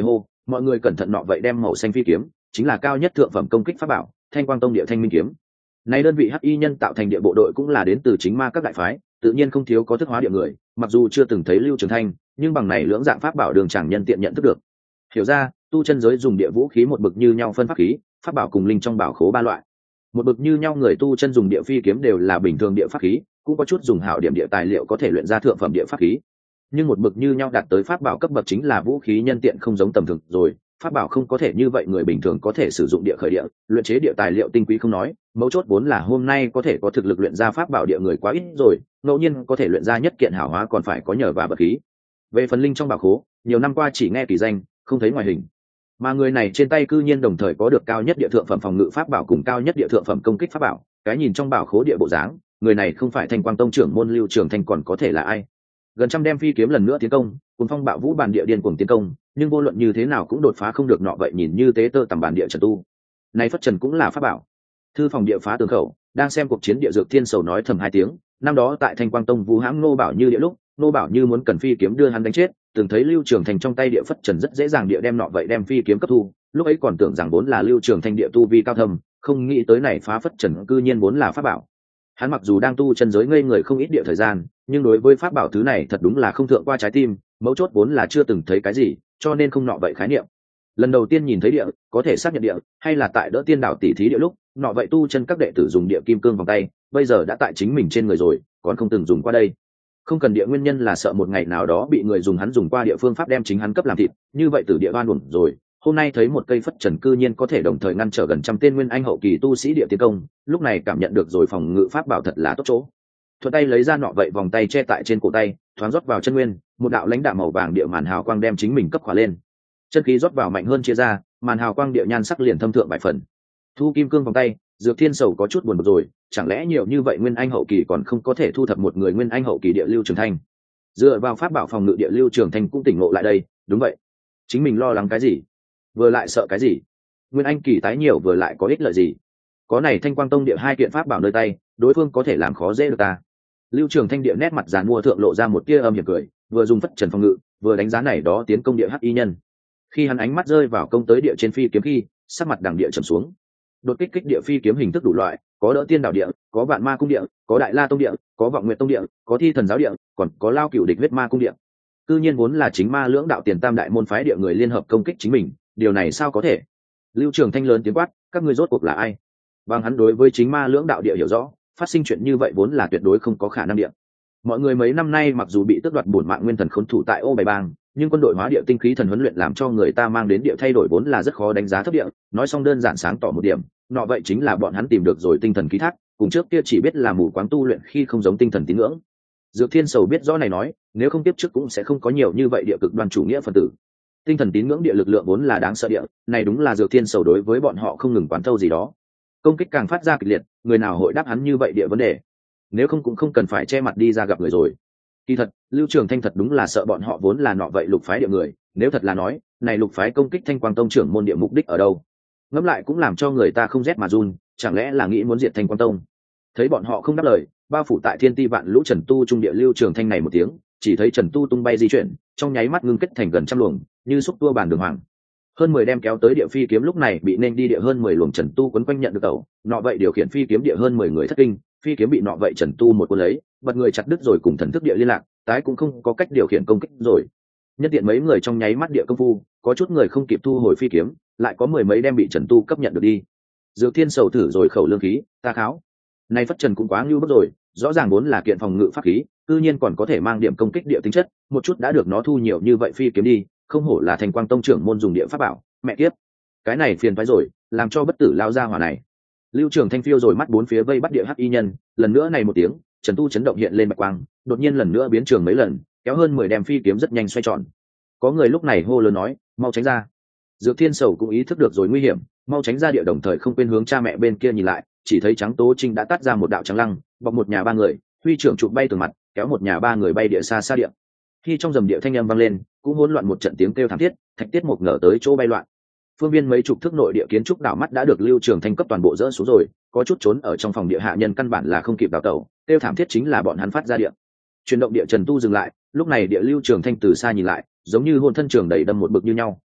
mọi người cẩn thận nọ vậy đem màu xanh phi kiếm chính là cao nhất thượng phẩm công kích pháp bảo Thanh Quang Tông địa Thanh Minh kiếm. Này đơn vị hắc y nhân tạo thành địa bộ đội cũng là đến từ chính ma các đại phái, tự nhiên không thiếu có thức hóa địa người, mặc dù chưa từng thấy Lưu Trường Thanh, nhưng bằng này lưỡng dạng pháp bảo đường chẳng nhân tiện nhận thức được. Hiểu ra, tu chân giới dùng địa vũ khí một bực như nhau phân pháp khí, pháp bảo cùng linh trong bảo khố ba loại. Một bực như nhau người tu chân dùng địa phi kiếm đều là bình thường địa pháp khí, cũng có chút dùng hảo điểm địa tài liệu có thể luyện ra thượng phẩm địa pháp khí. Nhưng một bực như nhau đạt tới pháp bảo cấp bậc chính là vũ khí nhân tiện không giống tầm thường rồi, pháp bảo không có thể như vậy người bình thường có thể sử dụng địa khởi địa, luyện chế địa tài liệu tinh quý không nói, mấu chốt vốn là hôm nay có thể có thực lực luyện ra pháp bảo địa người quá ít rồi, ngẫu nhiên có thể luyện ra nhất kiện hảo hóa còn phải có nhờ và bậc khí. Về phần linh trong bảo khố, nhiều năm qua chỉ nghe kỳ danh, không thấy ngoài hình. Mà người này trên tay cư nhiên đồng thời có được cao nhất địa thượng phẩm phòng ngự pháp bảo cùng cao nhất địa thượng phẩm công kích pháp bảo, cái nhìn trong bảo khố địa bộ dáng, người này không phải Thanh Quang Tông trưởng môn Lưu Trường Thanh còn có thể là ai? Gần trăm đem phi kiếm lần nữa tiến công, cùng phong bạo vũ bàn địa điên cuồng tiến công, nhưng vô luận như thế nào cũng đột phá không được nọ vậy nhìn như tế tơ tầm bản địa trần tu. Này phất trần cũng là pháp bảo. Thư phòng địa phá tường khẩu, đang xem cuộc chiến địa dược thiên sầu nói thầm hai tiếng, năm đó tại Thanh Quang Tông Vũ hãm Nô Bảo Như địa lúc, Nô Bảo Như muốn cần phi kiếm đưa hắn đánh chết, từng thấy Lưu Trường Thanh trong tay địa phất trần rất dễ dàng địa đem nọ vậy đem phi kiếm cấp thu, lúc ấy còn tưởng rằng vốn là Lưu Trường Thanh địa tu vi cao thâm, không nghĩ tới này phá phất trần cư nhiên vốn là pháp bảo. Hắn mặc dù đang tu chân giới ngây người không ít địa thời gian, nhưng đối với pháp bảo thứ này thật đúng là không thượng qua trái tim, mấu chốt vốn là chưa từng thấy cái gì, cho nên không nọ vậy khái niệm. Lần đầu tiên nhìn thấy địa, có thể xác nhận địa, hay là tại đỡ tiên đảo tỷ thí địa lúc, nọ vậy tu chân các đệ tử dùng địa kim cương vòng tay, bây giờ đã tại chính mình trên người rồi, còn không từng dùng qua đây. Không cần địa nguyên nhân là sợ một ngày nào đó bị người dùng hắn dùng qua địa phương pháp đem chính hắn cấp làm thịt, như vậy tử địa oan uổng rồi. Hôm nay thấy một cây phất trần cư nhiên có thể đồng thời ngăn trở gần trăm tên nguyên anh hậu kỳ tu sĩ địa tiến công, lúc này cảm nhận được rồi phòng ngự pháp bảo thật là tốt chỗ. Thuận tay lấy ra nọ vậy vòng tay che tại trên cổ tay, thoáng rót vào chân nguyên, một đạo lãnh đạm màu vàng địa màn hào quang đem chính mình cấp khỏa lên. Chân khí rót vào mạnh hơn chia ra, màn hào quang địa nhan sắc liền thâm thượng vài phần. Thu kim cương vòng tay, Dược Thiên Sầu có chút buồn bực rồi, chẳng lẽ nhiều như vậy nguyên anh hậu kỳ còn không có thể thu thập một người nguyên anh hậu kỳ địa Lưu Trường Thanh. Dựa vào pháp bảo phòng ngự địa Lưu Trường Thanh cũng tỉnh ngộ lại đây, đúng vậy. Chính mình lo lắng cái gì? Vừa lại sợ cái gì? Nguyên anh kỳ tái nhiều vừa lại có ích lợi gì? Có này Thanh Quang Tông địa hai kiện pháp bảo nơi tay, đối phương có thể làm khó dễ được ta. Lưu Trường Thanh địa nét mặt giàn mua thượng lộ ra một tia âm hiểm cười, vừa dùng phất trần phòng ngự, vừa đánh giá này đó tiến công địa hắc y nhân. Khi hắn ánh mắt rơi vào công tới địa trên phi kiếm khi, sắc mặt đằng địa trầm xuống. Đột kích kích địa phi kiếm hình thức đủ loại, có đỡ tiên đảo địa, có vạn ma cung địa, có đại la tông địa, có vọng nguyệt tông địa, có thi thần giáo địa, còn có lao cửu địch huyết ma cung địa. Cư nhiên vốn là chính ma lưỡng đạo tiền tam đại môn phái địa người liên hợp công kích chính mình, điều này sao có thể? Lưu Trường Thanh lớn tiếng quát, các ngươi rốt cuộc là ai? Bằng hắn đối với chính ma lưỡng đạo địa hiểu rõ, phát sinh chuyện như vậy vốn là tuyệt đối không có khả năng địa. Mọi người mấy năm nay mặc dù bị tước đoạt bổn mạng nguyên thần khốn thủ tại Ô Bày Bang, nhưng quân đội hóa địa tinh khí thần huấn luyện làm cho người ta mang đến địa thay đổi vốn là rất khó đánh giá thấp địa. Nói xong đơn giản sáng tỏ một điểm, nọ vậy chính là bọn hắn tìm được rồi tinh thần ký thác, cùng trước kia chỉ biết là mù quáng tu luyện khi không giống tinh thần tín ngưỡng. Dược Thiên Sầu biết rõ này nói, nếu không tiếp trước cũng sẽ không có nhiều như vậy địa cực đoan chủ nghĩa phần tử. Tinh thần tín ngưỡng địa lực lượng vốn là đáng sợ địa, này đúng là Dược Thiên Sầu đối với bọn họ không ngừng quán thâu gì đó. Công kích càng phát ra kịch liệt, người nào hội đáp hắn như vậy địa vấn đề. Nếu không cũng không cần phải che mặt đi ra gặp người rồi. Kỳ thật, Lưu Trường Thanh thật đúng là sợ bọn họ vốn là nọ vậy lục phái địa người, nếu thật là nói, này lục phái công kích Thanh Quang Tông trưởng môn địa mục đích ở đâu? Ngẫm lại cũng làm cho người ta không rét mà run, chẳng lẽ là nghĩ muốn diệt Thanh Quang Tông? Thấy bọn họ không đáp lời, bao phủ tại Thiên Ti Vạn Lũ Trần Tu trung địa Lưu Trường Thanh này một tiếng, chỉ thấy Trần Tu tung bay di chuyển, trong nháy mắt ngưng kết thành gần trăm luồng, như xúc tua bàn đường hoàng. Hơn 10 đem kéo tới địa phi kiếm lúc này bị nên đi địa hơn 10 luồng Trần Tu quấn quanh nhận được tẩu, nọ vậy điều khiển phi kiếm địa hơn 10 người thất kinh, phi kiếm bị nọ vậy Trần Tu một cuốn lấy, bật người chặt đứt rồi cùng thần thức địa liên lạc, tái cũng không có cách điều khiển công kích rồi. Nhất tiện mấy người trong nháy mắt địa công phu, có chút người không kịp thu hồi phi kiếm, lại có mười mấy đem bị Trần Tu cấp nhận được đi. Dược Thiên Sầu thử rồi khẩu lương khí, ta kháo. Này phất trần cũng quá ngưu bức rồi, rõ ràng vốn là kiện phòng ngự pháp khí, tự nhiên còn có thể mang điểm công kích địa tính chất, một chút đã được nó thu nhiều như vậy phi kiếm đi, không hổ là Thanh Quang Tông trưởng môn dùng địa pháp bảo, mẹ kiếp. Cái này phiền phái rồi, làm cho bất tử lao ra hỏa này. Lưu Trường Thanh phiêu rồi mắt bốn phía vây bắt địa hắc y nhân, lần nữa này một tiếng, Trần Tu chấn động hiện lên bạch quang, đột nhiên lần nữa biến trường mấy lần, kéo hơn 10 đem phi kiếm rất nhanh xoay tròn. Có người lúc này hô lớn nói, mau tránh ra. Dược Thiên Sầu cũng ý thức được rồi nguy hiểm, mau tránh ra địa đồng thời không quên hướng cha mẹ bên kia nhìn lại, chỉ thấy Trắng Tố Trinh đã tát ra một đạo trắng lăng, bọc một nhà ba người, huy trưởng chụp bay từ mặt, kéo một nhà ba người bay địa xa xa địa. Khi trong dầm địa thanh âm vang lên, cũng hỗn loạn một trận tiếng kêu thảm thiết, Thạch Tiết Mục ngờ tới chỗ bay loạn. Phương viên mấy chục thước nội địa kiến trúc đảo mắt đã được Lưu Trường Thanh cấp toàn bộ dỡ xuống rồi, có chút trốn ở trong phòng địa hạ nhân căn bản là không kịp đào tẩu, kêu thảm thiết chính là bọn hắn phát ra địa. Chuyển động địa Trần Tu dừng lại, lúc này địa Lưu Trường Thanh từ xa nhìn lại, giống như hồn thân trường đầy đâm một bực như nhau,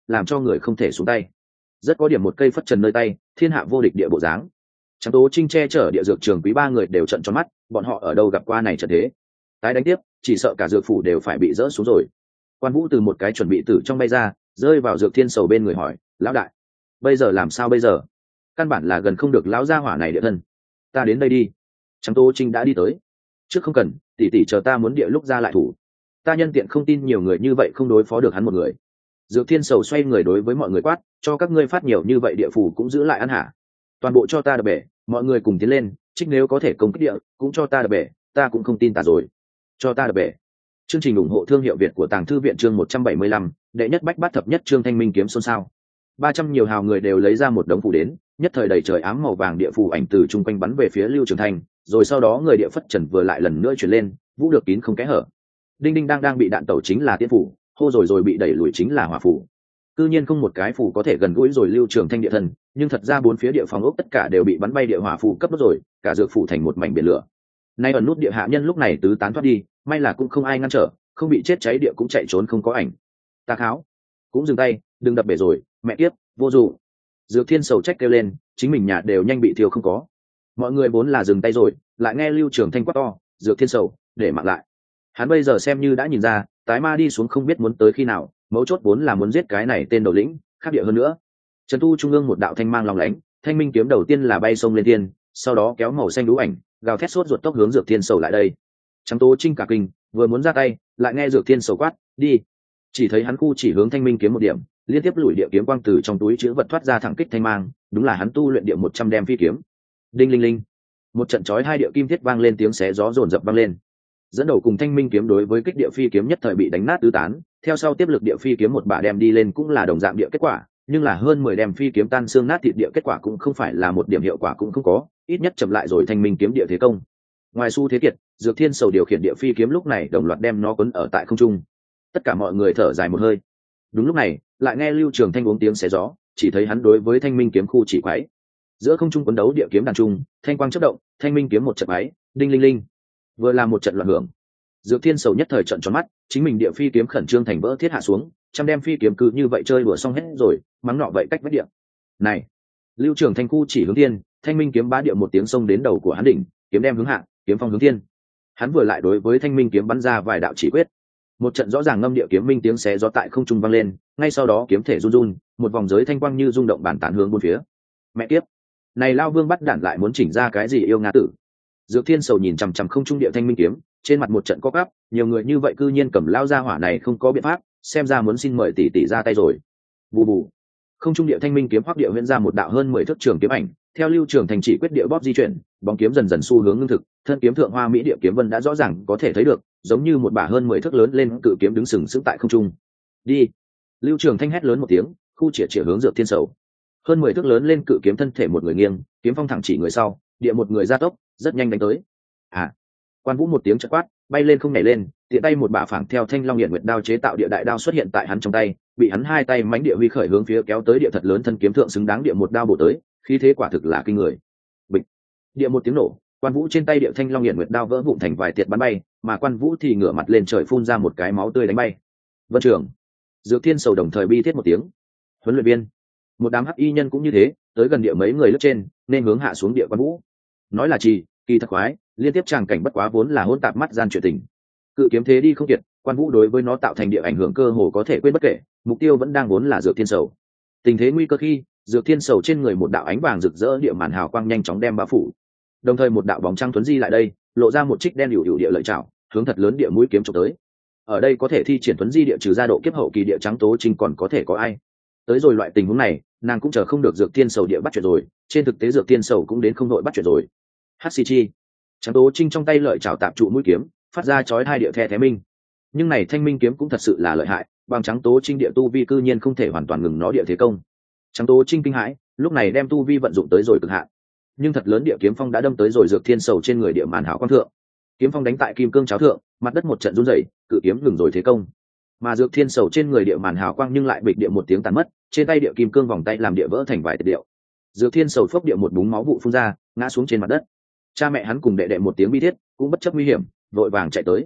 làm cho người không thể xuống tay. Rất có điểm một cây phất trần nơi tay, thiên hạ vô địch địa bộ dáng. Trắng Tố Trinh che chở địa dược trường quý ba người đều trợn tròn mắt, bọn họ ở đâu gặp qua này trận thế. Tái đánh tiếp, chỉ sợ cả dược phủ đều phải bị rỡ xuống rồi. Quan Vũ từ một cái chuẩn bị tử trong bay ra, rơi vào Dược Thiên Sầu bên người hỏi, lão đại, bây giờ làm sao bây giờ? Căn bản là gần không được lão gia hỏa này địa thân. Ta đến đây đi. Trắng Tố Trinh đã đi tới. Trước không cần, tỷ tỷ chờ ta muốn địa lúc ra lại thủ. Ta nhân tiện không tin nhiều người như vậy không đối phó được hắn một người. Dược Thiên Sầu xoay người đối với mọi người quát, cho các ngươi phát nhiều như vậy địa phủ cũng giữ lại ăn hả? Toàn bộ cho ta đập bể, mọi người cùng tiến lên, trích nếu có thể công kích địa, cũng cho ta đập bể, ta cũng không tin ta rồi. Cho ta đập bể. Chương trình ủng hộ thương hiệu Việt của Tàng Thư viện chương 175, đệ nhất bách bát thập nhất chương thanh minh kiếm xôn xao. 300 nhiều hào người đều lấy ra một đống phù đến, nhất thời đầy trời ám màu vàng địa phù ảnh từ trung quanh bắn về phía Lưu Trường Thanh, rồi sau đó người địa phất trần vừa lại lần nữa chuyển lên, vũ được kín không kẽ hở. Đinh đinh đang bị đạn tẩu chính là tiên phủ, hô rồi bị đẩy lùi chính là hỏa phủ. Cư nhiên không một cái phù có thể gần gũi rồi Lưu Trường Thanh địa thần, nhưng thật ra bốn phía địa phòng ốc tất cả đều bị bắn bay địa hỏa phù cấp đốt rồi, cả dược phủ thành một mảnh biển lửa. Nay ẩn nút địa hạ nhân lúc này tứ tán thoát đi, may là cũng không ai ngăn trở, không bị chết cháy địa cũng chạy trốn không có ảnh. Ta kháo, cũng dừng tay, đừng đập bể rồi, mẹ kiếp, vô dụng. Dược Thiên Sầu trách kêu lên, chính mình nhà đều nhanh bị thiêu không có. Mọi người vốn là dừng tay rồi, lại nghe Lưu Trường Thanh quát to, Dược Thiên Sầu, để mạng lại. Hắn bây giờ xem như đã nhìn ra, tái ma đi xuống không biết muốn tới khi nào, mấu chốt vốn là muốn giết cái này tên đầu lĩnh, khác địa hơn nữa. Trần Tu trung ương một đạo thanh mang long lánh, thanh minh kiếm đầu tiên là bay sông lên thiên, sau đó kéo màu xanh đú ảnh, gào thét sốt ruột tốc hướng Dược Thiên Sầu lại đây. Trắng Tố Trinh cả kinh, vừa muốn ra tay, lại nghe Dược Thiên Sầu quát, đi. Chỉ thấy hắn khu chỉ hướng thanh minh kiếm một điểm, liên tiếp lùi địa kiếm quang từ trong túi chứa vật thoát ra thẳng kích thanh mang, đúng là hắn tu luyện địa 100 đem phi kiếm. Đinh linh linh, một trận chói hai địa kim thiết vang lên, tiếng xé gió rồn rập vang lên. Dẫn đầu cùng thanh minh kiếm đối với kích địa phi kiếm nhất thời bị đánh nát tứ tán, theo sau tiếp lực địa phi kiếm một bả đem đi lên cũng là đồng dạng địa kết quả, nhưng là hơn 10 đem phi kiếm tan xương nát thịt địa kết quả cũng không phải là một điểm hiệu quả cũng không có, ít nhất chậm lại rồi thanh minh kiếm địa thế công. Ngoài xu thế kiệt, Dược Thiên Sầu điều khiển địa phi kiếm lúc này đồng loạt đem nó quấn ở tại không trung. Tất cả mọi người thở dài một hơi. Đúng lúc này, lại nghe Lưu Trường Thanh uống tiếng xé gió, chỉ thấy hắn đối với thanh minh kiếm khu chỉ quái. Giữa không trung quấn đấu địa kiếm đàn trung, thanh quang chớp động, thanh minh kiếm một trận quái, đinh linh linh. Vừa là một trận loạn hưởng. Dược Thiên Sầu nhất thời trợn tròn mắt, chính mình địa phi kiếm khẩn trương thành vỡ thiết hạ xuống, trăm đem phi kiếm cứ như vậy chơi đùa xong hết rồi, mắng nọ vậy cách vách địa. Này, Lưu Trường Thanh khu chỉ hướng thiên, thanh minh kiếm bá địa một tiếng xông đến đầu của hắn đỉnh, kiếm đem hướng hạ, kiếm phong hướng thiên. Hắn vừa lại đối với thanh minh kiếm bắn ra vài đạo chỉ quyết. Một trận rõ ràng ngâm địa kiếm minh tiếng xé gió tại không trung vang lên, ngay sau đó kiếm thể run run, một vòng giới thanh quang như rung động bản tán hướng bốn phía. Mẹ kiếp, này lao vương bắt đản lại muốn chỉnh ra cái gì yêu ngã tử. Dược Thiên Sầu nhìn chằm chằm không trung địa thanh minh kiếm, trên mặt một trận co quắp, nhiều người như vậy cư nhiên cầm lao ra hỏa này không có biện pháp, xem ra muốn xin mời tỷ tỷ ra tay rồi. Bù bù, không trung địa thanh minh kiếm hoắc địa huyễn ra một đạo hơn 10 thước trường kiếm ảnh, theo Lưu Trường Thành chỉ quyết địa bóp di chuyển, bóng kiếm dần dần xu hướng ngưng thực, thân kiếm thượng hoa mỹ địa kiếm vân đã rõ ràng có thể thấy được, giống như một bả hơn 10 thước lớn lên cự kiếm đứng sừng sững tại không trung. Đi! Lưu Trường Thanh hét lớn một tiếng, khu chĩa hướng Dược Thiên Sầu. Hơn 10 thước lớn lên cự kiếm thân thể một người nghiêng, kiếm phong thẳng chỉ người sau, địa một người gia tốc, rất nhanh đánh tới. À! Quan Vũ một tiếng chợt quát, bay lên không nhảy lên, tiện tay một bả phảng theo thanh long hiển nguyệt đao chế tạo địa đại đao xuất hiện tại hắn trong tay, bị hắn hai tay mãnh địa huy khởi hướng phía kéo tới địa thật lớn thân kiếm thượng xứng đáng địa một đao bổ tới, khí thế quả thực là kinh người. Bịch! Địa một tiếng nổ, Quan Vũ trên tay địa thanh long hiển nguyệt đao vỡ vụn thành vài tiệt bắn bay, mà Quan Vũ thì ngửa mặt lên trời phun ra một cái máu tươi đánh bay. Vân Trường, Dược Thiên Sầu đồng thời bi thiết một tiếng. Huấn luyện viên, một đám hắc y nhân cũng như thế, tới gần địa mấy người lướt trên, nên hướng hạ xuống địa Quan Vũ. Nói là chỉ, kỳ thật khoái, liên tiếp tràng cảnh bất quá vốn là hỗn tạp mắt gian chuyện tình. Cự kiếm thế đi không kiệt, Quan Vũ đối với nó tạo thành địa ảnh hưởng cơ hồ có thể quên bất kể, mục tiêu vẫn đang vốn là Dược Thiên Sầu. Tình thế nguy cơ khi, Dược Thiên Sầu trên người một đạo ánh vàng rực rỡ địa màn hào quang nhanh chóng đem bao phủ. Đồng thời một đạo bóng trăng tuấn di lại đây, lộ ra một trích đen hữu hữu địa lợi chảo, hướng thật lớn địa mũi kiếm chụp tới. Ở đây có thể thi triển tuấn di địa trừ ra độ kiếp hậu kỳ địa Trắng Tố Trinh còn có thể có ai? Tới rồi loại tình huống này, nàng cũng chờ không được Dược Thiên Sầu địa bắt chuyện rồi, trên thực tế Dược Thiên Sầu cũng đến không đội bắt chuyện rồi. Hắc xì chi, Trắng Tố Trinh trong tay lợi chảo tạm trụ mũi kiếm, phát ra chói hai địa the thế minh. Nhưng này thanh minh kiếm cũng thật sự là lợi hại, bằng Trắng Tố Trinh địa tu vi cư nhiên không thể hoàn toàn ngừng nó địa thế công. Trắng Tố Trinh kinh hãi, lúc này đem tu vi vận dụng tới rồi cực hạn. Nhưng thật lớn địa kiếm phong đã đâm tới rồi Dược Thiên Sầu trên người địa màn hảo quang thượng. Kiếm phong đánh tại kim cương cháo thượng, mặt đất một trận run rẩy, cự kiếm ngừng rồi thế công. Mà Dược Thiên Sầu trên người địa màn hảo quang nhưng lại bịch địa một tiếng tàn mất, trên tay địa kim cương vòng tay làm địa vỡ thành vài điệu. Dược Thiên Sầu phốc địa một búng máu vụ phun ra, ngã xuống trên mặt đất. Cha mẹ hắn cùng đệ đệ một tiếng bi thiết, cũng bất chấp nguy hiểm, vội vàng chạy tới.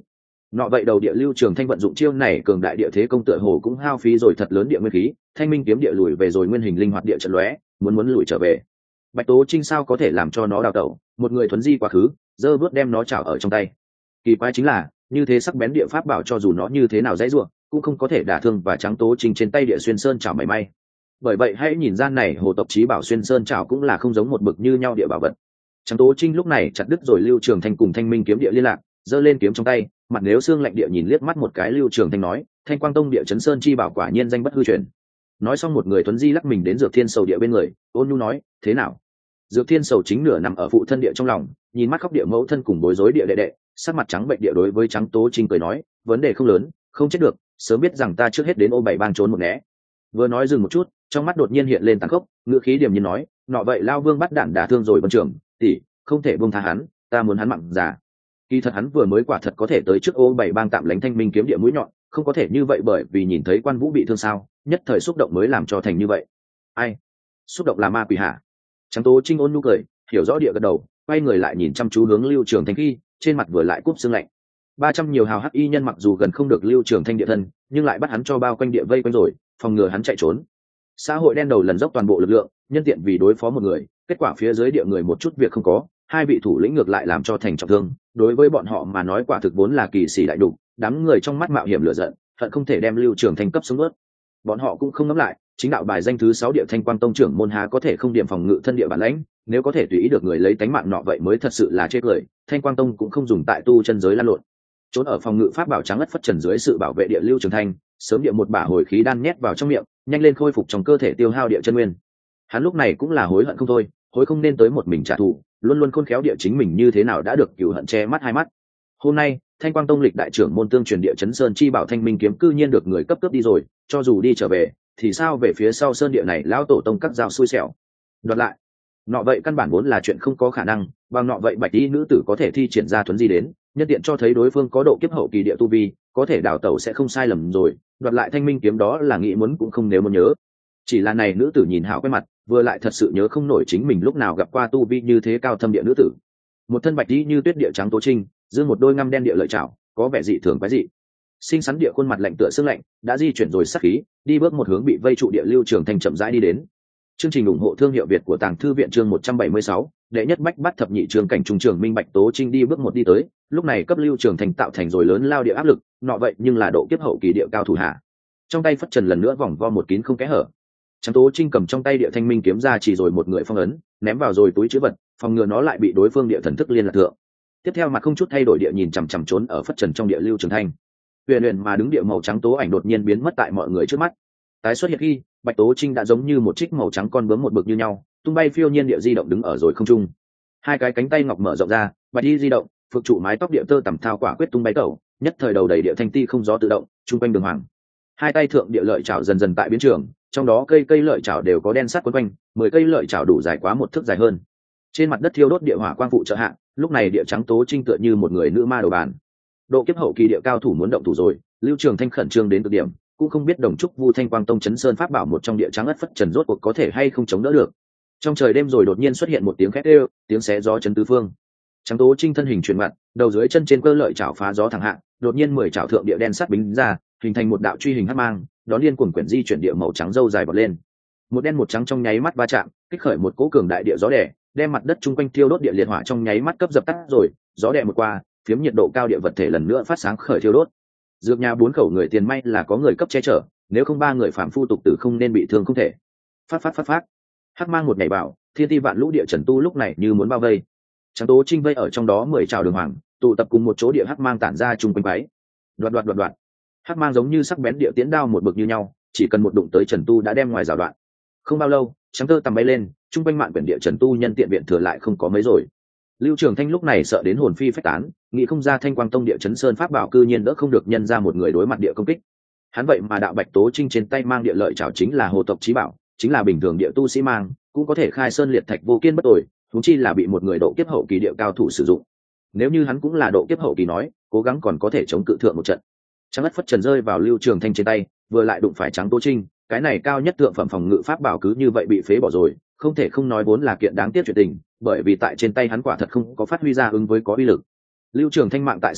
Nọ vậy đầu địa Lưu Trường Thanh vận dụng chiêu này cường đại địa thế công tựa hồ cũng hao phí rồi thật lớn địa nguyên khí, thanh minh kiếm địa lùi về rồi nguyên hình linh hoạt địa trận lóe, muốn lùi trở về. Bạch Tố Trinh sao có thể làm cho nó đào tẩu, một người thuấn di quá khứ, giơ bước đem nó chảo ở trong tay. Kỳ quái chính là, như thế sắc bén địa pháp bảo cho dù nó như thế nào dãy rủa, cũng không có thể đả thương và Trắng Tố Trinh trên tay địa xuyên sơn chảo mảy may. Bởi vậy hãy nhìn ra này hồ tộc chí bảo xuyên sơn chảo cũng là không giống một bực như nhau địa bảo vật. Trắng Tố Trinh lúc này chặt đứt rồi Lưu Trường Thanh cùng thanh minh kiếm địa liên lạc, giơ lên kiếm trong tay, mặt nếu xương lạnh địa nhìn liếc mắt một cái Lưu Trường Thanh nói, Thanh Quang Tông địa chấn sơn chi bảo quả nhiên danh bất hư truyền. Nói xong một người thuấn di lắc mình đến Dược Thiên Sầu địa bên người, ôn nhu nói, thế nào? Dược Thiên Sầu chính nửa nằm ở phụ thân địa trong lòng, nhìn mắt khóc địa mẫu thân cùng bối rối địa đệ đệ, sắc mặt trắng bệnh địa đối với Trắng Tố Trinh cười nói, vấn đề không lớn, không chết được, sớm biết rằng ta trước hết đến ô bảy bang trốn một né. Vừa nói dừng một chút, trong mắt đột nhiên hiện lên tàn khốc, ngữ khí điềm nhiên nói, nọ vậy Lao Vương bắt đạn đả thương rồi Vân Trường, tỷ, không thể buông tha hắn, ta muốn hắn mặn già. Kỳ thật hắn vừa mới quả thật có thể tới trước ô bảy bang tạm lánh thanh minh kiếm địa mũi nhọn, không có thể như vậy bởi vì nhìn thấy Quan Vũ bị thương sao, nhất thời xúc động mới làm cho thành như vậy. Ai? Xúc động là ma quỷ hả? Trắng Tố Trinh ôn nhu cười, hiểu rõ địa gật đầu, quay người lại nhìn chăm chú hướng Lưu Trường Thanh khi, trên mặt vừa lại cúp sương lạnh. 300 nhiều hào hắc y nhân mặc dù gần không được Lưu Trường Thanh địa thân, nhưng lại bắt hắn cho bao quanh địa vây quanh rồi, phòng ngừa hắn chạy trốn. Xã hội đen đầu lần dốc toàn bộ lực lượng, nhân tiện vì đối phó một người, kết quả phía dưới địa người một chút việc không có, hai vị thủ lĩnh ngược lại làm cho thành trọng thương. Đối với bọn họ mà nói quả thực vốn là kỳ sĩ đại đục, đám người trong mắt mạo hiểm lửa giận, hận không thể đem Lưu Trường Thanh cấp xuống nuốt. Bọn họ cũng không ngẫm lại, chính đạo bài danh thứ 6 địa Thanh Quang Tông trưởng môn há có thể không điểm phòng ngự thân địa bản lãnh, nếu có thể tùy ý được người lấy tánh mạng nọ vậy mới thật sự là chết cười. Thanh Quang Tông cũng không dùng tại tu chân giới lăn lộn. Trốn ở phòng ngự pháp bảo trắng ất phất trần dưới sự bảo vệ địa Lưu Trường Thanh, sớm địa một bả hồi khí đan nhét vào trong miệng, nhanh lên khôi phục trong cơ thể tiêu hao địa chân nguyên. Hắn lúc này cũng là hối hận không thôi, hối không nên tới một mình trả thù, luôn luôn khôn khéo địa chính mình như thế nào đã được cừu hận che mắt hai mắt. Hôm nay, Thanh Quang Tông lịch đại trưởng môn tương truyền địa chấn sơn chi bảo thanh minh kiếm cư nhiên được người cấp cướp đi rồi, cho dù đi trở về, thì sao về phía sau sơn địa này lão tổ tông cắt dao xui xẻo. Đoạt lại, nọ vậy căn bản vốn là chuyện không có khả năng, bằng nọ vậy bạch y nữ tử có thể thi triển ra thuấn di đến, nhân tiện cho thấy đối phương có độ kiếp hậu kỳ địa tu vi, có thể đào tẩu sẽ không sai lầm rồi, đoạt lại thanh minh kiếm đó là nghĩ muốn cũng không nếu muốn nhớ. Chỉ là này nữ tử nhìn hảo quen mặt, vừa lại thật sự nhớ không nổi chính mình lúc nào gặp qua tu vi như thế cao thâm địa nữ tử. Một thân bạch y như tuyết địa trắng Tố Trinh, dương một đôi ngăm đen địa lợi chảo, có vẻ dị thường quái dị. Xinh xắn địa khuôn mặt lạnh tựa xương lạnh, đã di chuyển rồi sắc khí, đi bước một hướng bị vây trụ địa Lưu Trường Thanh chậm rãi đi đến. Chương trình ủng hộ thương hiệu Việt của Tàng Thư viện chương 176, đệ nhất bách bắt thập nhị trường cảnh trung trường minh Bạch Tố Trinh đi bước một đi tới, lúc này cấp Lưu Trường Thanh tạo thành rồi lớn lao địa áp lực, nọ vậy nhưng là độ kiếp hậu kỳ địa cao thủ hạ. Trong tay phất trần lần nữa vòng vo một kín không kẽ hở. Trắng Tố Trinh cầm trong tay địa thanh minh kiếm ra chỉ rồi một người phong ấn, ném vào rồi túi trữ vật, phòng ngừa nó lại bị đối phương địa thần thức liên lạc thượng. Tiếp theo mặt không chút thay đổi địa nhìn chằm chằm trốn ở phất trần trong địa Lưu Trường Thanh. Huyền huyền mà đứng địa màu trắng tố ảnh đột nhiên biến mất tại mọi người trước mắt. Tái xuất hiện khi, Bạch Tố Trinh đã giống như một trích màu trắng con bướm một bực như nhau, tung bay phiêu nhiên địa di động đứng ở rồi không trung. Hai cái cánh tay ngọc mở rộng ra, bạch đi di động, phượng trụ mái tóc địa tơ tầm thao quả quyết tung bay tẩu, nhất thời đầu đầy địa thanh ti không gió tự động, trung quanh đường hoàng. Hai tay thượng địa lợi chảo dần dần tại biến trường, trong đó cây lợi chảo đều có đen sắt quấn quanh, 10 cây lợi chảo đủ dài quá một thước dài hơn. Trên mặt đất thiêu đốt địa hỏa quang phụ trợ hạ, lúc này địa trắng Tố Trinh tựa như một người nữ ma đầu bàn. Độ kiếp hậu kỳ địa cao thủ muốn động thủ rồi, Lưu Trường Thanh khẩn trương đến cực điểm, cũng không biết đồng trúc Vu Thanh Quang Tông chấn sơn pháp bảo một trong địa trắng ất phất trần rốt cuộc có thể hay không chống đỡ được. Trong trời đêm rồi đột nhiên xuất hiện một tiếng khét kêu, tiếng xé gió chấn tứ phương. Trắng Tố Trinh thân hình chuyển mặt, đầu dưới chân trên cơ lợi chảo phá gió thẳng hạ, đột nhiên 10 chảo thượng địa đen sắt bính ra, hình thành một đạo truy hình hắc mang, đón liên cuồng quyển di chuyển địa màu trắng dâu dài bật lên. Một đen một trắng trong nháy mắt va chạm, kích khởi một cỗ cường đại địa gió đè, đem mặt đất chung quanh thiêu đốt địa liệt hỏa trong nháy mắt cấp dập tắt rồi, gió đè một qua, phiếm nhiệt độ cao địa vật thể lần nữa phát sáng khởi thiêu đốt. Dược nhà 4 khẩu người tiền may là có người cấp che chở, nếu không 3 người phạm phu tục tử không nên bị thương không thể. Phát. Hắc mang một nhảy bảo, thiên ti vạn lũ địa trần tu lúc này như muốn bao vây. Trắng Tố Trinh vây ở trong đó 10 trào đường hoàng, tụ tập cùng một chỗ địa hắc mang tản ra chung quanh váy. Đoạt. Hắc mang giống như sắc bén địa tiễn đao một bực như nhau, chỉ cần một đụng tới trần tu đã đem ngoài rào đoạn. Không bao lâu, trắng tơ tầm bay lên, chung quanh mạn quyển địa trần tu nhân tiện viện thừa lại không có mấy rồi. Lưu Trường Thanh lúc này sợ đến hồn phi phách tán, nghĩ không ra Thanh Quang Tông địa chấn sơn pháp bảo cư nhiên đỡ không được nhân ra một người đối mặt địa công kích. Hắn vậy mà đạo Bạch Tố Trinh trên tay mang địa lợi chảo chính là hồ tộc chí bảo, chính là bình thường địa tu sĩ mang, cũng có thể khai sơn liệt thạch vô kiên bất tồi, huống chi là bị một người độ kiếp hậu kỳ địa cao thủ sử dụng. Nếu như hắn cũng là độ kiếp hậu kỳ nói, cố gắng còn có thể chống cự thượng một trận. Trắng ất phất trần rơi vào Lưu Trường Thanh trên tay, vừa lại đụng phải Trắng Tố Trinh, cái này cao nhất thượng phẩm phòng ngự pháp bảo cứ như vậy bị phế bỏ rồi, không thể không nói vốn là kiện đáng tiếc chuyện tình, bởi vì tại trên tay hắn quả thật không có phát huy ra ứng với có uy lực. Lưu Trường Thanh mạng tại sáng tịch,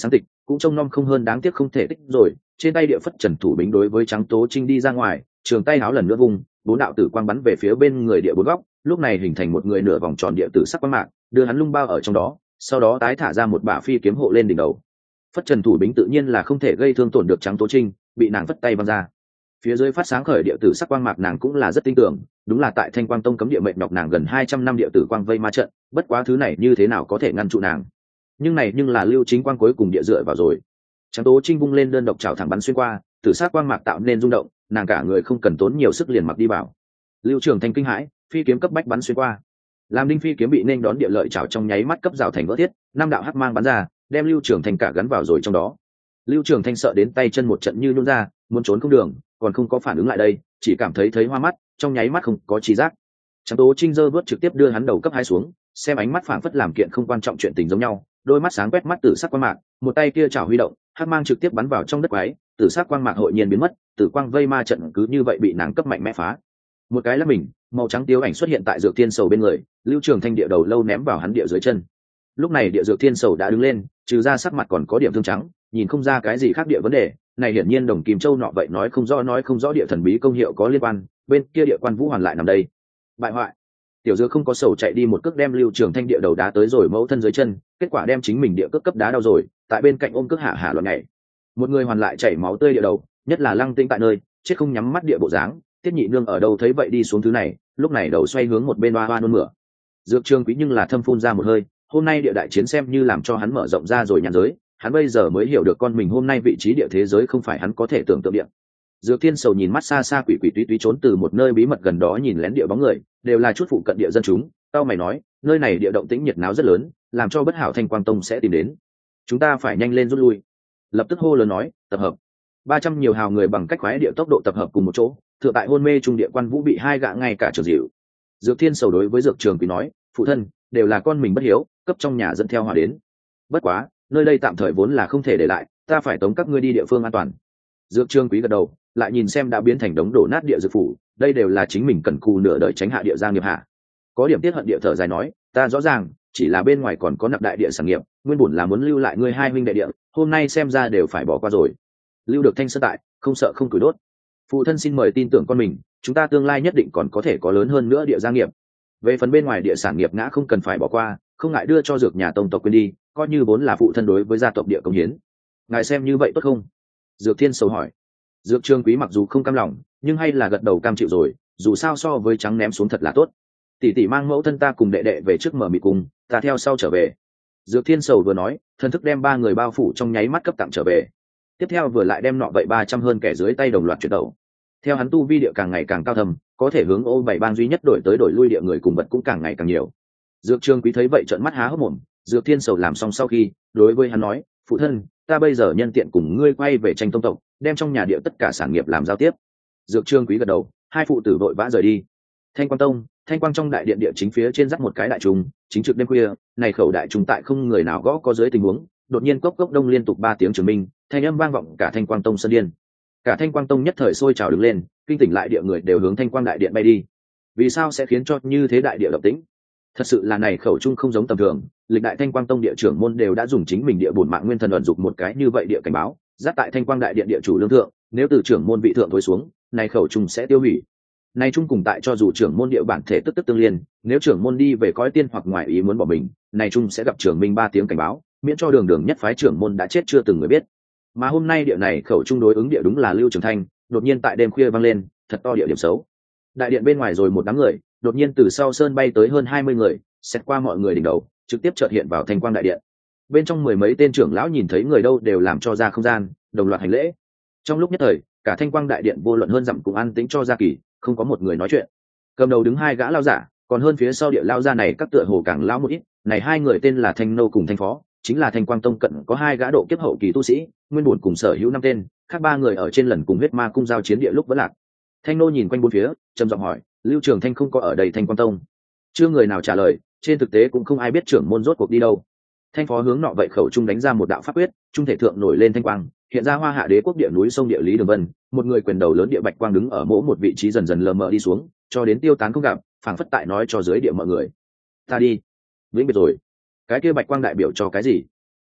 cũng trông nom không hơn, đáng tiếc không thể tích rồi. Trên tay địa phất trần thủ bính đối với Trắng Tố Trinh đi ra ngoài, trường tay háo lần nữa vùng, bốn đạo tử quang bắn về phía bên người địa bốn góc, lúc này hình thành một người nửa vòng tròn địa tử sắc quang mạc, đưa hắn lung bao ở trong đó, sau đó tái thả ra một bả phi kiếm hộ lên đỉnh đầu. Phất trần thủ bính tự nhiên là không thể gây thương tổn được Trắng Tố Trinh, bị nàng vất tay văng ra. Phía dưới phát sáng khởi địa tử sắc quang mạc, nàng cũng là rất tin tưởng, đúng là tại Thanh Quang Tông cấm địa mệnh nhọc nàng gần 200 năm địa tử quang vây ma trận, bất quá thứ này như thế nào có thể ngăn trụ nàng. Nhưng là Lưu Chính Quang cuối cùng địa dựa vào rồi. Trắng Tố Trinh vung lên đơn độc chảo thẳng bắn xuyên qua, tử sắc quang mạc tạo nên rung động, nàng cả người không cần tốn nhiều sức liền mặc đi vào. Lưu Trường Thanh kinh hãi, phi kiếm cấp bách bắn xuyên qua. Làm đinh phi kiếm bị nên đón địa lợi chảo trong nháy mắt cấp rào thành vỡ thiết, năm đạo hắc mang bắn ra, đem Lưu Trường Thanh cả gắn vào rồi trong đó. Lưu Trường Thanh sợ đến tay chân một trận như nhũn ra, muốn trốn không đường, còn không có phản ứng lại đây, chỉ cảm thấy hoa mắt, trong nháy mắt không có trí giác. Trắng Tố Trinh giơ bước trực tiếp đưa hắn đầu cấp hai xuống, xem ánh mắt phảng phất làm kiện không quan trọng chuyện tình giống nhau, đôi mắt sáng quét mắt tử sắc quang mạc, một tay kia chảo huy động, hắc mang trực tiếp bắn vào trong đất quái, tử sắc quang mạc hội nhiên biến mất, tử quang vây ma trận cứ như vậy bị nàng cấp mạnh mẽ phá. Một cái là mình, màu trắng tiêu ảnh xuất hiện tại Dược Thiên Sầu bên người, Lưu Trường Thanh địa đầu lâu ném vào hắn địa dưới chân. Lúc này địa Dược Thiên Sầu đã đứng lên, trừ ra sắc mặt còn có điểm thương trắng, nhìn không ra cái gì khác địa vấn đề, này hiển nhiên đồng kim châu nọ vậy nói không rõ địa thần bí công hiệu có liên quan, bên kia địa quan Vũ Hoàn lại nằm đây. Bại hoại. Tiểu Dược không có sầu chạy đi một cước đem Lưu Trường Thanh địa đầu đá tới rồi mẫu thân dưới chân, kết quả đem chính mình địa cước cấp đá đau rồi, tại bên cạnh ôm cước hạ loạn nhảy. Một người hoàn lại chảy máu tươi địa đầu, nhất là Lăng Tĩnh tại nơi, chết không nhắm mắt địa bộ dáng, Tiết Nhị Nương ở đâu thấy vậy đi xuống thứ này, lúc này đầu xoay hướng một bên oa nôn mửa. Dược Trường Quý nhưng là thâm phun ra một hơi, hôm nay địa đại chiến xem như làm cho hắn mở rộng ra rồi nhãn giới, hắn bây giờ mới hiểu được con mình hôm nay vị trí địa thế giới không phải hắn có thể tưởng tượng địa. Dược Thiên Sầu nhìn mắt xa xa quỷ túy trốn từ một nơi bí mật gần đó nhìn lén địa bóng người, đều là chút phụ cận địa dân chúng, tao mày nói, nơi này địa động tĩnh nhiệt náo rất lớn, làm cho bất hảo Thanh Quang Tông sẽ tìm đến. Chúng ta phải nhanh lên rút lui. Lập tức hô lớn nói, tập hợp. 300 nhiều hào người bằng cách khoái địa tốc độ tập hợp cùng một chỗ, thượng tại hôn mê trung địa quan Vũ bị hai gã ngay cả trường dịu. Dược Thiên Sầu đối với Dược Trường Quý nói, phụ thân, đều là con mình bất hiếu, cấp trong nhà dẫn theo hỏa đến. Bất quá, nơi đây tạm thời vốn là không thể để lại, ta phải tống các ngươi đi địa phương an toàn. Dược Trường Quý gật đầu, lại nhìn xem đã biến thành đống đổ nát địa dược phủ, đây đều là chính mình cần cù nửa đời tránh hạ địa gia nghiệp hạ. Có điểm tiết hận địa thở dài nói, ta rõ ràng, chỉ là bên ngoài còn có nặc đại địa sản nghiệp, nguyên bổn là muốn lưu lại ngươi hai huynh đệ địa, hôm nay xem ra đều phải bỏ qua rồi. Lưu được thanh sơn tại, không sợ không cửi đốt. Phụ thân xin mời tin tưởng con mình, chúng ta tương lai nhất định còn có thể có lớn hơn nữa địa gia nghiệp. Về phần bên ngoài địa sản nghiệp ngã không cần phải bỏ qua, không ngại đưa cho Dược nhà tông tộc quên đi, coi như vốn là phụ thân đối với gia tộc địa công hiến. Ngài xem như vậy tốt không? Dược Thiên Sầu hỏi. Dược Trường Quý mặc dù không cam lòng, nhưng hay là gật đầu cam chịu rồi, dù sao so với trắng ném xuống thật là tốt. Tỷ mang mẫu thân ta cùng đệ đệ về trước mở mịt cùng, ta theo sau trở về. Dược Thiên Sầu vừa nói, thần thức đem ba người bao phủ trong nháy mắt cấp tặng trở về. Tiếp theo vừa lại đem nọ vậy 300 hơn kẻ dưới tay đồng loạt chuyển đầu. Theo hắn tu vi địa càng ngày càng cao thầm, có thể hướng ô bảy bang duy nhất đổi tới đổi lui địa người cùng vật cũng càng ngày càng nhiều. Dược Trường Quý thấy vậy trợn mắt há hốc mồm, Dược Thiên Sầu làm xong sau khi, đối với hắn nói, phụ thân, ta bây giờ nhân tiện cùng ngươi quay về tranh tông tộc, đem trong nhà địa tất cả sản nghiệp làm giao tiếp. Dược Trường Quý gật đầu, hai phụ tử vội vã rời đi. Thanh Quang Tông, Thanh Quang trong đại điện địa chính phía trên dắt một cái đại trùng, chính trực đêm khuya, này khẩu đại trùng tại không người nào gõ có dưới tình huống, đột nhiên cốc đông liên tục 3 tiếng chứng minh, thanh âm vang vọng cả Thanh Quang Tông sân điên. Cả Thanh Quang Tông nhất thời sôi trào đứng lên, kinh tỉnh lại địa người đều hướng Thanh Quang đại điện bay đi. Vì sao sẽ khiến cho như thế đại địa động tĩnh? Thật sự là này khẩu trung không giống tầm thường, lịch đại Thanh Quang Tông địa trưởng môn đều đã dùng chính mình địa bổn mạng nguyên thần ẩn dục một cái như vậy địa cảnh báo, dắt tại Thanh Quang đại điện địa chủ lương thượng, nếu từ trưởng môn vị thượng thối xuống, này khẩu trung sẽ tiêu hủy. Này trung cùng tại cho dù trưởng môn địa bản thể tức tương liên, nếu trưởng môn đi về cõi tiên hoặc ngoại ý muốn bỏ mình, này trung sẽ gặp trưởng minh 3 tiếng cảnh báo, miễn cho đường nhất phái trưởng môn đã chết chưa từng người biết. Mà hôm nay địa này khẩu trung đối ứng địa đúng là Lưu Trường Thanh, đột nhiên tại đêm khuya vang lên, thật to địa điểm xấu. Đại điện bên ngoài rồi một đám người, đột nhiên từ sau sơn bay tới hơn 20 người, xét qua mọi người đỉnh đầu, trực tiếp chợt hiện vào Thanh Quang đại điện. Bên trong mười mấy tên trưởng lão nhìn thấy người đâu đều làm cho ra không gian, đồng loạt hành lễ. Trong lúc nhất thời, cả Thanh Quang đại điện vô luận hơn dặm cũng an tĩnh cho ra kỳ, không có một người nói chuyện. Cầm đầu đứng hai gã lao giả, còn hơn phía sau địa lao gia này các tựa hồ càng lão một ít, này hai người tên là Thanh Nô cùng Thanh Phó, chính là Thanh Quang Tông cận có hai gã độ kiếp hậu kỳ tu sĩ, nguyên bổn cùng sở hữu 5 tên, khác 3 người ở trên lần cùng huyết ma cung giao chiến địa lúc vẫn lạc. Thanh Nô nhìn quanh bốn phía, trầm giọng hỏi, Lưu Trường Thanh không có ở đây Thanh Quang Tông? Chưa người nào trả lời, trên thực tế cũng không ai biết trưởng môn rốt cuộc đi đâu. Thanh Phó hướng nọ vậy khẩu trung đánh ra một đạo pháp quyết, trung thể thượng nổi lên thanh quang, hiện ra Hoa Hạ Đế quốc địa núi sông địa lý đường vân, một người quyền đầu lớn địa bạch quang đứng ở mỗi một vị trí dần dần lờ mờ đi xuống, cho đến tiêu tán không gặp, phảng phất tại nói cho dưới địa mọi người, ta đi, vĩnh biệt rồi. Cái kia bạch quang đại biểu cho cái gì?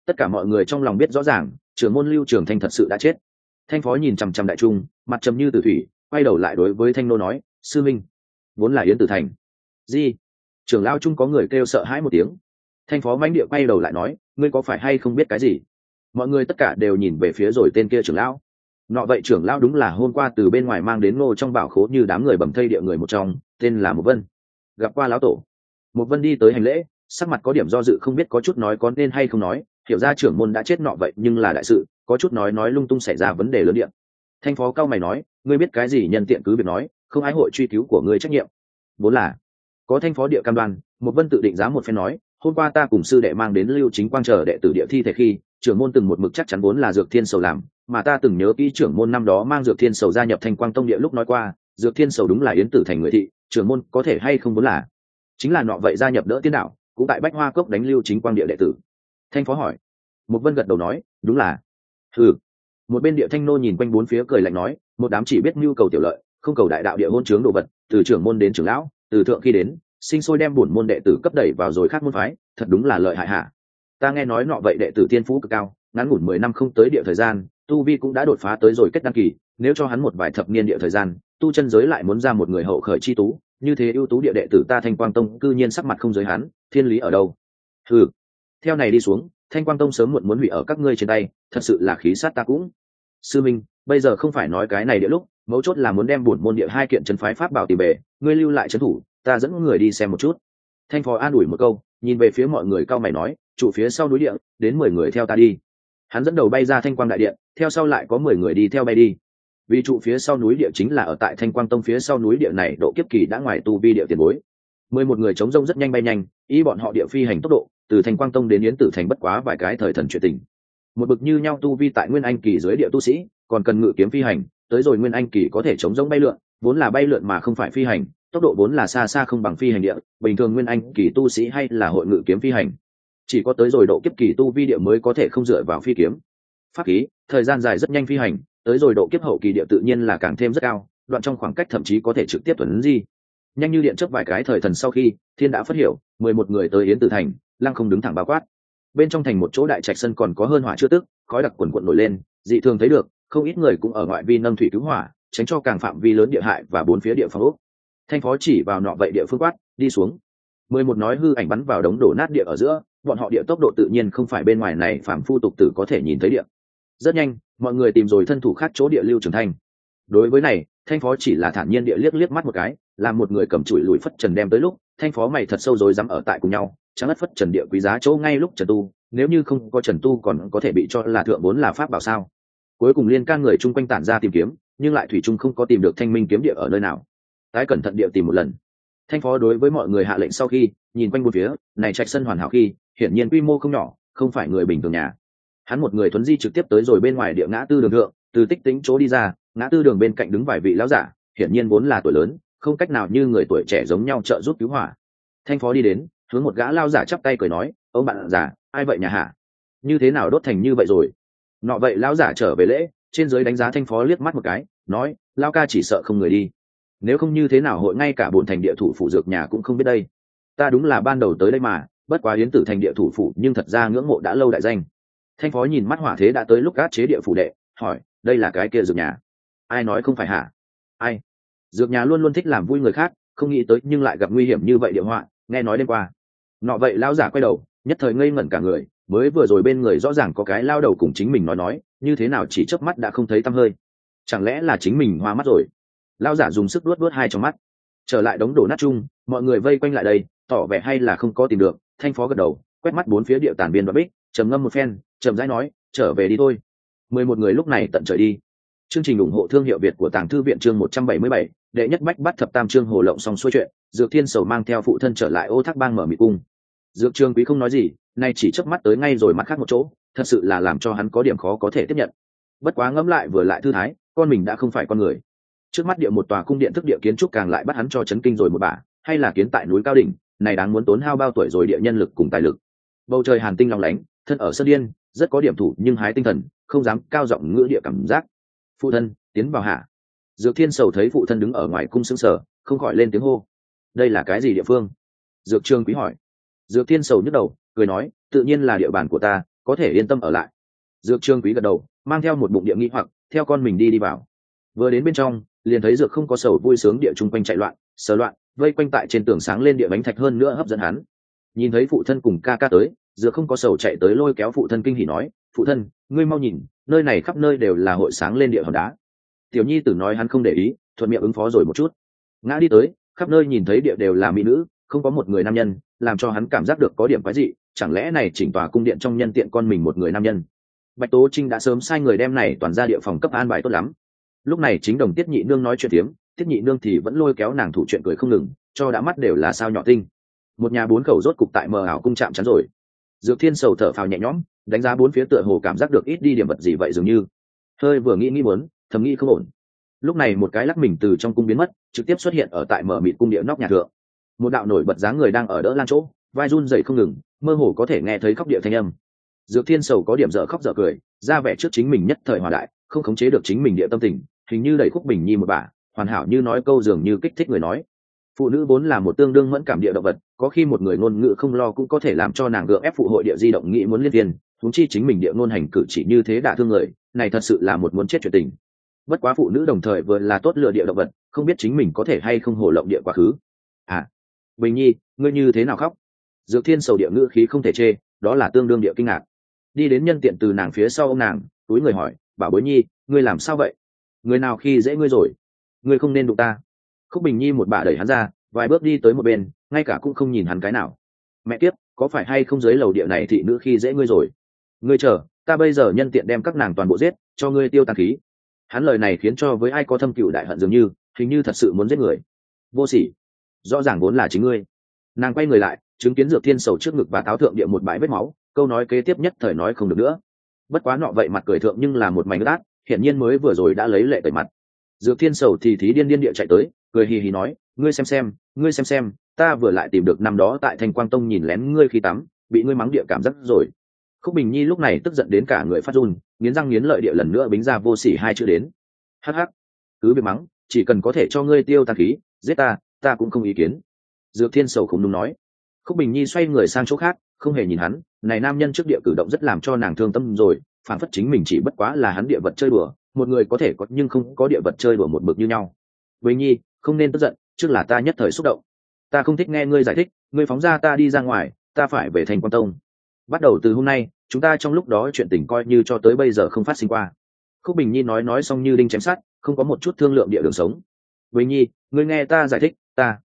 Tất cả mọi người trong lòng biết rõ ràng, trưởng môn Lưu Trường Thanh thật sự đã chết. Thanh phó nhìn chằm chằm đại trung, mặt trầm như tử thủy, quay đầu lại đối với Thanh nô nói: sư minh, vốn là Yến Tử Thành. Gì? Trưởng lão trung có người kêu sợ hãi một tiếng. Thanh phó mãnh địa quay đầu lại nói: ngươi có phải hay không biết cái gì? Mọi người tất cả đều nhìn về phía rồi tên kia trưởng lão. Nọ vậy trưởng lão đúng là hôm qua từ bên ngoài mang đến Ngô trong bảo khố như đám người bầm thây địa người một trong, tên là Một Vân. Gặp qua lão tổ. Một Vân đi tới hành lễ, sắc mặt có điểm do dự không biết có chút nói có nên hay không nói, hiểu ra trưởng môn đã chết nọ vậy nhưng là đại sự, có chút nói lung tung xảy ra vấn đề lớn điện. Thanh phó cao mày nói: ngươi biết cái gì nhân tiện cứ việc nói, không ai hội truy cứu của ngươi trách nhiệm. Vốn là có thanh phó địa cam đoan. Một Vân tự định giá một phen nói: hôm qua ta cùng sư đệ mang đến Lưu Chính Quang chờ đệ tử địa thi thể khi, trưởng môn từng một mực chắc chắn vốn là Dược Thiên Sầu làm, mà ta từng nhớ kỹ trưởng môn năm đó mang Dược Thiên Sầu gia nhập Thanh Quang Tông địa lúc nói qua, Dược Thiên Sầu đúng là Yến Tử Thành người thị, trưởng môn có thể hay không vốn là chính là nọ vậy gia nhập đỡ tiên đạo, cũng tại Bách Hoa Cốc đánh Lưu Chính Quang địa đệ tử. Thanh phó hỏi. Một Vân gật đầu nói: đúng là. Ừ. Một bên địa thanh nô nhìn quanh bốn phía cười lạnh nói: một đám chỉ biết nhu cầu tiểu lợi, không cầu đại đạo địa hôn chướng đồ vật, từ trưởng môn đến trưởng lão, từ thượng khi đến sinh sôi đem bổn môn đệ tử cấp đẩy vào rồi khác môn phái, thật đúng là lợi hại hạ. Ta nghe nói nọ vậy đệ tử tiên phú cực cao, ngắn ngủn 10 năm không tới địa thời gian, tu vi cũng đã đột phá tới rồi kết đăng kỳ, nếu cho hắn một vài thập niên địa thời gian, tu chân giới lại muốn ra một người hậu khởi chi tú, như thế ưu tú địa đệ tử ta Thanh Quang Tông cư nhiên sắc mặt không giới hắn, thiên lý ở đâu? Ừ. Theo này đi xuống, Thanh Quang Tông sớm muộn muốn hủy ở các ngươi trên tay, thật sự là khí sát ta cũng. Sư minh, bây giờ không phải nói cái này địa lúc, mấu chốt là muốn đem bổn môn địa hai kiện trấn phái pháp bảo tìm về, ngươi lưu lại trấn thủ, ta dẫn người đi xem một chút. Thanh phó an ủi một câu, nhìn về phía mọi người cao mày nói: trụ phía sau núi địa, đến 10 người theo ta đi. Hắn dẫn đầu bay ra Thanh Quang đại điện, theo sau lại có 10 người đi theo bay đi. Vì trụ phía sau núi địa chính là ở tại Thanh Quang Tông phía sau núi địa này độ kiếp kỳ đã ngoài tu vi địa tiền bối. 11 người chống rông rất nhanh bay nhanh, ý bọn họ địa phi hành tốc độ, từ Thanh Quang Tông đến Yến Tử Thành bất quá vài cái thời thần chuyện tình. Một bực như nhau tu vi tại Nguyên Anh kỳ dưới địa tu sĩ, còn cần ngự kiếm phi hành, tới rồi Nguyên Anh kỳ có thể chống rông bay lượn, vốn là bay lượn mà không phải phi hành, tốc độ vốn là xa xa không bằng phi hành địa, bình thường Nguyên Anh kỳ tu sĩ hay là hội ngự kiếm phi hành. Chỉ có tới rồi độ kiếp kỳ tu vi địa mới có thể không dựa vào phi kiếm. Pháp khí, thời gian dài rất nhanh phi hành, tới rồi độ kiếp hậu kỳ địa tự nhiên là càng thêm rất cao, đoạn trong khoảng cách thậm chí có thể trực tiếp tuần di. Nhanh như điện chớp vài cái thời thần sau khi, thiên đã phát hiểu, 11 người tới Yến Tử Thành, lăng không đứng thẳng bao quát. Bên trong thành một chỗ đại trạch sân còn có hơn hỏa chưa tức, khói đặc quần quần nổi lên, dị thường thấy được, không ít người cũng ở ngoại vi nâng thủy cứu hỏa, tránh cho càng phạm vi lớn địa hại và bốn phía địa phòng ốc. Thanh phó chỉ vào nọ vậy địa phương quát: đi xuống. 11 nói hư ảnh bắn vào đống đổ nát địa ở giữa, bọn họ địa tốc độ tự nhiên không phải bên ngoài này phàm phu tục tử có thể nhìn thấy địa. Rất nhanh, mọi người tìm rồi thân thủ khác chỗ địa Lưu Trường Thanh. Đối với này, Thanh phó chỉ là thản nhiên địa liếc mắt một cái, làm một người cầm chùi lùi phất trần đem tới lúc, Thanh phó mày thật sâu rồi dám ở tại cùng nhau, chẳng lẽ phất trần địa quý giá chỗ ngay lúc trần tu, nếu như không có trần tu còn có thể bị cho là thượng vốn là pháp bảo sao? Cuối cùng liên can người chung quanh tản ra tìm kiếm, nhưng lại thủy chung không có tìm được Thanh Minh kiếm địa ở nơi nào. Tái cẩn thận địa tìm một lần. Thanh phó đối với mọi người hạ lệnh sau khi nhìn quanh bốn phía, này trạch sân hoàn hảo khi, hiển nhiên quy mô không nhỏ, không phải người bình thường nhà. Hắn một người thuấn di trực tiếp tới rồi bên ngoài địa ngã tư đường thượng, từ tích tĩnh chỗ đi ra, ngã tư đường bên cạnh đứng vài vị lão giả, hiển nhiên vốn là tuổi lớn, không cách nào như người tuổi trẻ giống nhau trợ giúp cứu hỏa. Thanh phó đi đến, hướng một gã lão giả chắp tay cười nói: ông bạn già, ai vậy nhà hạ? Như thế nào đốt thành như vậy rồi? Nọ vậy lão giả trở về lễ, trên dưới đánh giá Thanh phó liếc mắt một cái, nói: lão ca chỉ sợ không người đi, nếu không như thế nào hội ngay cả bổn thành địa thủ phụ dược nhà cũng không biết đây. Ta đúng là ban đầu tới đây mà, bất quá Yến Tử Thành địa thủ phụ nhưng thật ra ngưỡng mộ đã lâu đại danh. Thanh phó nhìn mắt hỏa thế đã tới lúc gác chế địa phủ đệ, hỏi: đây là cái kia dược nhà? Ai nói không phải hả? Ai? Dược nhà luôn luôn thích làm vui người khác, không nghĩ tới nhưng lại gặp nguy hiểm như vậy địa họa, nghe nói đêm qua. Nọ vậy lão giả quay đầu, nhất thời ngây ngẩn cả người, mới vừa rồi bên người rõ ràng có cái lao đầu cùng chính mình nói, như thế nào chỉ chớp mắt đã không thấy tăm hơi. Chẳng lẽ là chính mình hoa mắt rồi? Lão giả dùng sức luốt hai trong mắt. Trở lại đống đổ nát chung, mọi người vây quanh lại đây, tỏ vẻ hay là không có tìm được. Thanh phó gật đầu, quét mắt bốn phía địa tàn biên và bích, trầm ngâm một phen, chậm rãi nói: trở về đi thôi. 11 người lúc này tận trời đi. Chương trình ủng hộ thương hiệu Việt của Tàng Thư viện chương 177, đệ nhất bách bắt thập tam chương hồ lộng xong xuôi chuyện, Dược Thiên Sầu mang theo phụ thân trở lại Ô Thác Bang mở mị cung. Dược Trường Quý không nói gì, nay chỉ chớp mắt tới ngay rồi mặt khác một chỗ, thật sự là làm cho hắn có điểm khó có thể tiếp nhận. Bất quá ngẫm lại vừa lại thư thái, con mình đã không phải con người. Trước mắt địa một tòa cung điện thức địa kiến trúc càng lại bắt hắn cho chấn kinh rồi một bả, hay là kiến tại núi cao đỉnh, này đáng muốn tốn hao bao tuổi rồi địa nhân lực cùng tài lực. Bầu trời hàn tinh long lánh, thân ở sơn điên, rất có điểm thủ nhưng hái tinh thần, không dám cao giọng ngữ địa cảm giác. Phụ thân, tiến vào hạ. Dược Thiên Sầu thấy phụ thân đứng ở ngoài cung sững sờ, không khỏi lên tiếng hô. Đây là cái gì địa phương? Dược Trường Quý hỏi. Dược Thiên Sầu nhức đầu, cười nói: tự nhiên là địa bàn của ta, có thể yên tâm ở lại. Dược Trương Quý gật đầu, mang theo một bụng địa nghĩ hoặc theo con mình đi vào. Vừa đến bên trong, liền thấy Dược Không có sầu vui sướng địa chung quanh chạy loạn sờ loạn, vây quanh tại trên tường sáng lên địa bánh thạch hơn nữa hấp dẫn hắn. Nhìn thấy phụ thân cùng ca ca tới, Dược Không có sầu chạy tới lôi kéo phụ thân kinh hỉ nói, phụ thân, ngươi mau nhìn, nơi này khắp nơi đều là hội sáng lên địa hòn đá. Tiểu nhi tử nói hắn không để ý, thuận miệng ứng phó rồi một chút. Ngã đi tới, khắp nơi nhìn thấy địa đều là mỹ nữ, không có một người nam nhân, làm cho hắn cảm giác được có điểm quái dị, chẳng lẽ này chỉnh tòa cung điện trong nhân tiện con mình một người nam nhân. Bạch Tố Trinh đã sớm sai người đem này toàn ra địa phòng cấp an bài tốt lắm. Lúc này chính đồng Tiết Nhị Nương nói chuyện tiếm, Tiết Nhị Nương thì vẫn lôi kéo nàng thủ chuyện cười không ngừng, cho đã mắt đều là sao nhỏ tinh. Một nhà bốn khẩu rốt cục tại mờ ảo cung chạm chắn rồi. Dược Thiên sầu thở phào nhẹ nhõm, đánh giá bốn phía tựa hồ cảm giác được ít đi điểm vật gì vậy dường như. Hơi vừa nghĩ muốn, thầm nghĩ không ổn. Lúc này một cái lắc mình từ trong cung biến mất, trực tiếp xuất hiện ở tại mở mịt cung địa nóc nhà thượng. Một đạo nổi bật dáng người đang ở đỡ lan chỗ, vai run rẩy không ngừng, mơ hồ có thể nghe thấy khóc địa thanh âm. Dược Thiên sầu có điểm dở khóc dở cười, ra vẻ trước chính mình nhất thời hòa đại, không khống chế được chính mình địa tâm tình, hình như đẩy Khúc Bình Nhi một bả, hoàn hảo như nói câu dường như kích thích người nói. Phụ nữ vốn là một tương đương mẫn cảm địa động vật, có khi một người ngôn ngữ không lo cũng có thể làm cho nàng gượng ép phụ hội địa di động nghĩ muốn liên tiền, huống chi chính mình địa ngôn hành cử chỉ như thế đả thương người, này thật sự là một muốn chết chuyện tình. Bất quá phụ nữ đồng thời vừa là tốt lựa địa động vật, không biết chính mình có thể hay không hồ lộng địa quá khứ. À, Bình Nhi, ngươi như thế nào khóc? Dược Thiên sầu địa ngữ khí không thể chê, đó là tương đương địa kinh ngạc. Đi đến nhân tiện từ nàng phía sau ông nàng, túi người hỏi, bảo bối Nhi, ngươi làm sao vậy? Người nào khi dễ ngươi rồi? Ngươi không nên đụng ta. Khúc Bình Nhi một bà đẩy hắn ra, vài bước đi tới một bên, ngay cả cũng không nhìn hắn cái nào. Mẹ kiếp, có phải hay không dưới lầu địa này thị nữ khi dễ ngươi rồi? Ngươi chờ, ta bây giờ nhân tiện đem các nàng toàn bộ giết, cho ngươi tiêu tàn khí. Hắn lời này khiến cho với ai có thâm cựu đại hận dường như, hình như thật sự muốn giết người. Vô sỉ, rõ ràng vốn là chính ngươi. Nàng quay người lại, chứng kiến Dược Thiên sầu trước ngực và táo thượng địa một bãi vết máu, câu nói kế tiếp nhất thời nói không được nữa. Bất quá nọ vậy mặt cười thượng nhưng là một mảnh ác, hiển nhiên mới vừa rồi đã lấy lệ tẩy mặt. Dược Thiên sầu thì thí điên điên địa chạy tới, cười hì hì nói, ngươi xem xem, ta vừa lại tìm được năm đó tại Thanh Quang Tông nhìn lén ngươi khi tắm, bị ngươi mắng địa cảm giác rồi. Khúc Bình Nhi lúc này tức giận đến cả người phát run, nghiến răng nghiến lợi địa lần nữa bính ra vô sỉ hai chữ đến. Hắc hắc, cứ việc mắng, chỉ cần có thể cho ngươi tiêu tàn khí, giết ta cũng không ý kiến. Dược Thiên sầu không đúng nói. Khúc Bình Nhi xoay người sang chỗ khác, không hề nhìn hắn, này nam nhân trước địa cử động rất làm cho nàng thương tâm rồi, phản phất chính mình chỉ bất quá là hắn địa vật chơi đùa, một người có thể có nhưng không có địa vật chơi đùa một bực như nhau. Bình Nhi, không nên tức giận, trước là ta nhất thời xúc động. Ta không thích nghe ngươi giải thích, ngươi phóng ra ta đi ra ngoài, ta phải về Thanh Quan Tông. Bắt đầu từ hôm nay, chúng ta trong lúc đó chuyện tình coi như cho tới bây giờ không phát sinh qua. Khúc Bình Nhi nói xong như đinh chém sắt, không có một chút thương lượng địa đường sống. Bình Nhi, ngươi nghe ta giải thích,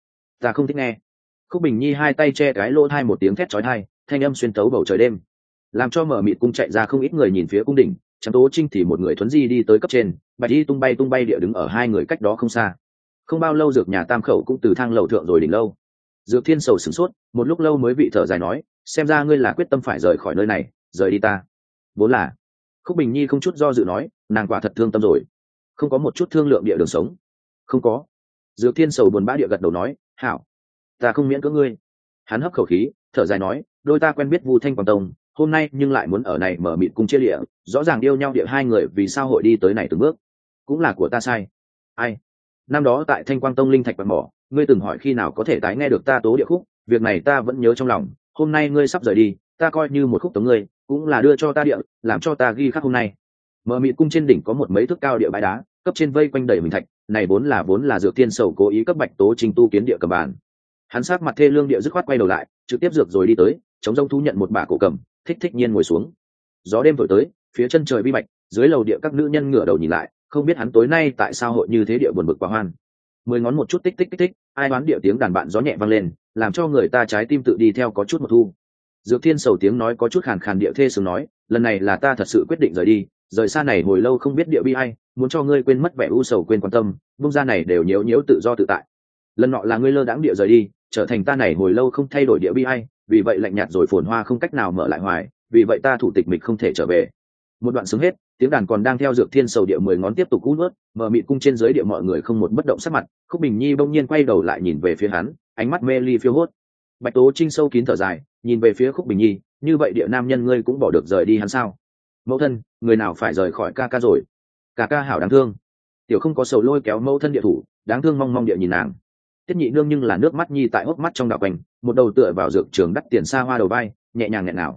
ta không thích nghe. Khúc Bình Nhi hai tay che cái lỗ thai một tiếng thét chói tai, thanh âm xuyên tấu bầu trời đêm, làm cho mở mịt cung chạy ra không ít người nhìn phía cung đỉnh. Trắng Tố Trinh thì một người thuấn di đi tới cấp trên, Bạch Y tung bay địa đứng ở hai người cách đó không xa. Không bao lâu Dược nhà Tam khẩu cũng từ thang lầu thượng rồi đỉnh lâu. Dược Thiên sầu sửng sốt, một lúc lâu mới vị thở dài nói, xem ra ngươi là quyết tâm phải rời khỏi nơi này, rời đi ta. Vốn là. Khúc Bình Nhi không chút do dự nói, nàng quả thật thương tâm rồi, không có một chút thương lượng địa đường sống. Không có. Dược Thiên sầu buồn bã địa gật đầu nói, hảo, ta không miễn cưỡng ngươi. Hắn hấp khẩu khí, thở dài nói, đôi ta quen biết Vu Thanh Quang Tông, hôm nay nhưng lại muốn ở này mở mịt cung chia địa, rõ ràng yêu nhau địa hai người vì sao hội đi tới này từng bước, cũng là của ta sai. Ai? Năm đó tại Thanh Quang Tông linh thạch bạc mỏ, ngươi từng hỏi khi nào có thể tái nghe được ta tố địa khúc, việc này ta vẫn nhớ trong lòng. Hôm nay ngươi sắp rời đi, ta coi như một khúc tống ngươi, cũng là đưa cho ta địa, làm cho ta ghi khắc hôm nay. Mở mịt cung trên đỉnh có một mấy thước cao địa bãi đá, cấp trên vây quanh đầy mình thạch, này vốn là Dược Thiên sầu cố ý cấp Bạch Tố Trình tu kiến địa cầm bàn. Hắn sát mặt thê lương địa dứt khoát quay đầu lại, trực tiếp dược rồi đi tới, chống rông thú nhận một bả cổ cầm, thích nhiên ngồi xuống. Gió đêm thổi tới, phía chân trời bi bạch, dưới lầu địa các nữ nhân ngửa đầu nhìn lại, không biết hắn tối nay tại sao hội như thế địa buồn bực quá hoan. Mười ngón một chút tích tích, ai đoán địa tiếng đàn bạn gió nhẹ vang lên, làm cho người ta trái tim tự đi theo có chút một thu. Dược Thiên sầu tiếng nói có chút khàn khàn địa thê sướng nói, lần này là ta thật sự quyết định rời đi, rời xa này hồi lâu không biết địa bi ai, muốn cho ngươi quên mất vẻ u sầu quên quan tâm, bung ra này đều nhiễu tự do tự tại. Lần nọ là ngươi lơ đãng địa rời đi, trở thành ta này hồi lâu không thay đổi địa bi ai, vì vậy lạnh nhạt rồi phồn hoa không cách nào mở lại hoài, vì vậy ta thủ tịch mịch không thể trở về. Một đoạn sướng hết, tiếng đàn còn đang theo Dược Thiên sầu địa mười ngón tiếp tục cú nuốt, mở mịt cung trên dưới địa mọi người không một bất động sắc mặt. Khúc Bình Nhi bỗng nhiên quay đầu lại nhìn về phía hắn, ánh mắt mê ly phiêu hốt. Bạch Tố Trinh sâu kín thở dài, nhìn về phía Khúc Bình Nhi, như vậy địa nam nhân ngươi cũng bỏ được rời đi hắn sao? Mẫu thân, người nào phải rời khỏi ca ca rồi? Ca ca hảo đáng thương. Tiểu Không có sầu lôi kéo mẫu thân địa thủ, đáng thương mong địa nhìn nàng. Tiết Nhị Nương nhưng là nước mắt nhi tại hốc mắt trong đạo quanh, một đầu tựa vào dược trường đắt tiền xa hoa đầu vai, nhẹ nhàng nghẹn nào.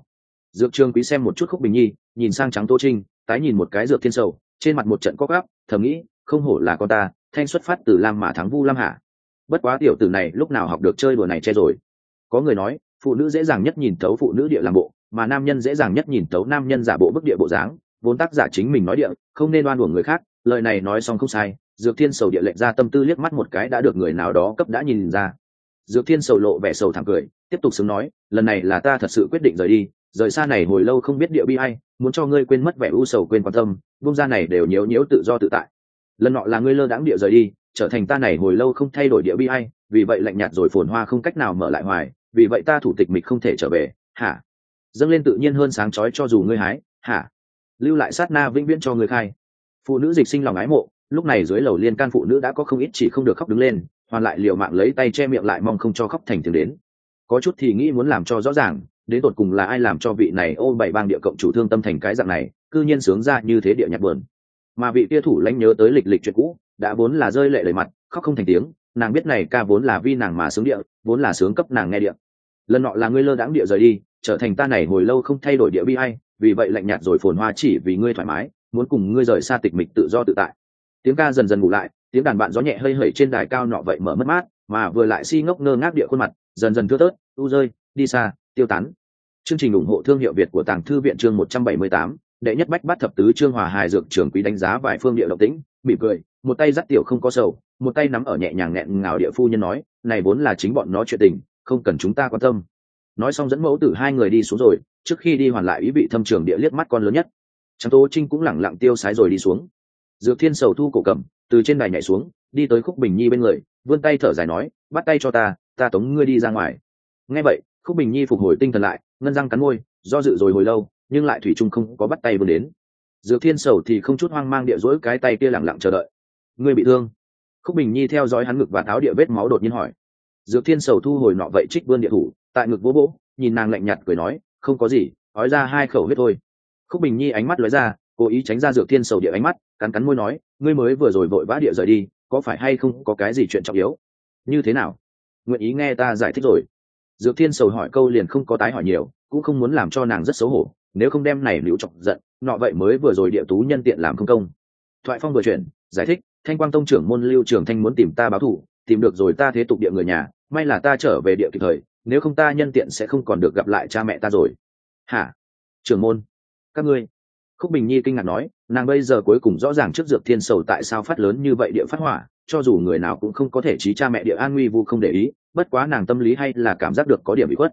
Dược Trường Quý xem một chút Khúc Bình Nhi, nhìn sang Trắng Tô Trinh, tái nhìn một cái Dược Thiên Sầu, trên mặt một trận co quắp, thầm nghĩ, không hổ là con ta, thanh xuất phát từ Lam Mã thắng Vu Lam Hạ. Bất quá tiểu tử này lúc nào học được chơi đùa này che rồi. Có người nói, phụ nữ dễ dàng nhất nhìn thấu phụ nữ địa làm bộ, mà nam nhân dễ dàng nhất nhìn thấu nam nhân giả bộ bức địa bộ dáng, vốn tác giả chính mình nói địa, không nên oan uổng người khác, lời này nói xong không sai. Dược Thiên Sầu địa lệnh ra tâm tư liếc mắt một cái đã được người nào đó cấp đã nhìn ra. Dược Thiên Sầu lộ vẻ sầu thảm cười, tiếp tục sướng nói, lần này là ta thật sự quyết định rời đi, rời xa này hồi lâu không biết địa bi ai, muốn cho ngươi quên mất vẻ u sầu quên quan tâm, buông ra này đều nhiễu nhiễu tự do tự tại. Lần nọ là ngươi lơ đãng địa rời đi, trở thành ta này hồi lâu không thay đổi địa bi ai, vì vậy lạnh nhạt rồi phồn hoa không cách nào mở lại hoài, vì vậy ta thủ tịch mịch không thể trở về, hả? Dâng lên tự nhiên hơn sáng chói cho dù ngươi hái, hả? Lưu lại sát na vĩnh viễn cho ngươi khai. Phụ nữ dịch sinh lòng ái mộ, lúc này dưới lầu liên can phụ nữ đã có không ít chỉ không được khóc đứng lên, hoàn lại liều mạng lấy tay che miệng lại mong không cho khóc thành tiếng đến. Có chút thì nghĩ muốn làm cho rõ ràng, đến tột cùng là ai làm cho vị này ô bảy bang địa cộng chủ thương tâm thành cái dạng này, cư nhiên sướng ra như thế địa nhạc buồn. Mà vị kia thủ lãnh nhớ tới lịch lịch chuyện cũ, đã vốn là rơi lệ lời mặt, khóc không thành tiếng, nàng biết này ca vốn là vi nàng mà sướng địa, vốn là sướng cấp nàng nghe địa. Lần nọ là ngươi lơ đãng địa rời đi, trở thành ta này hồi lâu không thay đổi địa bi ai, vì vậy lạnh nhạt rồi phồn hoa chỉ vì ngươi thoải mái, muốn cùng ngươi rời xa tịch mịch tự do tự tại. Tiếng ca dần dần ngủ lại, tiếng đàn bạn gió nhẹ hơi hẩy trên đài cao nọ vậy mở mất mát, mà vừa lại si ngốc ngơ ngác địa khuôn mặt, dần dần thưa thớt, u rơi, đi xa, tiêu tán. Chương trình ủng hộ thương hiệu Việt của Tàng Thư viện chương 178, đệ nhất bách bát thập tứ chương Hòa Hài Dược Trưởng Quý đánh giá vài phương địa động tĩnh, mỉm cười, một tay dắt tiểu không có sầu, một tay nắm ở nhẹ nhàng nghẹn ngào địa phu nhân nói, này vốn là chính bọn nó chuyện tình, không cần chúng ta quan tâm. Nói xong dẫn mẫu tử hai người đi xuống rồi, trước khi đi hoàn lại ý vị thâm trường địa liếc mắt con lớn nhất. Trắng Tố Trinh cũng lẳng lặng tiêu sái rồi đi xuống. Dược Thiên Sầu thu cổ cầm, từ trên đài nhảy xuống, đi tới Khúc Bình Nhi bên người, vươn tay thở dài nói, bắt tay cho ta tống ngươi đi ra ngoài. Nghe vậy, Khúc Bình Nhi phục hồi tinh thần lại, ngân răng cắn môi, do dự rồi hồi lâu, nhưng lại thủy chung không có bắt tay vươn đến. Dược Thiên Sầu thì không chút hoang mang địa dỗi cái tay kia lẳng lặng chờ đợi. Ngươi bị thương? Khúc Bình Nhi theo dõi hắn ngực và tháo địa vết máu đột nhiên hỏi. Dược Thiên Sầu thu hồi nọ vậy trích vươn địa thủ, tại ngực vỗ vỗ, nhìn nàng lạnh nhạt cười nói, không có gì, ói ra hai khẩu huyết thôi. Khúc Bình Nhi ánh mắt lóe ra, cố ý tránh ra Dược Thiên Sầu địa ánh mắt, cắn cắn môi nói, ngươi mới vừa rồi vội vã địa rời đi, có phải hay không có cái gì chuyện trọng yếu? Như thế nào? Nguyện ý nghe ta giải thích rồi. Dược Thiên Sầu hỏi câu liền không có tái hỏi nhiều, cũng không muốn làm cho nàng rất xấu hổ, nếu không đem này liễu chọc giận, nọ vậy mới vừa rồi địa tú nhân tiện làm không công. Thoại phong vừa chuyển, giải thích, Thanh Quang Tông trưởng môn Lưu Trường Thanh muốn tìm ta báo thù, tìm được rồi ta thế tục địa người nhà, may là ta trở về địa kịp thời, nếu không ta nhân tiện sẽ không còn được gặp lại cha mẹ ta rồi. Hả? Trưởng môn? Các ngươi? Khúc Bình Nhi kinh ngạc nói, nàng bây giờ cuối cùng rõ ràng trước Dược Thiên Sầu tại sao phát lớn như vậy địa phát hỏa, cho dù người nào cũng không có thể trí cha mẹ địa an nguy vu không để ý, bất quá nàng tâm lý hay là cảm giác được có điểm bị khuất.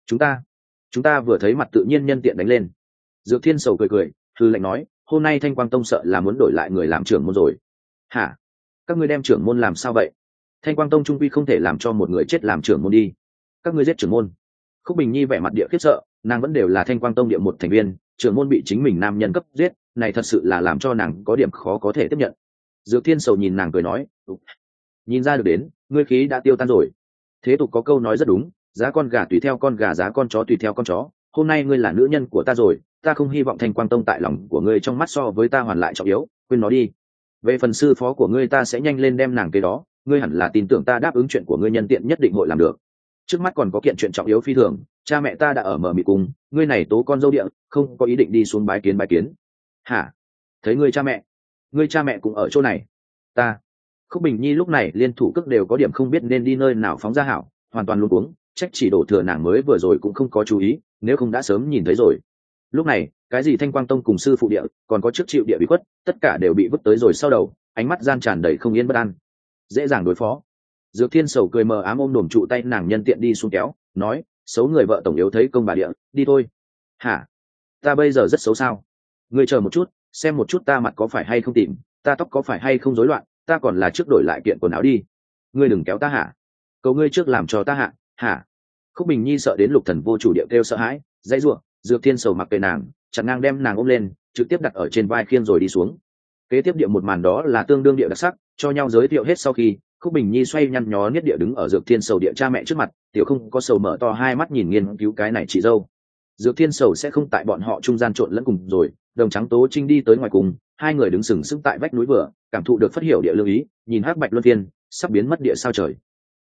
Chúng ta vừa thấy mặt tự nhiên nhân tiện đánh lên. Dược Thiên Sầu cười, hư lệnh nói, hôm nay Thanh Quang Tông sợ là muốn đổi lại người làm trưởng môn rồi. Hả? Các ngươi đem trưởng môn làm sao vậy? Thanh Quang Tông trung quy không thể làm cho một người chết làm trưởng môn đi. Các ngươi giết trưởng môn? Khúc Bình Nhi vẻ mặt địa khiếp sợ, nàng vẫn đều là Thanh Quang Tông địa một thành viên, trưởng môn bị chính mình nam nhân cấp giết, này thật sự là làm cho nàng có điểm khó có thể tiếp nhận. Dược Thiên Sầu nhìn nàng cười nói, nhìn ra được đến, ngươi khí đã tiêu tan rồi. Thế tục có câu nói rất đúng, giá con gà tùy theo con gà, giá con chó tùy theo con chó. Hôm nay ngươi là nữ nhân của ta rồi, ta không hy vọng Thanh Quang Tông tại lòng của ngươi trong mắt so với ta hoàn lại trọng yếu, quên nó đi. Về phần sư phó của ngươi ta sẽ nhanh lên đem nàng cái đó, ngươi hẳn là tin tưởng ta đáp ứng chuyện của ngươi nhân tiện nhất định hội làm được. Trước mắt còn có kiện chuyện trọng yếu phi thường, cha mẹ ta đã ở mở mịt cùng, ngươi này tố con dâu địa, không có ý định đi xuống bái kiến. Hả? Thấy ngươi cha mẹ cũng ở chỗ này. Ta. Khúc Bình Nhi lúc này liên thủ cước đều có điểm không biết nên đi nơi nào phóng ra hảo, hoàn toàn luống cuống, trách chỉ đổ thừa nàng mới vừa rồi cũng không có chú ý, nếu không đã sớm nhìn thấy rồi. Lúc này, cái gì Thanh Quang Tông cùng sư phụ địa, còn có trước chịu địa bị quất, tất cả đều bị vứt tới rồi sau đầu, ánh mắt gian tràn đầy không yên bất an. Dễ dàng đối phó. Dược Thiên Sầu cười mờ ám ôm đồm trụ tay nàng nhân tiện đi xuống kéo, nói, xấu người vợ tổng yếu thấy công bà địa, đi thôi. Hả? Ta bây giờ rất xấu sao? Ngươi chờ một chút, xem một chút ta mặt có phải hay không tìm, ta tóc có phải hay không rối loạn, ta còn là trước đổi lại kiện quần áo đi. Ngươi đừng kéo ta hả? Cầu ngươi trước làm cho ta hả? Khúc Bình Nhi sợ đến Lục Thần vô chủ điệu kêu sợ hãi, dãy rủa. Dược Thiên Sầu mặc kệ nàng, chặn ngang đem nàng ôm lên, trực tiếp đặt ở trên vai khiêng rồi đi xuống. Kế tiếp địa một màn đó là tương đương địa đặc sắc, cho nhau giới thiệu hết sau khi, Khúc Bình Nhi xoay nhăn nhó niết địa đứng ở Dược Thiên Sầu địa cha mẹ trước mặt, tiểu không có sầu mở to hai mắt nhìn nghiên cứu cái này chị dâu. Dược Thiên Sầu sẽ không tại bọn họ trung gian trộn lẫn cùng rồi, Đồng Trắng Tố Trinh đi tới ngoài cùng, hai người đứng sừng sững tại vách núi vừa, cảm thụ được phát hiểu địa lưu ý, nhìn hắc bạch luân phiên, sắp biến mất địa sao trời.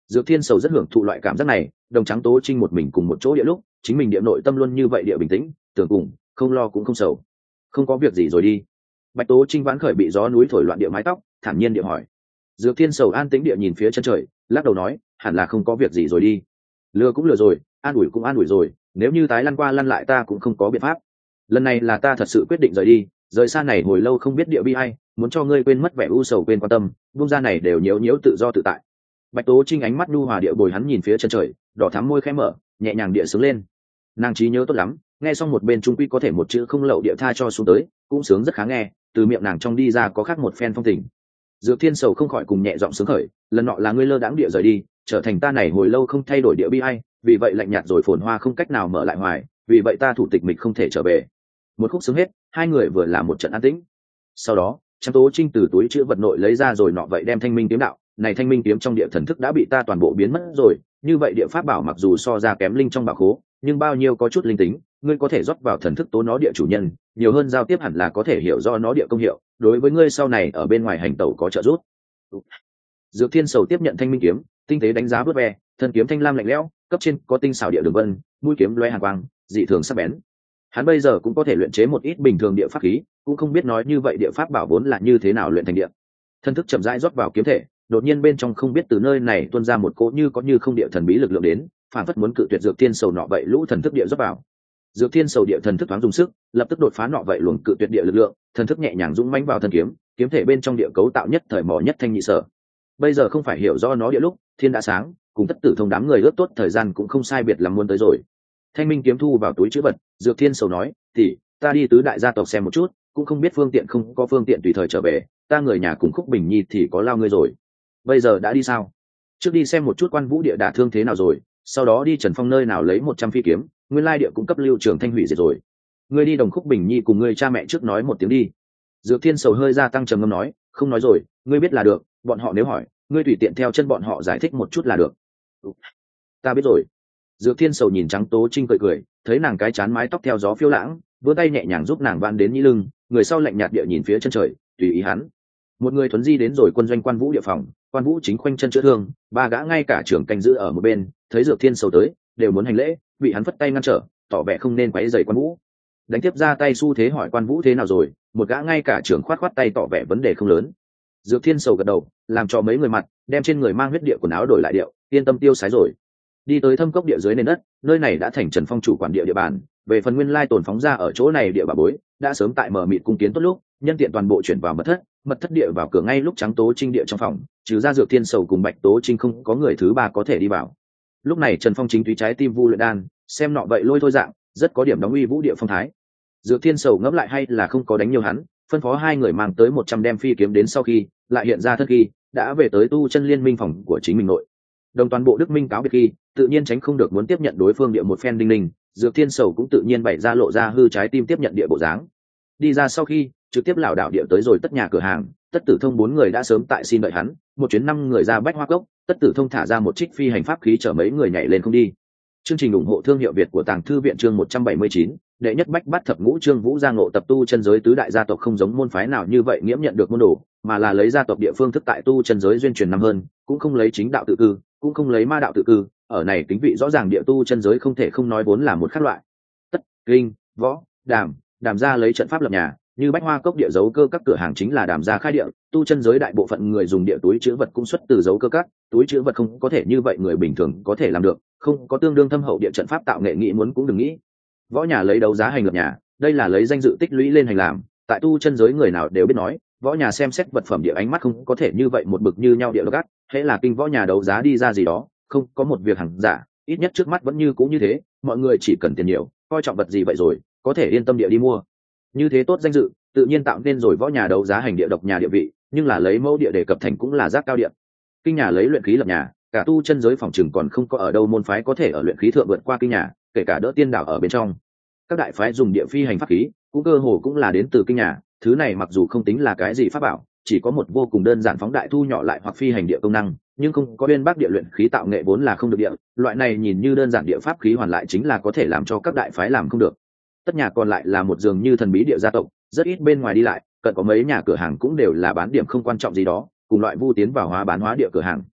Dược Thiên Sầu rất hưởng thụ loại cảm giác này, Đồng Trắng Tố Trinh một mình cùng một chỗ địa lúc, chính mình địa nội tâm luôn như vậy địa bình tĩnh, tưởng cùng, không lo cũng không sầu. Không có việc gì rồi đi. Bạch Tố Trinh vãn khởi bị gió núi thổi loạn địa mái tóc, thản nhiên địa hỏi. Dược Thiên Sầu an tĩnh địa nhìn phía chân trời, lắc đầu nói, hẳn là không có việc gì rồi đi. Lừa cũng lừa rồi, an ủi cũng an ủi rồi, nếu như tái lăn qua lăn lại ta cũng không có biện pháp. Lần này là ta thật sự quyết định rời đi, rời xa này hồi lâu không biết địa bi ai, muốn cho ngươi quên mất vẻ u sầu quên quan tâm, buông ra này đều nhiễu nhiễu tự do tự tại. Bạch Tố Trinh ánh mắt nhu hòa địa bồi hắn nhìn phía chân trời, đỏ thắm môi khẽ mở, nhẹ nhàng địa sướng lên. Nàng trí nhớ tốt lắm, nghe xong một bên trung quy có thể một chữ không lậu địa tha cho xuống tới, cũng sướng rất khá nghe, từ miệng nàng trong đi ra có khác một phen phong tình. Dược Thiên Sầu không khỏi cùng nhẹ giọng sướng khởi, lần nọ là ngươi lơ đãng địa rời đi, trở thành ta này hồi lâu không thay đổi địa bi ai, vì vậy lạnh nhạt rồi phồn hoa không cách nào mở lại hoài, vì vậy ta thủ tịch mình không thể trở về. Một khúc sướng hết, hai người vừa làm một trận an tĩnh. Sau đó, Trang Tố Trinh từ túi chữ vật nội lấy ra rồi nọ vậy đem Thanh Minh kiếm đạo, này Thanh Minh kiếm trong địa thần thức đã bị ta toàn bộ biến mất rồi, như vậy địa pháp bảo mặc dù so ra kém linh trong bảo khố, nhưng bao nhiêu có chút linh tính, ngươi có thể rót vào thần thức tố nó địa chủ nhân, nhiều hơn giao tiếp hẳn là có thể hiểu do nó địa công hiệu, đối với ngươi sau này ở bên ngoài hành tẩu có trợ giúp. Dược Thiên Sầu tiếp nhận Thanh Minh kiếm, tinh tế đánh giá vớt ve, thân kiếm thanh lam lạnh lẽo, cấp trên có tinh xảo địa đường vân, mũi kiếm lóe hàn quang, dị thường sắc bén. Hắn bây giờ cũng có thể luyện chế một ít bình thường địa pháp khí, cũng không biết nói như vậy địa pháp bảo vốn là như thế nào luyện thành địa. Thân thức chậm rãi rót vào kiếm thể, đột nhiên bên trong không biết từ nơi này tuôn ra một cỗ như có như không địa thần bí lực lượng đến, phản phất muốn cự tuyệt Dược Thiên Sầu nọ vậy lũ thần thức địa rót vào. Dược Thiên Sầu địa thần thức thoáng dùng sức, lập tức đột phá nọ vậy luồng cự tuyệt địa lực lượng, thần thức nhẹ nhàng dũng mãnh vào thân kiếm, kiếm thể bên trong địa cấu tạo nhất thời mỏ nhất thanh nhị sở. Bây giờ không phải hiểu do nó địa lúc, thiên đã sáng, cùng tất tử thông đám người ước tốt thời gian cũng không sai biệt lắm muốn tới rồi. Thanh Minh kiếm thu vào túi trữ vật, Dược Thiên Sầu nói, thì ta đi tứ đại gia tộc xem một chút, cũng không biết phương tiện không có phương tiện tùy thời trở về, ta người nhà cùng Khúc Bình Nhi thì có lao ngươi rồi. Bây giờ đã đi sao? Trước đi xem một chút Quan Vũ địa đả thương thế nào rồi, sau đó đi Trần Phong nơi nào lấy 100 phi kiếm, nguyên lai địa cũng cấp Lưu Trường Thanh hủy diệt rồi. Ngươi đi Đồng Khúc Bình Nhi cùng ngươi cha mẹ trước nói một tiếng đi. Dược Thiên Sầu hơi gia tăng trầm ngâm nói, không nói rồi, ngươi biết là được, bọn họ nếu hỏi, ngươi tùy tiện theo chân bọn họ giải thích một chút là được. Ta biết rồi. Dược Thiên Sầu nhìn Trắng Tố Trinh cười cười, thấy nàng cái chán mái tóc theo gió phiêu lãng, vươn tay nhẹ nhàng giúp nàng van đến nhĩ lưng, người sau lạnh nhạt địa nhìn phía chân trời, tùy ý hắn. Một người thuấn di đến rồi quân doanh Quan Vũ địa phòng, Quan Vũ chính khoanh chân chữa thương, ba gã ngay cả trưởng canh giữ ở một bên, thấy Dược Thiên Sầu tới, đều muốn hành lễ, bị hắn phất tay ngăn trở, tỏ vẻ không nên quấy rầy Quan Vũ. Đánh tiếp ra tay xu thế hỏi Quan Vũ thế nào rồi, một gã ngay cả trưởng khoát khoát tay tỏ vẻ vấn đề không lớn. Dược Thiên Sầu gật đầu, làm cho mấy người mặt, đem trên người mang huyết địa quần áo đổi lại điệu, yên tâm tiêu sái rồi. Đi tới Thâm Cốc địa dưới nền đất, nơi này đã thành Trần Phong chủ quản địa địa bàn, về phần nguyên lai tồn phóng ra ở chỗ này địa bà bối, đã sớm tại mở mịt cung kiến tốt lúc, nhân tiện toàn bộ chuyển vào mật thất địa vào cửa ngay lúc Trắng Tố Trinh địa trong phòng, trừ ra Dược Thiên Sầu cùng Bạch Tố Trinh không có người thứ ba có thể đi vào. Lúc này Trần Phong chính túy trái tim vu luyện đan, xem nọ vậy lôi thôi dạng, rất có điểm đóng uy vũ địa phong thái. Dược Thiên Sầu ngẫm lại hay là không có đánh nhiều hắn, phân phó hai người mang tới 100 đem phi kiếm đến sau khi lại hiện ra thân khi đã về tới Tu Chân Liên Minh phòng của chính mình nội. Đồng toàn bộ Đức Minh cáo biệt khi tự nhiên tránh không được muốn tiếp nhận đối phương địa một phen đinh ninh, Dược Thiên Sầu cũng tự nhiên bày ra lộ ra hư trái tim tiếp nhận địa bộ dáng. Đi ra sau khi trực tiếp lảo đảo địa tới rồi Tất nhà cửa hàng, Tất Tử Thông 4 người đã sớm tại xin đợi hắn, một chuyến 5 người ra Bách Hoa Cốc, Tất Tử Thông thả ra một trích phi hành pháp khí chở mấy người nhảy lên không đi. Chương trình ủng hộ thương hiệu Việt của Tàng Thư viện chương 179, đệ nhất bách bát thập ngũ chương Vũ Giang ngộ tập tu chân giới tứ đại gia tộc không giống môn phái nào như vậy nghiễm nhận được môn đồ, mà là lấy gia tộc địa phương thức tại tu chân giới duyên truyền năm hơn, cũng không lấy chính đạo tự cư, cũng không lấy ma đạo tự cư, ở này tính vị rõ ràng địa tu chân giới không thể không nói vốn là một khác loại. Tất, kinh, võ, đàm gia lấy trận pháp lập nhà, như Bách Hoa Cốc địa dấu cơ các cửa hàng chính là đàm gia khai địa, tu chân giới đại bộ phận người dùng địa túi trữ vật cũng xuất từ dấu cơ các, túi trữ vật không có thể như vậy người bình thường có thể làm được, không có tương đương thâm hậu địa trận pháp tạo nghệ nghĩ muốn cũng đừng nghĩ. Võ nhà lấy đấu giá hành lập nhà, đây là lấy danh dự tích lũy lên hành làm, tại tu chân giới người nào đều biết nói, võ nhà xem xét vật phẩm địa ánh mắt không có thể như vậy một bực như nhau địa gắt, hễ là kinh võ nhà đấu giá đi ra gì đó, không có một việc hàng giả, ít nhất trước mắt vẫn như cũng như thế, mọi người chỉ cần tiền nhiều, coi trọng vật gì vậy rồi, có thể yên tâm địa đi mua. Như thế tốt danh dự, tự nhiên tạo nên rồi võ nhà đấu giá hành địa độc nhà địa vị, nhưng là lấy mẫu địa đề cập thành cũng là giác cao địa. Kinh nhà lấy luyện khí lập nhà, cả tu chân giới phòng chừng còn không có ở đâu môn phái có thể ở luyện khí thượng vượt qua kinh nhà, kể cả đỡ tiên đạo ở bên trong. Các đại phái dùng địa phi hành pháp khí, cũng cơ hồ cũng là đến từ kinh nhà, thứ này mặc dù không tính là cái gì pháp bảo, chỉ có một vô cùng đơn giản phóng đại thu nhỏ lại hoặc phi hành địa công năng, nhưng không có bên bắc địa luyện khí tạo nghệ vốn là không được địa, loại này nhìn như đơn giản địa pháp khí hoàn lại chính là có thể làm cho các đại phái làm không được. Tất nhà còn lại là một dường như thần bí địa gia tộc, rất ít bên ngoài đi lại, cận có mấy nhà cửa hàng cũng đều là bán điểm không quan trọng gì đó, cùng loại vu tiến vào hóa bán hóa địa cửa hàng.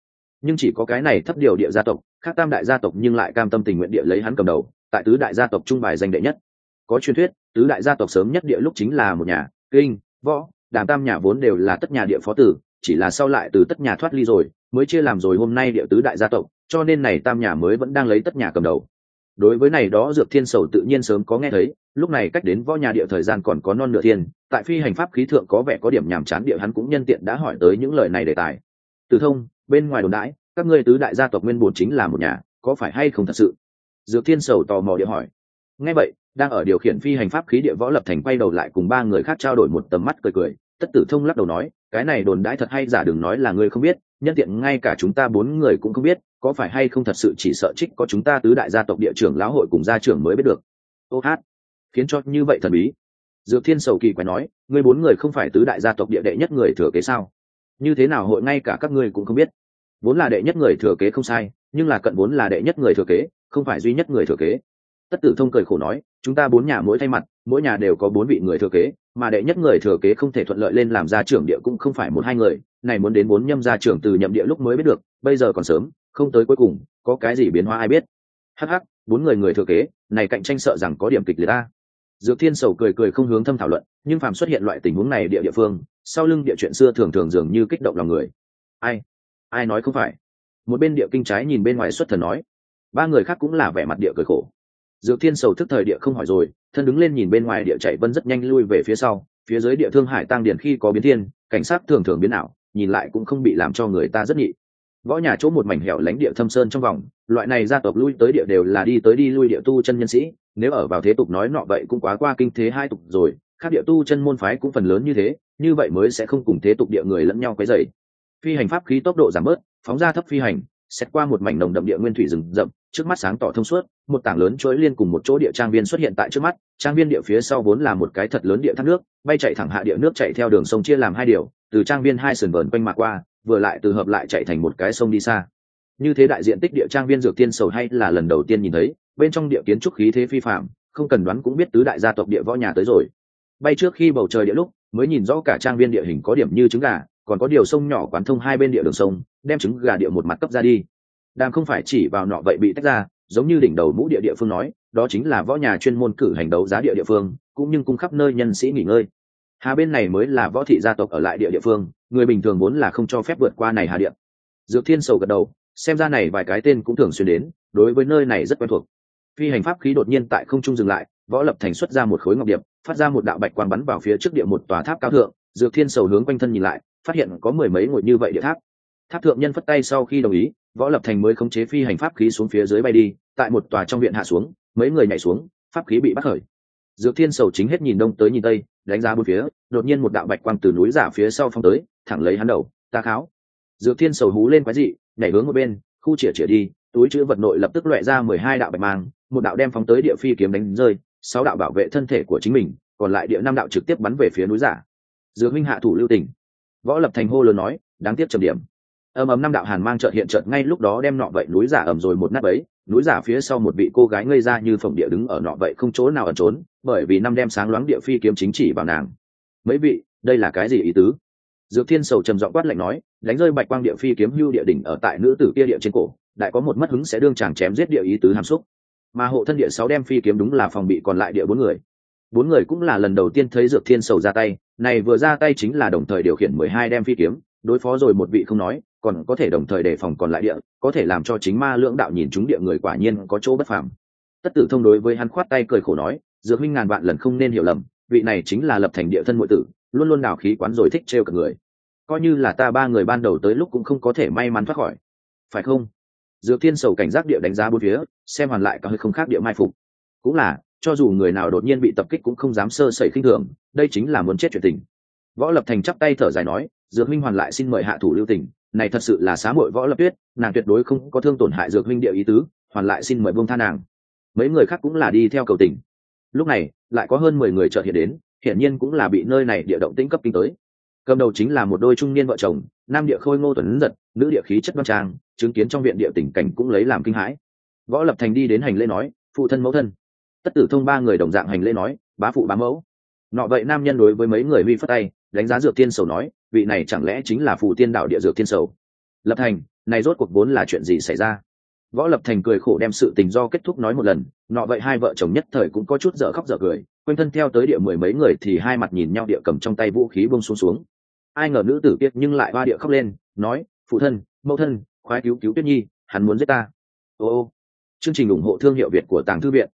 nhưng chỉ có cái này thấp điều địa gia tộc, khác tam đại gia tộc nhưng lại cam tâm tình nguyện địa lấy hắn cầm đầu, tại tứ đại gia tộc trung bài danh đệ nhất. Có truyền thuyết tứ đại gia tộc sớm nhất địa lúc chính là một nhà, kinh, võ, đàm tam nhà vốn đều là tất nhà địa phó tử, chỉ là sau lại từ tất nhà thoát ly rồi mới chia làm rồi hôm nay địa tứ đại gia tộc, cho nên này tam nhà mới vẫn đang lấy tất nhà cầm đầu. Đối với này đó Dược Thiên Sầu tự nhiên sớm có nghe thấy, lúc này cách đến võ nhà địa thời gian còn có non nửa thiên, tại phi hành pháp khí thượng có vẻ có điểm nhàm chán địa hắn cũng nhân tiện đã hỏi tới những lời này đề tài. Từ Thông, bên ngoài đồn đãi các ngươi tứ đại gia tộc nguyên bổn chính là một nhà, có phải hay không thật sự? Dược Thiên Sầu tò mò địa hỏi. Nghe vậy, đang ở điều khiển phi hành pháp khí địa Võ Lập Thành quay đầu lại cùng ba người khác trao đổi một tầm mắt cười cười. Tất Tử Thông lắc đầu nói, cái này đồn đãi thật hay giả đừng nói là ngươi không biết, nhân tiện ngay cả chúng ta bốn người cũng không biết, có phải hay không thật sự chỉ sợ trích có chúng ta tứ đại gia tộc địa trưởng lão hội cùng gia trưởng mới biết được. Ô hát, khiến cho như vậy thần bí. Dược Thiên Sầu kỳ quái nói, ngươi bốn người không phải tứ đại gia tộc địa đệ nhất người thừa kế sao? Như thế nào hội ngay cả các ngươi cũng không biết? Vốn là đệ nhất người thừa kế không sai, nhưng là cận vốn là đệ nhất người thừa kế, không phải duy nhất người thừa kế. Tất Tử Thông cười khổ nói, chúng ta bốn nhà mỗi thay mặt, mỗi nhà đều có bốn vị người thừa kế, mà đệ nhất người thừa kế không thể thuận lợi lên làm gia trưởng địa cũng không phải một hai người, này muốn đến bốn nhâm gia trưởng từ nhậm địa lúc mới biết được, bây giờ còn sớm, không tới cuối cùng, có cái gì biến hóa ai biết. Hắc hắc, bốn người thừa kế, này cạnh tranh sợ rằng có điểm kịch liệt ta. Dược Thiên Sầu cười cười không hướng thâm thảo luận, nhưng phàm xuất hiện loại tình huống này địa phương, sau lưng địa chuyện xưa thường thường dường như kích động lòng người. Ai nói không phải? Một bên địa kinh trái nhìn bên ngoài xuất thần nói. Ba người khác cũng là vẻ mặt địa cười khổ. Dược Thiên Sầu thức thời địa không hỏi rồi, thân đứng lên nhìn bên ngoài địa chạy vân rất nhanh lui về phía sau, phía dưới địa Thương Hải Tăng Điền khi có biến thiên, cảnh sát thường thường biến ảo, nhìn lại cũng không bị làm cho người ta rất nhị. Võ nhà chỗ một mảnh hẻo lánh địa thâm sơn trong vòng, loại này gia tộc lui tới địa đều là đi tới đi lui địa tu chân nhân sĩ, nếu ở vào thế tục nói nọ vậy cũng quá qua kinh thế hai tục rồi, khác địa tu chân môn phái cũng phần lớn như thế, như vậy mới sẽ không cùng thế tục địa người lẫn nhau quấy rầy. Phi hành pháp khí tốc độ giảm bớt, phóng ra thấp phi hành, xét qua một mảnh nồng đậm địa nguyên thủy rừng rậm, trước mắt sáng tỏ thông suốt, một tảng lớn chuỗi liên cùng một chỗ địa trang viên xuất hiện tại trước mắt, trang viên địa phía sau vốn là một cái thật lớn địa thác nước, bay chạy thẳng hạ địa nước chạy theo đường sông chia làm hai điều, từ trang viên hai sườn vờn quanh mà qua, vừa lại từ hợp lại chạy thành một cái sông đi xa. Như thế đại diện tích địa trang viên Dược Thiên Sầu hay là lần đầu tiên nhìn thấy, bên trong địa kiến trúc khí thế phi phàm, không cần đoán cũng biết tứ đại gia tộc địa võ nhà tới rồi. Bay trước khi bầu trời địa lúc, mới nhìn rõ cả trang viên địa hình có điểm như trứng gà, còn có điều sông nhỏ quán thông hai bên địa đường sông, đem trứng gà địa một mặt cấp ra đi. Đang không phải chỉ vào nọ vậy bị tách ra, giống như đỉnh đầu mũ địa phương nói, đó chính là võ nhà chuyên môn cử hành đấu giá địa phương, cũng nhưng cung khắp nơi nhân sĩ nghỉ ngơi. Hà bên này mới là võ thị gia tộc ở lại địa phương, người bình thường vốn là không cho phép vượt qua này hà địa. Dược Thiên Sầu gật đầu, xem ra này vài cái tên cũng thường xuyên đến, đối với nơi này rất quen thuộc. Phi hành pháp khí đột nhiên tại không trung dừng lại, Võ Lập Thành xuất ra một khối ngọc điệp, phát ra một đạo bạch quang bắn vào phía trước địa một tòa tháp cao thượng. Dược Thiên Sầu hướng quanh thân nhìn lại, phát hiện có mười mấy ngồi như vậy địa tháp. Tháp thượng nhân phất tay sau khi đồng ý, Võ Lập Thành mới khống chế phi hành pháp khí xuống phía dưới bay đi, tại một tòa trong viện hạ xuống, mấy người nhảy xuống, pháp khí bị bắt khởi. Dược Thiên Sầu chính hết nhìn đông tới nhìn tây, đánh giá bốn phía, đột nhiên một đạo bạch quang từ núi giả phía sau phong tới, thẳng lấy hắn đầu, ta kháo. Dược Thiên Sầu hú lên quái dị, nhảy hướng một bên, khu chĩa đi, túi chứa vật nội lập tức loại ra 12 đạo bạch mang, một đạo đem phóng tới địa phi kiếm đánh rơi, 6 đạo bảo vệ thân thể của chính mình, còn lại địa 5 đạo trực tiếp bắn về phía núi giả. Dược huynh hạ thủ lưu tình. Võ Lập Thành hô lớn nói, đáng tiếc trầm điểm. Ầm 5 đạo hàn mang chợt hiện chợt ngay lúc đó đem nọ vậy núi giả ầm rồi một nát bấy, núi giả phía sau một vị cô gái ngây ra như phồng địa đứng ở nọ vậy không chỗ nào ẩn trốn, bởi vì năm đem sáng loáng địa phi kiếm chính chỉ vào nàng. Mấy vị, đây là cái gì ý tứ? Dược Thiên Sầu trầm giọng quát lạnh nói, đánh rơi bạch quang địa phi kiếm hưu địa đỉnh ở tại nữ tử kia địa trên cổ, đại có một mất hứng sẽ đương chàng chém giết địa ý tứ hàm xúc. Mà hộ thân địa 6 đem phi kiếm đúng là phòng bị còn lại địa 4 người. 4 người cũng là lần đầu tiên thấy Dược Thiên Sầu ra tay, này vừa ra tay chính là đồng thời điều khiển 12 đem phi kiếm, đối phó rồi một vị không nói, còn có thể đồng thời đề phòng còn lại địa, có thể làm cho chính ma lưỡng đạo nhìn chúng địa người quả nhiên có chỗ bất phàm. Tất Tử Thông đối với hắn khoát tay cười khổ nói, Dược huynh ngàn vạn lần không nên hiểu lầm, vị này chính là Lập Thành địa thân muội tử, luôn luôn đào khí quán rồi thích trêu cả người. Coi như là ta 3 người ban đầu tới lúc cũng không có thể may mắn thoát khỏi, phải không? Dược Thiên Sầu cảnh giác địa đánh giá bốn phía, xem hoàn lại có hơi không khác địa mai phục. Cũng là, cho dù người nào đột nhiên bị tập kích cũng không dám sơ sẩy khinh thường, đây chính là muốn chết chuyện tình. Võ Lập Thành chắp tay thở dài nói, Dược huynh hoàn lại xin mời hạ thủ lưu tình, này thật sự là xá muội Võ Lập Tuyết, nàng tuyệt đối không có thương tổn hại Dược huynh địa ý tứ, hoàn lại xin mời buông tha nàng. Mấy người khác cũng là đi theo cầu tình. Lúc này, lại có hơn 10 người chợt hiện đến, hiển nhiên cũng là bị nơi này địa động tĩnh cấp kinh tới. Cầm đầu chính là một đôi trung niên vợ chồng, nam địa khôi ngô tuấn giật, nữ địa khí chất đoan trang, chứng kiến trong viện địa tình cảnh cũng lấy làm kinh hãi. Võ Lập Thành đi đến hành lễ nói, phụ thân mẫu thân. Tất Tử Thông 3 người đồng dạng hành lễ nói, bá phụ bá mẫu. Nọ vậy nam nhân đối với mấy người huy phất tay, đánh giá Dược Thiên Sầu nói, vị này chẳng lẽ chính là phù tiên đạo địa Dược Thiên Sầu. Lập Thành, này rốt cuộc vốn là chuyện gì xảy ra? Võ Lập Thành cười khổ đem sự tình do kết thúc nói một lần, nọ vậy hai vợ chồng nhất thời cũng có chút dở khóc dở cười, quanh thân theo tới địa mười mấy người thì hai mặt nhìn nhau, địa cầm trong tay vũ khí buông xuống. Ai ngờ nữ tử kiệt nhưng lại hoa địa khóc lên, nói: phụ thân, mẫu thân, khoái cứu cứu Tuyết Nhi, hắn muốn giết ta. Ô, chương trình ủng hộ thương hiệu Việt của Tàng Thư Viện.